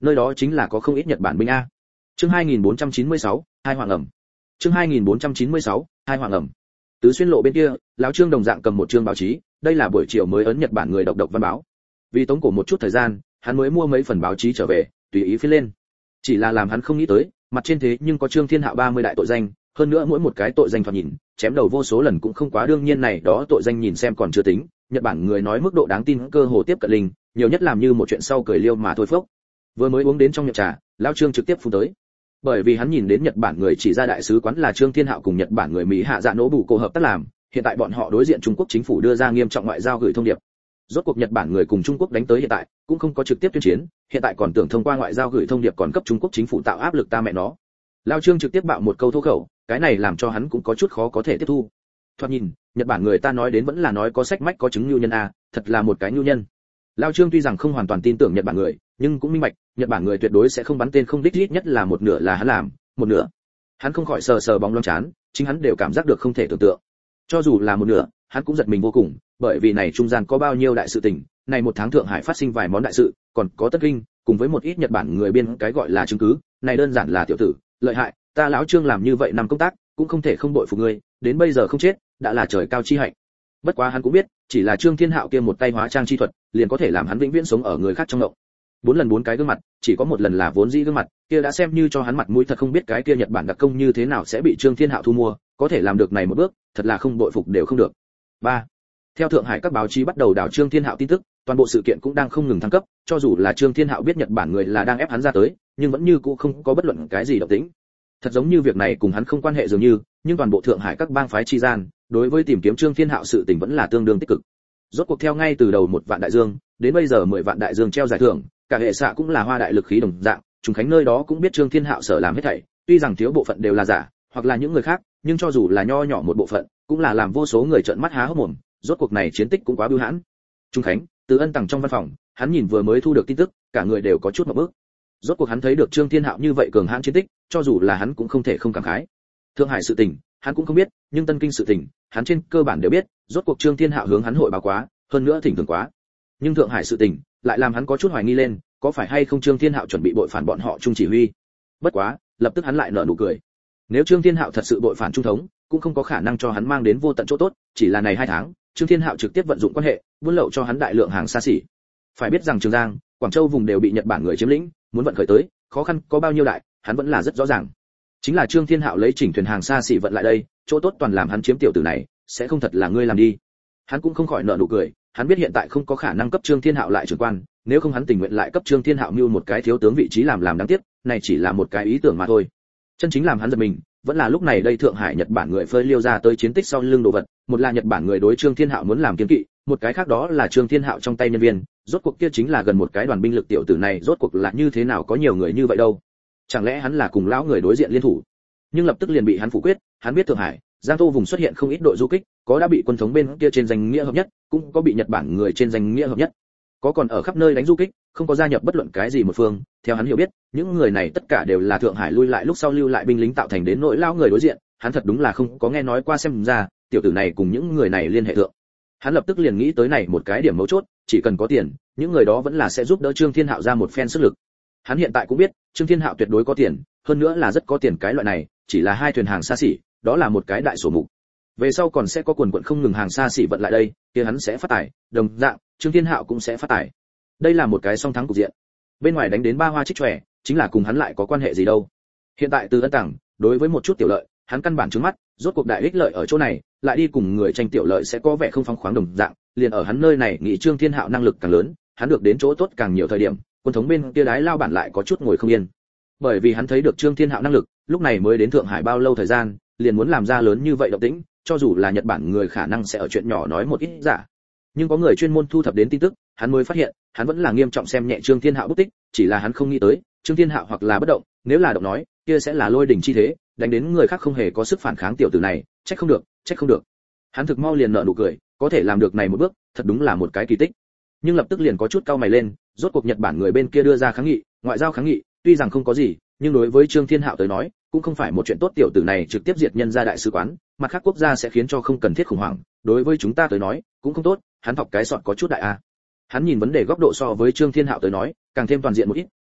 nơi đó chính là có không ít Nhật Bản binh a. Chương hai nghìn bốn trăm chín mươi sáu, hai hoàng ẩm. Chương hai nghìn bốn trăm chín mươi sáu, hai hoàng ẩm. Tứ Xuyên lộ bên kia, lão Trương đồng dạng cầm một chương báo chí, đây là buổi chiều mới ấn Nhật Bản người độc độc văn báo. Vì tống cổ một chút thời gian, hắn mới mua mấy phần báo chí trở về, tùy ý phiên lên. Chỉ là làm hắn không nghĩ tới, mặt trên thế nhưng có Trương Thiên Hạo ba mươi đại tội danh, hơn nữa mỗi một cái tội danh thoạt nhìn, chém đầu vô số lần cũng không quá đương nhiên này đó tội danh nhìn xem còn chưa tính, Nhật Bản người nói mức độ đáng tin cơ hồ tiếp cận linh, nhiều nhất làm như một chuyện sau cười liêu mà thôi phốc. Vừa mới uống đến trong miệng trà, lão Trương trực tiếp phun tới. Bởi vì hắn nhìn đến Nhật Bản người chỉ ra đại sứ quán là Trương Thiên Hạo cùng Nhật Bản người Mỹ hạ dạ nỗ bù cổ hợp tác làm, hiện tại bọn họ đối diện Trung Quốc chính phủ đưa ra nghiêm trọng ngoại giao gửi thông điệp. Rốt cuộc Nhật Bản người cùng Trung Quốc đánh tới hiện tại, cũng không có trực tiếp tuyên chiến, hiện tại còn tưởng thông qua ngoại giao gửi thông điệp còn cấp Trung Quốc chính phủ tạo áp lực ta mẹ nó. Lão Trương trực tiếp bạo một câu thô khẩu, cái này làm cho hắn cũng có chút khó có thể tiếp thu. Thoạt nhìn, Nhật Bản người ta nói đến vẫn là nói có sách mách có chứng nhu nhân a, thật là một cái nhu nhân. Lão Trương tuy rằng không hoàn toàn tin tưởng Nhật Bản người, nhưng cũng minh bạch, Nhật Bản người tuyệt đối sẽ không bắn tên không đích, ít nhất là một nửa là hắn làm, một nửa. Hắn không khỏi sờ sờ bóng loáng chán, chính hắn đều cảm giác được không thể tưởng tượng. Cho dù là một nửa, hắn cũng giật mình vô cùng, bởi vì này trung gian có bao nhiêu đại sự tình, này một tháng Thượng Hải phát sinh vài món đại sự, còn có Tất Kinh, cùng với một ít Nhật Bản người biên cái gọi là chứng cứ, này đơn giản là tiểu tử, lợi hại, ta lão Trương làm như vậy năm công tác, cũng không thể không bội phục ngươi, đến bây giờ không chết, đã là trời cao chi hạnh. Bất quá hắn cũng biết, chỉ là Trương Thiên Hạo kia một tay hóa trang chi thuật, liền có thể làm hắn vĩnh viễn sống ở người khác trong động. Bốn lần bốn cái gương mặt, chỉ có một lần là vốn dĩ gương mặt, kia đã xem như cho hắn mặt mũi thật, không biết cái kia Nhật Bản đặc công như thế nào sẽ bị Trương Thiên Hạo thu mua, có thể làm được này một bước, thật là không bội phục đều không được. ba. Theo Thượng Hải các báo chí bắt đầu đào Trương Thiên Hạo tin tức, toàn bộ sự kiện cũng đang không ngừng thăng cấp, cho dù là Trương Thiên Hạo biết Nhật Bản người là đang ép hắn ra tới, nhưng vẫn như cũ không có bất luận cái gì động tĩnh. Thật giống như việc này cùng hắn không quan hệ dường như, nhưng toàn bộ Thượng Hải các bang phái chi gian, đối với tìm kiếm Trương Thiên Hạo sự tình vẫn là tương đương tích cực. Rốt cuộc theo ngay từ đầu một vạn đại dương, đến bây giờ mười vạn đại dương treo giải thưởng, cả hệ xạ cũng là hoa đại lực khí đồng dạng, Trùng Khánh nơi đó cũng biết Trương Thiên Hạo sở làm hết thảy, tuy rằng thiếu bộ phận đều là giả, hoặc là những người khác, nhưng cho dù là nho nhỏ một bộ phận, cũng là làm vô số người trợn mắt há hốc mồm, rốt cuộc này chiến tích cũng quá bưu hãn. Trùng Khánh, Từ Ân Tằng trong văn phòng, hắn nhìn vừa mới thu được tin tức, cả người đều có chút ngộp bức. Rốt cuộc hắn thấy được Trương Thiên Hạo như vậy cường hãn chiến tích, cho dù là hắn cũng không thể không cảm khái. Thượng Hải sự tình, hắn cũng không biết, nhưng Tân Kinh sự tình, hắn trên cơ bản đều biết, rốt cuộc Trương Thiên Hạo hướng hắn hội báo quá, hơn nữa thỉnh thường quá. Nhưng Thượng Hải sự tình, lại làm hắn có chút hoài nghi lên, có phải hay không Trương Thiên Hạo chuẩn bị bội phản bọn họ Trung chỉ huy. Bất quá, lập tức hắn lại nở nụ cười. Nếu Trương Thiên Hạo thật sự bội phản trung thống, cũng không có khả năng cho hắn mang đến vô tận chỗ tốt, chỉ là này hai tháng, Trương Thiên Hạo trực tiếp vận dụng quan hệ, buôn lậu cho hắn đại lượng hàng xa xỉ. Phải biết rằng Trường Giang, Quảng Châu vùng đều bị Nhật Bản người chiếm lĩnh, muốn vận khởi tới, khó khăn có bao nhiêu đại, hắn vẫn là rất rõ ràng. Chính là Trương Thiên Hạo lấy chỉnh thuyền hàng xa xỉ vận lại đây, chỗ tốt toàn làm hắn chiếm tiểu tử này, sẽ không thật là ngươi làm đi. Hắn cũng không khỏi nở nụ cười, hắn biết hiện tại không có khả năng cấp Trương Thiên Hạo lại trưởng quan, nếu không hắn tình nguyện lại cấp Trương Thiên Hạo mưu một cái thiếu tướng vị trí làm làm đáng tiếc, này chỉ là một cái ý tưởng mà thôi. Chân chính làm hắn giật mình, vẫn là lúc này đây Thượng Hải Nhật Bản người phơi liêu ra tới chiến tích sau lưng đồ vật, một là Nhật Bản người đối Trương Thiên Hạo muốn làm kiêng kỵ, một cái khác đó là Trương Thiên Hạo trong tay nhân viên, rốt cuộc kia chính là gần một cái đoàn binh lực tiểu tử này, rốt cuộc là như thế nào có nhiều người như vậy đâu? Chẳng lẽ hắn là cùng lão người đối diện liên thủ? Nhưng lập tức liền bị hắn phủ quyết, hắn biết Thượng Hải, Giang Tô vùng xuất hiện không ít đội du kích, có đã bị quân thống bên kia trên danh nghĩa hợp nhất, cũng có bị Nhật Bản người trên danh nghĩa hợp nhất. Có còn ở khắp nơi đánh du kích, không có gia nhập bất luận cái gì một phương, theo hắn hiểu biết, những người này tất cả đều là Thượng Hải lui lại lúc sau lưu lại binh lính tạo thành đến nỗi lão người đối diện, hắn thật đúng là không có nghe nói qua, xem ra, tiểu tử này cùng những người này liên hệ thượng. Hắn lập tức liền nghĩ tới này một cái điểm mấu chốt, chỉ cần có tiền, những người đó vẫn là sẽ giúp đỡ Trương Thiên Hạo ra một phen sức lực. Hắn hiện tại cũng biết, Trương Thiên Hạo tuyệt đối có tiền, hơn nữa là rất có tiền cái loại này, chỉ là hai thuyền hàng xa xỉ, đó là một cái đại sổ mục. Về sau còn sẽ có quần quần không ngừng hàng xa xỉ vận lại đây, kia hắn sẽ phát tài, đồng dạng, Trương Thiên Hạo cũng sẽ phát tài. Đây là một cái song thắng cục diện. Bên ngoài đánh đến ba hoa trích chòe, chính là cùng hắn lại có quan hệ gì đâu. Hiện tại Từ Ân Tằng, đối với một chút tiểu lợi, hắn căn bản trướng mắt, rốt cuộc đại ích lợi ở chỗ này, lại đi cùng người tranh tiểu lợi sẽ có vẻ không phóng khoáng đồng dạng, liền ở hắn nơi này nghĩ Trương Thiên Hạo năng lực càng lớn, hắn được đến chỗ tốt càng nhiều thời điểm, quân thống bên kia đái lao bản lại có chút ngồi không yên. Bởi vì hắn thấy được Trương Thiên Hạo năng lực, lúc này mới đến Thượng Hải bao lâu thời gian, liền muốn làm ra lớn như vậy động tĩnh, cho dù là Nhật Bản người khả năng sẽ ở chuyện nhỏ nói một ít giả. Nhưng có người chuyên môn thu thập đến tin tức, hắn mới phát hiện, hắn vẫn là nghiêm trọng xem nhẹ Trương Thiên Hạo bút tích, chỉ là hắn không nghĩ tới, Trương Thiên Hạo hoặc là bất động, nếu là động nói, kia sẽ là lôi đỉnh chi thế, đánh đến người khác không hề có sức phản kháng tiểu tử này, trách không được, trách không được. Hắn thực mau liền nở nụ cười, có thể làm được này một bước, thật đúng là một cái kỳ tích. Nhưng lập tức liền có chút cau mày lên, rốt cuộc Nhật Bản người bên kia đưa ra kháng nghị, ngoại giao kháng nghị, tuy rằng không có gì, nhưng đối với Trương Thiên Hạo tới nói, cũng không phải một chuyện tốt, tiểu tử này trực tiếp diệt nhân gia đại sứ quán, mặt khác quốc gia sẽ khiến cho không cần thiết khủng hoảng, đối với chúng ta tới nói, cũng không tốt, hắn thọc cái sọt có chút đại a. Hắn nhìn vấn đề góc độ so với Trương Thiên Hạo tới nói, càng thêm toàn diện một ít,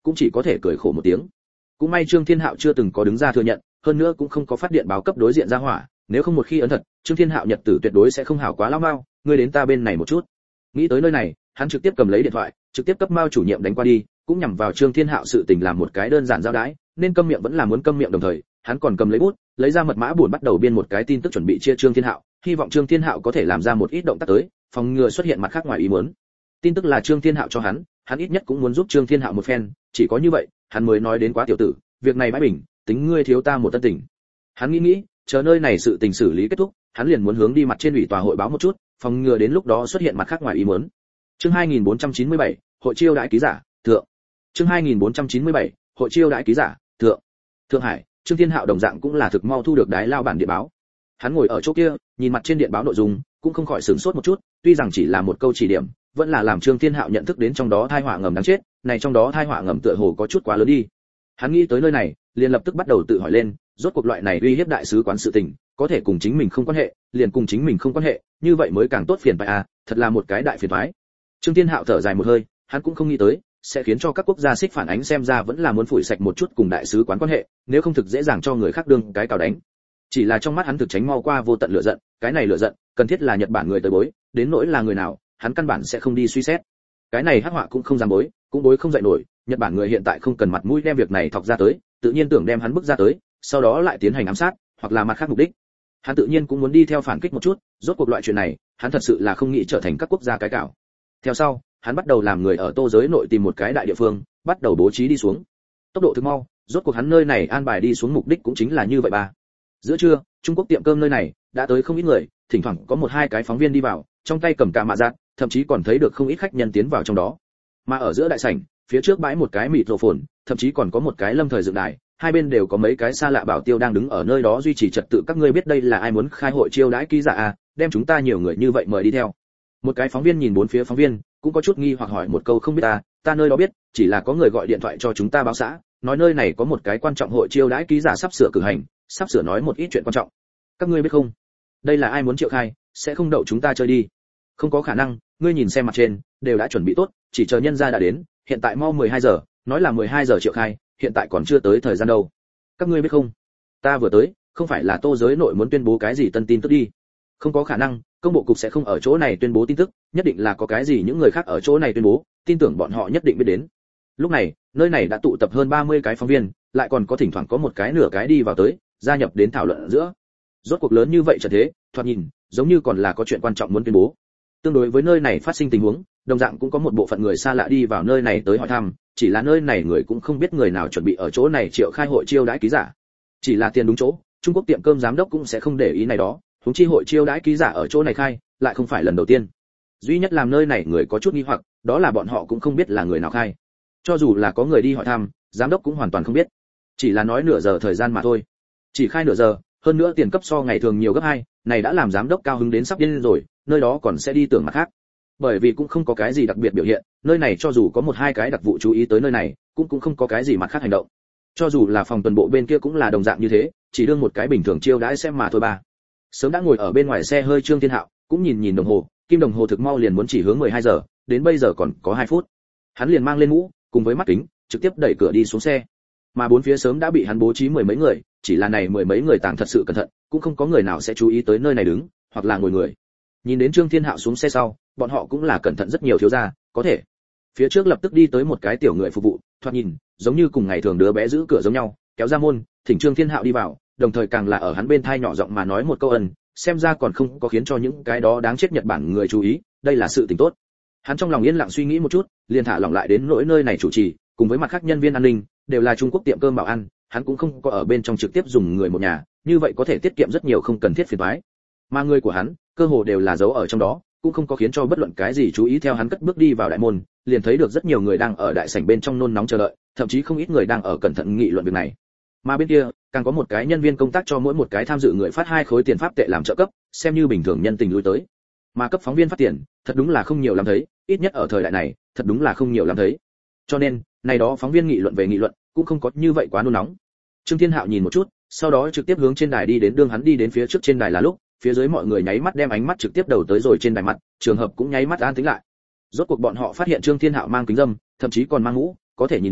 cũng chỉ có thể cười khổ một tiếng. Cũng may Trương Thiên Hạo chưa từng có đứng ra thừa nhận, hơn nữa cũng không có phát điện báo cấp đối diện ra hỏa, nếu không một khi ấn thật, Trương Thiên Hạo nhật tử tuyệt đối sẽ không hảo quá lao mau, ngươi đến ta bên này một chút. Nghĩ tới nơi này, hắn trực tiếp cầm lấy điện thoại, trực tiếp cấp Mao chủ nhiệm đánh qua đi, cũng nhằm vào Trương Thiên Hạo sự tình làm một cái đơn giản giao đái, nên câm miệng vẫn là muốn câm miệng đồng thời, hắn còn cầm lấy bút, lấy ra mật mã buồn bắt đầu biên một cái tin tức chuẩn bị chia Trương Thiên Hạo, hy vọng Trương Thiên Hạo có thể làm ra một ít động tác tới, phòng ngừa xuất hiện mặt khác ngoài ý muốn. Tin tức là Trương Thiên Hạo cho hắn, hắn ít nhất cũng muốn giúp Trương Thiên Hạo một phen, chỉ có như vậy, hắn mới nói đến quá tiểu tử, việc này bãi bình, tính ngươi thiếu ta một tân tình. Hắn nghĩ nghĩ, chờ nơi này sự tình xử lý kết thúc, hắn liền muốn hướng đi mặt trên ủy tòa hội báo một chút, phòng ngừa đến lúc đó xuất hiện mặt khác ngoài ý muốn. Chương hai nghìn bốn trăm chín mươi bảy, hội chiêu đãi ký giả, thượng. Chương hai nghìn bốn trăm chín mươi bảy, hội chiêu đãi ký giả, thượng. Thượng Hải, Trương Thiên Hạo đồng dạng cũng là thực mau thu được đái lao bản điện báo. Hắn ngồi ở chỗ kia, nhìn mặt trên điện báo nội dung, cũng không khỏi sửng sốt một chút, tuy rằng chỉ là một câu chỉ điểm, vẫn là làm Trương Thiên Hạo nhận thức đến trong đó tai họa ngầm đáng chết, này trong đó tai họa ngầm tựa hồ có chút quá lớn đi. Hắn nghĩ tới nơi này, liền lập tức bắt đầu tự hỏi lên, rốt cuộc loại này uy hiếp đại sứ quán sự tình, có thể cùng chính mình không quan hệ, liền cùng chính mình không quan hệ, như vậy mới càng tốt phiền phải à, thật là một cái đại phiền toái. Trương Thiên Hạo thở dài một hơi, hắn cũng không nghĩ tới, sẽ khiến cho các quốc gia xích phản ánh xem ra vẫn là muốn phủi sạch một chút cùng đại sứ quán quan hệ, nếu không thực dễ dàng cho người khác đương cái cào đánh. Chỉ là trong mắt hắn thực tránh mau qua vô tận lửa giận, cái này lửa giận, cần thiết là Nhật Bản người tới bối, đến nỗi là người nào, hắn căn bản sẽ không đi suy xét. Cái này hắc họa cũng không dám bối, cũng bối không dậy nổi, Nhật Bản người hiện tại không cần mặt mũi đem việc này thọc ra tới, tự nhiên tưởng đem hắn bức ra tới, sau đó lại tiến hành ám sát, hoặc là mặt khác mục đích. Hắn tự nhiên cũng muốn đi theo phản kích một chút, rốt cuộc loại chuyện này, hắn thật sự là không nghĩ trở thành các quốc gia cái cào. Theo sau, hắn bắt đầu làm người ở Tô giới nội tìm một cái đại địa phương, bắt đầu bố trí đi xuống. Tốc độ thực mau, rốt cuộc hắn nơi này an bài đi xuống mục đích cũng chính là như vậy ba. Giữa trưa, Trung Quốc tiệm cơm nơi này đã tới không ít người, thỉnh thoảng có một hai cái phóng viên đi vào, trong tay cầm cà mạ giác, thậm chí còn thấy được không ít khách nhân tiến vào trong đó. Mà ở giữa đại sảnh, phía trước bãi một cái mịt rổ phồn, thậm chí còn có một cái lâm thời dựng đài, hai bên đều có mấy cái xa lạ bảo tiêu đang đứng ở nơi đó duy trì trật tự. Các ngươi biết đây là ai muốn khai hội chiêu đãi ký giả à, đem chúng ta nhiều người như vậy mời đi theo. Một cái phóng viên nhìn bốn phía phóng viên, cũng có chút nghi hoặc hỏi một câu, không biết ta, ta nơi đó biết, chỉ là có người gọi điện thoại cho chúng ta báo xã, nói nơi này có một cái quan trọng hội chiêu đãi ký giả sắp sửa cử hành, sắp sửa nói một ít chuyện quan trọng. Các ngươi biết không? Đây là ai muốn triệu khai, sẽ không đậu chúng ta chơi đi. Không có khả năng, ngươi nhìn xem mặt trên, đều đã chuẩn bị tốt, chỉ chờ nhân gia đã đến, hiện tại mau mười hai giờ, nói là mười hai giờ triệu khai, hiện tại còn chưa tới thời gian đâu. Các ngươi biết không? Ta vừa tới, không phải là Tô giới nội muốn tuyên bố cái gì tân tin tức đi. Không có khả năng, công bộ cục sẽ không ở chỗ này tuyên bố tin tức, nhất định là có cái gì những người khác ở chỗ này tuyên bố, tin tưởng bọn họ nhất định biết đến. Lúc này, nơi này đã tụ tập hơn ba mươi cái phóng viên, lại còn có thỉnh thoảng có một cái nửa cái đi vào tới, gia nhập đến thảo luận ở giữa. Rốt cuộc lớn như vậy trở thế, thoạt nhìn, giống như còn là có chuyện quan trọng muốn tuyên bố. Tương đối với nơi này phát sinh tình huống, đồng dạng cũng có một bộ phận người xa lạ đi vào nơi này tới hỏi thăm, chỉ là nơi này người cũng không biết người nào chuẩn bị ở chỗ này triệu khai hội chiêu đãi ký giả. Chỉ là tiền đúng chỗ, Trung Quốc tiệm cơm giám đốc cũng sẽ không để ý này đó, huống chi hội chiêu đãi ký giả ở chỗ này khai, lại không phải lần đầu tiên. Duy nhất làm nơi này người có chút nghi hoặc, đó là bọn họ cũng không biết là người nào khai. Cho dù là có người đi hỏi thăm, giám đốc cũng hoàn toàn không biết. Chỉ là nói nửa giờ thời gian mà thôi. Chỉ khai nửa giờ, hơn nữa tiền cấp so ngày thường nhiều gấp hai, này đã làm giám đốc cao hứng đến sắp điên rồi, nơi đó còn sẽ đi tưởng mặt khác. Bởi vì cũng không có cái gì đặc biệt biểu hiện, nơi này cho dù có một hai cái đặc vụ chú ý tới nơi này, cũng cũng không có cái gì mặt khác hành động. Cho dù là phòng tuần bộ bên kia cũng là đồng dạng như thế, chỉ đương một cái bình thường chiêu đãi xem mà thôi ba. Sớm đã ngồi ở bên ngoài xe hơi Trương Thiên Hạo, cũng nhìn nhìn đồng hồ, kim đồng hồ thực mau liền muốn chỉ hướng mười hai giờ, đến bây giờ còn có hai phút. Hắn liền mang lên mũ, cùng với mắt kính, trực tiếp đẩy cửa đi xuống xe. Mà bốn phía sớm đã bị hắn bố trí mười mấy người, chỉ là này mười mấy người tàng thật sự cẩn thận, cũng không có người nào sẽ chú ý tới nơi này đứng, hoặc là ngồi người. Nhìn đến Trương Thiên Hạo xuống xe sau, bọn họ cũng là cẩn thận rất nhiều thiếu gia, có thể. Phía trước lập tức đi tới một cái tiểu người phục vụ, thoạt nhìn, giống như cùng ngày thường đứa bé giữ cửa giống nhau, kéo ra môn, thỉnh Trương Thiên Hạo đi vào, đồng thời càng là ở hắn bên thai nhỏ giọng mà nói một câu ân, xem ra còn không có khiến cho những cái đó đáng chết Nhật Bản người chú ý, đây là sự tình tốt. Hắn trong lòng yên lặng suy nghĩ một chút, liền thả lỏng lại đến nỗi nơi này chủ trì, cùng với mặt khác nhân viên an ninh, đều là Trung Quốc tiệm cơm bảo ăn, hắn cũng không có ở bên trong trực tiếp dùng người một nhà, như vậy có thể tiết kiệm rất nhiều không cần thiết phiền toái. Mà người của hắn, cơ hồ đều là giấu ở trong đó, cũng không có khiến cho bất luận cái gì chú ý. Theo hắn cất bước đi vào đại môn, liền thấy được rất nhiều người đang ở đại sảnh bên trong nôn nóng chờ đợi, thậm chí không ít người đang ở cẩn thận nghị luận việc này. Mà bên kia, càng có một cái nhân viên công tác cho mỗi một cái tham dự người phát hai khối tiền pháp tệ làm trợ cấp, xem như bình thường nhân tình lui tới. Mà cấp phóng viên phát tiền, thật đúng là không nhiều lắm thấy, ít nhất ở thời đại này, thật đúng là không nhiều lắm thấy. Cho nên, này đó phóng viên nghị luận về nghị luận, cũng không có như vậy quá nôn nóng. Trương Thiên Hạo nhìn một chút, sau đó trực tiếp hướng trên đài đi đến. Đương hắn đi đến phía trước trên đài là lúc, phía dưới mọi người nháy mắt đem ánh mắt trực tiếp đầu tới rồi trên đài mặt, trường hợp cũng nháy mắt an tĩnh lại. Rốt cuộc bọn họ phát hiện Trương Thiên Hạo mang kính râm, thậm chí còn mang mũ, có thể nhìn đến,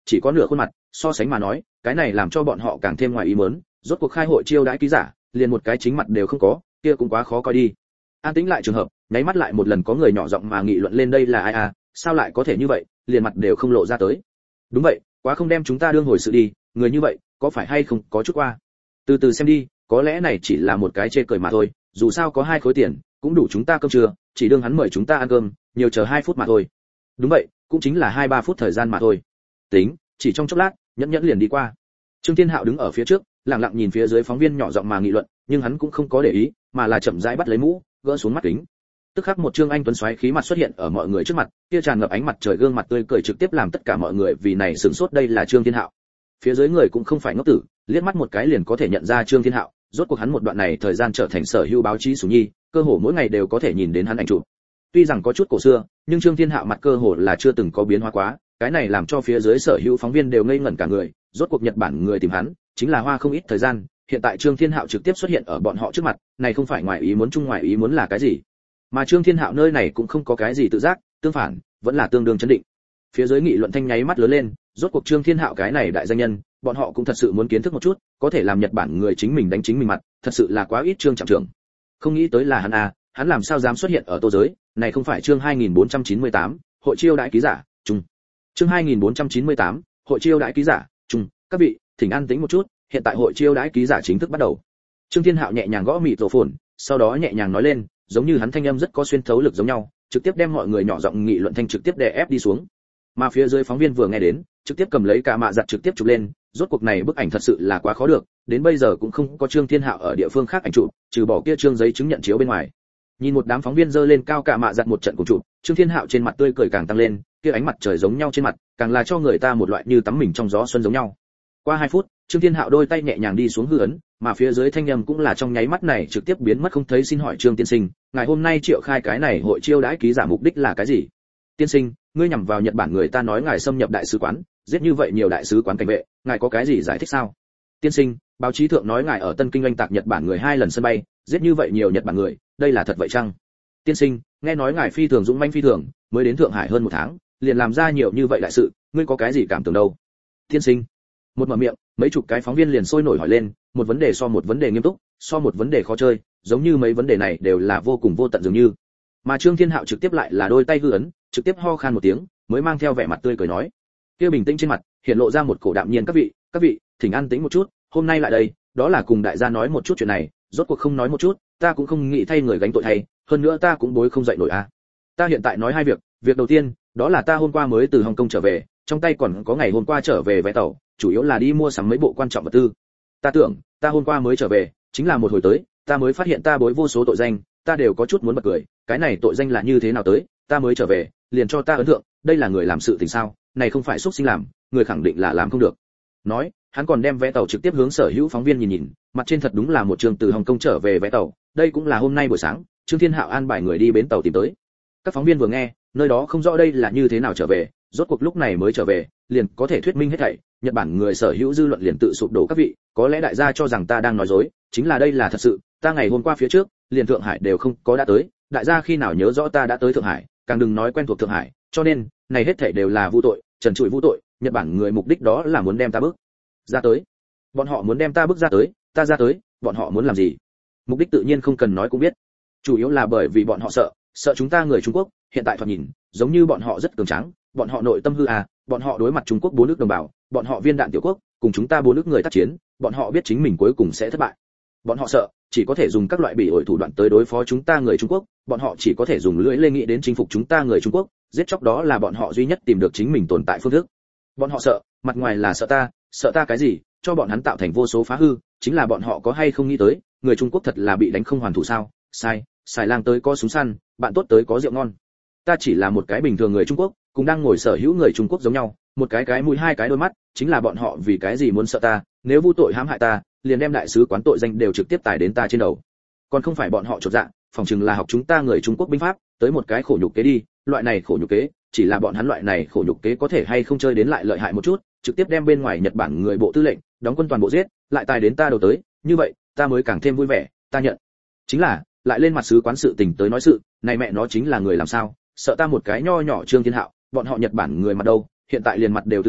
chỉ có nửa khuôn mặt, so sánh mà nói, cái này làm cho bọn họ càng thêm ngoài ý muốn, rốt cuộc khai hội chiêu đãi ký giả, liền một cái chính mặt đều không có, kia cũng quá khó coi đi. An tĩnh lại trường hợp, nháy mắt lại một lần có người nhỏ giọng mà nghị luận lên đây là ai à, sao lại có thể như vậy, liền mặt đều không lộ ra tới. Đúng vậy, quá không đem chúng ta đương hồi sự đi, người như vậy, có phải hay không có chút qua. Từ từ xem đi, có lẽ này chỉ là một cái chê cười mà thôi, dù sao có hai khối tiền, cũng đủ chúng ta cơm trưa, chỉ đương hắn mời chúng ta ăn cơm, nhiều chờ hai phút mà thôi. Đúng vậy, cũng chính là hai ba phút thời gian mà thôi. Tính, chỉ trong chốc lát, nhẫn nhẫn liền đi qua. Trương Thiên Hạo đứng ở phía trước, lặng lặng nhìn phía dưới phóng viên nhỏ giọng mà nghị luận, nhưng hắn cũng không có để ý, mà là chậm rãi bắt lấy mũ, gỡ xuống mắt kính. Tức khắc một trương anh tuấn xoáy khí mặt xuất hiện ở mọi người trước mặt, kia tràn ngập ánh mặt trời gương mặt tươi cười trực tiếp làm tất cả mọi người vì này sửng sốt, đây là Trương Thiên Hạo. Phía dưới người cũng không phải ngốc tử, liếc mắt một cái liền có thể nhận ra Trương Thiên Hạo, rốt cuộc hắn một đoạn này thời gian trở thành sở hữu báo chí sủng nhi, cơ hồ mỗi ngày đều có thể nhìn đến hắn ảnh chụp. Tuy rằng có chút cổ xưa, nhưng Trương Thiên Hạo mặt cơ hồ là chưa từng có biến hóa quá, cái này làm cho phía dưới sở hữu phóng viên đều ngây ngẩn cả người, rốt cuộc Nhật Bản người tìm hắn, chính là hoa không ít thời gian, hiện tại Trương Thiên Hạo trực tiếp xuất hiện ở bọn họ trước mặt, này không phải ngoài ý muốn chung ngoài ý muốn là cái gì? Mà Trương Thiên Hạo nơi này cũng không có cái gì tự giác, tương phản, vẫn là tương đương chấn định. Phía dưới nghị luận thanh nháy mắt lớn lên, rốt cuộc Trương Thiên Hạo cái này đại danh nhân, bọn họ cũng thật sự muốn kiến thức một chút, có thể làm Nhật Bản người chính mình đánh chính mình mặt, thật sự là quá ít. Trương trạm trưởng, không nghĩ tới là hắn à, hắn làm sao dám xuất hiện ở Tô giới, này không phải chương hai nghìn bốn trăm chín mươi tám, hội chiêu đãi ký giả, chung. Chương hai nghìn bốn trăm chín mươi tám, hội chiêu đãi ký giả, chung, các vị, thỉnh an tĩnh một chút, hiện tại hội chiêu đãi ký giả chính thức bắt đầu. Trương Thiên Hạo nhẹ nhàng gõ mịt rộ phồn, sau đó nhẹ nhàng nói lên, giống như hắn thanh âm rất có xuyên thấu lực giống nhau, trực tiếp đem mọi người nhỏ giọng nghị luận thanh trực tiếp đè ép đi xuống. Mà phía dưới phóng viên vừa nghe đến, trực tiếp cầm lấy cả mạ giặt trực tiếp chụp lên, rốt cuộc này bức ảnh thật sự là quá khó được, đến bây giờ cũng không có Trương Thiên Hạo ở địa phương khác ảnh chụp, trừ bỏ kia trương giấy chứng nhận chiếu bên ngoài. Nhìn một đám phóng viên dơ lên cao cả mạ giặt một trận cùng chụp, Trương Thiên Hạo trên mặt tươi cười càng tăng lên, kia ánh mặt trời giống nhau trên mặt, càng là cho người ta một loại như tắm mình trong gió xuân giống nhau. Qua hai phút, Trương Thiên Hạo đôi tay nhẹ nhàng đi xuống hư ấn, mà phía dưới thanh âm cũng là trong nháy mắt này trực tiếp biến mất không thấy. Xin hỏi Trương tiên sinh, ngày hôm nay triệu khai cái này hội chiêu đãi ký giả mục đích là cái gì? Tiên sinh, ngươi nhằm vào Nhật Bản người ta nói ngài xâm nhập đại sứ quán, giết như vậy nhiều đại sứ quán cảnh vệ, ngài có cái gì giải thích sao? Tiên sinh, báo chí thượng nói ngài ở Tân Kinh oanh tạc Nhật Bản người hai lần sân bay, giết như vậy nhiều Nhật Bản người, đây là thật vậy chăng? Tiên sinh, nghe nói ngài phi thường dũng mãnh phi thường, mới đến Thượng Hải hơn một tháng, liền làm ra nhiều như vậy đại sự, ngươi có cái gì cảm tưởng đâu? Tiên sinh, một mở miệng, mấy chục cái phóng viên liền sôi nổi hỏi lên, một vấn đề so một vấn đề nghiêm túc, so một vấn đề khó chơi, giống như mấy vấn đề này đều là vô cùng vô tận dường như. Mà Trương Thiên Hạo trực tiếp lại là đôi tay hư ấn, trực tiếp ho khan một tiếng, mới mang theo vẻ mặt tươi cười nói, kia bình tĩnh trên mặt hiện lộ ra một cổ đạm nhiên. Các vị, các vị, thỉnh an tĩnh một chút, hôm nay lại đây, đó là cùng đại gia nói một chút chuyện này, rốt cuộc không nói một chút, ta cũng không nghĩ thay người gánh tội thay, hơn nữa ta cũng bối không dậy nổi à. Ta hiện tại nói hai việc, việc đầu tiên, đó là ta hôm qua mới từ Hồng Kông trở về, trong tay còn có ngày hôm qua trở về vé tàu, chủ yếu là đi mua sắm mấy bộ quan trọng vật tư. Ta tưởng, ta hôm qua mới trở về, chính là một hồi tới, ta mới phát hiện ta bối vô số tội danh, ta đều có chút muốn bật cười, cái này tội danh là như thế nào tới, ta mới trở về, liền cho ta ấn tượng, đây là người làm sự tình sao, này không phải xúc sinh làm, người khẳng định là làm không được. Nói, hắn còn đem vé tàu trực tiếp hướng sở hữu phóng viên nhìn nhìn, mặt trên thật đúng là một trường từ Hồng Kông trở về vé tàu, đây cũng là hôm nay buổi sáng, Trương Thiên Hạo an bài người đi bến tàu tìm tới. Các phóng viên vừa nghe, nơi đó không rõ đây là như thế nào trở về, rốt cuộc lúc này mới trở về, liền có thể thuyết minh hết thảy, Nhật Bản người sở hữu dư luận liền tự sụp đổ. Các vị, có lẽ đại gia cho rằng ta đang nói dối, chính là đây là thật sự, ta ngày hôm qua phía trước, liền Thượng Hải đều không có đã tới, đại gia khi nào nhớ rõ ta đã tới Thượng Hải, càng đừng nói quen thuộc Thượng Hải, cho nên, này hết thảy đều là vu tội, trần trụi vu tội, Nhật Bản người mục đích đó là muốn đem ta bước ra tới. Bọn họ muốn đem ta bước ra tới, ta ra tới, bọn họ muốn làm gì? Mục đích tự nhiên không cần nói cũng biết. Chủ yếu là bởi vì bọn họ sợ, sợ chúng ta người Trung Quốc, hiện tại thoạt nhìn, giống như bọn họ rất cường tráng, bọn họ nội tâm hư à, bọn họ đối mặt Trung Quốc bốn nước đồng bào, bọn họ viên đạn tiểu quốc, cùng chúng ta bốn nước người tác chiến, bọn họ biết chính mình cuối cùng sẽ thất bại. Bọn họ sợ, chỉ có thể dùng các loại bị ổi thủ đoạn tới đối phó chúng ta người Trung Quốc, bọn họ chỉ có thể dùng lưỡi lê nghĩ đến chinh phục chúng ta người Trung Quốc, giết chóc đó là bọn họ duy nhất tìm được chính mình tồn tại phương thức. Bọn họ sợ, mặt ngoài là sợ ta, sợ ta cái gì, cho bọn hắn tạo thành vô số phá hư, chính là bọn họ có hay không nghĩ tới, người Trung Quốc thật là bị đánh không hoàn thủ sao? Sai, xài lang tới có súng săn, bạn tốt tới có rượu ngon. Ta chỉ là một cái bình thường người Trung Quốc, cùng đang ngồi sở hữu người Trung Quốc giống nhau, một cái cái mũi hai cái đôi mắt, chính là bọn họ vì cái gì muốn sợ ta, nếu vu tội hãm hại ta, liền đem đại sứ quán tội danh đều trực tiếp tải đến ta trên đầu. Còn không phải bọn họ chột dạ, phòng chừng là học chúng ta người Trung Quốc binh pháp, tới một cái khổ nhục kế đi, loại này khổ nhục kế, chỉ là bọn hắn loại này khổ nhục kế có thể hay không chơi đến lại lợi hại một chút, trực tiếp đem bên ngoài Nhật Bản người bộ tư lệnh, đóng quân toàn bộ giết, lại tài đến ta đầu tới, như vậy, ta mới càng thêm vui vẻ, ta nhận. Chính là, lại lên mặt sứ quán sự tình tới nói sự, này mẹ nó chính là người làm sao, sợ ta một cái nho nhỏ Trương Thiên Hạo, bọn họ Nhật Bản người mặt đâu, hiện tại liền mặt đều từ bỏ,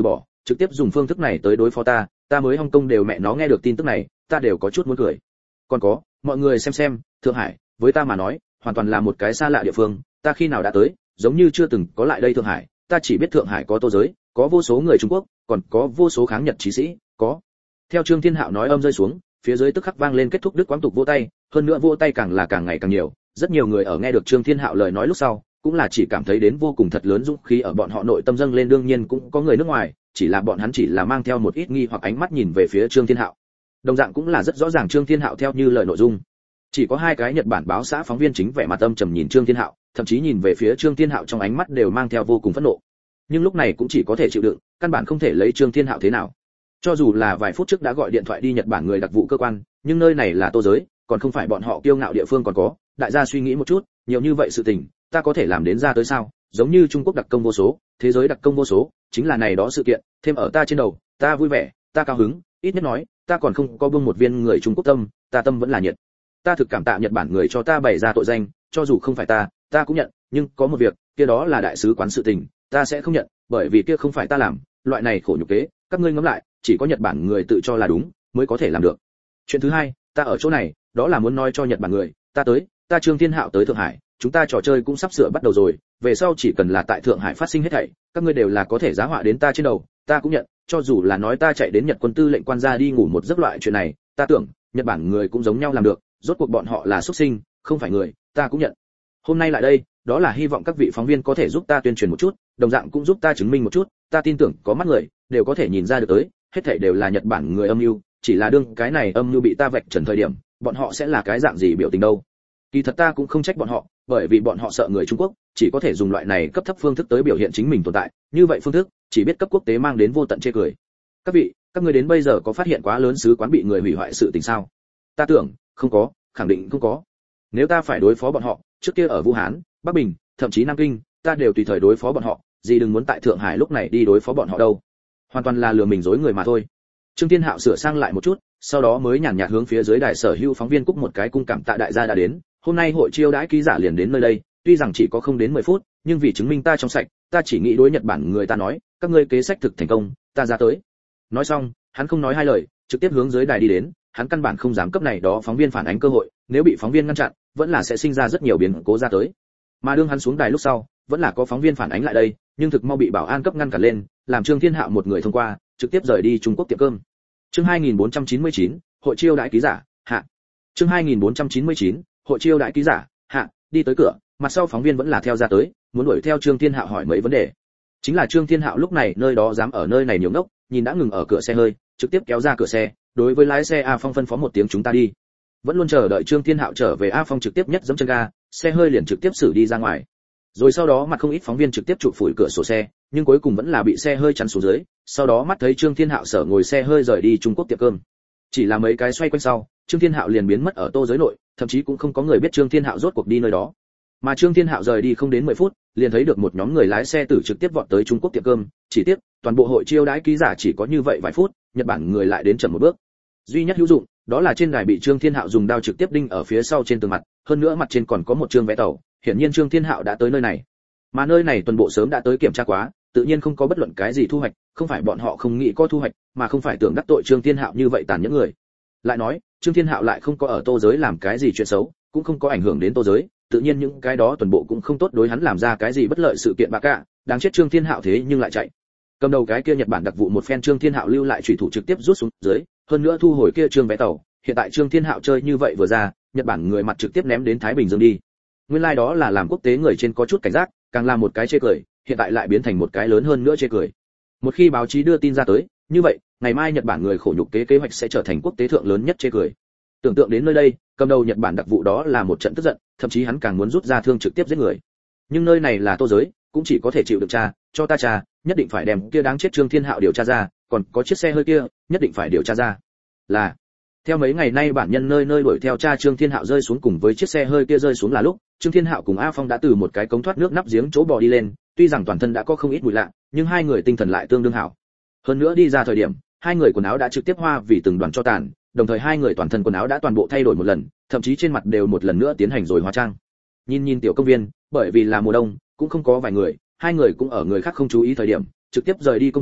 trực tiếp dùng phương thức này tới đối phó ta, ta mới Hồng Kông đều mẹ nó nghe được tin tức này, ta đều có chút muốn cười. Còn có, mọi người xem xem, Thượng Hải, với ta mà nói, hoàn toàn là một cái xa lạ địa phương, ta khi nào đã tới, giống như chưa từng có lại đây Thượng Hải, ta chỉ biết Thượng Hải có Tô giới, có vô số người Trung Quốc, còn có vô số kháng Nhật chí sĩ, có. Theo Trương Thiên Hạo nói âm rơi xuống, phía dưới tức khắc vang lên kết thúc đức quãng tục vỗ tay, hơn nữa vỗ tay càng là càng ngày càng nhiều, rất nhiều người ở nghe được Trương Thiên Hạo lời nói lúc sau, cũng là chỉ cảm thấy đến vô cùng thật lớn dũng khí ở bọn họ nội tâm dâng lên, đương nhiên cũng có người nước ngoài, chỉ là bọn hắn chỉ là mang theo một ít nghi hoặc ánh mắt nhìn về phía Trương Thiên Hạo. Đồng dạng cũng là rất rõ ràng Trương Thiên Hạo theo như lời nội dung. Chỉ có hai cái Nhật Bản báo xã phóng viên chính vẻ mặt âm trầm nhìn Trương Thiên Hạo, thậm chí nhìn về phía Trương Thiên Hạo trong ánh mắt đều mang theo vô cùng phẫn nộ. Nhưng lúc này cũng chỉ có thể chịu đựng, căn bản không thể lấy Trương Thiên Hạo thế nào. Cho dù là vài phút trước đã gọi điện thoại đi Nhật Bản người đặc vụ cơ quan, nhưng nơi này là Tô giới, còn không phải bọn họ kiêu ngạo địa phương còn có, đại gia suy nghĩ một chút, nhiều như vậy sự tình, ta có thể làm đến ra tới sao? Giống như Trung Quốc đặc công vô số, thế giới đặc công vô số, chính là này đó sự kiện, thêm ở ta trên đầu, ta vui vẻ, ta cao hứng, ít nhất nói, ta còn không có buông một viên người Trung Quốc tâm, ta tâm vẫn là nhiệt. Ta thực cảm tạ Nhật Bản người cho ta bày ra tội danh, cho dù không phải ta, ta cũng nhận, nhưng có một việc, kia đó là đại sứ quán sự tình, ta sẽ không nhận, bởi vì kia không phải ta làm, loại này khổ nhục kế, các ngươi ngẫm lại, chỉ có Nhật Bản người tự cho là đúng, mới có thể làm được. Chuyện thứ hai, ta ở chỗ này, đó là muốn nói cho Nhật Bản người, ta tới, ta Trương Thiên Hạo tới Thượng Hải, chúng ta trò chơi cũng sắp sửa bắt đầu rồi, về sau chỉ cần là tại Thượng Hải phát sinh hết thảy, các ngươi đều là có thể giá họa đến ta trên đầu, ta cũng nhận, cho dù là nói ta chạy đến Nhật quân tư lệnh quan gia đi ngủ một giấc loại chuyện này, ta tưởng, Nhật Bản người cũng giống nhau làm được, rốt cuộc bọn họ là xuất sinh, không phải người, ta cũng nhận. Hôm nay lại đây, đó là hy vọng các vị phóng viên có thể giúp ta tuyên truyền một chút, đồng dạng cũng giúp ta chứng minh một chút, ta tin tưởng có mắt người đều có thể nhìn ra được tới, hết thảy đều là Nhật Bản người âm mưu, chỉ là đương cái này âm mưu bị ta vạch trần thời điểm, bọn họ sẽ là cái dạng gì biểu tình đâu. Kỳ thật ta cũng không trách bọn họ, bởi vì bọn họ sợ người Trung Quốc, chỉ có thể dùng loại này cấp thấp phương thức tới biểu hiện chính mình tồn tại, như vậy phương thức chỉ biết cấp quốc tế mang đến vô tận chê cười. Các vị, các ngươi đến bây giờ có phát hiện quá lớn sứ quán bị người hủy hoại sự tình sao? Ta tưởng, không có, khẳng định không có. Nếu ta phải đối phó bọn họ, trước kia ở Vũ Hán, Bắc Bình, thậm chí Nam Kinh, ta đều tùy thời đối phó bọn họ, gì đừng muốn tại Thượng Hải lúc này đi đối phó bọn họ đâu. Hoàn toàn là lừa mình dối người mà thôi. Trương Thiên Hạo sửa sang lại một chút, sau đó mới nhàn nhạt hướng phía dưới đài sở hữu phóng viên cúc một cái cung cảm tạ đại gia đã đến. Hôm nay hội chiêu đãi ký giả liền đến nơi đây, tuy rằng chỉ có không đến mười phút, nhưng vì chứng minh ta trong sạch, ta chỉ nghĩ đối Nhật Bản người ta nói, các ngươi kế sách thực thành công, ta ra tới. Nói xong, hắn không nói hai lời, trực tiếp hướng dưới đài đi đến, hắn căn bản không dám cấp này đó phóng viên phản ánh cơ hội, nếu bị phóng viên ngăn chặn, vẫn là sẽ sinh ra rất nhiều biến cố ra tới. Mà đương hắn xuống đài lúc sau, vẫn là có phóng viên phản ánh lại đây, nhưng thực mau bị bảo an cấp ngăn cản lên, làm Trương Thiên Hạo một người thông qua, trực tiếp rời đi Trung Quốc tiệm cơm. Chương hai nghìn bốn trăm chín mươi chín, hội chiêu đãi ký giả, hạ. Chương hai nghìn bốn trăm chín mươi chín, hội chiêu đãi ký giả, hạ, đi tới cửa, mặt sau phóng viên vẫn là theo ra tới, muốn đuổi theo Trương Thiên Hạo hỏi mấy vấn đề. Chính là Trương Thiên Hạo lúc này nơi đó dám ở nơi này nhiều ngốc, nhìn đã ngừng ở cửa xe hơi, trực tiếp kéo ra cửa xe, đối với lái xe A Phong phân phó một tiếng chúng ta đi. Vẫn luôn chờ đợi Trương Thiên Hạo trở về, A Phong trực tiếp nhất giẫm chân ga, xe hơi liền trực tiếp xử đi ra ngoài. Rồi sau đó mặt không ít phóng viên trực tiếp chụp phủi cửa sổ xe, nhưng cuối cùng vẫn là bị xe hơi chắn xuống dưới, sau đó mắt thấy Trương Thiên Hạo sở ngồi xe hơi rời đi Trung Quốc tiệm cơm. Chỉ là mấy cái xoay quanh sau, Trương Thiên Hạo liền biến mất ở Tô giới nội, thậm chí cũng không có người biết Trương Thiên Hạo rốt cuộc đi nơi đó. Mà Trương Thiên Hạo rời đi không đến mười phút, liền thấy được một nhóm người lái xe tử trực tiếp vọt tới Trung Quốc tiệm cơm, chỉ tiếc, toàn bộ hội chiêu đãi ký giả chỉ có như vậy vài phút, Nhật Bản người lại đến chậm một bước. Duy nhất hữu dụng, đó là trên đài bị Trương Thiên Hạo dùng đao trực tiếp đinh ở phía sau trên tường mặt, hơn nữa mặt trên còn có một trương vé tàu, hiển nhiên Trương Thiên Hạo đã tới nơi này. Mà nơi này toàn bộ sớm đã tới kiểm tra quá, tự nhiên không có bất luận cái gì thu hoạch, không phải bọn họ không nghĩ có thu hoạch, mà không phải tưởng đắc tội Trương Thiên Hạo như vậy tàn nhẫn người. Lại nói, Trương Thiên Hạo lại không có ở Tô giới làm cái gì chuyện xấu, cũng không có ảnh hưởng đến Tô giới, tự nhiên những cái đó toàn bộ cũng không tốt đối hắn làm ra cái gì bất lợi sự kiện bạc cả, đáng chết Trương Thiên Hạo thế nhưng lại chạy. Cầm đầu cái kia Nhật Bản đặc vụ một phen Trương Thiên Hạo lưu lại chủy thủ trực tiếp rút xuống dưới, hơn nữa thu hồi kia trương vé tàu, hiện tại Trương Thiên Hạo chơi như vậy vừa ra, Nhật Bản người mặt trực tiếp ném đến Thái Bình Dương đi. Nguyên lai like đó là làm quốc tế người trên có chút cảnh giác, càng làm một cái chê cười, hiện tại lại biến thành một cái lớn hơn nữa chê cười. Một khi báo chí đưa tin ra tới, như vậy, ngày mai Nhật Bản người khổ nhục kế kế hoạch sẽ trở thành quốc tế thượng lớn nhất chê cười. Tưởng tượng đến nơi đây, cầm đầu Nhật Bản đặc vụ đó là một trận tức giận, thậm chí hắn càng muốn rút ra thương trực tiếp giết người. Nhưng nơi này là Tô giới, cũng chỉ có thể chịu được tra, cho ta tra, nhất định phải đem kia đáng chết Trương Thiên Hạo điều tra ra, còn có chiếc xe hơi kia, nhất định phải điều tra ra. Là theo mấy ngày nay bản nhân nơi nơi đuổi theo cha Trương Thiên Hạo rơi xuống cùng với chiếc xe hơi kia rơi xuống là lúc, Trương Thiên Hạo cùng A Phong đã từ một cái cống thoát nước nắp giếng chỗ bò đi lên, tuy rằng toàn thân đã có không ít mùi lạ, nhưng hai người tinh thần lại tương đương hảo. Hơn nữa đi ra thời điểm, hai người quần áo đã trực tiếp hoa vì từng đoàn cho tàn, đồng thời hai người toàn thân quần áo đã toàn bộ thay đổi một lần, thậm chí trên mặt đều một lần nữa tiến hành rồi hóa trang. Nhìn nhìn tiểu công viên, bởi vì là mùa đông, cũng không có vài người, hai người cũng ở người khác không chú ý thời điểm, trực tiếp rời đi công viên,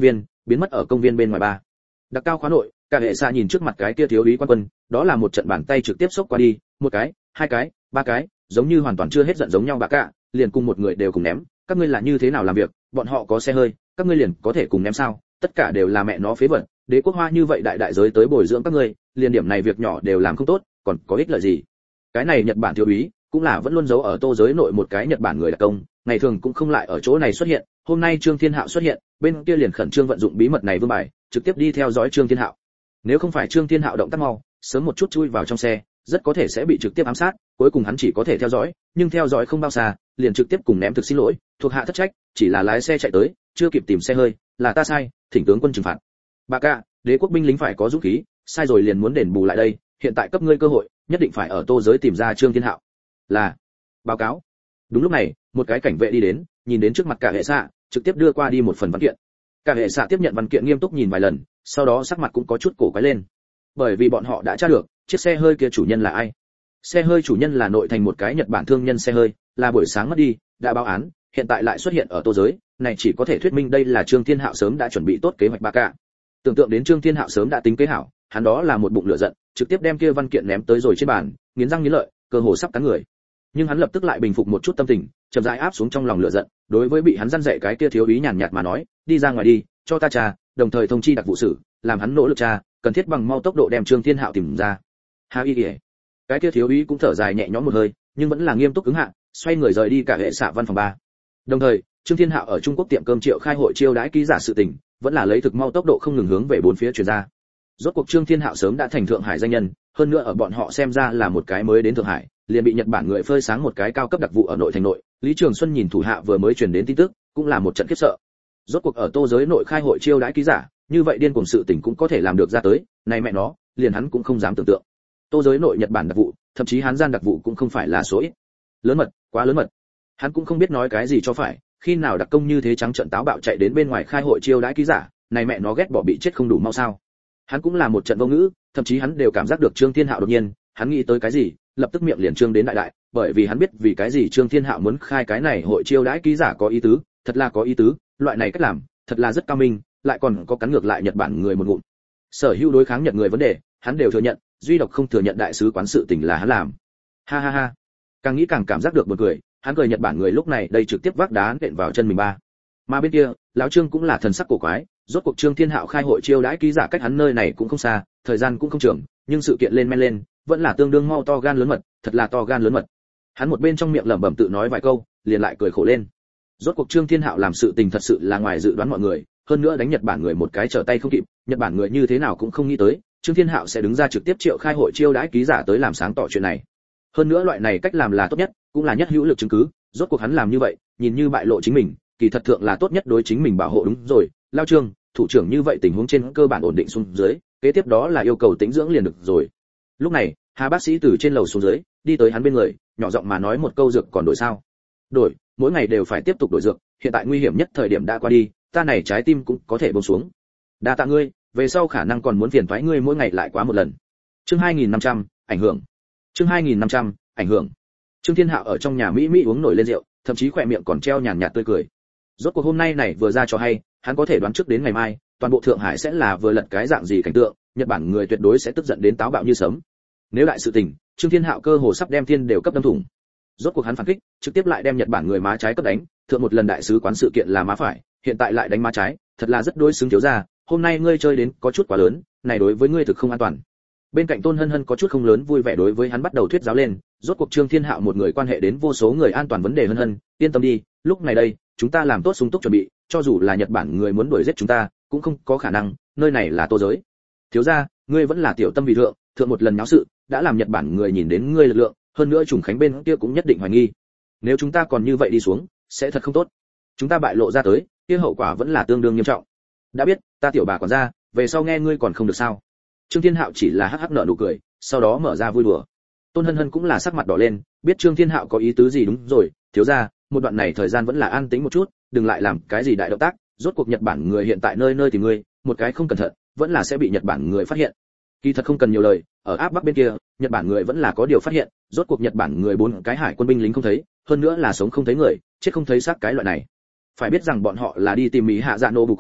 biến mất ở công viên bên ngoài ba. Đặc cao khóa nội, cả hệ xạ nhìn trước mặt cái kia thiếu úy quan quân, đó là một trận bàn tay trực tiếp xốc qua đi, một cái, hai cái, ba cái, giống như hoàn toàn chưa hết giận giống nhau bà cả, liền cùng một người đều cùng ném, các ngươi là như thế nào làm việc, bọn họ có xe hơi, các ngươi liền có thể cùng ném sao? Tất cả đều là mẹ nó phế vật, đế quốc Hoa như vậy đại đại giới tới bồi dưỡng các ngươi, liền điểm này việc nhỏ đều làm không tốt, còn có ích lợi gì? Cái này Nhật Bản thiếu úy, cũng là vẫn luôn giấu ở Tô giới nội một cái Nhật Bản người đặc công, ngày thường cũng không lại ở chỗ này xuất hiện, hôm nay Trương Thiên Hạo xuất hiện, bên kia liền khẩn trương vận dụng bí mật này vương bài, trực tiếp đi theo dõi Trương Thiên Hạo. Nếu không phải Trương Thiên Hạo động tác mau, sớm một chút chui vào trong xe, rất có thể sẽ bị trực tiếp ám sát, cuối cùng hắn chỉ có thể theo dõi, nhưng theo dõi không bao xa, liền trực tiếp cùng ném thực xin lỗi, thuộc hạ thất trách, chỉ là lái xe chạy tới, chưa kịp tìm xe hơi, là ta sai, thỉnh tướng quân trừng phạt. Bà cả, đế quốc binh lính phải có dũng khí, sai rồi liền muốn đền bù lại đây, hiện tại cấp ngươi cơ hội, nhất định phải ở Tô giới tìm ra Trương Thiên Hạo. Là, báo cáo. Đúng lúc này, một cái cảnh vệ đi đến, nhìn đến trước mặt cả hệ xạ, trực tiếp đưa qua đi một phần văn kiện. Cả hệ xạ tiếp nhận văn kiện nghiêm túc nhìn vài lần, sau đó sắc mặt cũng có chút cổ quái lên, bởi vì bọn họ đã tra được chiếc xe hơi kia chủ nhân là ai. Xe hơi chủ nhân là nội thành một cái Nhật Bản thương nhân xe hơi, là buổi sáng mất đi, đã báo án, hiện tại lại xuất hiện ở Tô giới, này chỉ có thể thuyết minh đây là Trương Thiên Hạo sớm đã chuẩn bị tốt kế hoạch bà cả. Tưởng tượng đến Trương Thiên Hạo sớm đã tính kế hảo, hắn đó là một bụng lửa giận, trực tiếp đem kia văn kiện ném tới rồi trên bàn, nghiến răng nghiến lợi, cơ hồ sắp cắn người. Nhưng hắn lập tức lại bình phục một chút tâm tình, chậm rãi áp xuống trong lòng lửa giận, đối với bị hắn răn dạy cái kia thiếu úy nhàn nhạt mà nói, đi ra ngoài đi, cho ta tra, đồng thời thông chi đặc vụ sử, làm hắn nỗ lực tra, cần thiết bằng mau tốc độ đem Trương Thiên Hạo tìm ra. Ha y kìa. Cái kia thiếu úy cũng thở dài nhẹ nhõm một hơi, nhưng vẫn là nghiêm túc ứng hạ, xoay người rời đi cả hệ xạ văn phòng ba. Đồng thời, Trương Thiên Hạo ở Trung Quốc tiệm cơm Triệu khai hội chiêu đãi ký giả sự tình, vẫn là lấy thực mau tốc độ không ngừng hướng về bốn phía truyền ra. Rốt cuộc Trương Thiên Hạo sớm đã thành Thượng Hải danh nhân, hơn nữa ở bọn họ xem ra là một cái mới đến Thượng Hải, liền bị Nhật Bản người phơi sáng một cái cao cấp đặc vụ ở nội thành nội. Lý Trường Xuân nhìn thủ hạ vừa mới truyền đến tin tức, cũng là một trận khiếp sợ. Rốt cuộc ở Tô giới nội khai hội chiêu đãi ký giả, như vậy điên cuồng sự tình cũng có thể làm được ra tới, này mẹ nó, liền hắn cũng không dám tưởng tượng. Tô giới nội Nhật Bản đặc vụ, thậm chí Hán gian đặc vụ cũng không phải là số ít. Lớn mật, quá lớn mật. Hắn cũng không biết nói cái gì cho phải, khi nào đặc công như thế trắng trợn táo bạo chạy đến bên ngoài khai hội chiêu đãi ký giả, này mẹ nó ghét bỏ bị chết không đủ mau sao? Hắn cũng là một trận vô ngữ, thậm chí hắn đều cảm giác được Trương Thiên Hạo đột nhiên, hắn nghĩ tới cái gì, lập tức miệng liền trương đến đại đại, bởi vì hắn biết vì cái gì Trương Thiên Hạo muốn khai cái này hội chiêu đãi ký giả có ý tứ, thật là có ý tứ, loại này cách làm, thật là rất cao minh, lại còn có cắn ngược lại Nhật Bản người một ngụm. Sở hữu đối kháng Nhật người vấn đề, hắn đều thừa nhận, duy độc không thừa nhận đại sứ quán sự tình là hắn làm. Ha ha ha. Càng nghĩ càng cảm giác được buồn cười, hắn cười Nhật Bản người lúc này đây trực tiếp vác đá nện vào chân mình ba. Mà bên kia, lão Trương cũng là thần sắc cổ quái, rốt cuộc Trương Thiên Hạo khai hội chiêu đãi ký giả cách hắn nơi này cũng không xa, thời gian cũng không trường, nhưng sự kiện lên men lên, vẫn là tương đương mau to gan lớn mật, thật là to gan lớn mật. Hắn một bên trong miệng lẩm bẩm tự nói vài câu, liền lại cười khổ lên. Rốt cuộc Trương Thiên Hạo làm sự tình thật sự là ngoài dự đoán mọi người, hơn nữa đánh Nhật Bản người một cái trở tay không kịp, Nhật Bản người như thế nào cũng không nghĩ tới, Trương Thiên Hạo sẽ đứng ra trực tiếp triệu khai hội chiêu đãi ký giả tới làm sáng tỏ chuyện này. Hơn nữa loại này cách làm là tốt nhất, cũng là nhất hữu lực chứng cứ, rốt cuộc hắn làm như vậy, nhìn như bại lộ chính mình, kỳ thật thượng là tốt nhất đối chính mình bảo hộ đúng rồi. Lao Trương, thủ trưởng như vậy tình huống trên cơ bản ổn định xuống dưới, kế tiếp đó là yêu cầu tĩnh dưỡng liền được rồi. Lúc này, Hà bác sĩ từ trên lầu xuống dưới, đi tới hắn bên người, nhỏ giọng mà nói một câu dược còn đổi sao? Đổi, mỗi ngày đều phải tiếp tục đổi dược, hiện tại nguy hiểm nhất thời điểm đã qua đi, ta này trái tim cũng có thể buông xuống. Đa tạ ngươi, về sau khả năng còn muốn phiền toái ngươi mỗi ngày lại quá một lần. Chương hai nghìn năm trăm, ảnh hưởng. Chương hai nghìn năm trăm, ảnh hưởng. Trương Thiên Hạo ở trong nhà mỹ mỹ uống nổi lên rượu, thậm chí khỏe miệng còn treo nhàn nhạt tươi cười. Rốt cuộc hôm nay này vừa ra cho hay, hắn có thể đoán trước đến ngày mai, toàn bộ Thượng Hải sẽ là vừa lật cái dạng gì cảnh tượng, Nhật Bản người tuyệt đối sẽ tức giận đến táo bạo như sớm. Nếu đại sự tình, Trương Thiên Hạo cơ hồ sắp đem thiên đều cấp đâm thủng. Rốt cuộc hắn phản kích, trực tiếp lại đem Nhật Bản người má trái cấp đánh, thượng một lần đại sứ quán sự kiện là má phải, hiện tại lại đánh má trái, thật là rất đối xứng thiếu gia, hôm nay ngươi chơi đến có chút quá lớn, này đối với ngươi thực không an toàn. Bên cạnh Tôn Hân Hân có chút không lớn vui vẻ đối với hắn bắt đầu thuyết giáo lên, rốt cuộc Trương Thiên Hạo một người quan hệ đến vô số người an toàn vấn đề. Hân Hân, yên tâm đi, lúc này đây, chúng ta làm tốt sung túc chuẩn bị, cho dù là Nhật Bản người muốn đuổi giết chúng ta, cũng không có khả năng, nơi này là Tô giới. Thiếu gia, ngươi vẫn là tiểu tâm vì thượng, thượng một lần náo sự, đã làm Nhật Bản người nhìn đến ngươi lực lượng, hơn nữa Trùng Khánh bên kia cũng nhất định hoài nghi. Nếu chúng ta còn như vậy đi xuống, sẽ thật không tốt. Chúng ta bại lộ ra tới, kia hậu quả vẫn là tương đương nghiêm trọng. Đã biết, ta tiểu bà quản gia, về sau nghe ngươi còn không được sao? Trương Thiên Hạo chỉ là hắc hắc nở nụ cười, sau đó mở ra vui đùa. Tôn Hân Hân cũng là sắc mặt đỏ lên, biết Trương Thiên Hạo có ý tứ gì. Đúng rồi, thiếu gia, một đoạn này thời gian vẫn là an tĩnh một chút, đừng lại làm cái gì đại động tác, rốt cuộc Nhật Bản người hiện tại nơi nơi tìm ngươi, một cái không cẩn thận, vẫn là sẽ bị Nhật Bản người phát hiện. Kỳ thật không cần nhiều lời, ở áp bắc bên kia, Nhật Bản người vẫn là có điều phát hiện, rốt cuộc Nhật Bản người bốn cái hải quân binh lính không thấy, hơn nữa là sống không thấy người, chết không thấy xác cái loại này. Phải biết rằng bọn họ là đi tìm Mỹ Hạ Dạ Nobuko,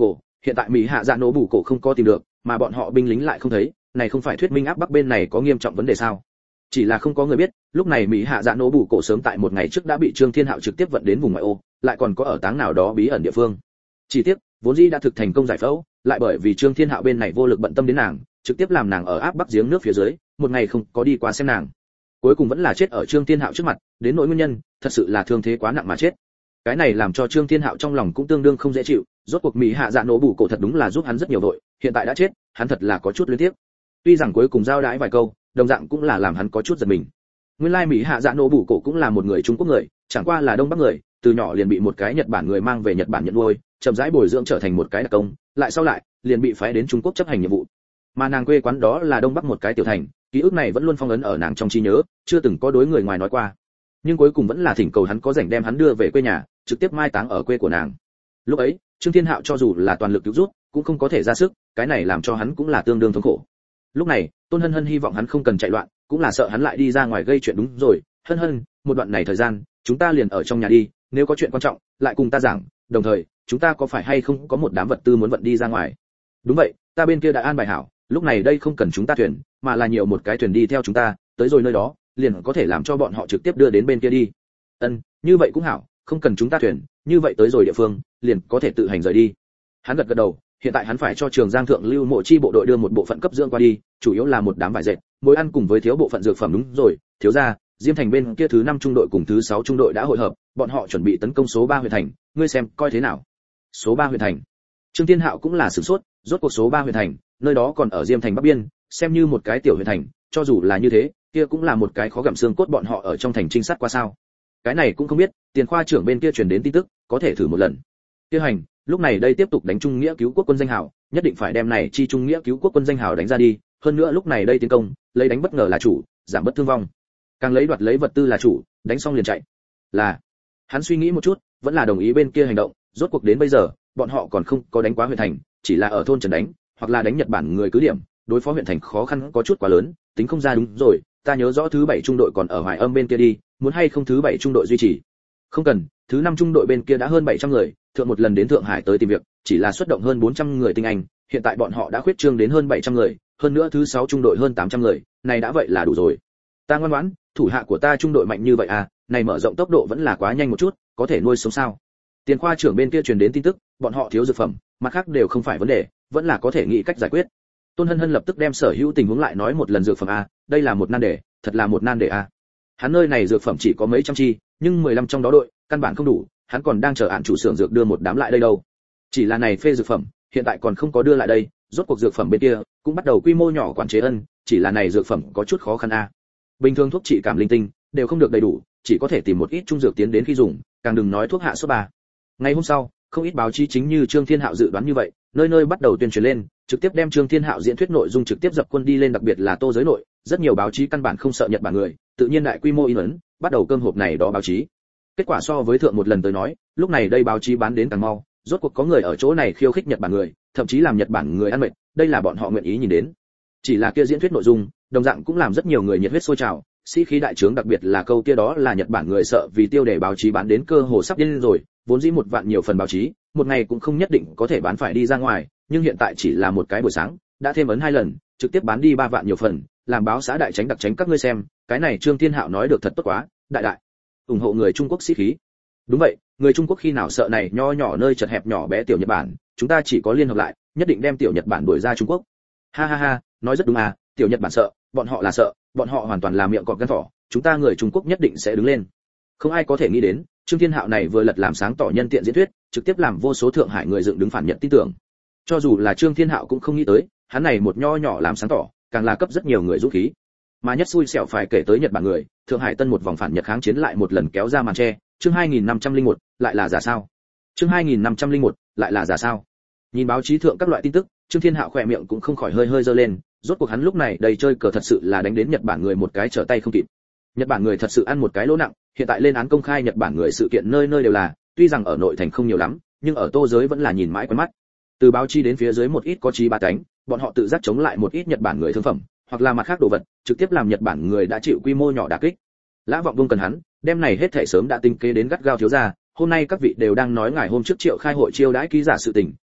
hiện tại mỹ hạ dạ nổ bù cổ không có tìm được, mà bọn họ binh lính lại không thấy, này không phải thuyết minh áp bắc bên này có nghiêm trọng vấn đề sao? Chỉ là không có người biết, lúc này mỹ hạ dạ nổ bù cổ sớm tại một ngày trước đã bị Trương Thiên Hạo trực tiếp vận đến vùng ngoại ô, lại còn có ở táng nào đó bí ẩn địa phương. Chỉ tiếc, vốn dĩ đã thực thành công giải phẫu, lại bởi vì Trương Thiên Hạo bên này vô lực bận tâm đến nàng, trực tiếp làm nàng ở áp bắc giếng nước phía dưới, một ngày không có đi qua xem nàng. Cuối cùng vẫn là chết ở Trương Thiên Hạo trước mặt, đến nỗi nguyên nhân, thật sự là thương thế quá nặng mà chết. Cái này làm cho Trương Thiên Hạo trong lòng cũng tương đương không dễ chịu, rốt cuộc mỹ hạ dạ nổ bù cổ thật đúng là giúp hắn rất nhiều đội, hiện tại đã chết, hắn thật là có chút luyến tiếc. Tuy rằng cuối cùng giao đãi vài câu, đồng dạng cũng là làm hắn có chút giật mình. Nguyên lai mỹ hạ dạ nổ bù cổ cũng là một người Trung Quốc người, chẳng qua là Đông Bắc người, từ nhỏ liền bị một cái Nhật Bản người mang về Nhật Bản nhận nuôi, chậm rãi bồi dưỡng trở thành một cái đặc công, lại sau lại liền bị phái đến Trung Quốc chấp hành nhiệm vụ. Mà nàng quê quán đó là Đông Bắc một cái tiểu thành, ký ức này vẫn luôn phong ấn ở nàng trong trí nhớ, chưa từng có đối người ngoài nói qua. Nhưng cuối cùng vẫn là thỉnh cầu hắn có rảnh đem hắn đưa về quê nhà, trực tiếp mai táng ở quê của nàng. Lúc ấy, Trương Thiên Hạo cho dù là toàn lực cứu giúp, cũng không có thể ra sức, cái này làm cho hắn cũng là tương đương thống khổ. Lúc này, Tôn Hân Hân hy vọng hắn không cần chạy loạn, cũng là sợ hắn lại đi ra ngoài gây chuyện. Đúng rồi, Hân Hân, một đoạn này thời gian, chúng ta liền ở trong nhà đi, nếu có chuyện quan trọng, lại cùng ta giảng, đồng thời, chúng ta có phải hay không có một đám vật tư muốn vận đi ra ngoài? Đúng vậy, ta bên kia đã an bài hảo, lúc này đây không cần chúng ta thuyền, mà là nhiều một cái thuyền đi theo chúng ta, tới rồi nơi đó, liền có thể làm cho bọn họ trực tiếp đưa đến bên kia đi. Ân, như vậy cũng hảo, không cần chúng ta thuyền, như vậy tới rồi địa phương, liền có thể tự hành rời đi. Hắn gật gật đầu, hiện tại hắn phải cho Trường Giang Thượng Lưu Mộ Chi bộ đội đưa một bộ phận cấp dưỡng qua đi, chủ yếu là một đám vải dệt, muối ăn cùng với thiếu bộ phận dược phẩm. Đúng rồi, thiếu gia, Diêm Thành bên kia thứ năm trung đội cùng thứ sáu trung đội đã hội hợp, bọn họ chuẩn bị tấn công số ba huyện thành, ngươi xem coi thế nào? Số ba huyện thành. Trương Thiên Hạo cũng là sửng sốt, rốt cuộc số ba huyện thành, nơi đó còn ở Diêm Thành Bắc Biên, xem như một cái tiểu huyện thành, cho dù là như thế, kia cũng là một cái khó gặm xương cốt. Bọn họ ở trong thành trinh sát qua sao? Cái này cũng không biết, Tiền khoa trưởng bên kia truyền đến tin tức, có thể thử một lần. Kia hành, lúc này đây tiếp tục đánh Trung Nghĩa Cứu Quốc quân danh hào, nhất định phải đem này chi Trung Nghĩa Cứu Quốc quân danh hào đánh ra đi, hơn nữa lúc này đây tiến công, lấy đánh bất ngờ là chủ, giảm bất thương vong. Càng lấy đoạt lấy vật tư là chủ, đánh xong liền chạy. Là. Hắn suy nghĩ một chút, vẫn là đồng ý bên kia hành động, rốt cuộc đến bây giờ, bọn họ còn không có đánh quá huyện thành, chỉ là ở thôn trấn đánh, hoặc là đánh Nhật Bản người cứ điểm, đối phó huyện thành khó khăn có chút quá lớn, tính không ra. Đúng rồi, ta nhớ rõ thứ bảy trung đội còn ở Hoài Âm bên kia đi, muốn hay không thứ bảy trung đội duy trì? Không cần, thứ năm trung đội bên kia đã hơn bảy trăm người, thượng một lần đến Thượng Hải tới tìm việc, chỉ là xuất động hơn bốn trăm người tinh anh, hiện tại bọn họ đã khuyết trương đến hơn bảy trăm người, hơn nữa thứ sáu trung đội hơn tám trăm người, này đã vậy là đủ rồi. Ta ngoan ngoãn, thủ hạ của ta trung đội mạnh như vậy à, này mở rộng tốc độ vẫn là quá nhanh một chút, có thể nuôi sống sao? Tiền khoa trưởng bên kia truyền đến tin tức, bọn họ thiếu dược phẩm, mặt khác đều không phải vấn đề, vẫn là có thể nghĩ cách giải quyết. Tôn Hân Hân lập tức đem sở hữu tình huống lại nói một lần. Dược phẩm a, đây là một nan đề, thật là một nan đề a. Hắn nơi này dược phẩm chỉ có mấy trăm chi, nhưng mười lăm trong đó đội, căn bản không đủ, hắn còn đang chờ án chủ xưởng dược đưa một đám lại đây đâu. Chỉ là này phê dược phẩm, hiện tại còn không có đưa lại đây, rốt cuộc dược phẩm bên kia cũng bắt đầu quy mô nhỏ quản chế ân, chỉ là này dược phẩm có chút khó khăn a. Bình thường thuốc trị cảm linh tinh đều không được đầy đủ, chỉ có thể tìm một ít trung dược tiến đến khi dùng, càng đừng nói thuốc hạ sốt ba. Ngày hôm sau, không ít báo chí chính như Trương Thiên Hạo dự đoán như vậy, nơi nơi bắt đầu tuyên truyền lên, trực tiếp đem Trương Thiên Hạo diễn thuyết nội dung trực tiếp dập quân đi lên, đặc biệt là Tô giới nội, rất nhiều báo chí căn bản không sợ Nhật Bản người, tự nhiên đại quy mô in ấn, bắt đầu cơm hộp này đó báo chí. Kết quả so với thượng một lần tới nói, lúc này đây báo chí bán đến càng mau, rốt cuộc có người ở chỗ này khiêu khích Nhật Bản người, thậm chí làm Nhật Bản người ăn mệt, đây là bọn họ nguyện ý nhìn đến. Chỉ là kia diễn thuyết nội dung, đồng dạng cũng làm rất nhiều người nhiệt huyết sôi trào, sĩ khí đại trướng, đặc biệt là câu kia đó là Nhật Bản người sợ vì tiêu đề báo chí bán đến cơ hồ sắp điên rồi, vốn dĩ một vạn nhiều phần báo chí, một ngày cũng không nhất định có thể bán phải đi ra ngoài, nhưng hiện tại chỉ là một cái buổi sáng, đã thêm ấn hai lần, trực tiếp bán đi ba vạn nhiều phần, làm báo xã đại tránh đặc tránh các ngươi xem, cái này Trương Thiên Hạo nói được thật tốt quá, đại đại ủng hộ người Trung Quốc sĩ khí. Đúng vậy, người Trung Quốc khi nào sợ này nho nhỏ nơi chật hẹp nhỏ bé tiểu Nhật Bản, chúng ta chỉ có liên hợp lại, nhất định đem tiểu Nhật Bản đuổi ra Trung Quốc. Ha ha ha, nói rất đúng à, tiểu Nhật Bản sợ, bọn họ là sợ, bọn họ hoàn toàn là miệng cọp gan thỏ, chúng ta người Trung Quốc nhất định sẽ đứng lên. Không ai có thể nghĩ đến, Trương Thiên Hạo này vừa lật làm sáng tỏ nhân tiện diễn thuyết, trực tiếp làm vô số Thượng Hải người dựng đứng phản Nhật tin tưởng. Cho dù là Trương Thiên Hạo cũng không nghĩ tới, hắn này một nho nhỏ làm sáng tỏ, càng là cấp rất nhiều người dũng khí. Mà nhất xui xẻo phải kể tới Nhật Bản người, Thượng Hải tân một vòng phản Nhật kháng chiến lại một lần kéo ra màn che, chương hai nghìn năm trăm lẻ một, lại là giả sao? Chương hai nghìn năm trăm lẻ một, lại là giả sao? Nhìn báo chí thượng các loại tin tức, Trương Thiên Hạo khỏe miệng cũng không khỏi hơi hơi giơ lên, rốt cuộc hắn lúc này đầy chơi cờ thật sự là đánh đến Nhật Bản người một cái trở tay không kịp. Nhật Bản người thật sự ăn một cái lỗ nặng, hiện tại lên án công khai Nhật Bản người sự kiện nơi nơi đều là, tuy rằng ở nội thành không nhiều lắm, nhưng ở Tô giới vẫn là nhìn mãi quen mắt. Từ báo chí đến phía dưới một ít có trí ba cánh, bọn họ tự giác chống lại một ít Nhật Bản người thương phẩm, hoặc là mặt khác đồ vật, trực tiếp làm Nhật Bản người đã chịu quy mô nhỏ đả kích. Lã Vọng Vung cần hắn, đem này hết thảy sớm đã tinh kế đến gắt gao thiếu gia, hôm nay các vị đều đang nói ngài hôm trước triệu khai hội chiêu đãi ký giả sự tình,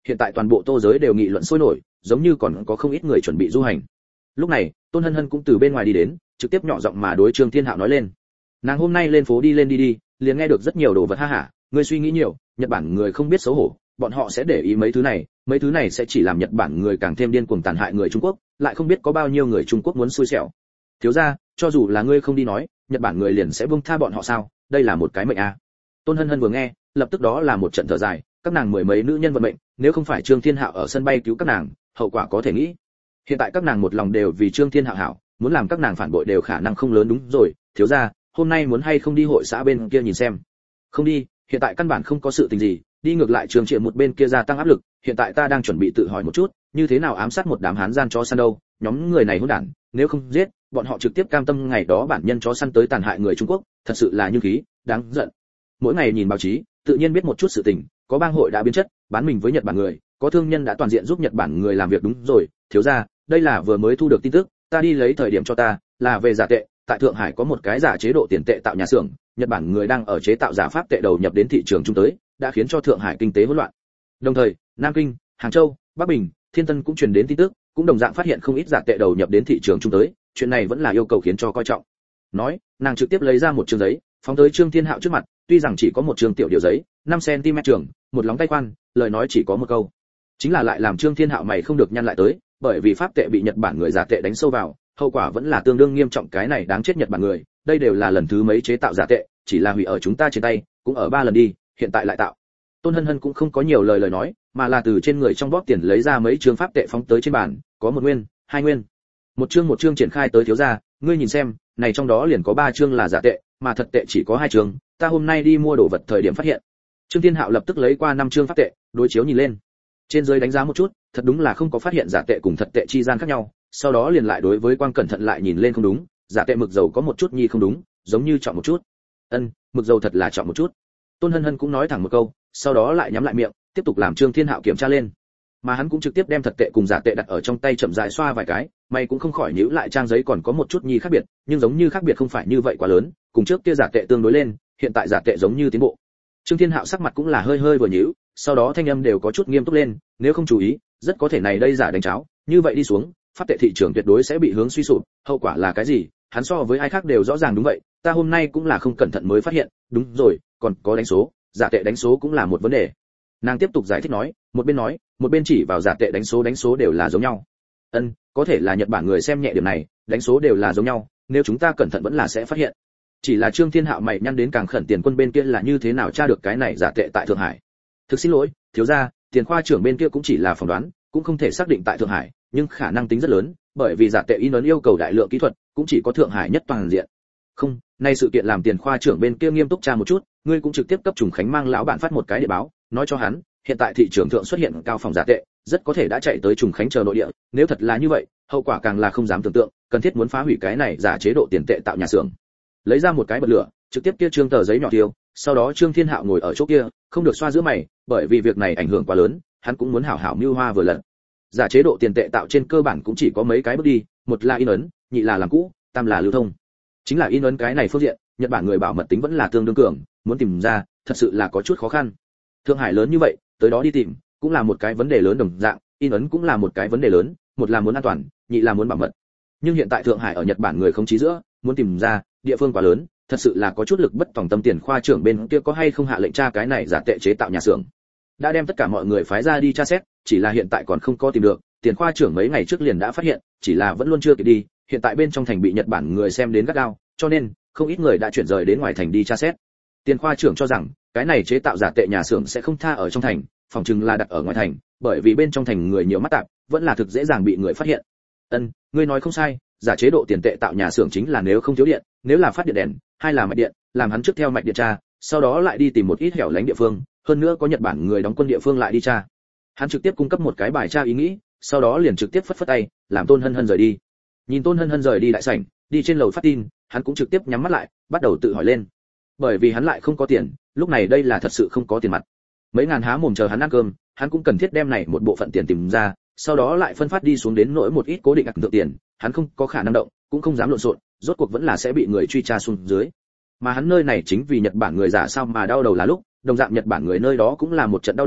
hiện tại toàn bộ Tô giới đều nghị luận sôi nổi, giống như còn có không ít người chuẩn bị du hành. Lúc này, Tôn Hân Hân cũng từ bên ngoài đi đến, trực tiếp nhỏ giọng mà đối Trương Thiên Hạo nói lên. Nàng hôm nay lên phố đi lên đi đi, liền nghe được rất nhiều đồ vật ha hả, ngươi suy nghĩ nhiều, Nhật Bản người không biết xấu hổ, bọn họ sẽ để ý mấy thứ này, mấy thứ này sẽ chỉ làm Nhật Bản người càng thêm điên cuồng tàn hại người Trung Quốc, lại không biết có bao nhiêu người Trung Quốc muốn xui xẻo. Thiếu gia, cho dù là ngươi không đi nói, Nhật Bản người liền sẽ buông tha bọn họ sao? Đây là một cái mệnh a. Tôn Hân Hân vừa nghe, lập tức đó là một trận thở dài, các nàng mười mấy nữ nhân vận mệnh, nếu không phải Trương Thiên Hạo ở sân bay cứu các nàng, hậu quả có thể nghĩ. Hiện tại các nàng một lòng đều vì Trương Thiên Hạo hảo, muốn làm các nàng phản bội đều khả năng không lớn. Đúng rồi, thiếu gia, hôm nay muốn hay không đi hội xã bên kia nhìn xem? Không đi, hiện tại căn bản không có sự tình gì, đi ngược lại Trường Triệu một bên kia gia tăng áp lực, hiện tại ta đang chuẩn bị tự hỏi một chút, như thế nào ám sát một đám hán gian chó săn đâu, nhóm người này hỗn đản, nếu không giết, bọn họ trực tiếp cam tâm ngày đó bản nhân chó săn tới tàn hại người Trung Quốc, thật sự là như khí, đáng giận. Mỗi ngày nhìn báo chí, tự nhiên biết một chút sự tình, có bang hội đã biến chất, bán mình với Nhật Bản người, có thương nhân đã toàn diện giúp Nhật Bản người làm việc. Đúng rồi, thiếu gia, đây là vừa mới thu được tin tức, ta đi lấy thời điểm cho ta, là về giả tệ, tại Thượng Hải có một cái giả chế độ tiền tệ tạo nhà xưởng, Nhật Bản người đang ở chế tạo giả pháp tệ đầu nhập đến thị trường trung tới, đã khiến cho Thượng Hải kinh tế hỗn loạn. Đồng thời, Nam Kinh, Hàng Châu, Bắc Bình, Thiên Tân cũng truyền đến tin tức, cũng đồng dạng phát hiện không ít giả tệ đầu nhập đến thị trường trung tới, chuyện này vẫn là yêu cầu khiến cho coi trọng. Nói, nàng trực tiếp lấy ra một chương giấy, phóng tới Trương Thiên Hạo trước mặt, tuy rằng chỉ có một chương tiểu điều giấy, năm xăng ti mét trường, một lóng tay khoan, lời nói chỉ có một câu, chính là lại làm Trương Thiên Hạo mày không được nhăn lại tới, bởi vì pháp tệ bị Nhật Bản người giả tệ đánh sâu vào, hậu quả vẫn là tương đương nghiêm trọng. Cái này đáng chết Nhật Bản người, đây đều là lần thứ mấy chế tạo giả tệ, chỉ là hủy ở chúng ta trên tay, cũng ở ba lần đi, hiện tại lại tạo. Tôn Hân Hân cũng không có nhiều lời lời nói, mà là từ trên người trong bóp tiền lấy ra mấy trương pháp tệ phóng tới trên bàn, có một nguyên, hai nguyên, một trương một trương triển khai tới. Thiếu gia, ngươi nhìn xem, này trong đó liền có ba trương là giả tệ, mà thật tệ chỉ có hai trương, ta hôm nay đi mua đồ vật thời điểm phát hiện. Trương Thiên Hạo lập tức lấy qua năm trương pháp tệ, đối chiếu nhìn lên, trên dưới đánh giá một chút, thật đúng là không có phát hiện giả tệ cùng thật tệ chi gian khác nhau, sau đó liền lại đối với quang cẩn thận lại nhìn lên. Không đúng, giả tệ mực dầu có một chút nhi không đúng, giống như trọng một chút. Ân, mực dầu thật là trọng một chút. Tôn Hân Hân cũng nói thẳng một câu, sau đó lại nhắm lại miệng, tiếp tục làm Trương Thiên Hạo kiểm tra lên. Mà hắn cũng trực tiếp đem thật tệ cùng giả tệ đặt ở trong tay chậm rãi xoa vài cái, mày cũng không khỏi nhíu lại, trang giấy còn có một chút nhi khác biệt, nhưng giống như khác biệt không phải như vậy quá lớn, cùng trước kia giả tệ tương đối lên, hiện tại giả tệ giống như tiến bộ. Trương Thiên Hạo sắc mặt cũng là hơi hơi vừa nhíu, sau đó thanh âm đều có chút nghiêm túc lên, nếu không chú ý, rất có thể này đây giả đánh cháo, như vậy đi xuống, pháp tệ thị trường tuyệt đối sẽ bị hướng suy sụp, hậu quả là cái gì, hắn so với ai khác đều rõ ràng. Đúng vậy, ta hôm nay cũng là không cẩn thận mới phát hiện, đúng rồi, còn có đánh số, giả tệ đánh số cũng là một vấn đề. Nàng tiếp tục giải thích nói, một bên nói, một bên chỉ vào giả tệ đánh số, đánh số đều là giống nhau. Ân, có thể là Nhật Bản người xem nhẹ điểm này, đánh số đều là giống nhau, nếu chúng ta cẩn thận vẫn là sẽ phát hiện. Chỉ là Trương Thiên Hạo mày nhăn đến càng khẩn, tiền quân bên kia là như thế nào tra được cái này giả tệ tại Thượng Hải? Thực xin lỗi, thiếu gia, tiền khoa trưởng bên kia cũng chỉ là phỏng đoán, cũng không thể xác định tại Thượng Hải, nhưng khả năng tính rất lớn, bởi vì giả tệ in ấn yêu cầu đại lượng kỹ thuật, cũng chỉ có Thượng Hải nhất toàn diện. Không, nay sự kiện làm tiền khoa trưởng bên kia nghiêm túc tra một chút, ngươi cũng trực tiếp cấp Trùng Khánh mang lão bản phát một cái địa báo, nói cho hắn, hiện tại thị trường thượng xuất hiện cao phòng giả tệ, rất có thể đã chạy tới Trùng Khánh chờ nội địa, nếu thật là như vậy, hậu quả càng là không dám tưởng tượng, cần thiết muốn phá hủy cái này giả chế độ tiền tệ tạo nhà xưởng. Lấy ra một cái bật lửa, trực tiếp kia trương tờ giấy nhỏ tiêu, sau đó Trương Thiên Hạo ngồi ở chỗ kia, không được xoa giữa mày, bởi vì việc này ảnh hưởng quá lớn, hắn cũng muốn hảo hảo mưu hoa vừa lần. Giả chế độ tiền tệ tạo trên cơ bản cũng chỉ có mấy cái bước đi, một là in ấn, nhị là làm cũ, tam là lưu thông. Chính là in ấn cái này phương diện, Nhật Bản người bảo mật tính vẫn là tương đương cường, muốn tìm ra, thật sự là có chút khó khăn. Thượng Hải lớn như vậy, tới đó đi tìm, cũng là một cái vấn đề lớn đồng dạng, in ấn cũng là một cái vấn đề lớn, một là muốn an toàn, nhị là muốn bảo mật. Nhưng hiện tại Thượng Hải ở Nhật Bản người không chí giữa, muốn tìm ra, địa phương quá lớn, thật sự là có chút lực bất tòng tâm. Tiền khoa trưởng bên kia có hay không hạ lệnh tra cái này giả tệ chế tạo nhà xưởng? Đã đem tất cả mọi người phái ra đi tra xét, chỉ là hiện tại còn không có tìm được. Tiền khoa trưởng mấy ngày trước liền đã phát hiện, chỉ là vẫn luôn chưa kịp đi, hiện tại bên trong thành bị Nhật Bản người xem đến gắt gao, cho nên không ít người đã chuyển rời đến ngoài thành đi tra xét. Tiền khoa trưởng cho rằng, cái này chế tạo giả tệ nhà xưởng sẽ không tha ở trong thành, phòng chừng là đặt ở ngoài thành, bởi vì bên trong thành người nhiều mắt tạp, vẫn là thực dễ dàng bị người phát hiện. Ân, ngươi nói không sai, giả chế độ tiền tệ tạo nhà xưởng chính là nếu không thiếu điện, nếu là phát điện đèn, hay là mạch điện, làm hắn trước theo mạch điện tra, sau đó lại đi tìm một ít hẻo lánh địa phương, hơn nữa có Nhật Bản người đóng quân địa phương lại đi tra. Hắn trực tiếp cung cấp một cái bài tra ý nghĩ, sau đó liền trực tiếp phất phất tay, làm Tôn Hân Hân rời đi. Nhìn Tôn Hân Hân rời đi đại sảnh, đi trên lầu phát tin, hắn cũng trực tiếp nhắm mắt lại, bắt đầu tự hỏi lên. Bởi vì hắn lại không có tiền, lúc này đây là thật sự không có tiền mặt. Mấy ngàn há mồm chờ hắn ăn cơm, hắn cũng cần thiết đem này một bộ phận tiền tìm ra, sau đó lại phân phát đi xuống đến nỗi một ít cố định ạc tượng tiền, hắn không có khả năng động, cũng không dám lộn xộn, rốt cuộc vẫn là sẽ bị người truy tra xuống dưới. Mà hắn nơi này chính vì Nhật Bản người giả sao mà đau đầu là lúc, đồng dạng Nhật Bản người nơi đó cũng là một trận đau đầu,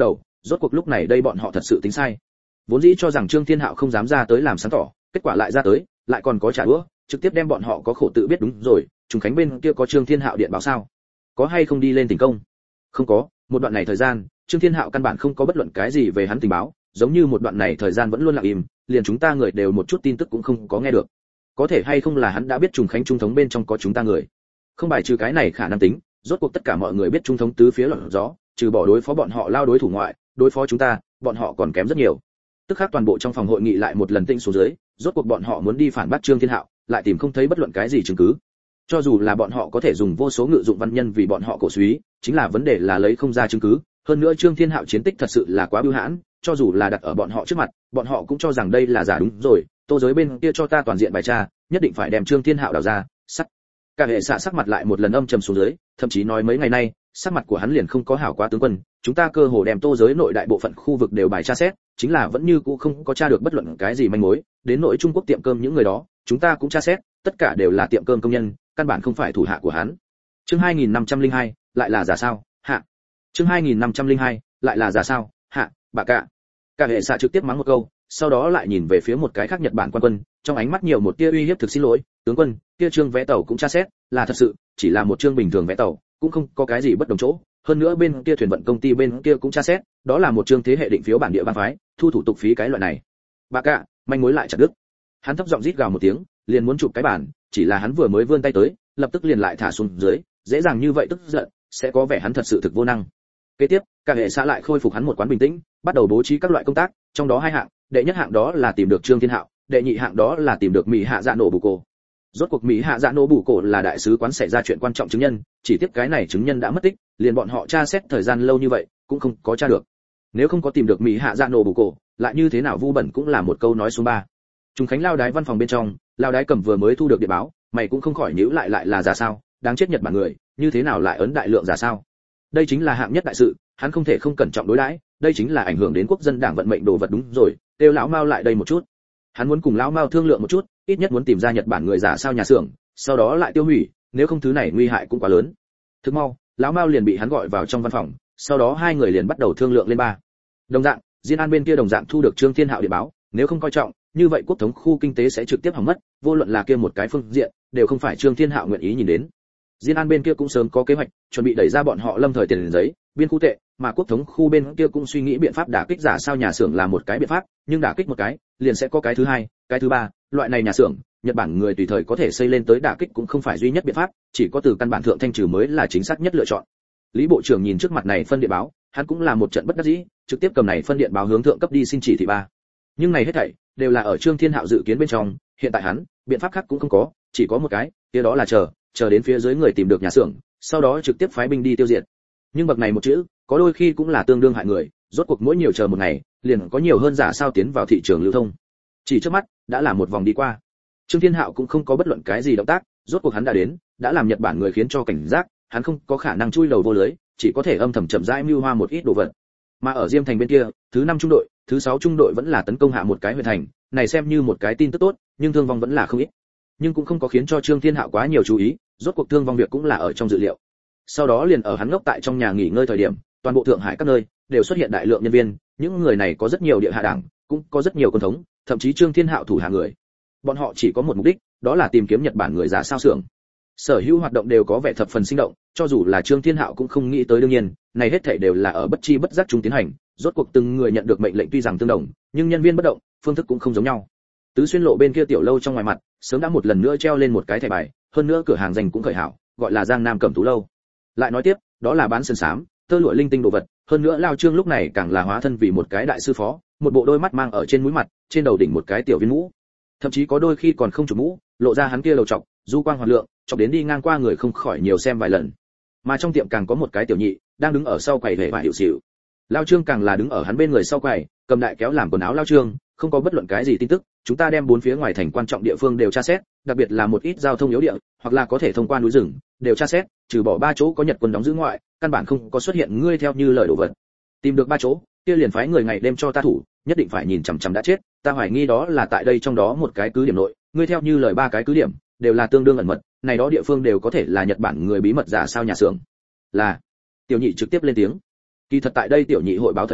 rốt cuộc lúc này đây bọn họ thật sự tính sai. Vốn dĩ cho rằng Trương Thiên Hạo không dám ra tới làm sáng tỏ, kết quả lại ra tới, lại còn có trả đũa, trực tiếp đem bọn họ có khổ tự biết. Đúng rồi, Trùng Khánh bên kia có Trương Thiên Hạo điện báo sao? Có hay không đi lên tình công? Không có, một đoạn này thời gian, Trương Thiên Hạo căn bản không có bất luận cái gì về hắn tình báo, giống như một đoạn này thời gian vẫn luôn lặng im, liền chúng ta người đều một chút tin tức cũng không có nghe được. Có thể hay không là hắn đã biết Trùng Khánh trung thống bên trong có chúng ta người? Không bài trừ cái này khả năng tính, rốt cuộc tất cả mọi người biết trung thống tứ phía lọt gió, trừ bỏ đối phó bọn họ lao đối thủ ngoại, đối phó chúng ta, bọn họ còn kém rất nhiều. Tức khắc toàn bộ trong phòng hội nghị lại một lần tĩnh xuống dưới, rốt cuộc bọn họ muốn đi phản bác Trương Thiên Hạo, lại tìm không thấy bất luận cái gì chứng cứ. Cho dù là bọn họ có thể dùng vô số ngự dụng văn nhân vì bọn họ cổ suý, chính là vấn đề là lấy không ra chứng cứ. Hơn nữa Trương Thiên Hạo chiến tích thật sự là quá bưu hãn, cho dù là đặt ở bọn họ trước mặt, bọn họ cũng cho rằng đây là giả. Đúng rồi, Tô Giới bên kia cho ta toàn diện bài tra, nhất định phải đem Trương Thiên Hạo đào ra. Sắt. Cả hệ xạ sắc mặt lại một lần âm trầm xuống dưới, thậm chí nói mấy ngày nay, sắc mặt của hắn liền không có hảo quá. Tướng quân, chúng ta cơ hồ đem Tô Giới nội đại bộ phận khu vực đều bài tra xét, chính là vẫn như cũ không có tra được bất luận cái gì manh mối. Đến nội Trung Quốc tiệm cơm những người đó, chúng ta cũng tra xét, tất cả đều là tiệm cơm công nhân, căn bản không phải thủ hạ của hắn. Chương hai nghìn năm trăm lẻ hai, lại là giả sao? Hạ. Chương hai nghìn năm trăm lẻ hai, lại là giả sao? Hạ, bà cả. Cả hệ xạ trực tiếp mắng một câu, sau đó lại nhìn về phía một cái khác Nhật Bản quan quân, trong ánh mắt nhiều một tia uy hiếp. Thực xin lỗi, tướng quân, kia trương vé tàu cũng tra xét, là thật sự, chỉ là một trương bình thường vé tàu, cũng không có cái gì bất đồng chỗ. Hơn nữa bên kia thuyền vận công ty bên kia cũng tra xét, đó là một trương thế hệ định phiếu bản địa bang phái, thu thủ tục phí cái loại này. Bà cả, manh mối lại chặt đứt. Hắn thấp giọng rít gào một tiếng, liền muốn chụp cái bản, chỉ là hắn vừa mới vươn tay tới, lập tức liền lại thả xuống dưới, dễ dàng như vậy tức giận, sẽ có vẻ hắn thật sự thực vô năng. Kế tiếp, cả hệ xã lại khôi phục hắn một quán bình tĩnh, bắt đầu bố trí các loại công tác, trong đó hai hạng, đệ nhất hạng đó là tìm được Trương Thiên Hạo, đệ nhị hạng đó là tìm được Mỹ Hạ Dạ Nổ Bù Cổ. Rốt cuộc Mỹ Hạ Dạ Nổ Bù Cổ là đại sứ quán xảy ra chuyện quan trọng chứng nhân, chỉ tiếc cái này chứng nhân đã mất tích, liền bọn họ tra xét thời gian lâu như vậy, cũng không có tra được. Nếu không có tìm được Mỹ Hạ Dạ Nổ Bù Cổ, lại như thế nào vu bẩn cũng là một câu nói số ba. Trung Khánh lao đái văn phòng bên trong, lao đái cầm vừa mới thu được điện báo, mày cũng không khỏi nhíu lại, lại là giả sao, đáng chết Nhật Bản người, như thế nào lại ấn đại lượng giả sao? Đây chính là hạng nhất đại sự, hắn không thể không cẩn trọng đối đãi, đây chính là ảnh hưởng đến quốc dân đảng vận mệnh đồ vật. Đúng rồi, kêu lão Mao lại đây một chút. Hắn muốn cùng lão Mao thương lượng một chút, ít nhất muốn tìm ra Nhật Bản người giả sao nhà xưởng, sau đó lại tiêu hủy, nếu không thứ này nguy hại cũng quá lớn. Thức mau, lão Mao liền bị hắn gọi vào trong văn phòng, sau đó hai người liền bắt đầu thương lượng lên ba. Đồng dạng, Diên An bên kia đồng dạng thu được Trương Thiên Hạo điện báo, nếu không coi trọng, như vậy quốc thống khu kinh tế sẽ trực tiếp hỏng mất, vô luận là kia một cái phương diện, đều không phải Trương Thiên Hạo nguyện ý nhìn đến. Diên An bên kia cũng sớm có kế hoạch, chuẩn bị đẩy ra bọn họ lâm thời tiền giấy, biên khu tệ, mà quốc thống khu bên kia cũng suy nghĩ biện pháp đả kích giả sao nhà xưởng là một cái biện pháp, nhưng đả kích một cái, liền sẽ có cái thứ hai, cái thứ ba, loại này nhà xưởng, Nhật Bản người tùy thời có thể xây lên tới đả kích cũng không phải duy nhất biện pháp, chỉ có từ căn bản thượng thanh trừ mới là chính xác nhất lựa chọn. Lý bộ trưởng nhìn trước mặt này phân điện báo, hắn cũng là một trận bất đắc dĩ, trực tiếp cầm này phân điện báo hướng thượng cấp đi xin chỉ thị ba. Nhưng này hết thảy đều là ở Trương Thiên Hạo dự kiến bên trong, hiện tại hắn, biện pháp khác cũng không có, chỉ có một cái, kia đó là chờ, chờ đến phía dưới người tìm được nhà xưởng, sau đó trực tiếp phái binh đi tiêu diệt. Nhưng bậc này một chữ, có đôi khi cũng là tương đương hại người, rốt cuộc mỗi nhiều chờ một ngày, liền có nhiều hơn giả sao tiến vào thị trường lưu thông. Chỉ trước mắt, đã là một vòng đi qua. Trương Thiên Hạo cũng không có bất luận cái gì động tác, rốt cuộc hắn đã đến, đã làm Nhật Bản người khiến cho cảnh giác, hắn không có khả năng chui đầu vô lưới, chỉ có thể âm thầm chậm rãi mưu hoa một ít đồ vật. Mà ở Diêm Thành bên kia, thứ năm trung đội, thứ sáu trung đội vẫn là tấn công hạ một cái huyện thành, này xem như một cái tin tức tốt, nhưng thương vong vẫn là không ít. Nhưng cũng không có khiến cho Trương Thiên Hạo quá nhiều chú ý, rốt cuộc thương vong việc cũng là ở trong dự liệu. Sau đó liền ở hắn ngốc tại trong nhà nghỉ ngơi thời điểm, toàn bộ Thượng Hải các nơi đều xuất hiện đại lượng nhân viên, những người này có rất nhiều địa hạ đảng, cũng có rất nhiều quân thống, thậm chí Trương Thiên Hạo thủ hạ người. Bọn họ chỉ có một mục đích, đó là tìm kiếm Nhật Bản người giả sao xưởng. Sở hữu hoạt động đều có vẻ thập phần sinh động, cho dù là Trương Thiên Hạo cũng không nghĩ tới. Đương nhiên, này hết thảy đều là ở bất chi bất giác chúng tiến hành, rốt cuộc từng người nhận được mệnh lệnh tuy rằng tương đồng, nhưng nhân viên bất động, phương thức cũng không giống nhau. Tứ Xuyên lộ bên kia tiểu lâu trong ngoài mặt, sớm đã một lần nữa treo lên một cái thẻ bài, hơn nữa cửa hàng dành cũng khởi hảo, gọi là Giang Nam Cẩm Tú lâu. Lại nói tiếp, đó là bán sơn sám, tơ lụa linh tinh đồ vật, hơn nữa Lao Trương lúc này càng là hóa thân vì một cái đại sư phó, một bộ đôi mắt mang ở trên mũi mặt, trên đầu đỉnh một cái tiểu viên mũ. Thậm chí có đôi khi còn không chụp mũ, lộ ra hắn kia đầu trọc, du quang hoạt lượng, chọc đến đi ngang qua người không khỏi nhiều xem vài lần. Mà trong tiệm càng có một cái tiểu nhị, đang đứng ở sau quầy vẻ vải hiệu xỉu. Lao Trương càng là đứng ở hắn bên người sau quầy, cầm đại kéo làm quần áo. Lao Trương, không có bất luận cái gì tin tức, chúng ta đem bốn phía ngoài thành quan trọng địa phương đều tra xét, đặc biệt là một ít giao thông yếu địa, hoặc là có thể thông qua núi rừng, đều tra xét, trừ bỏ ba chỗ có Nhật quân đóng giữ ngoại, căn bản không có xuất hiện ngươi theo như lời đồ vật. Tìm được ba chỗ, kia liền phái người ngày đêm cho ta thủ, nhất định phải nhìn chằm chằm đã chết, ta hoài nghi đó là tại đây trong đó một cái cứ điểm nội, ngươi theo như lời ba cái cứ điểm, đều là tương đương ẩn mật, này đó địa phương đều có thể là Nhật Bản người bí mật giả sao nhà xưởng. Là, tiểu nhị trực tiếp lên tiếng. Kỳ thật tại đây tiểu nhị hội báo thời điểm,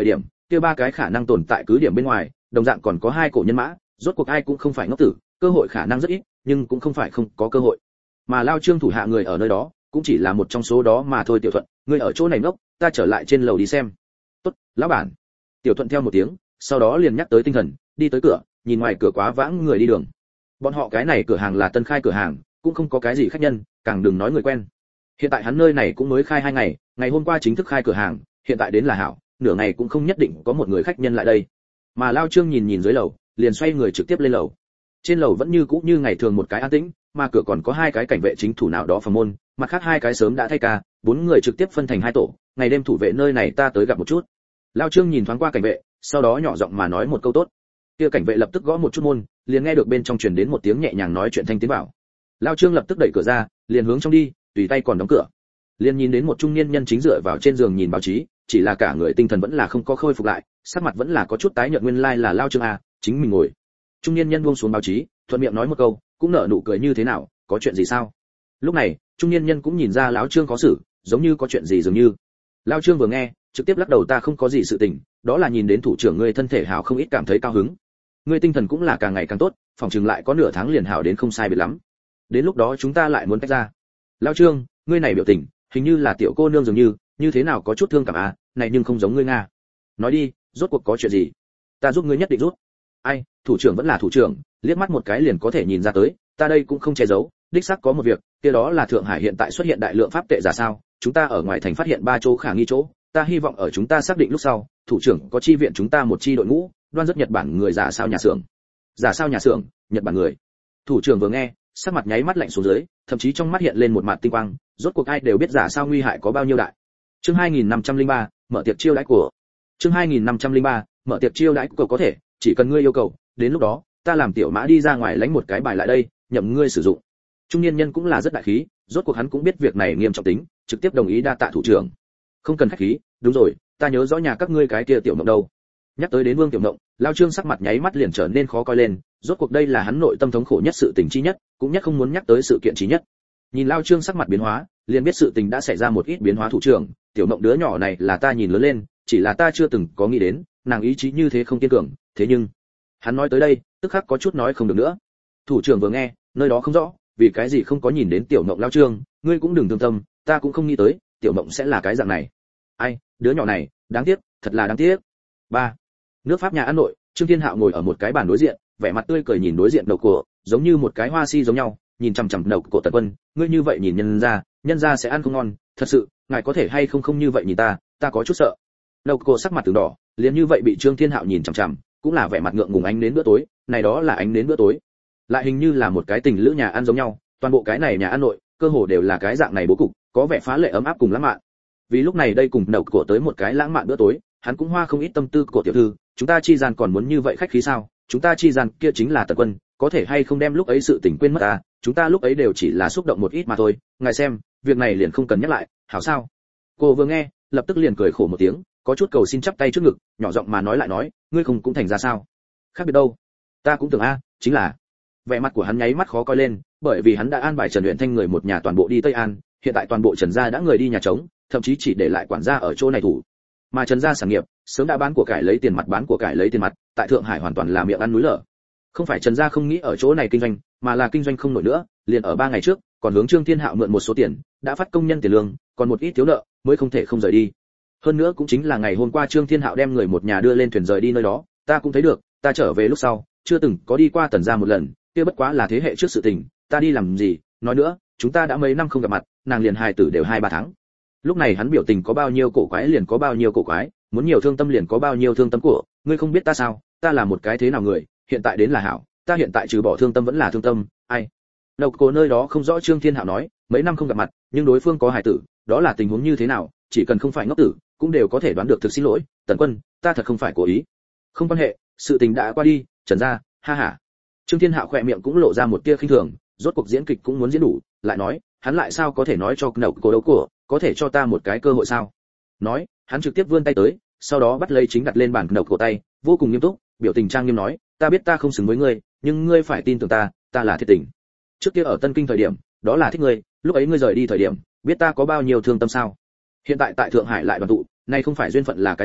kia ba cái khả năng tồn tại cứ điểm bên ngoài, đồng dạng còn có hai cổ nhân mã, rốt cuộc ai cũng không phải ngốc tử, cơ hội khả năng rất ít, nhưng cũng không phải không có cơ hội. Mà Lao Trương thủ hạ người ở nơi đó, cũng chỉ là một trong số đó mà thôi. Tiểu Thuận, ngươi ở chỗ này ngốc, ta trở lại trên lầu đi xem. Tốt, lão bản. Tiểu Thuận theo một tiếng, sau đó liền nhắc tới tinh thần, đi tới cửa, nhìn ngoài cửa quá vãng người đi đường. Bọn họ cái này cửa hàng là tân khai cửa hàng, cũng không có cái gì khách nhân, càng đừng nói người quen. Hiện tại hắn nơi này cũng mới khai hai ngày, ngày hôm qua chính thức khai cửa hàng, hiện tại đến là hảo, nửa ngày cũng không nhất định có một người khách nhân lại đây. Mà Lao Trương nhìn nhìn dưới lầu, liền xoay người trực tiếp lên lầu. Trên lầu vẫn như cũ như ngày thường một cái an tĩnh, mà cửa còn có hai cái cảnh vệ chính thủ nào đó phòng môn, mặt khác hai cái sớm đã thay ca, bốn người trực tiếp phân thành hai tổ, ngày đêm thủ vệ nơi này ta tới gặp một chút. Lao Trương nhìn thoáng qua cảnh vệ, sau đó nhỏ giọng mà nói một câu tốt. Kia cảnh vệ lập tức gõ một chút môn, liền nghe được bên trong truyền đến một tiếng nhẹ nhàng nói chuyện thanh tiến vào. Lao Trương lập tức đẩy cửa ra, liền hướng trong đi, tùy tay còn đóng cửa. Liền nhìn đến một trung niên nhân chính dựa vào trên giường nhìn báo chí, chỉ là cả người tinh thần vẫn là không có khôi phục lại, sắc mặt vẫn là có chút tái nhợt. Nguyên lai là Lao Trương à, chính mình ngồi. Trung niên nhân buông xuống báo chí, thuận miệng nói một câu, cũng nở nụ cười. Như thế nào, có chuyện gì sao? Lúc này, trung niên nhân cũng nhìn ra lão Trương có xử, giống như có chuyện gì dường như. Lao Trương vừa nghe, trực tiếp lắc đầu, ta không có gì sự tình, đó là nhìn đến thủ trưởng ngươi thân thể hảo không ít cảm thấy cao hứng. Ngươi tinh thần cũng là càng ngày càng tốt, phòng chừng lại có nửa tháng liền hảo đến không sai biệt lắm. Đến lúc đó chúng ta lại muốn tách ra. Lao Trương, ngươi này biểu tình, hình như là tiểu cô nương dường như, như thế nào có chút thương cảm à, này nhưng không giống ngươi nga. Nói đi, rốt cuộc có chuyện gì? Ta giúp ngươi nhất định rút. Ai, thủ trưởng vẫn là thủ trưởng, liếc mắt một cái liền có thể nhìn ra tới, ta đây cũng không che giấu, đích xác có một việc, kia đó là Thượng Hải hiện tại xuất hiện đại lượng pháp tệ giả sao? Chúng ta ở ngoài thành phát hiện ba chỗ khả nghi chỗ, ta hy vọng ở chúng ta xác định lúc sau, thủ trưởng có chi viện chúng ta một chi đội ngũ, đoan rất Nhật Bản người giả sao nhà xưởng. Giả sao nhà xưởng, Nhật Bản người. Thủ trưởng vừa nghe, sắc mặt nháy mắt lạnh xuống dưới, thậm chí trong mắt hiện lên một mạt tinh quang, rốt cuộc ai đều biết giả sao nguy hại có bao nhiêu đại. Chương hai nghìn năm trăm lẻ ba, mở tiệc chiêu đãi của. Chương hai nghìn năm trăm lẻ ba, mở tiệc chiêu đãi của có thể, chỉ cần ngươi yêu cầu, đến lúc đó, ta làm tiểu mã đi ra ngoài lãnh một cái bài lại đây, nhậm ngươi sử dụng. Trung niên nhân cũng là rất đại khí, rốt cuộc hắn cũng biết việc này nghiêm trọng tính, trực tiếp đồng ý đa tạ thủ trưởng. Không cần khách khí, đúng rồi, ta nhớ rõ nhà các ngươi cái kia tiểu mộng đâu. Nhắc tới đến Vương Tiểu Mộng, Lao Trương sắc mặt nháy mắt liền trở nên khó coi lên, rốt cuộc đây là hắn nội tâm thống khổ nhất sự tình chi nhất, cũng nhất không muốn nhắc tới sự kiện chí nhất. Nhìn Lao Trương sắc mặt biến hóa, liền biết sự tình đã xảy ra một ít biến hóa. Thủ trưởng, Tiểu Mộng đứa nhỏ này là ta nhìn lớn lên, chỉ là ta chưa từng có nghĩ đến, nàng ý chí như thế không kiên cường, thế nhưng, hắn nói tới đây, tức khắc có chút nói không được nữa. Thủ trưởng vừa nghe, nơi đó không rõ, vì cái gì không có nhìn đến Tiểu Mộng. Lao Trương, ngươi cũng đừng thương tâm, ta cũng không nghĩ tới, Tiểu Mộng sẽ là cái dạng này. Ai, đứa nhỏ này, đáng tiếc, thật là đáng tiếc. Ba. Nước Pháp nhà ăn nội, Trương Thiên Hạo ngồi ở một cái bàn đối diện, vẻ mặt tươi cười nhìn đối diện đầu cổ, giống như một cái hoa si giống nhau, nhìn chằm chằm đầu cổ Tần Quân, ngươi như vậy nhìn nhân gia, nhân gia sẽ ăn không ngon, thật sự, ngài có thể hay không không như vậy nhìn ta, ta có chút sợ. Đầu cổ sắc mặt từng đỏ, liền như vậy bị Trương Thiên Hạo nhìn chằm chằm, cũng là vẻ mặt ngượng ngùng. Ánh đến bữa tối, này đó là ánh đến bữa tối, lại hình như là một cái tình lữ nhà ăn giống nhau, toàn bộ cái này nhà ăn nội, cơ hồ đều là cái dạng này bố cục, có vẻ phá lệ ấm áp cùng lãng mạn. Vì lúc này đây cùng đầu cổ tới một cái lãng mạn bữa tối, hắn cũng hoa không ít tâm tư. Cổ tiểu thư, chúng ta chi gian còn muốn như vậy khách khí sao? Chúng ta chi gian kia chính là Tần Quân, có thể hay không đem lúc ấy sự tình quên mất à? Chúng ta lúc ấy đều chỉ là xúc động một ít mà thôi, ngài xem, việc này liền không cần nhắc lại, hảo sao? Cô vừa nghe, lập tức liền cười khổ một tiếng, có chút cầu xin chắp tay trước ngực, nhỏ giọng mà nói lại nói, ngươi không cũng thành ra sao? Khác biệt đâu? Ta cũng tưởng a, chính là. Vẻ mặt của hắn nháy mắt khó coi lên, bởi vì hắn đã an bài Trần Uyển Thanh người một nhà toàn bộ đi Tây An, hiện tại toàn bộ Trần gia đã người đi nhà trống, thậm chí chỉ để lại quản gia ở chỗ này thủ. Mà Trần gia sản nghiệp sớm đã bán của cải lấy tiền mặt, bán của cải lấy tiền mặt, tại Thượng Hải hoàn toàn là miệng ăn núi lở. Không phải Trần gia không nghĩ ở chỗ này kinh doanh, mà là kinh doanh không nổi nữa, liền ở ba ngày trước, còn hướng Trương Thiên Hạo mượn một số tiền, đã phát công nhân tiền lương, còn một ít thiếu nợ, mới không thể không rời đi. Hơn nữa cũng chính là ngày hôm qua Trương Thiên Hạo đem người một nhà đưa lên thuyền rời đi nơi đó, ta cũng thấy được, ta trở về lúc sau, chưa từng có đi qua Tần gia một lần, kia bất quá là thế hệ trước sự tình, ta đi làm gì, nói nữa, chúng ta đã mấy năm không gặp mặt, nàng liền hài tử đều hai ba tháng. Lúc này hắn biểu tình có bao nhiêu cổ quái liền có bao nhiêu cổ quái, muốn nhiều thương tâm liền có bao nhiêu thương tâm của, ngươi không biết ta sao, ta là một cái thế nào người, hiện tại đến là hảo, ta hiện tại trừ bỏ thương tâm vẫn là thương tâm, ai. Đầu cổ nơi đó không rõ Trương Thiên Hạo nói, mấy năm không gặp mặt, nhưng đối phương có hài tử, đó là tình huống như thế nào, chỉ cần không phải ngốc tử, cũng đều có thể đoán được. Thực xin lỗi, Tần Quân, ta thật không phải cố ý. Không quan hệ, sự tình đã qua đi, Trần gia, ha ha. Trương Thiên Hạo khỏe miệng cũng lộ ra một tia khinh thường, rốt cuộc diễn kịch cũng muốn diễn đủ, lại nói, hắn lại sao có thể nói cho đầu cổ đấu cổ, có thể cho ta một cái cơ hội sao? Nói, hắn trực tiếp vươn tay tới, sau đó bắt lấy chính đặt lên bàn đầu cổ tay, vô cùng nghiêm túc, biểu tình trang nghiêm nói, ta biết ta không xứng với ngươi, nhưng ngươi phải tin tưởng ta, ta là thiệt tình. Trước kia ở Tân Kinh thời điểm, đó là thích ngươi, lúc ấy ngươi rời đi thời điểm, biết ta có bao nhiêu thương tâm sao? Hiện tại tại Thượng Hải lại đoàn tụ, nay không phải duyên phận là cái gì,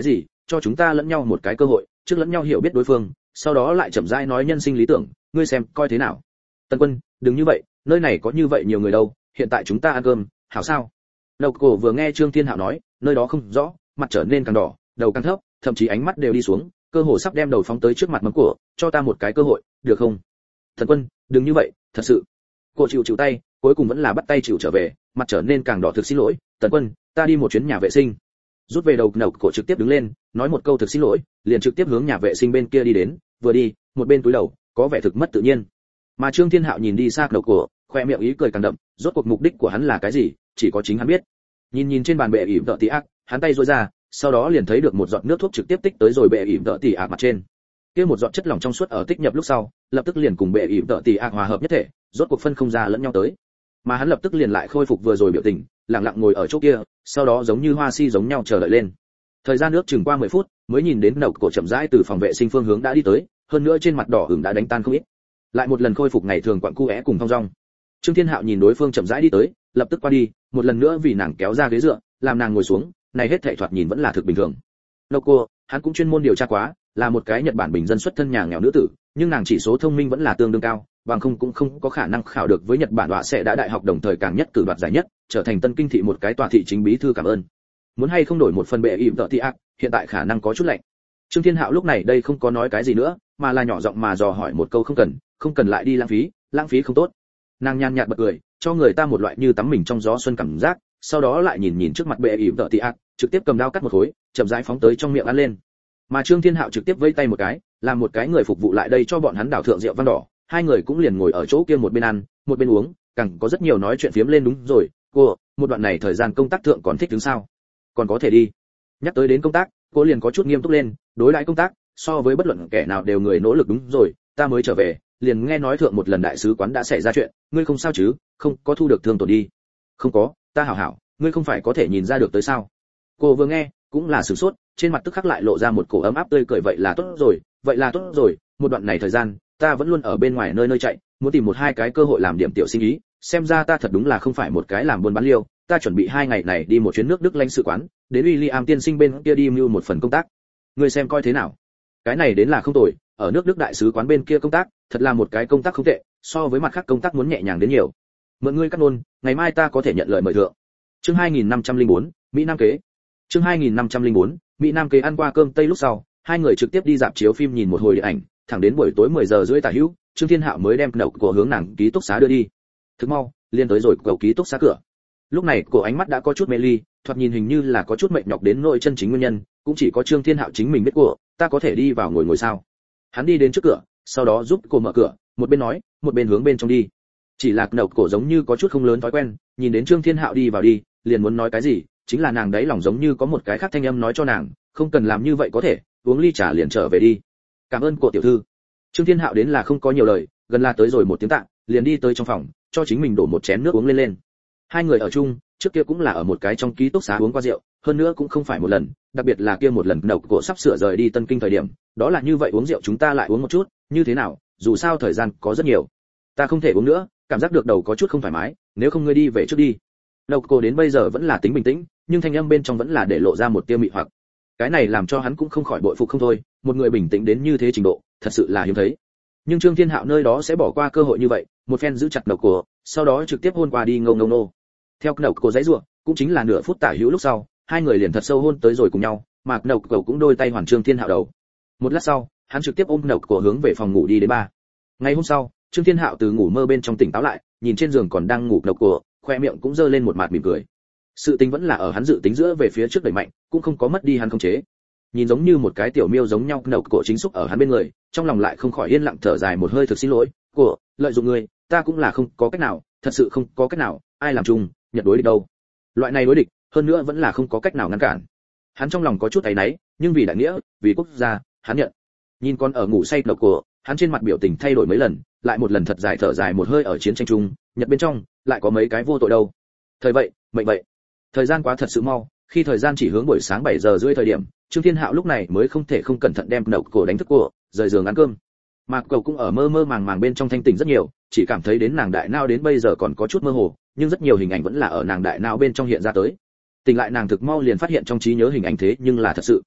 cho chúng ta lẫn nhau một cái cơ hội, trước lẫn nhau hiểu biết đối phương, sau đó lại chậm rãi nói nhân sinh lý tưởng, ngươi xem coi thế nào. Tần Quân, đừng như vậy, nơi này có như vậy nhiều người đâu, hiện tại chúng ta ăn cơm, hảo sao? Đầu cổ vừa nghe Trương Thiên Hạo nói, nơi đó không rõ, mặt trở nên càng đỏ, đầu càng thấp, thậm chí ánh mắt đều đi xuống, cơ hồ sắp đem đầu phóng tới trước mặt mấm cổ, cho ta một cái cơ hội, được không? Thần Quân, đừng như vậy, thật sự. Cô chịu chịu tay, cuối cùng vẫn là bắt tay chịu trở về, mặt trở nên càng đỏ, thực xin lỗi, Tần Quân, ta đi một chuyến nhà vệ sinh. Rút về đầu nầu cổ trực tiếp đứng lên, nói một câu thực xin lỗi, liền trực tiếp hướng nhà vệ sinh bên kia đi đến, vừa đi, một bên túi đầu, có vẻ thực mất tự nhiên. Mà Trương Thiên Hạo nhìn đi xa đầu cổ, khoe miệng ý cười càng đậm, rốt cuộc mục đích của hắn là cái gì, chỉ có chính hắn biết. Nhìn nhìn trên bàn bệ ỉm tợ tỉ ác, hắn tay duỗi ra, sau đó liền thấy được một giọt nước thuốc trực tiếp tích tới rồi bệ ỉm tợ tỉ ác mặt trên. Kia một giọt chất lỏng trong suốt ở tích nhập lúc sau, lập tức liền cùng bệ ỉm tợ tỉ ác hòa hợp nhất thể, rốt cuộc phân không ra lẫn nhau tới. Mà hắn lập tức liền lại khôi phục vừa rồi biểu tình, lặng lặng ngồi ở chỗ kia, sau đó giống như hoa si giống nhau chờ đợi lên. Thời gian nước chừng qua mười phút, mới nhìn đến nậu cổ chậm rãi từ phòng vệ sinh phương hướng đã đi tới, hơn nữa trên mặt đỏ ửng đã đánh tan không ít. Lại một lần khôi phục ngày thường quặn cu é cùng thong dong. Trương Thiên Hạo nhìn đối phương chậm rãi đi tới, lập tức qua đi, một lần nữa vì nàng kéo ra ghế dựa, làm nàng ngồi xuống, này hết thảy thoạt nhìn vẫn là thực bình thường. Nậu cổ, hắn cũng chuyên môn điều tra quá, là một cái Nhật Bản bình dân xuất thân nhà nghèo nữ tử, nhưng nàng chỉ số thông minh vẫn là tương đương cao, bằng không cũng không có khả năng khảo được với Nhật Bản đọa sẽ đã đại học đồng thời càng nhất cử đoạt giải nhất, trở thành Tân Kinh thị một cái tòa thị chính bí thư cảm ơn. Muốn hay không đổi một phần bệ ỉm tợ tỉ ác, hiện tại khả năng có chút lạnh. Trương Thiên Hạo lúc này đây không có nói cái gì nữa, mà là nhỏ giọng mà dò hỏi một câu không cần, không cần lại đi lãng phí, lãng phí không tốt. Nàng nhàn nhạt bật cười, cho người ta một loại như tắm mình trong gió xuân cảm giác, sau đó lại nhìn nhìn trước mặt bệ ỉm tợ tỉ ác, trực tiếp cầm dao cắt một khối, chậm rãi phóng tới trong miệng ăn lên. Mà Trương Thiên Hạo trực tiếp vẫy tay một cái, làm một cái người phục vụ lại đây cho bọn hắn đảo thượng rượu vang đỏ, hai người cũng liền ngồi ở chỗ kia một bên ăn, một bên uống, càng có rất nhiều nói chuyện phiếm lên. Đúng rồi, cô, một đoạn này thời gian công tác thượng còn thích đứng sao? Còn có thể đi. Nhắc tới đến công tác, cô liền có chút nghiêm túc lên, đối đãi công tác, so với bất luận kẻ nào đều người nỗ lực. Đúng rồi, ta mới trở về, liền nghe nói thượng một lần đại sứ quán đã xảy ra chuyện, ngươi không sao chứ, không có thu được thương tổn đi? Không có, ta hảo hảo, ngươi không phải có thể nhìn ra được tới sao? Cô vừa nghe, cũng là sửng sốt, trên mặt tức khắc lại lộ ra một cổ ấm áp tươi cười. Vậy là tốt rồi, vậy là tốt rồi, một đoạn này thời gian, ta vẫn luôn ở bên ngoài nơi nơi chạy, muốn tìm một hai cái cơ hội làm điểm tiểu sinh ý, xem ra ta thật đúng là không phải một cái làm buôn bán liêu, ta chuẩn bị hai ngày này đi một chuyến nước Đức lãnh sự quán, đến William tiên sinh bên kia đi mưu một phần công tác. Ngươi xem coi thế nào? Cái này đến là không tồi, ở nước Đức đại sứ quán bên kia công tác, thật là một cái công tác không tệ, so với mặt khác công tác muốn nhẹ nhàng đến nhiều. Mượn ngươi cắt nôn, ngày mai ta có thể nhận lời mời thượng. Chương hai nghìn năm trăm lẻ bốn, Mỹ Nam kế. Chương hai nghìn năm trăm lẻ bốn, Mỹ Nam kế. Ăn qua cơm tây lúc sau, hai người trực tiếp đi dạp chiếu phim nhìn một hồi điện ảnh, thẳng đến buổi tối mười giờ rưỡi tả hữu, Trương Thiên Hạo mới đem nậu cổ hướng nàng ký túc xá đưa đi. Thức mau, liền tới rồi cầu ký túc xá cửa. Lúc này cổ ánh mắt đã có chút mê ly, thoạt nhìn hình như là có chút mệt nhọc đến nỗi chân chính nguyên nhân, cũng chỉ có Trương Thiên Hạo chính mình biết. Của, ta có thể đi vào ngồi ngồi sao? Hắn đi đến trước cửa, sau đó giúp cô mở cửa, một bên nói, một bên hướng bên trong đi. Chỉ là nậu cổ giống như có chút không lớn thói quen, nhìn đến Trương Thiên Hạo đi vào đi, liền muốn nói cái gì, chính là nàng đấy lòng giống như có một cái khác thanh âm nói cho nàng, không cần làm như vậy có thể, uống ly trà liền trở về đi. Cảm ơn cô tiểu thư. Trương Thiên Hạo đến là không có nhiều lời, gần là tới rồi một tiếng tạ, liền đi tới trong phòng, cho chính mình đổ một chén nước uống lên lên. Hai người ở chung, trước kia cũng là ở một cái trong ký túc xá uống qua rượu, hơn nữa cũng không phải một lần, đặc biệt là kia một lần nậu cổ sắp sửa rời đi Tân Kinh thời điểm, đó là như vậy uống rượu chúng ta lại uống một chút, như thế nào, dù sao thời gian có rất nhiều. Ta không thể uống nữa, cảm giác được đầu có chút không thoải mái, nếu không ngươi đi về trước đi. Nậu cổ đến bây giờ vẫn là tính bình tĩnh, nhưng thanh âm bên trong vẫn là để lộ ra một tia mị hoặc. Cái này làm cho hắn cũng không khỏi bội phục không thôi, một người bình tĩnh đến như thế trình độ, thật sự là hiếm thấy. Nhưng Trương Thiên Hạo nơi đó sẽ bỏ qua cơ hội như vậy, một phen giữ chặt nậu cổ, sau đó trực tiếp hôn qua đi ngông ngông nô. Theo nậu cổ giãy giụa, cũng chính là nửa phút tả hữu lúc sau, hai người liền thật sâu hôn tới rồi cùng nhau, mà nậu cổ cũng đôi tay hoàn Trương Thiên Hạo đầu. Một lát sau, hắn trực tiếp ôm nậu cổ hướng về phòng ngủ đi đến ba. Ngày hôm sau, Trương Thiên Hạo từ ngủ mơ bên trong tỉnh táo lại, nhìn trên giường còn đang ngủ nậu cổ, khoe miệng cũng giơ lên một mạt mỉm cười. Sự tình vẫn là ở hắn dự tính giữa về phía trước đẩy mạnh, cũng không có mất đi hắn khống chế. Nhìn giống như một cái tiểu miêu giống nhau nậu cổ chính xúc ở hắn bên người, trong lòng lại không khỏi yên lặng thở dài một hơi thực xin lỗi, "Cổ, lợi dụng ngươi, ta cũng là không có cách nào, thật sự không có cách nào, ai làm chung, nhật đối địch đâu." Loại này đối địch, hơn nữa vẫn là không có cách nào ngăn cản. Hắn trong lòng có chút áy náy, nhưng vì đại nghĩa, vì quốc gia, hắn nhận. Nhìn con ở ngủ say nậu cổ, hắn trên mặt biểu tình thay đổi mấy lần, lại một lần thật dài thở dài một hơi ở chiến tranh chung, nhật bên trong, lại có mấy cái vô tội đâu. Thời vậy, mệnh vậy. Thời gian quá thật sự mau, khi thời gian chỉ hướng buổi sáng bảy giờ rưỡi thời điểm, Trương Thiên Hạo lúc này mới không thể không cẩn thận đem nậu cổ đánh thức cô, rời giường ăn cơm. Mạc Cầu cũng ở mơ mơ màng màng bên trong thanh tỉnh rất nhiều, chỉ cảm thấy đến nàng đại não đến bây giờ còn có chút mơ hồ, nhưng rất nhiều hình ảnh vẫn là ở nàng đại não bên trong hiện ra tới. Tỉnh lại nàng thực mau liền phát hiện trong trí nhớ hình ảnh thế nhưng là thật sự.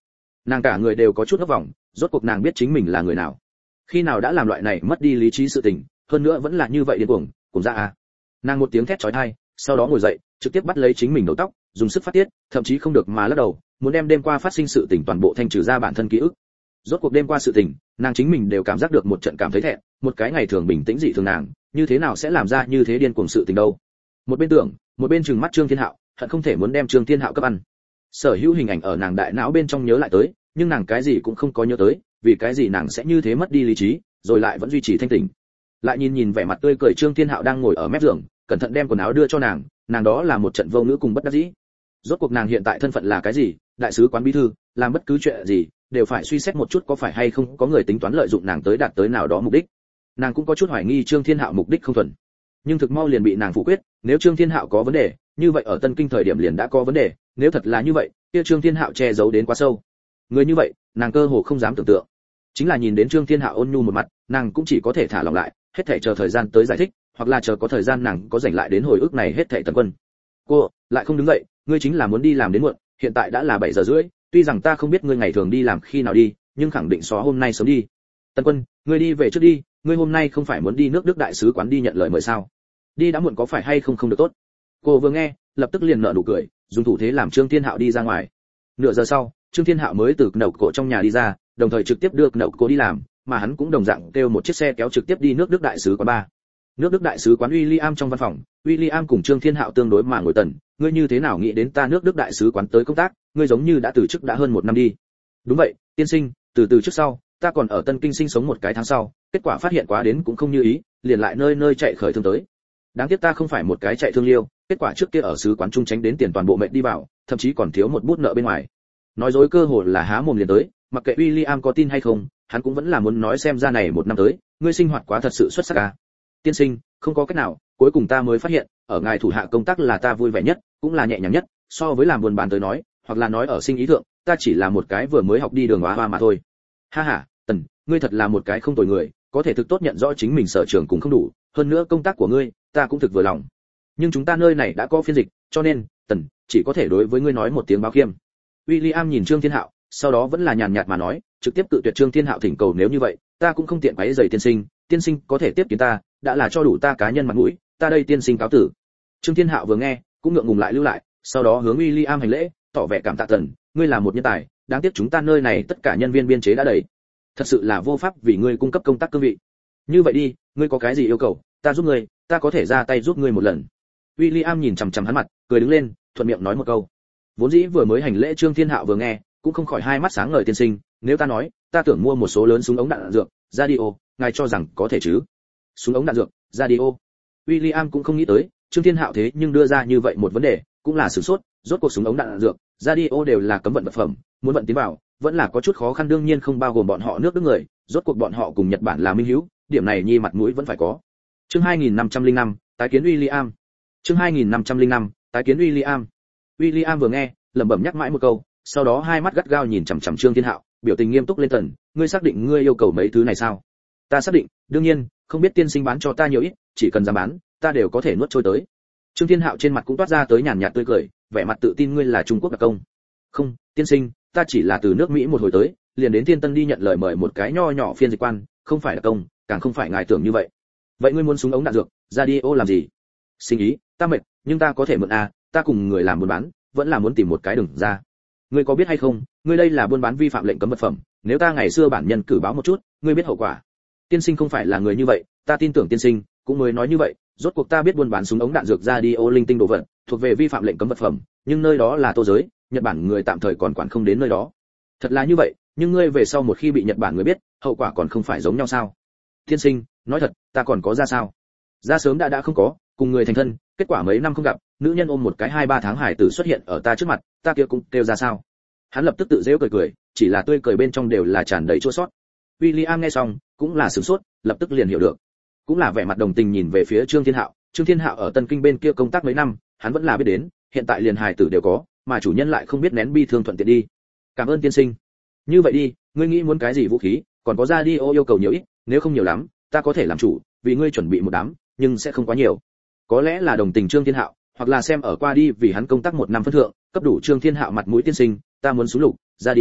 Nàng cả người đều có chút ngốc vòng, rốt cuộc nàng biết chính mình là người nào, khi nào đã làm loại này mất đi lý trí sự tình, hơn nữa vẫn là như vậy điên cuồng, cùng ra à. Nàng một tiếng thét chói tai, sau đó ngồi dậy, trực tiếp bắt lấy chính mình đầu tóc, dùng sức phát tiết, thậm chí không được mà lắc đầu, muốn đem đêm qua phát sinh sự tình toàn bộ thanh trừ ra bản thân ký ức. Rốt cuộc đêm qua sự tình, nàng chính mình đều cảm giác được một trận cảm thấy thẹn, một cái ngày thường bình tĩnh dị thường nàng, như thế nào sẽ làm ra như thế điên cuồng sự tình đâu. Một bên tưởng, một bên trừng mắt Trương Thiên Hạo, hận không thể muốn đem Trương Thiên Hạo cấp ăn. Sở hữu hình ảnh ở nàng đại não bên trong nhớ lại tới, nhưng nàng cái gì cũng không có nhớ tới, vì cái gì nàng sẽ như thế mất đi lý trí, rồi lại vẫn duy trì thanh tỉnh. Lại nhìn nhìn vẻ mặt tươi cười Trương Thiên Hạo đang ngồi ở mép giường, cẩn thận đem quần áo đưa cho nàng, nàng đó là một trận vô ngữ cùng bất đắc dĩ. Rốt cuộc nàng hiện tại thân phận là cái gì, đại sứ quán bí thư, làm bất cứ chuyện gì đều phải suy xét một chút có phải hay không có người tính toán lợi dụng nàng tới đạt tới nào đó mục đích. Nàng cũng có chút hoài nghi Trương Thiên Hạo mục đích không thuần, nhưng thực mau liền bị nàng phủ quyết, nếu Trương Thiên Hạo có vấn đề, như vậy ở Tân Kinh thời điểm liền đã có vấn đề, nếu thật là như vậy, kia Trương Thiên Hạo che giấu đến quá sâu. Người như vậy, nàng cơ hồ không dám tưởng tượng. Chính là nhìn đến Trương Thiên Hạo ôn nhu một mặt, nàng cũng chỉ có thể thả lỏng lại, hết thảy chờ thời gian tới giải thích, hoặc là chờ có thời gian nàng có rảnh lại đến hồi ức này hết thảy Tần Quân. Cô, lại không đứng dậy, ngươi chính là muốn đi làm đến muộn, hiện tại đã là bảy giờ rưỡi, tuy rằng ta không biết ngươi ngày thường đi làm khi nào đi, nhưng khẳng định xóa hôm nay sớm đi. Tần Quân, ngươi đi về trước đi, ngươi hôm nay không phải muốn đi nước Đức đại sứ quán đi nhận lời mời sao? Đi đã muộn có phải hay không không được tốt? Cô vừa nghe, lập tức liền nở nụ cười, dùng thủ thế làm Trương Thiên Hạo đi ra ngoài. Nửa giờ sau, Trương Thiên Hạo mới từ nậu cổ trong nhà đi ra, đồng thời trực tiếp đưa nậu cổ đi làm, mà hắn cũng đồng dạng kêu một chiếc xe kéo trực tiếp đi nước Đức đại sứ quán ba. Nước Đức đại sứ quán William trong văn phòng, William cùng Trương Thiên Hạo tương đối mà ngồi tần, ngươi như thế nào nghĩ đến ta nước Đức đại sứ quán tới công tác, ngươi giống như đã từ chức đã hơn một năm đi. Đúng vậy, tiên sinh, từ từ trước sau, ta còn ở Tân Kinh sinh sống một cái tháng sau, kết quả phát hiện quá đến cũng không như ý, liền lại nơi nơi chạy khởi thương tới. Đáng tiếc ta không phải một cái chạy thương liêu, kết quả trước kia ở sứ quán trung tránh đến tiền toàn bộ mệt đi vào, thậm chí còn thiếu một bút nợ bên ngoài. Nói dối cơ hội là há mồm liền tới, mặc kệ William có tin hay không, hắn cũng vẫn là muốn nói xem ra này một năm tới, ngươi sinh hoạt quá thật sự xuất sắc à. Tiên sinh, không có cách nào, cuối cùng ta mới phát hiện, ở ngài thủ hạ công tác là ta vui vẻ nhất, cũng là nhẹ nhàng nhất, so với làm buôn bán tới nói, hoặc là nói ở sinh ý thượng, ta chỉ là một cái vừa mới học đi đường hóa hoa mà thôi. Ha ha, Tần, ngươi thật là một cái không tồi người, có thể thực tốt nhận rõ chính mình sở trường cũng không đủ, hơn nữa công tác của ngươi, ta cũng thực vừa lòng. Nhưng chúng ta nơi này đã có phiên dịch, cho nên, Tần, chỉ có thể đối với ngươi nói một tiếng báo khiêm. William nhìn Trương Thiên Hạo, sau đó vẫn là nhàn nhạt mà nói, trực tiếp cự tuyệt Trương Thiên Hạo thỉnh cầu, nếu như vậy, ta cũng không tiện quấy rầy tiên sinh, tiên sinh có thể tiếp kiến ta, đã là cho đủ ta cá nhân mặt mũi, ta đây tiên sinh cáo tử. Trương Thiên Hạo vừa nghe, cũng ngượng ngùng lại lưu lại, sau đó hướng William hành lễ, tỏ vẻ cảm tạ Tần, ngươi là một nhân tài, đáng tiếc chúng ta nơi này tất cả nhân viên biên chế đã đầy, thật sự là vô pháp vì ngươi cung cấp công tác cương vị. Như vậy đi, ngươi có cái gì yêu cầu, ta giúp ngươi, ta có thể ra tay giúp ngươi một lần. William nhìn chằm chằm hắn mặt, cười đứng lên, thuận miệng nói một câu. Vốn dĩ vừa mới hành lễ Trương Thiên Hạo vừa nghe, cũng không khỏi hai mắt sáng ngời, tiên sinh, nếu ta nói, ta tưởng mua một số lớn súng ống đạn dược, radio, ngài cho rằng có thể chứ? Súng ống đạn dược, radio. William cũng không nghĩ tới, Trương Thiên Hạo thế nhưng đưa ra như vậy một vấn đề, cũng là sử sốt, rốt cuộc súng ống đạn dược, radio đều là cấm vận vật phẩm, muốn vận tiến vào, vẫn là có chút khó khăn, đương nhiên không bao gồm bọn họ nước Đức người, rốt cuộc bọn họ cùng Nhật Bản là minh hữu, điểm này nhi mặt mũi vẫn phải có. Chương hai nghìn năm trăm lẻ năm, tái kiến William. Chương hai nghìn năm trăm lẻ năm, tái kiến William. William vừa nghe, lẩm bẩm nhắc mãi một câu, sau đó hai mắt gắt gao nhìn chằm chằm Trương Thiên Hạo, biểu tình nghiêm túc lên. Tần, ngươi xác định ngươi yêu cầu mấy thứ này sao? Ta xác định, đương nhiên, không biết tiên sinh bán cho ta nhiều ít, chỉ cần dám bán, ta đều có thể nuốt trôi tới. Trương Thiên Hạo trên mặt cũng toát ra tới nhàn nhạt tươi cười, vẻ mặt tự tin, ngươi là Trung Quốc đặc công? Không, tiên sinh, ta chỉ là từ nước Mỹ một hồi tới, liền đến Thiên Tân đi nhận lời mời một cái nho nhỏ phiên dịch quan, không phải đặc công, càng không phải ngài tưởng như vậy. Vậy ngươi muốn súng ống đạn dược, radio làm gì? Sinh ý, ta mệt, nhưng ta có thể mượn à, ta cùng người làm buôn bán, vẫn là muốn tìm một cái đường ra. Ngươi có biết hay không, ngươi đây là buôn bán vi phạm lệnh cấm vật phẩm, nếu ta ngày xưa bản nhân cử báo một chút, ngươi biết hậu quả. Tiên sinh không phải là người như vậy, ta tin tưởng tiên sinh, cũng mới nói như vậy, rốt cuộc ta biết buôn bán súng ống đạn dược radio linh tinh đồ vật, thuộc về vi phạm lệnh cấm vật phẩm, nhưng nơi đó là Tô giới, Nhật Bản người tạm thời còn quản không đến nơi đó. Thật là như vậy, nhưng ngươi về sau một khi bị Nhật Bản người biết, hậu quả còn không phải giống nhau sao? Tiên sinh, nói thật, ta còn có ra sao? Ra sớm đã đã không có, cùng người thành thân, kết quả mấy năm không gặp, nữ nhân ôm một cái hai ba tháng hải tử xuất hiện ở ta trước mặt, ta kia cũng kêu ra sao? Hắn lập tức tự giễu cười cười, chỉ là tươi cười bên trong đều là tràn đầy chua xót. William nghe xong, cũng là sửng sốt, lập tức liền hiểu được, cũng là vẻ mặt đồng tình nhìn về phía Trương Thiên Hạo. Trương Thiên Hạo ở Tân Kinh bên kia công tác mấy năm, hắn vẫn là biết đến, hiện tại liền hài tử đều có, mà chủ nhân lại không biết nén bi thương thuận tiện đi. Cảm ơn tiên sinh. Như vậy đi, ngươi nghĩ muốn cái gì vũ khí, còn có radio yêu cầu nhiều ít, nếu không nhiều lắm, ta có thể làm chủ, vì ngươi chuẩn bị một đám, nhưng sẽ không quá nhiều. Có lẽ là đồng tình Trương Thiên Hạo, hoặc là xem ở qua đi vì hắn công tác một năm phân thượng, cấp đủ Trương Thiên Hạo mặt mũi, tiên sinh, ta muốn súng lục, radio,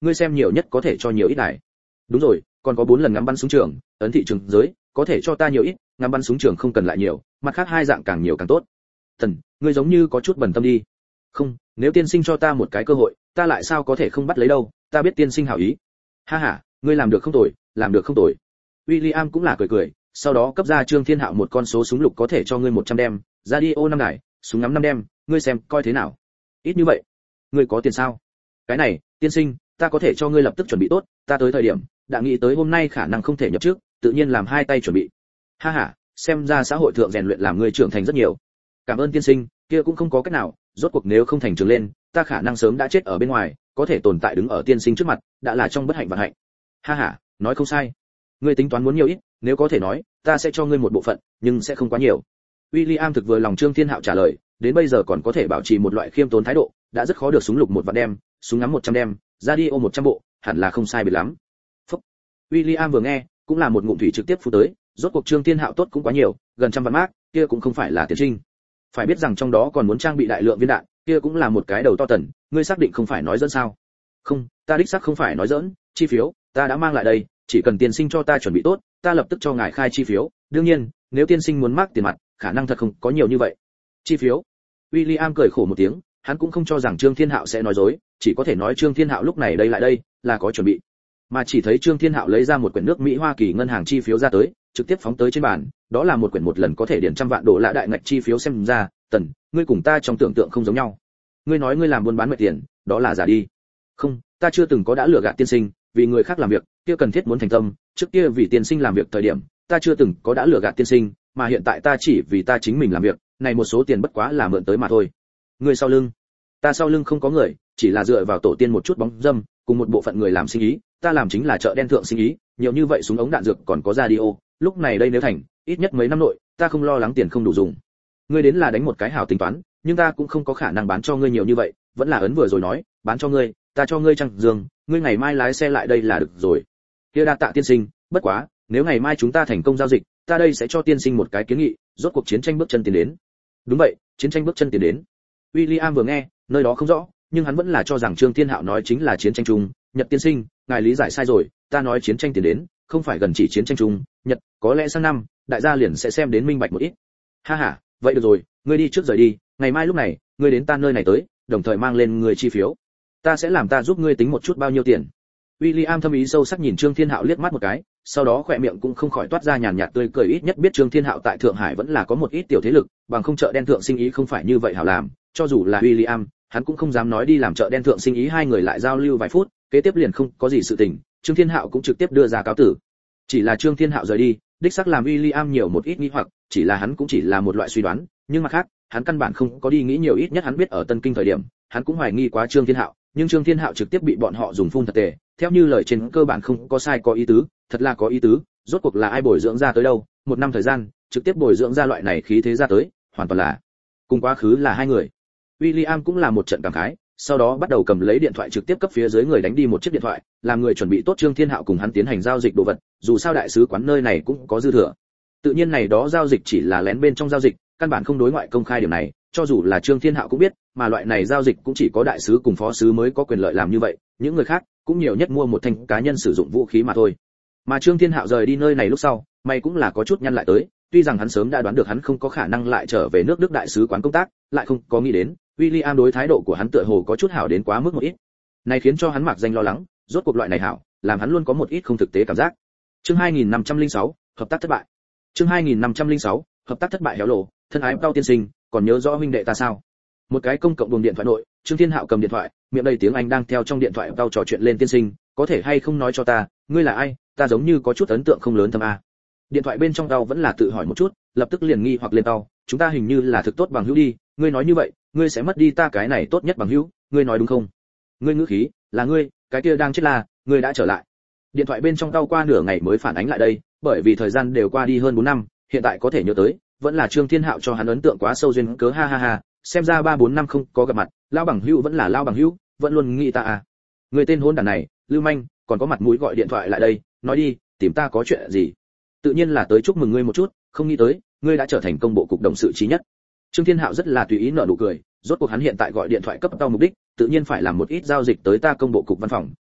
ngươi xem nhiều nhất có thể cho nhiều ít đài. Đúng rồi, còn có bốn lần ngắm bắn súng trường, ấn thị trường giới, có thể cho ta nhiều ít, ngắm bắn súng trường không cần lại nhiều, mặt khác hai dạng càng nhiều càng tốt. Thần, ngươi giống như có chút bẩn tâm đi. Không, nếu tiên sinh cho ta một cái cơ hội, ta lại sao có thể không bắt lấy đâu, ta biết tiên sinh hảo ý. Ha ha, ngươi làm được không tồi, làm được không tồi. William cũng là cười cười, sau đó cấp ra Trương Thiên Hạo một con số súng lục có thể cho ngươi một trăm đem, radio năm đài, súng ngắm năm đem, ngươi xem coi thế nào. Ít như vậy, ngươi có tiền sao? Cái này, tiên sinh, ta có thể cho ngươi lập tức chuẩn bị tốt, ta tới thời điểm, đã nghĩ tới hôm nay khả năng không thể nhập trước, tự nhiên làm hai tay chuẩn bị. Ha ha, xem ra xã hội thượng rèn luyện làm ngươi trưởng thành rất nhiều. Cảm ơn tiên sinh, kia cũng không có cách nào, rốt cuộc nếu không thành trường lên, ta khả năng sớm đã chết ở bên ngoài, có thể tồn tại đứng ở tiên sinh trước mặt, đã là trong bất hạnh vạn hạnh. Ha ha, nói không sai. Ngươi tính toán muốn nhiều ít, nếu có thể nói, ta sẽ cho ngươi một bộ phận, nhưng sẽ không quá nhiều. William thực vừa lòng Trương Thiên Hạo trả lời, đến bây giờ còn có thể bảo trì một loại khiêm tốn thái độ, đã rất khó được súng lục một vạn đem, súng ngắm một trăm đem, radio một trăm bộ, hẳn là không sai biệt lắm. Phúc. William vừa nghe, cũng là một ngụm thủy trực tiếp phun tới, rốt cuộc Trương Thiên Hạo tốt cũng quá nhiều, gần trăm vạn mark, kia cũng không phải là tiền trinh. Phải biết rằng trong đó còn muốn trang bị đại lượng viên đạn, kia cũng là một cái đầu to tần, ngươi xác định không phải nói giỡn sao? Không, ta đích xác không phải nói giỡn, chi phiếu, ta đã mang lại đây, chỉ cần tiên sinh cho ta chuẩn bị tốt, ta lập tức cho ngài khai chi phiếu, đương nhiên, nếu tiên sinh muốn mắc tiền mặt, khả năng thật không có nhiều như vậy. Chi phiếu. William cười khổ một tiếng, hắn cũng không cho rằng Trương Thiên Hạo sẽ nói dối, chỉ có thể nói Trương Thiên Hạo lúc này đây lại đây, là có chuẩn bị. Mà chỉ thấy Trương Thiên Hạo lấy ra một quyển nước Mỹ Hoa Kỳ ngân hàng chi phiếu ra tới, trực tiếp phóng tới trên bàn, đó là một quyển một lần có thể điền trăm vạn đô la đại ngạch chi phiếu xem ra, Tần, ngươi cùng ta trong tưởng tượng không giống nhau. Ngươi nói ngươi làm buôn bán mệt tiền, đó là giả đi. Không, ta chưa từng có đã lừa gạt tiên sinh, vì người khác làm việc, kia cần thiết muốn thành tâm, trước kia vì tiên sinh làm việc thời điểm, ta chưa từng có đã lừa gạt tiên sinh, mà hiện tại ta chỉ vì ta chính mình làm việc, này một số tiền bất quá là mượn tới mà thôi. Ngươi sau lưng, ta sau lưng không có người, chỉ là dựa vào tổ tiên một chút bóng dâm, cùng một bộ phận người làm sinh ý, ta làm chính là chợ đen thượng sinh ý, nhiều như vậy súng ống đạn dược còn có radio, lúc này đây nếu thành, ít nhất mấy năm nội, ta không lo lắng tiền không đủ dùng. Ngươi đến là đánh một cái hảo tính toán, nhưng ta cũng không có khả năng bán cho ngươi nhiều như vậy, vẫn là ấn vừa rồi nói, bán cho ngươi, ta cho ngươi trăng dương, ngươi ngày mai lái xe lại đây là được rồi. Kia đa tạ tiên sinh, bất quá, nếu ngày mai chúng ta thành công giao dịch, ta đây sẽ cho tiên sinh một cái kiến nghị, rốt cuộc chiến tranh bước chân tiến đến. Đúng vậy, chiến tranh bước chân tiến đến. William vừa nghe, nơi đó không rõ, nhưng hắn vẫn là cho rằng Trương Thiên Hạo nói chính là chiến tranh chung, Nhật tiên sinh, ngài lý giải sai rồi, ta nói chiến tranh tiến đến, không phải gần chỉ chiến tranh chung, Nhật, có lẽ sang năm, đại gia liền sẽ xem đến minh bạch một ít. Ha ha, vậy được rồi, ngươi đi trước rời đi, ngày mai lúc này, ngươi đến ta nơi này tới, đồng thời mang lên người chi phiếu. Ta sẽ làm ta giúp ngươi tính một chút bao nhiêu tiền. William thâm ý sâu sắc nhìn Trương Thiên Hạo liếc mắt một cái, sau đó khỏe miệng cũng không khỏi toát ra nhàn nhạt tươi cười, ít nhất biết Trương Thiên Hạo tại Thượng Hải vẫn là có một ít tiểu thế lực, bằng không chợ đen thượng sinh ý không phải như vậy hảo làm, cho dù là William, hắn cũng không dám nói đi làm chợ đen thượng sinh ý. Hai người lại giao lưu vài phút, kế tiếp liền không có gì sự tình, Trương Thiên Hạo cũng trực tiếp đưa ra cáo tử. Chỉ là Trương Thiên Hạo rời đi, đích xác làm William nhiều một ít nghi hoặc, chỉ là hắn cũng chỉ là một loại suy đoán, nhưng mặt khác, hắn căn bản không có đi nghĩ nhiều, ít nhất hắn biết ở Tân Kinh thời điểm, hắn cũng hoài nghi quá Trương Thiên Hạo, nhưng Trương Thiên Hạo trực tiếp bị bọn họ dùng phun thật tệ, theo như lời trên cơ bản không có sai có ý tứ, thật là có ý tứ, rốt cuộc là ai bồi dưỡng ra tới đâu, một năm thời gian, trực tiếp bồi dưỡng ra loại này khí thế ra tới, hoàn toàn là cùng quá khứ là hai người. William cũng là một trận cảm khái, sau đó bắt đầu cầm lấy điện thoại trực tiếp cấp phía dưới người đánh đi một chiếc điện thoại, làm người chuẩn bị tốt Trương Thiên Hạo cùng hắn tiến hành giao dịch đồ vật, dù sao đại sứ quán nơi này cũng có dư thừa. Tự nhiên này đó giao dịch chỉ là lén bên trong giao dịch, căn bản không đối ngoại công khai điểm này, cho dù là Trương Thiên Hạo cũng biết, mà loại này giao dịch cũng chỉ có đại sứ cùng phó sứ mới có quyền lợi làm như vậy, những người khác cũng nhiều nhất mua một thanh cá nhân sử dụng vũ khí mà thôi. Mà Trương Thiên Hạo rời đi nơi này lúc sau, mày cũng là có chút nhăn lại tới, tuy rằng hắn sớm đã đoán được hắn không có khả năng lại trở về nước Đức đại sứ quán công tác, lại không có nghĩ đến, William đối thái độ của hắn tựa hồ có chút hảo đến quá mức một ít. Này khiến cho hắn mặc danh lo lắng, rốt cuộc loại này hảo, làm hắn luôn có một ít không thực tế cảm giác. Chương hai nghìn năm trăm lẻ sáu, hợp tác thất bại. Chương hai nghìn năm trăm lẻ sáu, hợp tác thất bại héo lộ, thân ái Tao tiên sinh, còn nhớ rõ huynh đệ ta sao? Một cái công cộng buồng điện thoại nội, Trương Thiên Hạo cầm điện thoại, miệng đầy tiếng Anh đang theo trong điện thoại Tao trò chuyện lên, tiên sinh, có thể hay không nói cho ta, ngươi là ai, ta giống như có chút ấn tượng không lớn thâm a. Điện thoại bên trong Tao vẫn là tự hỏi một chút, lập tức liền nghi hoặc lên Tao, chúng ta hình như là thực tốt bằng hữu đi, ngươi nói như vậy, ngươi sẽ mất đi ta cái này tốt nhất bằng hữu, ngươi nói đúng không? Ngươi ngữ khí, là ngươi, cái kia đang chết là, ngươi đã trở lại. Điện thoại bên trong Tao qua nửa ngày mới phản ánh lại đây, bởi vì thời gian đều qua đi hơn bốn năm, hiện tại có thể nhớ tới, vẫn là Trương Thiên Hạo cho hắn ấn tượng quá sâu duyên cớ, ha ha ha, xem ra ba bốn năm không có gặp mặt, lão bằng hữu vẫn là lão bằng hữu, vẫn luôn nghĩ ta à. Người tên hôn đản này, lưu manh, còn có mặt mũi gọi điện thoại lại đây, nói đi, tìm ta có chuyện gì? Tự nhiên là tới chúc mừng ngươi một chút, không nghĩ tới, ngươi đã trở thành công bộ cục đồng sự trí nhất. Trương Thiên Hạo rất là tùy ý nở nụ cười, rốt cuộc hắn hiện tại gọi điện thoại cấp Tao mục đích, tự nhiên phải làm một ít giao dịch tới ta công bộ cục văn phòng,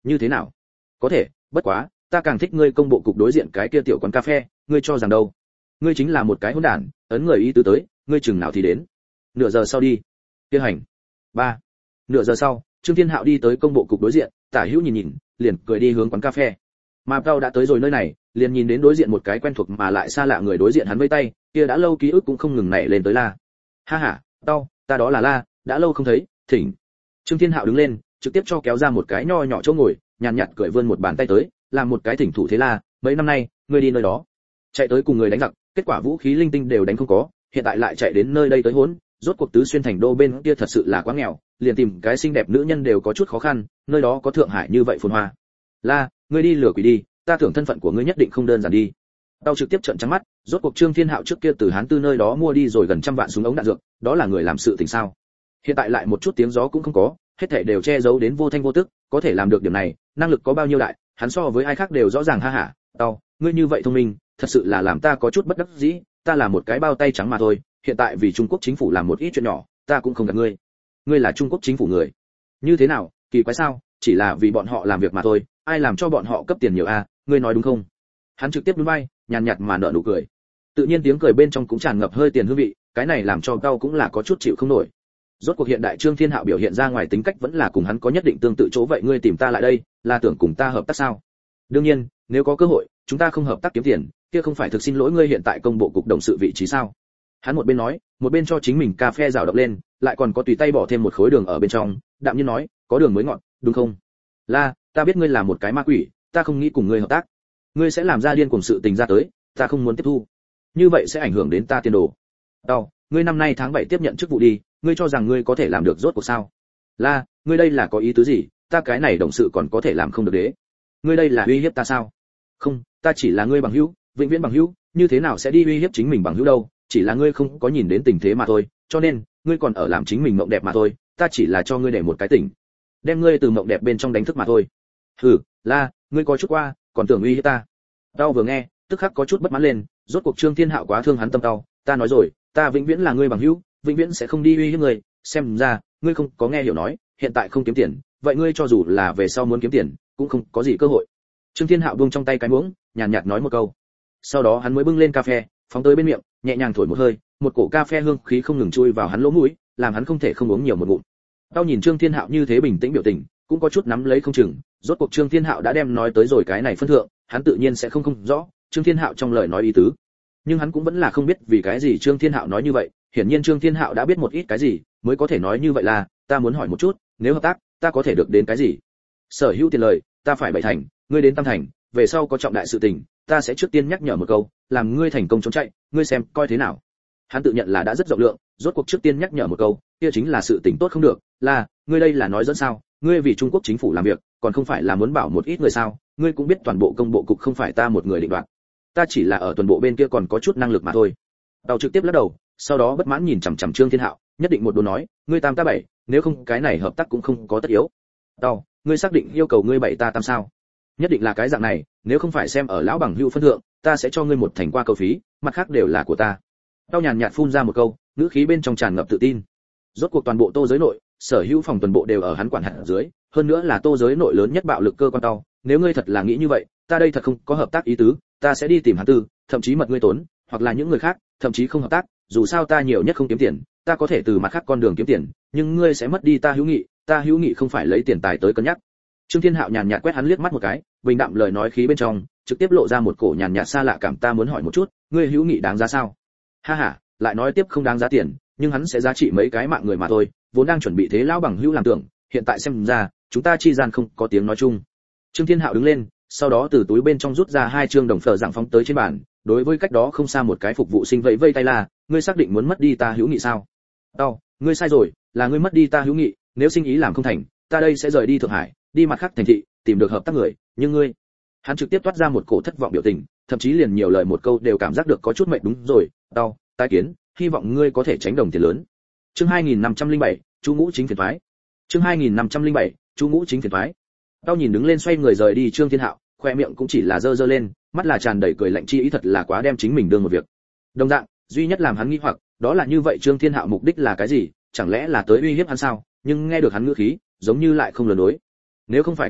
như thế nào? Có thể, bất quá, ta càng thích ngươi công bộ cục đối diện cái kia tiểu quán cà phê, ngươi cho rằng đâu? Ngươi chính là một cái hỗn đản, ấn người ý tứ tới, ngươi chừng nào thì đến? Nửa giờ sau đi. Kia hành. Ba. Nửa giờ sau, Trương Thiên Hạo đi tới công bộ cục đối diện, tả hữu nhìn nhìn, liền cười đi hướng quán cà phê. Mà Tao đã tới rồi nơi này, liền nhìn đến đối diện một cái quen thuộc mà lại xa lạ người đối diện hắn vẫy tay, kia đã lâu ký ức cũng không ngừng nảy lên tới la. Ha ha, Tao, ta đó là La, đã lâu không thấy, thỉnh. Trương Thiên Hạo đứng lên, trực tiếp cho kéo ra một cái nho nhỏ chỗ ngồi, nhàn nhạt cười vươn một bàn tay tới, làm một cái thỉnh thủ thế La, mấy năm nay, ngươi đi nơi đó, chạy tới cùng người đánh giặc, kết quả vũ khí linh tinh đều đánh không có, hiện tại lại chạy đến nơi đây tới hỗn, rốt cuộc tứ xuyên thành đô bên kia thật sự là quá nghèo, liền tìm cái xinh đẹp nữ nhân đều có chút khó khăn, nơi đó có Thượng Hải như vậy phồn hoa. La, ngươi đi lừa quỷ đi, ta tưởng thân phận của ngươi nhất định không đơn giản đi. Tao trực tiếp trợn trắng mắt, rốt cuộc Trương Thiên Hạo trước kia từ Hán Tư nơi đó mua đi rồi gần trăm vạn súng ống đạn dược, đó là người làm sự tình sao? Hiện tại lại một chút tiếng gió cũng không có, hết thảy đều che giấu đến vô thanh vô tức, có thể làm được điểm này, năng lực có bao nhiêu đại, hắn so với ai khác đều rõ ràng ha hả. Tao, ngươi như vậy thông minh, thật sự là làm ta có chút bất đắc dĩ, ta là một cái bao tay trắng mà thôi, hiện tại vì Trung Quốc chính phủ làm một ít chuyện nhỏ, ta cũng không gạt ngươi. Ngươi là Trung Quốc chính phủ người? Như thế nào, kỳ quái sao, chỉ là vì bọn họ làm việc mà thôi, ai làm cho bọn họ cấp tiền nhiều a, ngươi nói đúng không? Hắn trực tiếp nhún vai, nhàn nhạt mà nở nụ cười. Tự nhiên tiếng cười bên trong cũng tràn ngập hơi tiền hương vị, cái này làm cho Tao cũng là có chút chịu không nổi. Rốt cuộc hiện đại Trương Thiên Hạo biểu hiện ra ngoài tính cách vẫn là cùng hắn có nhất định tương tự chỗ, vậy ngươi tìm ta lại đây, là tưởng cùng ta hợp tác sao? Đương nhiên, nếu có cơ hội, chúng ta không hợp tác kiếm tiền, kia không phải thực xin lỗi ngươi hiện tại công bộ cục đồng sự vị trí sao? Hắn một bên nói, một bên cho chính mình cà phê rào độc lên, lại còn có tùy tay bỏ thêm một khối đường ở bên trong, đạm nhiên nói, có đường mới ngọt, đúng không? La, ta biết ngươi là một cái ma quỷ, ta không nghĩ cùng ngươi hợp tác. Ngươi sẽ làm ra điên cuồng sự tình ra tới, ta không muốn tiếp thu. Như vậy sẽ ảnh hưởng đến ta tiền đồ. Tao, ngươi năm nay tháng bảy tiếp nhận chức vụ đi, ngươi cho rằng ngươi có thể làm được rốt cuộc sao? La, ngươi đây là có ý tứ gì, ta cái này đồng sự còn có thể làm không được đế. Ngươi đây là uy hiếp ta sao? Không, ta chỉ là ngươi bằng hữu, vĩnh viễn bằng hữu, như thế nào sẽ đi uy hiếp chính mình bằng hữu đâu, chỉ là ngươi không có nhìn đến tình thế mà thôi, cho nên, ngươi còn ở làm chính mình mộng đẹp mà thôi, ta chỉ là cho ngươi để một cái tỉnh. Đem ngươi từ mộng đẹp bên trong đánh thức mà thôi. Hừ, La, ngươi có chút qua, còn tưởng uy hiếp ta. Tao vừa nghe, tức khắc có chút bất mãn lên, rốt cuộc Trương Thiên Hạo quá thương hắn tâm Tao, ta nói rồi, ta vĩnh viễn là ngươi bằng hữu, vĩnh viễn sẽ không đi uy hiếp ngươi, xem ra, ngươi không có nghe hiểu nói, hiện tại không kiếm tiền, vậy ngươi cho dù là về sau muốn kiếm tiền, cũng không có gì cơ hội. Trương Thiên Hạo buông trong tay cái muỗng, nhàn nhạt nói một câu. Sau đó hắn mới bưng lên cà phê, phóng tới bên miệng, nhẹ nhàng thổi một hơi, một cổ cà phê hương khí không ngừng chui vào hắn lỗ mũi, làm hắn không thể không uống nhiều một ngụm. Tao nhìn Trương Thiên Hạo như thế bình tĩnh biểu tình, cũng có chút nắm lấy không chừng, rốt cuộc Trương Thiên Hạo đã đem nói tới rồi cái này phân thượng, hắn tự nhiên sẽ không không rõ Trương Thiên Hạo trong lời nói ý tứ. Nhưng hắn cũng vẫn là không biết vì cái gì Trương Thiên Hạo nói như vậy, hiển nhiên Trương Thiên Hạo đã biết một ít cái gì, mới có thể nói như vậy. Là, ta muốn hỏi một chút, nếu hợp tác, ta có thể được đến cái gì? Sở hữu tiền lời, ta phải bảy thành, ngươi đến tam thành, về sau có trọng đại sự tình, ta sẽ trước tiên nhắc nhở một câu, làm ngươi thành công trốn chạy, ngươi xem coi thế nào. Hắn tự nhận là đã rất rộng lượng, rốt cuộc trước tiên nhắc nhở một câu, kia chính là sự tình tốt không được. Là, ngươi đây là nói dẫn sao? Ngươi vì Trung Quốc chính phủ làm việc, còn không phải là muốn bảo một ít người sao? Ngươi cũng biết toàn bộ công bộ cục không phải ta một người định đoạt, ta chỉ là ở toàn bộ bên kia còn có chút năng lực mà thôi. Tao trực tiếp lắc đầu, sau đó bất mãn nhìn chằm chằm Trương Thiên Hạo, nhất định một đồn nói, ngươi tam ta bảy, nếu không cái này hợp tác cũng không có tất yếu. Tao, ngươi xác định yêu cầu ngươi bảy ta tam sao? Nhất định là cái dạng này, nếu không phải xem ở lão bằng hữu phân thượng, ta sẽ cho ngươi một thành qua cầu phí, mặt khác đều là của ta. Tao nhàn nhạt phun ra một câu, ngữ khí bên trong tràn ngập tự tin. Rốt cuộc toàn bộ Tô giới nội, sở hữu phòng toàn bộ đều ở hắn quản hạt dưới, hơn nữa là Tô giới nội lớn nhất bạo lực cơ quan Tao, nếu ngươi thật là nghĩ như vậy, ta đây thật không có hợp tác ý tứ, ta sẽ đi tìm hắn tư, thậm chí mật ngươi tốn, hoặc là những người khác, thậm chí không hợp tác, dù sao ta nhiều nhất không kiếm tiền, ta có thể từ mặt khác con đường kiếm tiền, nhưng ngươi sẽ mất đi ta hữu nghị, ta hữu nghị không phải lấy tiền tài tới cân nhắc. Trương Thiên Hạo nhàn nhạt quét hắn liếc mắt một cái, bình đạm lời nói khí bên trong, trực tiếp lộ ra một cổ nhàn nhạt xa lạ cảm. Ta muốn hỏi một chút, ngươi hữu nghị đáng giá sao? Ha ha, lại nói tiếp không đáng giá tiền, nhưng hắn sẽ giá trị mấy cái mạng người mà thôi, vốn đang chuẩn bị thế lão bằng hữu làm tưởng, hiện tại xem ra, chúng ta chi gian không có tiếng nói chung. Trương Thiên Hạo đứng lên, sau đó từ túi bên trong rút ra hai trương đồng phở dạng phóng tới trên bàn, đối với cách đó không xa một cái phục vụ sinh vẫy vây tay là, ngươi xác định muốn mất đi ta hữu nghị sao? Tao, ngươi sai rồi, là ngươi mất đi ta hữu nghị, nếu sinh ý làm không thành, ta đây sẽ rời đi Thượng Hải, đi mặt khác thành thị, tìm được hợp tác người, nhưng ngươi, hắn trực tiếp toát ra một cổ thất vọng biểu tình, thậm chí liền nhiều lời một câu đều cảm giác được có chút mệt. Đúng rồi, Tao, tái kiến, hy vọng ngươi có thể tránh đồng tiền lớn. Chương hai nghìn năm trăm lẻ bảy, Chu Ngũ Chính phiền toái. Chương hai nghìn năm trăm lẻ bảy, Chu Ngũ Chính phiền toái. Tao nhìn đứng lên xoay người rời đi Trương Thiên Hạo, khoe miệng cũng chỉ là dơ dơ lên, mắt là tràn đầy cười lạnh chi ý, thật là quá đem chính mình đương một việc. Đồng dạng, duy nhất làm hắn nghi hoặc, đó là như vậy Trương Thiên Hạo mục đích là cái gì, chẳng lẽ là tới uy hiếp hắn sao? Nhưng nghe được hắn ngữ khí, giống như lại không lừa dối. Nếu không phải cái này,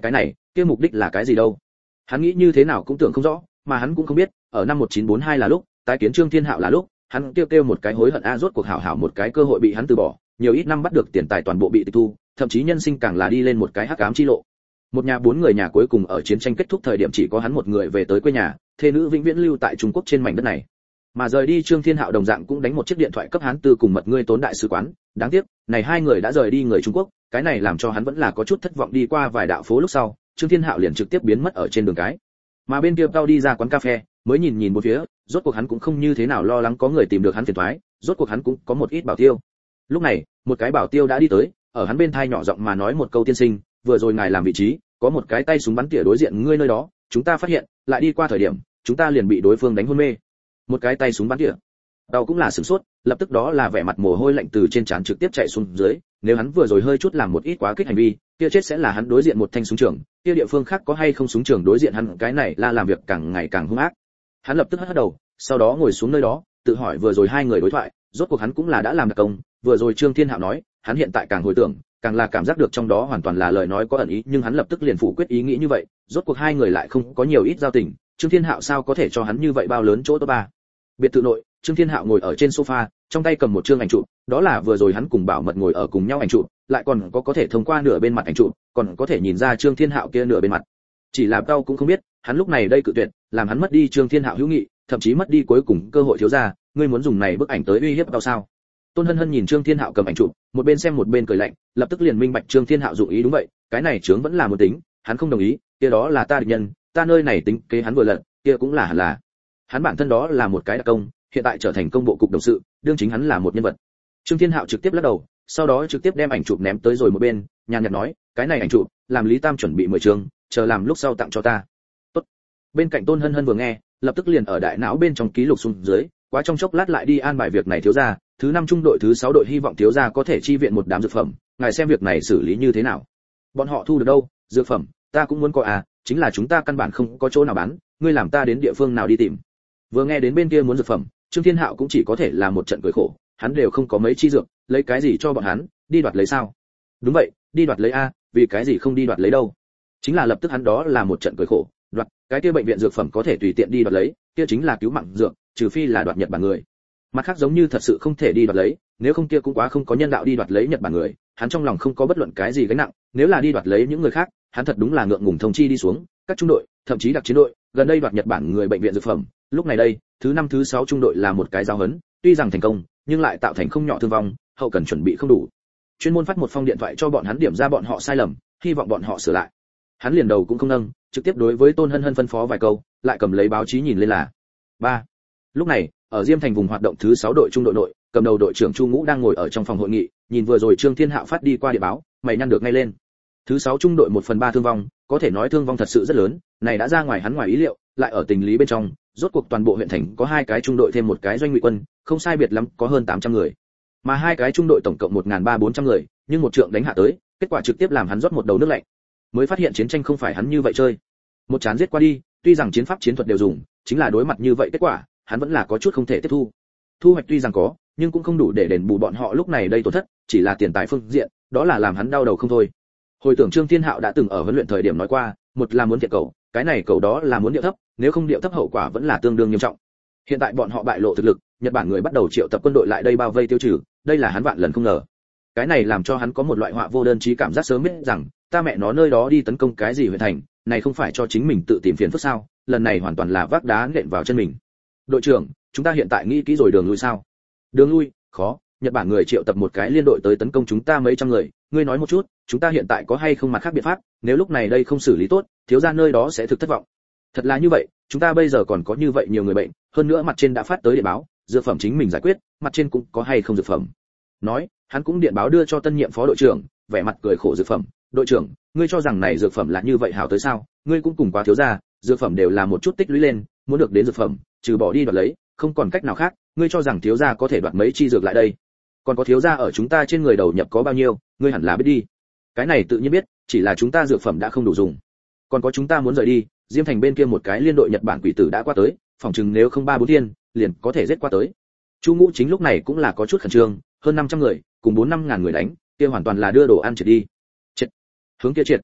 kia mục đích là cái gì đâu? Hắn nghĩ như thế nào cũng tưởng không rõ, mà hắn cũng không biết, ở năm một nghìn chín trăm bốn mươi hai là lúc, tái kiến Trương Thiên Hạo là lúc, hắn kêu kêu một cái hối hận a, rốt cuộc hảo hảo một cái cơ hội bị hắn từ bỏ, nhiều ít năm bắt được tiền tài toàn bộ bị tịch thu, thậm chí nhân sinh càng là đi lên một cái hắc ám chi lộ. Một nhà bốn người nhà cuối cùng ở chiến tranh kết thúc thời điểm chỉ có hắn một người về tới quê nhà, thê nữ vĩnh viễn lưu tại Trung Quốc trên mảnh đất này. Mà rời đi Trương Thiên Hạo đồng dạng cũng đánh một chiếc điện thoại cấp hắn Tư cùng mật ngươi Tốn đại sứ quán, đáng tiếc, này hai người đã rời đi người Trung Quốc, cái này làm cho hắn vẫn là có chút thất vọng. Đi qua vài đạo phố lúc sau, Trương Thiên Hạo liền trực tiếp biến mất ở trên đường cái. Mà bên kia tao đi ra quán cà phê, mới nhìn nhìn bốn phía, rốt cuộc hắn cũng không như thế nào lo lắng có người tìm được hắn phiền toái, rốt cuộc hắn cũng có một ít bảo tiêu. Lúc này, một cái bảo tiêu đã đi tới, ở hắn bên tai nhỏ giọng mà nói một câu tiên sinh, vừa rồi ngài làm vị trí, có một cái tay súng bắn tỉa đối diện ngươi nơi đó, chúng ta phát hiện, lại đi qua thời điểm, chúng ta liền bị đối phương đánh hôn mê. Một cái tay súng bắn tỉa. Tao cũng là sửng sốt, lập tức đó là vẻ mặt mồ hôi lạnh từ trên trán trực tiếp chạy xuống dưới, nếu hắn vừa rồi hơi chút làm một ít quá kích hành vi, kia chết sẽ là hắn đối diện một thanh súng trường, kia địa phương khác có hay không súng trường đối diện hắn, cái này là làm việc càng ngày càng hung ác. Hắn lập tức hất đầu, sau đó ngồi xuống nơi đó, tự hỏi vừa rồi hai người đối thoại, rốt cuộc hắn cũng là đã làm được công, vừa rồi Trương Thiên Hạo nói, hắn hiện tại càng hồi tưởng, càng là cảm giác được trong đó hoàn toàn là lời nói có ẩn ý, nhưng hắn lập tức liền phủ quyết ý nghĩ như vậy, rốt cuộc hai người lại không có nhiều ít giao tình, Trương Thiên Hạo sao có thể cho hắn như vậy bao lớn chỗ tốt ba. Biệt thự nội, Trương Thiên Hạo ngồi ở trên sofa, trong tay cầm một chương ảnh chụp, đó là vừa rồi hắn cùng Bảo Mật ngồi ở cùng nhau ảnh chụp, lại còn có có thể thông qua nửa bên mặt ảnh chụp, còn có thể nhìn ra Trương Thiên Hạo kia nửa bên mặt. Chỉ là tao cũng không biết, hắn lúc này đây cự tuyệt, làm hắn mất đi Trương Thiên Hạo hữu nghị, thậm chí mất đi cuối cùng cơ hội thiếu gia, ngươi muốn dùng này bức ảnh tới uy hiếp tao sao? Tôn Hân Hân nhìn Trương Thiên Hạo cầm ảnh chụp, một bên xem một bên cười lạnh, lập tức liền minh bạch Trương Thiên Hạo dụng ý đúng vậy, cái này chướng vẫn là một tính, hắn không đồng ý, kia đó là ta địch nhân, ta nơi này tính kế hắn vừa lận, kia cũng là hẳn là. Hắn bản thân đó là một cái đặc công, hiện tại trở thành công bộ cục đồng sự, đương chính hắn là một nhân vật. Trương Thiên Hạo trực tiếp lắc đầu, sau đó trực tiếp đem ảnh chụp ném tới rồi một bên, nhàn nhạt nói, cái này ảnh chụp, làm Lý Tam chuẩn bị mười trường, chờ làm lúc sau tặng cho ta. Tốt. Bên cạnh Tôn Hân Hân vừa nghe, lập tức liền ở đại não bên trong ký lục xuống dưới, quá trong chốc lát lại đi an bài việc này thiếu gia, thứ năm trung đội thứ sáu đội hy vọng thiếu gia có thể chi viện một đám dược phẩm, ngài xem việc này xử lý như thế nào. Bọn họ thu được đâu, dược phẩm, ta cũng muốn có à, chính là chúng ta căn bản không có chỗ nào bán, ngươi làm ta đến địa phương nào đi tìm. Vừa nghe đến bên kia muốn dược phẩm, Trương Thiên Hạo cũng chỉ có thể là một trận cười khổ, hắn đều không có mấy chi dược, lấy cái gì cho bọn hắn, đi đoạt lấy sao? Đúng vậy, đi đoạt lấy a, vì cái gì không đi đoạt lấy đâu? Chính là lập tức hắn đó là một trận cười khổ, đoạt, cái kia bệnh viện dược phẩm có thể tùy tiện đi đoạt lấy, kia chính là cứu mạng dược, trừ phi là đoạt Nhật Bản người. Mặt khác giống như thật sự không thể đi đoạt lấy, nếu không kia cũng quá không có nhân đạo đi đoạt lấy Nhật Bản người, hắn trong lòng không có bất luận cái gì gánh nặng, nếu là đi đoạt lấy những người khác, hắn thật đúng là ngượng ngùng thông chi đi xuống, các trung đội, thậm chí đặc chiến đội, gần đây đoạt Nhật Bản người bệnh viện dược phẩm, lúc này đây, thứ năm thứ sáu trung đội là một cái giao hấn, tuy rằng thành công, nhưng lại tạo thành không nhỏ thương vong, hậu cần chuẩn bị không đủ. Chuyên môn phát một phong điện thoại cho bọn hắn điểm ra bọn họ sai lầm, hy vọng bọn họ sửa lại. Hắn liền đầu cũng không nâng, trực tiếp đối với Tôn Hân Hân phân phó vài câu, lại cầm lấy báo chí nhìn lên là. ba. Lúc này, ở Diêm Thành vùng hoạt động thứ sáu đội trung đội nội, cầm đầu đội trưởng Chu Ngũ đang ngồi ở trong phòng hội nghị, nhìn vừa rồi Trương Thiên Hạo phát đi qua địa báo, mày nhăn được ngay lên. Thứ sáu trung đội một phần ba thương vong, có thể nói thương vong thật sự rất lớn, này đã ra ngoài hắn ngoài ý liệu, lại ở tình lý bên trong, rốt cuộc toàn bộ huyện thành có hai cái trung đội thêm một cái doanh ngụy quân, không sai biệt lắm, có hơn tám trăm người. Mà hai cái trung đội tổng cộng một nghìn ba trăm bốn trăm người, nhưng một trượng đánh hạ tới, kết quả trực tiếp làm hắn rót một đầu nước lạnh. Mới phát hiện chiến tranh không phải hắn như vậy chơi. Một chán giết qua đi, tuy rằng chiến pháp chiến thuật đều dùng, chính là đối mặt như vậy kết quả, hắn vẫn là có chút không thể tiếp thu. Thu hoạch tuy rằng có, nhưng cũng không đủ để đền bù bọn họ lúc này đây tổn thất, chỉ là tiền tài phương diện, đó là làm hắn đau đầu không thôi. Hồi tưởng Trương Thiên Hạo đã từng ở huấn luyện thời điểm nói qua, một là muốn thiện cầu, cái này cầu đó là muốn điệu thấp, nếu không điệu thấp hậu quả vẫn là tương đương nghiêm trọng. Hiện tại bọn họ bại lộ thực lực, Nhật Bản người bắt đầu triệu tập quân đội lại đây bao vây tiêu trừ, đây là hắn vạn lần không ngờ. Cái này làm cho hắn có một loại họa vô đơn chí cảm giác sớm biết rằng, ta mẹ nó nơi đó đi tấn công cái gì huyện thành, này không phải cho chính mình tự tìm phiền phức sao? Lần này hoàn toàn là vác đá nện vào chân mình. Đội trưởng, chúng ta hiện tại nghĩ kỹ rồi đường lui sao? Đường lui, khó, Nhật Bản người triệu tập một cái liên đội tới tấn công chúng ta mấy trăm người, ngươi nói một chút, chúng ta hiện tại có hay không mặt khác biện pháp, nếu lúc này đây không xử lý tốt, thiếu gia nơi đó sẽ thực thất vọng. Thật là như vậy, chúng ta bây giờ còn có như vậy nhiều người bệnh, hơn nữa mặt trên đã phát tới điện báo, dược phẩm chính mình giải quyết, mặt trên cũng có hay không dược phẩm. Nói, hắn cũng điện báo đưa cho tân nhiệm phó đội trưởng, vẻ mặt cười khổ dược phẩm, đội trưởng, ngươi cho rằng này dược phẩm là như vậy hảo tới sao? Ngươi cũng cùng quá thiếu gia, dược phẩm đều là một chút tích lũy lên, muốn được đến dược phẩm, trừ bỏ đi đoạt lấy, không còn cách nào khác, ngươi cho rằng thiếu gia có thể đoạt mấy chi dược lại đây? Còn có thiếu gia ở chúng ta trên người đầu nhập có bao nhiêu, ngươi hẳn là biết đi. Cái này tự nhiên biết, chỉ là chúng ta dược phẩm đã không đủ dùng. Còn có chúng ta muốn rời đi, Diêm Thành bên kia một cái liên đội Nhật Bản quỷ tử đã qua tới, phòng chừng nếu không ba bốn thiên, liền có thể giết qua tới. Chu Ngũ chính lúc này cũng là có chút khẩn trương, hơn năm trăm người, cùng bốn năm ngàn người đánh, kia hoàn toàn là đưa đồ ăn triệt đi. Triệt. Hướng kia triệt.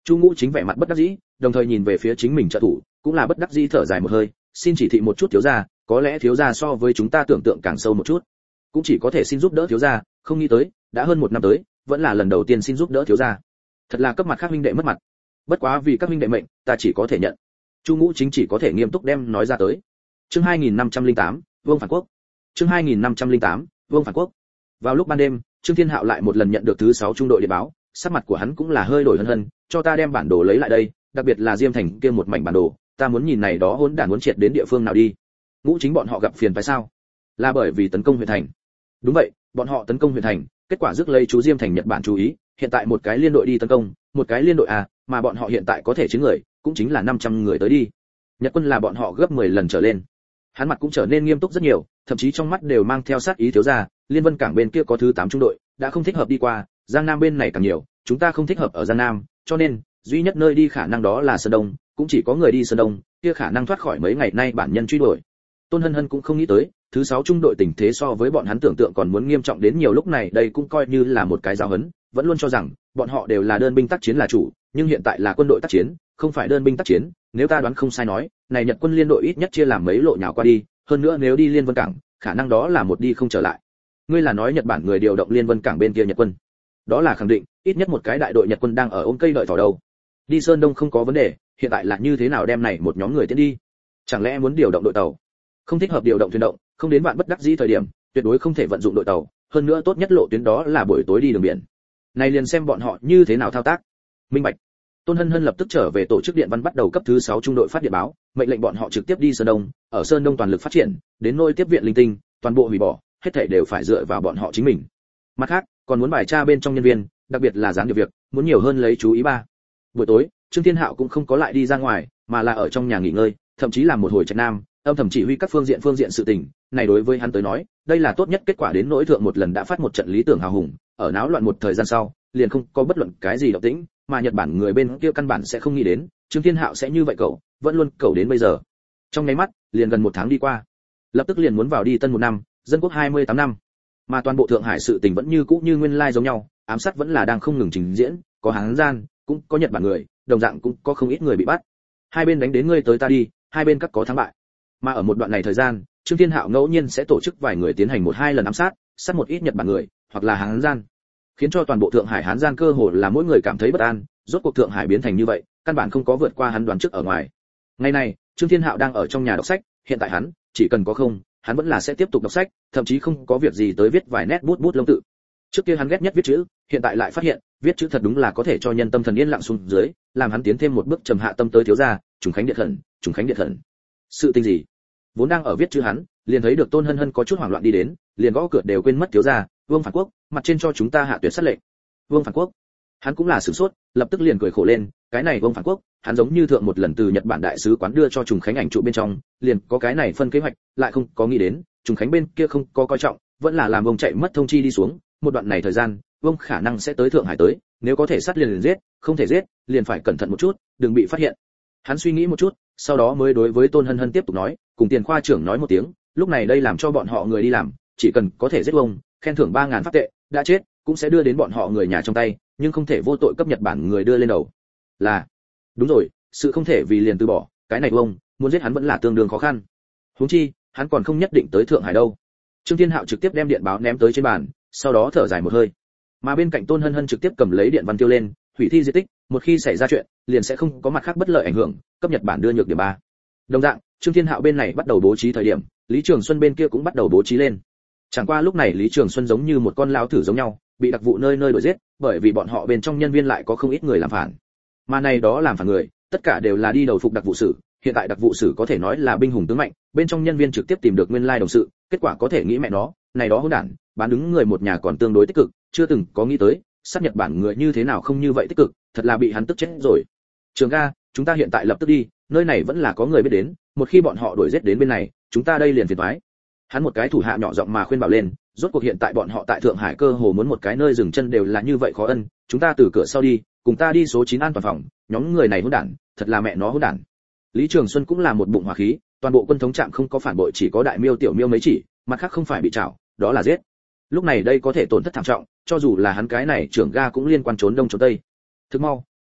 Chu Ngũ Chính vẻ mặt bất đắc dĩ, đồng thời nhìn về phía chính mình trợ thủ, cũng là bất đắc dĩ thở dài một hơi, xin chỉ thị một chút thiếu gia, có lẽ thiếu gia so với chúng ta tưởng tượng càng sâu một chút, cũng chỉ có thể xin giúp đỡ thiếu gia, không nghĩ tới, đã hơn một năm tới, vẫn là lần đầu tiên xin giúp đỡ thiếu gia. Thật là cấp mặt khác huynh đệ mất mặt. Bất quá vì các huynh đệ mệnh, ta chỉ có thể nhận. Chu Ngũ Chính chỉ có thể nghiêm túc đem nói ra tới. Chương hai nghìn năm trăm lẻ tám, Vương Phản Quốc. Chương hai nghìn năm trăm lẻ tám, Vương Phản Quốc. Vào lúc ban đêm, Trương Thiên Hạo lại một lần nhận được thứ sáu trung đội điện báo, sắc mặt của hắn cũng là hơi đổi hân hân, cho ta đem bản đồ lấy lại đây, đặc biệt là Diêm Thành kia một mảnh bản đồ, ta muốn nhìn này đó hỗn đản muốn triệt đến địa phương nào đi. Ngũ Chính bọn họ gặp phiền phải sao? Là bởi vì tấn công huyện thành. Đúng vậy, bọn họ tấn công huyện thành, kết quả rước lấy chú Diêm Thành Nhật Bản chú ý, hiện tại một cái liên đội đi tấn công, một cái liên đội à, mà bọn họ hiện tại có thể chiến người, cũng chính là năm trăm người tới đi. Nhật quân là bọn họ gấp mười lần trở lên. Hắn mặt cũng trở nên nghiêm túc rất nhiều, thậm chí trong mắt đều mang theo sát ý thiếu gia, Liên Vân Cảng bên kia có thứ tám trung đội, đã không thích hợp đi qua, Giang Nam bên này càng nhiều, chúng ta không thích hợp ở Giang Nam, cho nên, duy nhất nơi đi khả năng đó là Sơn Đông, cũng chỉ có người đi Sơn Đông, kia khả năng thoát khỏi mấy ngày nay bản nhân truy đuổi. Tôn Hân Hân cũng không nghĩ tới, thứ sáu trung đội tình thế so với bọn hắn tưởng tượng còn muốn nghiêm trọng đến nhiều, lúc này đây cũng coi như là một cái giáo huấn, vẫn luôn cho rằng bọn họ đều là đơn binh tác chiến là chủ, nhưng hiện tại là quân đội tác chiến, không phải đơn binh tác chiến, nếu ta đoán không sai nói, này Nhật quân liên đội ít nhất chia làm mấy lộ nhào qua đi, hơn nữa nếu đi Liên Vân Cảng, khả năng đó là một đi không trở lại. Ngươi là nói Nhật Bản người điều động Liên Vân Cảng bên kia Nhật quân? Đó là khẳng định, ít nhất một cái đại đội Nhật quân đang ở ôm cây đợi thỏ đầu. Đi Sơn Đông không có vấn đề, hiện tại là như thế nào đem này một nhóm người tiến đi? Chẳng lẽ muốn điều động đội tàu? Không thích hợp điều động thuyền động, không đến vạn bất đắc dĩ thời điểm, tuyệt đối không thể vận dụng đội tàu, hơn nữa tốt nhất lộ tuyến đó là buổi tối đi đường biển. Này liền xem bọn họ như thế nào thao tác. Minh bạch. Tôn Hân Hân lập tức trở về tổ chức điện văn bắt đầu cấp thứ sáu trung đội phát điện báo, mệnh lệnh bọn họ trực tiếp đi Sơn Đông, ở Sơn Đông toàn lực phát triển, đến nơi tiếp viện linh tinh, toàn bộ hủy bỏ, hết thảy đều phải dựa vào bọn họ chính mình. Mặt khác, còn muốn bài tra bên trong nhân viên, đặc biệt là gián điệp việc, muốn nhiều hơn lấy chú ý ba. Buổi tối, Trương Thiên Hạo cũng không có lại đi ra ngoài, mà là ở trong nhà nghỉ ngơi, thậm chí làm một hồi trạch nam, âm thầm chỉ huy các phương diện phương diện sự tình, này đối với hắn tới nói, đây là tốt nhất kết quả, đến nỗi thượng một lần đã phát một trận lý tưởng hào hùng, ở náo loạn một thời gian sau, liền không có bất luận cái gì động tĩnh, mà Nhật Bản người bên kia căn bản sẽ không nghĩ đến, Trương Thiên Hạo sẽ như vậy cậu, vẫn luôn cậu đến bây giờ. Trong nháy mắt, liền gần một tháng đi qua, lập tức liền muốn vào đi tân một năm, dân quốc hai mươi tám năm, mà toàn bộ Thượng Hải sự tình vẫn như cũ như nguyên lai giống nhau, ám sát vẫn là đang không ngừng trình diễn, có Hán gian, cũng có Nhật Bản người, đồng dạng cũng có không ít người bị bắt. Hai bên đánh đến ngươi tới ta đi, hai bên các có thắng bại. Mà ở một đoạn này thời gian, Trương Thiên Hạo ngẫu nhiên sẽ tổ chức vài người tiến hành một hai lần ám sát, sát một ít Nhật Bản người, hoặc là Hán gian, khiến cho toàn bộ Thượng Hải Hán gian cơ hồ là mỗi người cảm thấy bất an, rốt cuộc Thượng Hải biến thành như vậy, căn bản không có vượt qua hắn đoán trước ở ngoài. Ngày này, Trương Thiên Hạo đang ở trong nhà đọc sách, hiện tại hắn, chỉ cần có không, hắn vẫn là sẽ tiếp tục đọc sách, thậm chí không có việc gì tới viết vài nét bút bút lông tự. Trước kia hắn ghét nhất viết chữ, hiện tại lại phát hiện, viết chữ thật đúng là có thể cho nhân tâm thần yên lặng xuống dưới, làm hắn tiến thêm một bước trầm hạ tâm tới thiếu gia, trùng khánh điện thần, trùng khánh điện thần. Sự tình gì? Vốn đang ở viết chữ hắn, liền thấy được Tôn Hân Hân có chút hoảng loạn đi đến, liền gõ cửa đều quên mất thiếu gia, Vương Phản Quốc, mặt trên cho chúng ta hạ tuyệt sát lệnh. Vương Phản Quốc. Hắn cũng là sửng sốt, lập tức liền cười khổ lên, cái này Vương Phản Quốc, hắn giống như thượng một lần từ Nhật Bản đại sứ quán đưa cho trùng khánh ảnh trụ bên trong, liền có cái này phân kế hoạch, lại không có nghĩ đến, trùng khánh bên kia không có coi trọng, vẫn là làm Vương chạy mất thông chi đi xuống, một đoạn này thời gian, Vương khả năng sẽ tới Thượng Hải tới, nếu có thể sát liền liền giết, không thể giết, liền phải cẩn thận một chút, đừng bị phát hiện. Hắn suy nghĩ một chút, sau đó mới đối với Tôn Hân Hân tiếp tục nói, cùng tiền khoa trưởng nói một tiếng, lúc này đây làm cho bọn họ người đi làm, chỉ cần có thể giết ông, khen thưởng ba ngàn pháp tệ, đã chết cũng sẽ đưa đến bọn họ người nhà trong tay, nhưng không thể vô tội cấp Nhật Bản người đưa lên đầu. Là, đúng rồi, sự không thể vì liền từ bỏ, cái này ông, muốn giết hắn vẫn là tương đương khó khăn. Huống chi, hắn còn không nhất định tới Thượng Hải đâu. Trương Thiên Hạo trực tiếp đem điện báo ném tới trên bàn, sau đó thở dài một hơi. Mà bên cạnh Tôn Hân Hân trực tiếp cầm lấy điện văn tiêu lên, hủy thi di tích, một khi xảy ra chuyện, liền sẽ không có mặt khác bất lợi ảnh hưởng, cấp Nhật Bản đưa nhược điểm ba. Đồng dạng, Trương Thiên Hạo bên này bắt đầu bố trí thời điểm, Lý Trường Xuân bên kia cũng bắt đầu bố trí lên. Chẳng qua lúc này Lý Trường Xuân giống như một con lão thử giống nhau, bị đặc vụ nơi nơi đuổi giết, bởi vì bọn họ bên trong nhân viên lại có không ít người làm phản. Mà này đó làm phản người, tất cả đều là đi đầu phục đặc vụ sử, hiện tại đặc vụ sử có thể nói là binh hùng tướng mạnh, bên trong nhân viên trực tiếp tìm được nguyên lai đồng sự, kết quả có thể nghĩ mẹ nó, này đó hỗn đản, bán đứng người một nhà còn tương đối tích cực, chưa từng có nghĩ tới, sát Nhật Bản người như thế nào không như vậy tích cực, thật là bị hắn tức chết rồi. Trường ca, chúng ta hiện tại lập tức đi, nơi này vẫn là có người biết đến, một khi bọn họ đuổi giết đến bên này, chúng ta đây liền phiền toái. Hắn một cái thủ hạ nhỏ giọng mà khuyên bảo lên, rốt cuộc hiện tại bọn họ tại Thượng Hải cơ hồ muốn một cái nơi dừng chân đều là như vậy khó ân, chúng ta từ cửa sau đi, cùng ta đi số chín an toàn phòng, nhóm người này hỗn đản, thật là mẹ nó hỗn đản. Lý Trường Xuân cũng là một bụng hỏa khí, toàn bộ quân thống trạm không có phản bội, chỉ có đại miêu tiểu miêu mấy chỉ, mặt khác không phải bị trảo, đó là giết. Lúc này đây có thể tổn thất thảm trọng, cho dù là hắn cái này trưởng ga cũng liên quan trốn đông trốn tây. Thực mau,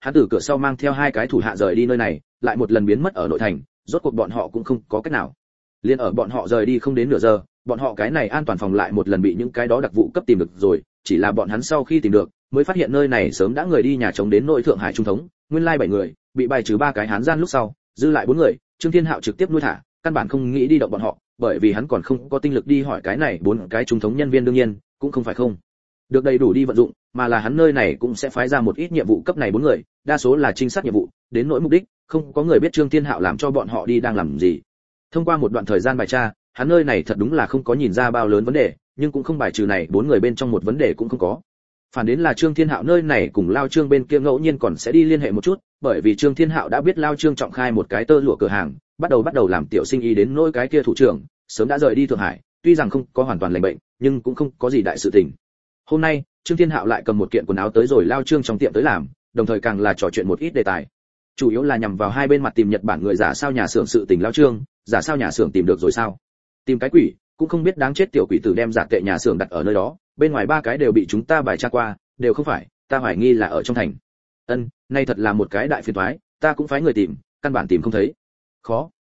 hắn từ cửa sau mang theo hai cái thủ hạ rời đi nơi này, lại một lần biến mất ở nội thành, rốt cuộc bọn họ cũng không có cách nào. Liên ở bọn họ rời đi không đến nửa giờ, bọn họ cái này an toàn phòng lại một lần bị những cái đó đặc vụ cấp tìm được rồi, chỉ là bọn hắn sau khi tìm được, mới phát hiện nơi này sớm đã người đi nhà trống đến nội Thượng Hải trung thống, nguyên lai bảy người, bị bài trừ ba cái hán gian lúc sau, dư lại bốn người, Trương Thiên Hạo trực tiếp nuôi thả, căn bản không nghĩ đi động bọn họ, bởi vì hắn còn không có tinh lực đi hỏi cái này bốn cái trung thống nhân viên đương nhiên, cũng không phải không được đầy đủ đi vận dụng, mà là hắn nơi này cũng sẽ phái ra một ít nhiệm vụ cấp này bốn người, đa số là trinh sát nhiệm vụ, đến nỗi mục đích, không có người biết Trương Thiên Hạo làm cho bọn họ đi đang làm gì. Thông qua một đoạn thời gian bài tra, hắn nơi này thật đúng là không có nhìn ra bao lớn vấn đề, nhưng cũng không bài trừ này bốn người bên trong một vấn đề cũng không có. Phản đến là Trương Thiên Hạo nơi này cùng Lao Trương bên kia ngẫu nhiên còn sẽ đi liên hệ một chút, bởi vì Trương Thiên Hạo đã biết Lao Trương trọng khai một cái tơ lụa cửa hàng, bắt đầu bắt đầu làm tiểu sinh ý đến nỗi cái kia thủ trưởng, sớm đã rời đi Thượng Hải, tuy rằng không có hoàn toàn lành bệnh, nhưng cũng không có gì đại sự tình. Hôm nay, Trương Thiên Hạo lại cầm một kiện quần áo tới rồi Lao Trương trong tiệm tới làm, đồng thời càng là trò chuyện một ít đề tài. Chủ yếu là nhằm vào hai bên mặt tìm Nhật Bản người giả sao nhà xưởng sự tình Lao Trương, giả sao nhà xưởng tìm được rồi sao? Tìm cái quỷ, cũng không biết đáng chết tiểu quỷ tử đem giả tệ nhà xưởng đặt ở nơi đó, bên ngoài ba cái đều bị chúng ta bài tra qua, đều không phải, ta hoài nghi là ở trong thành. Ân, nay thật là một cái đại phiền toái, ta cũng phái người tìm, căn bản tìm không thấy. Khó.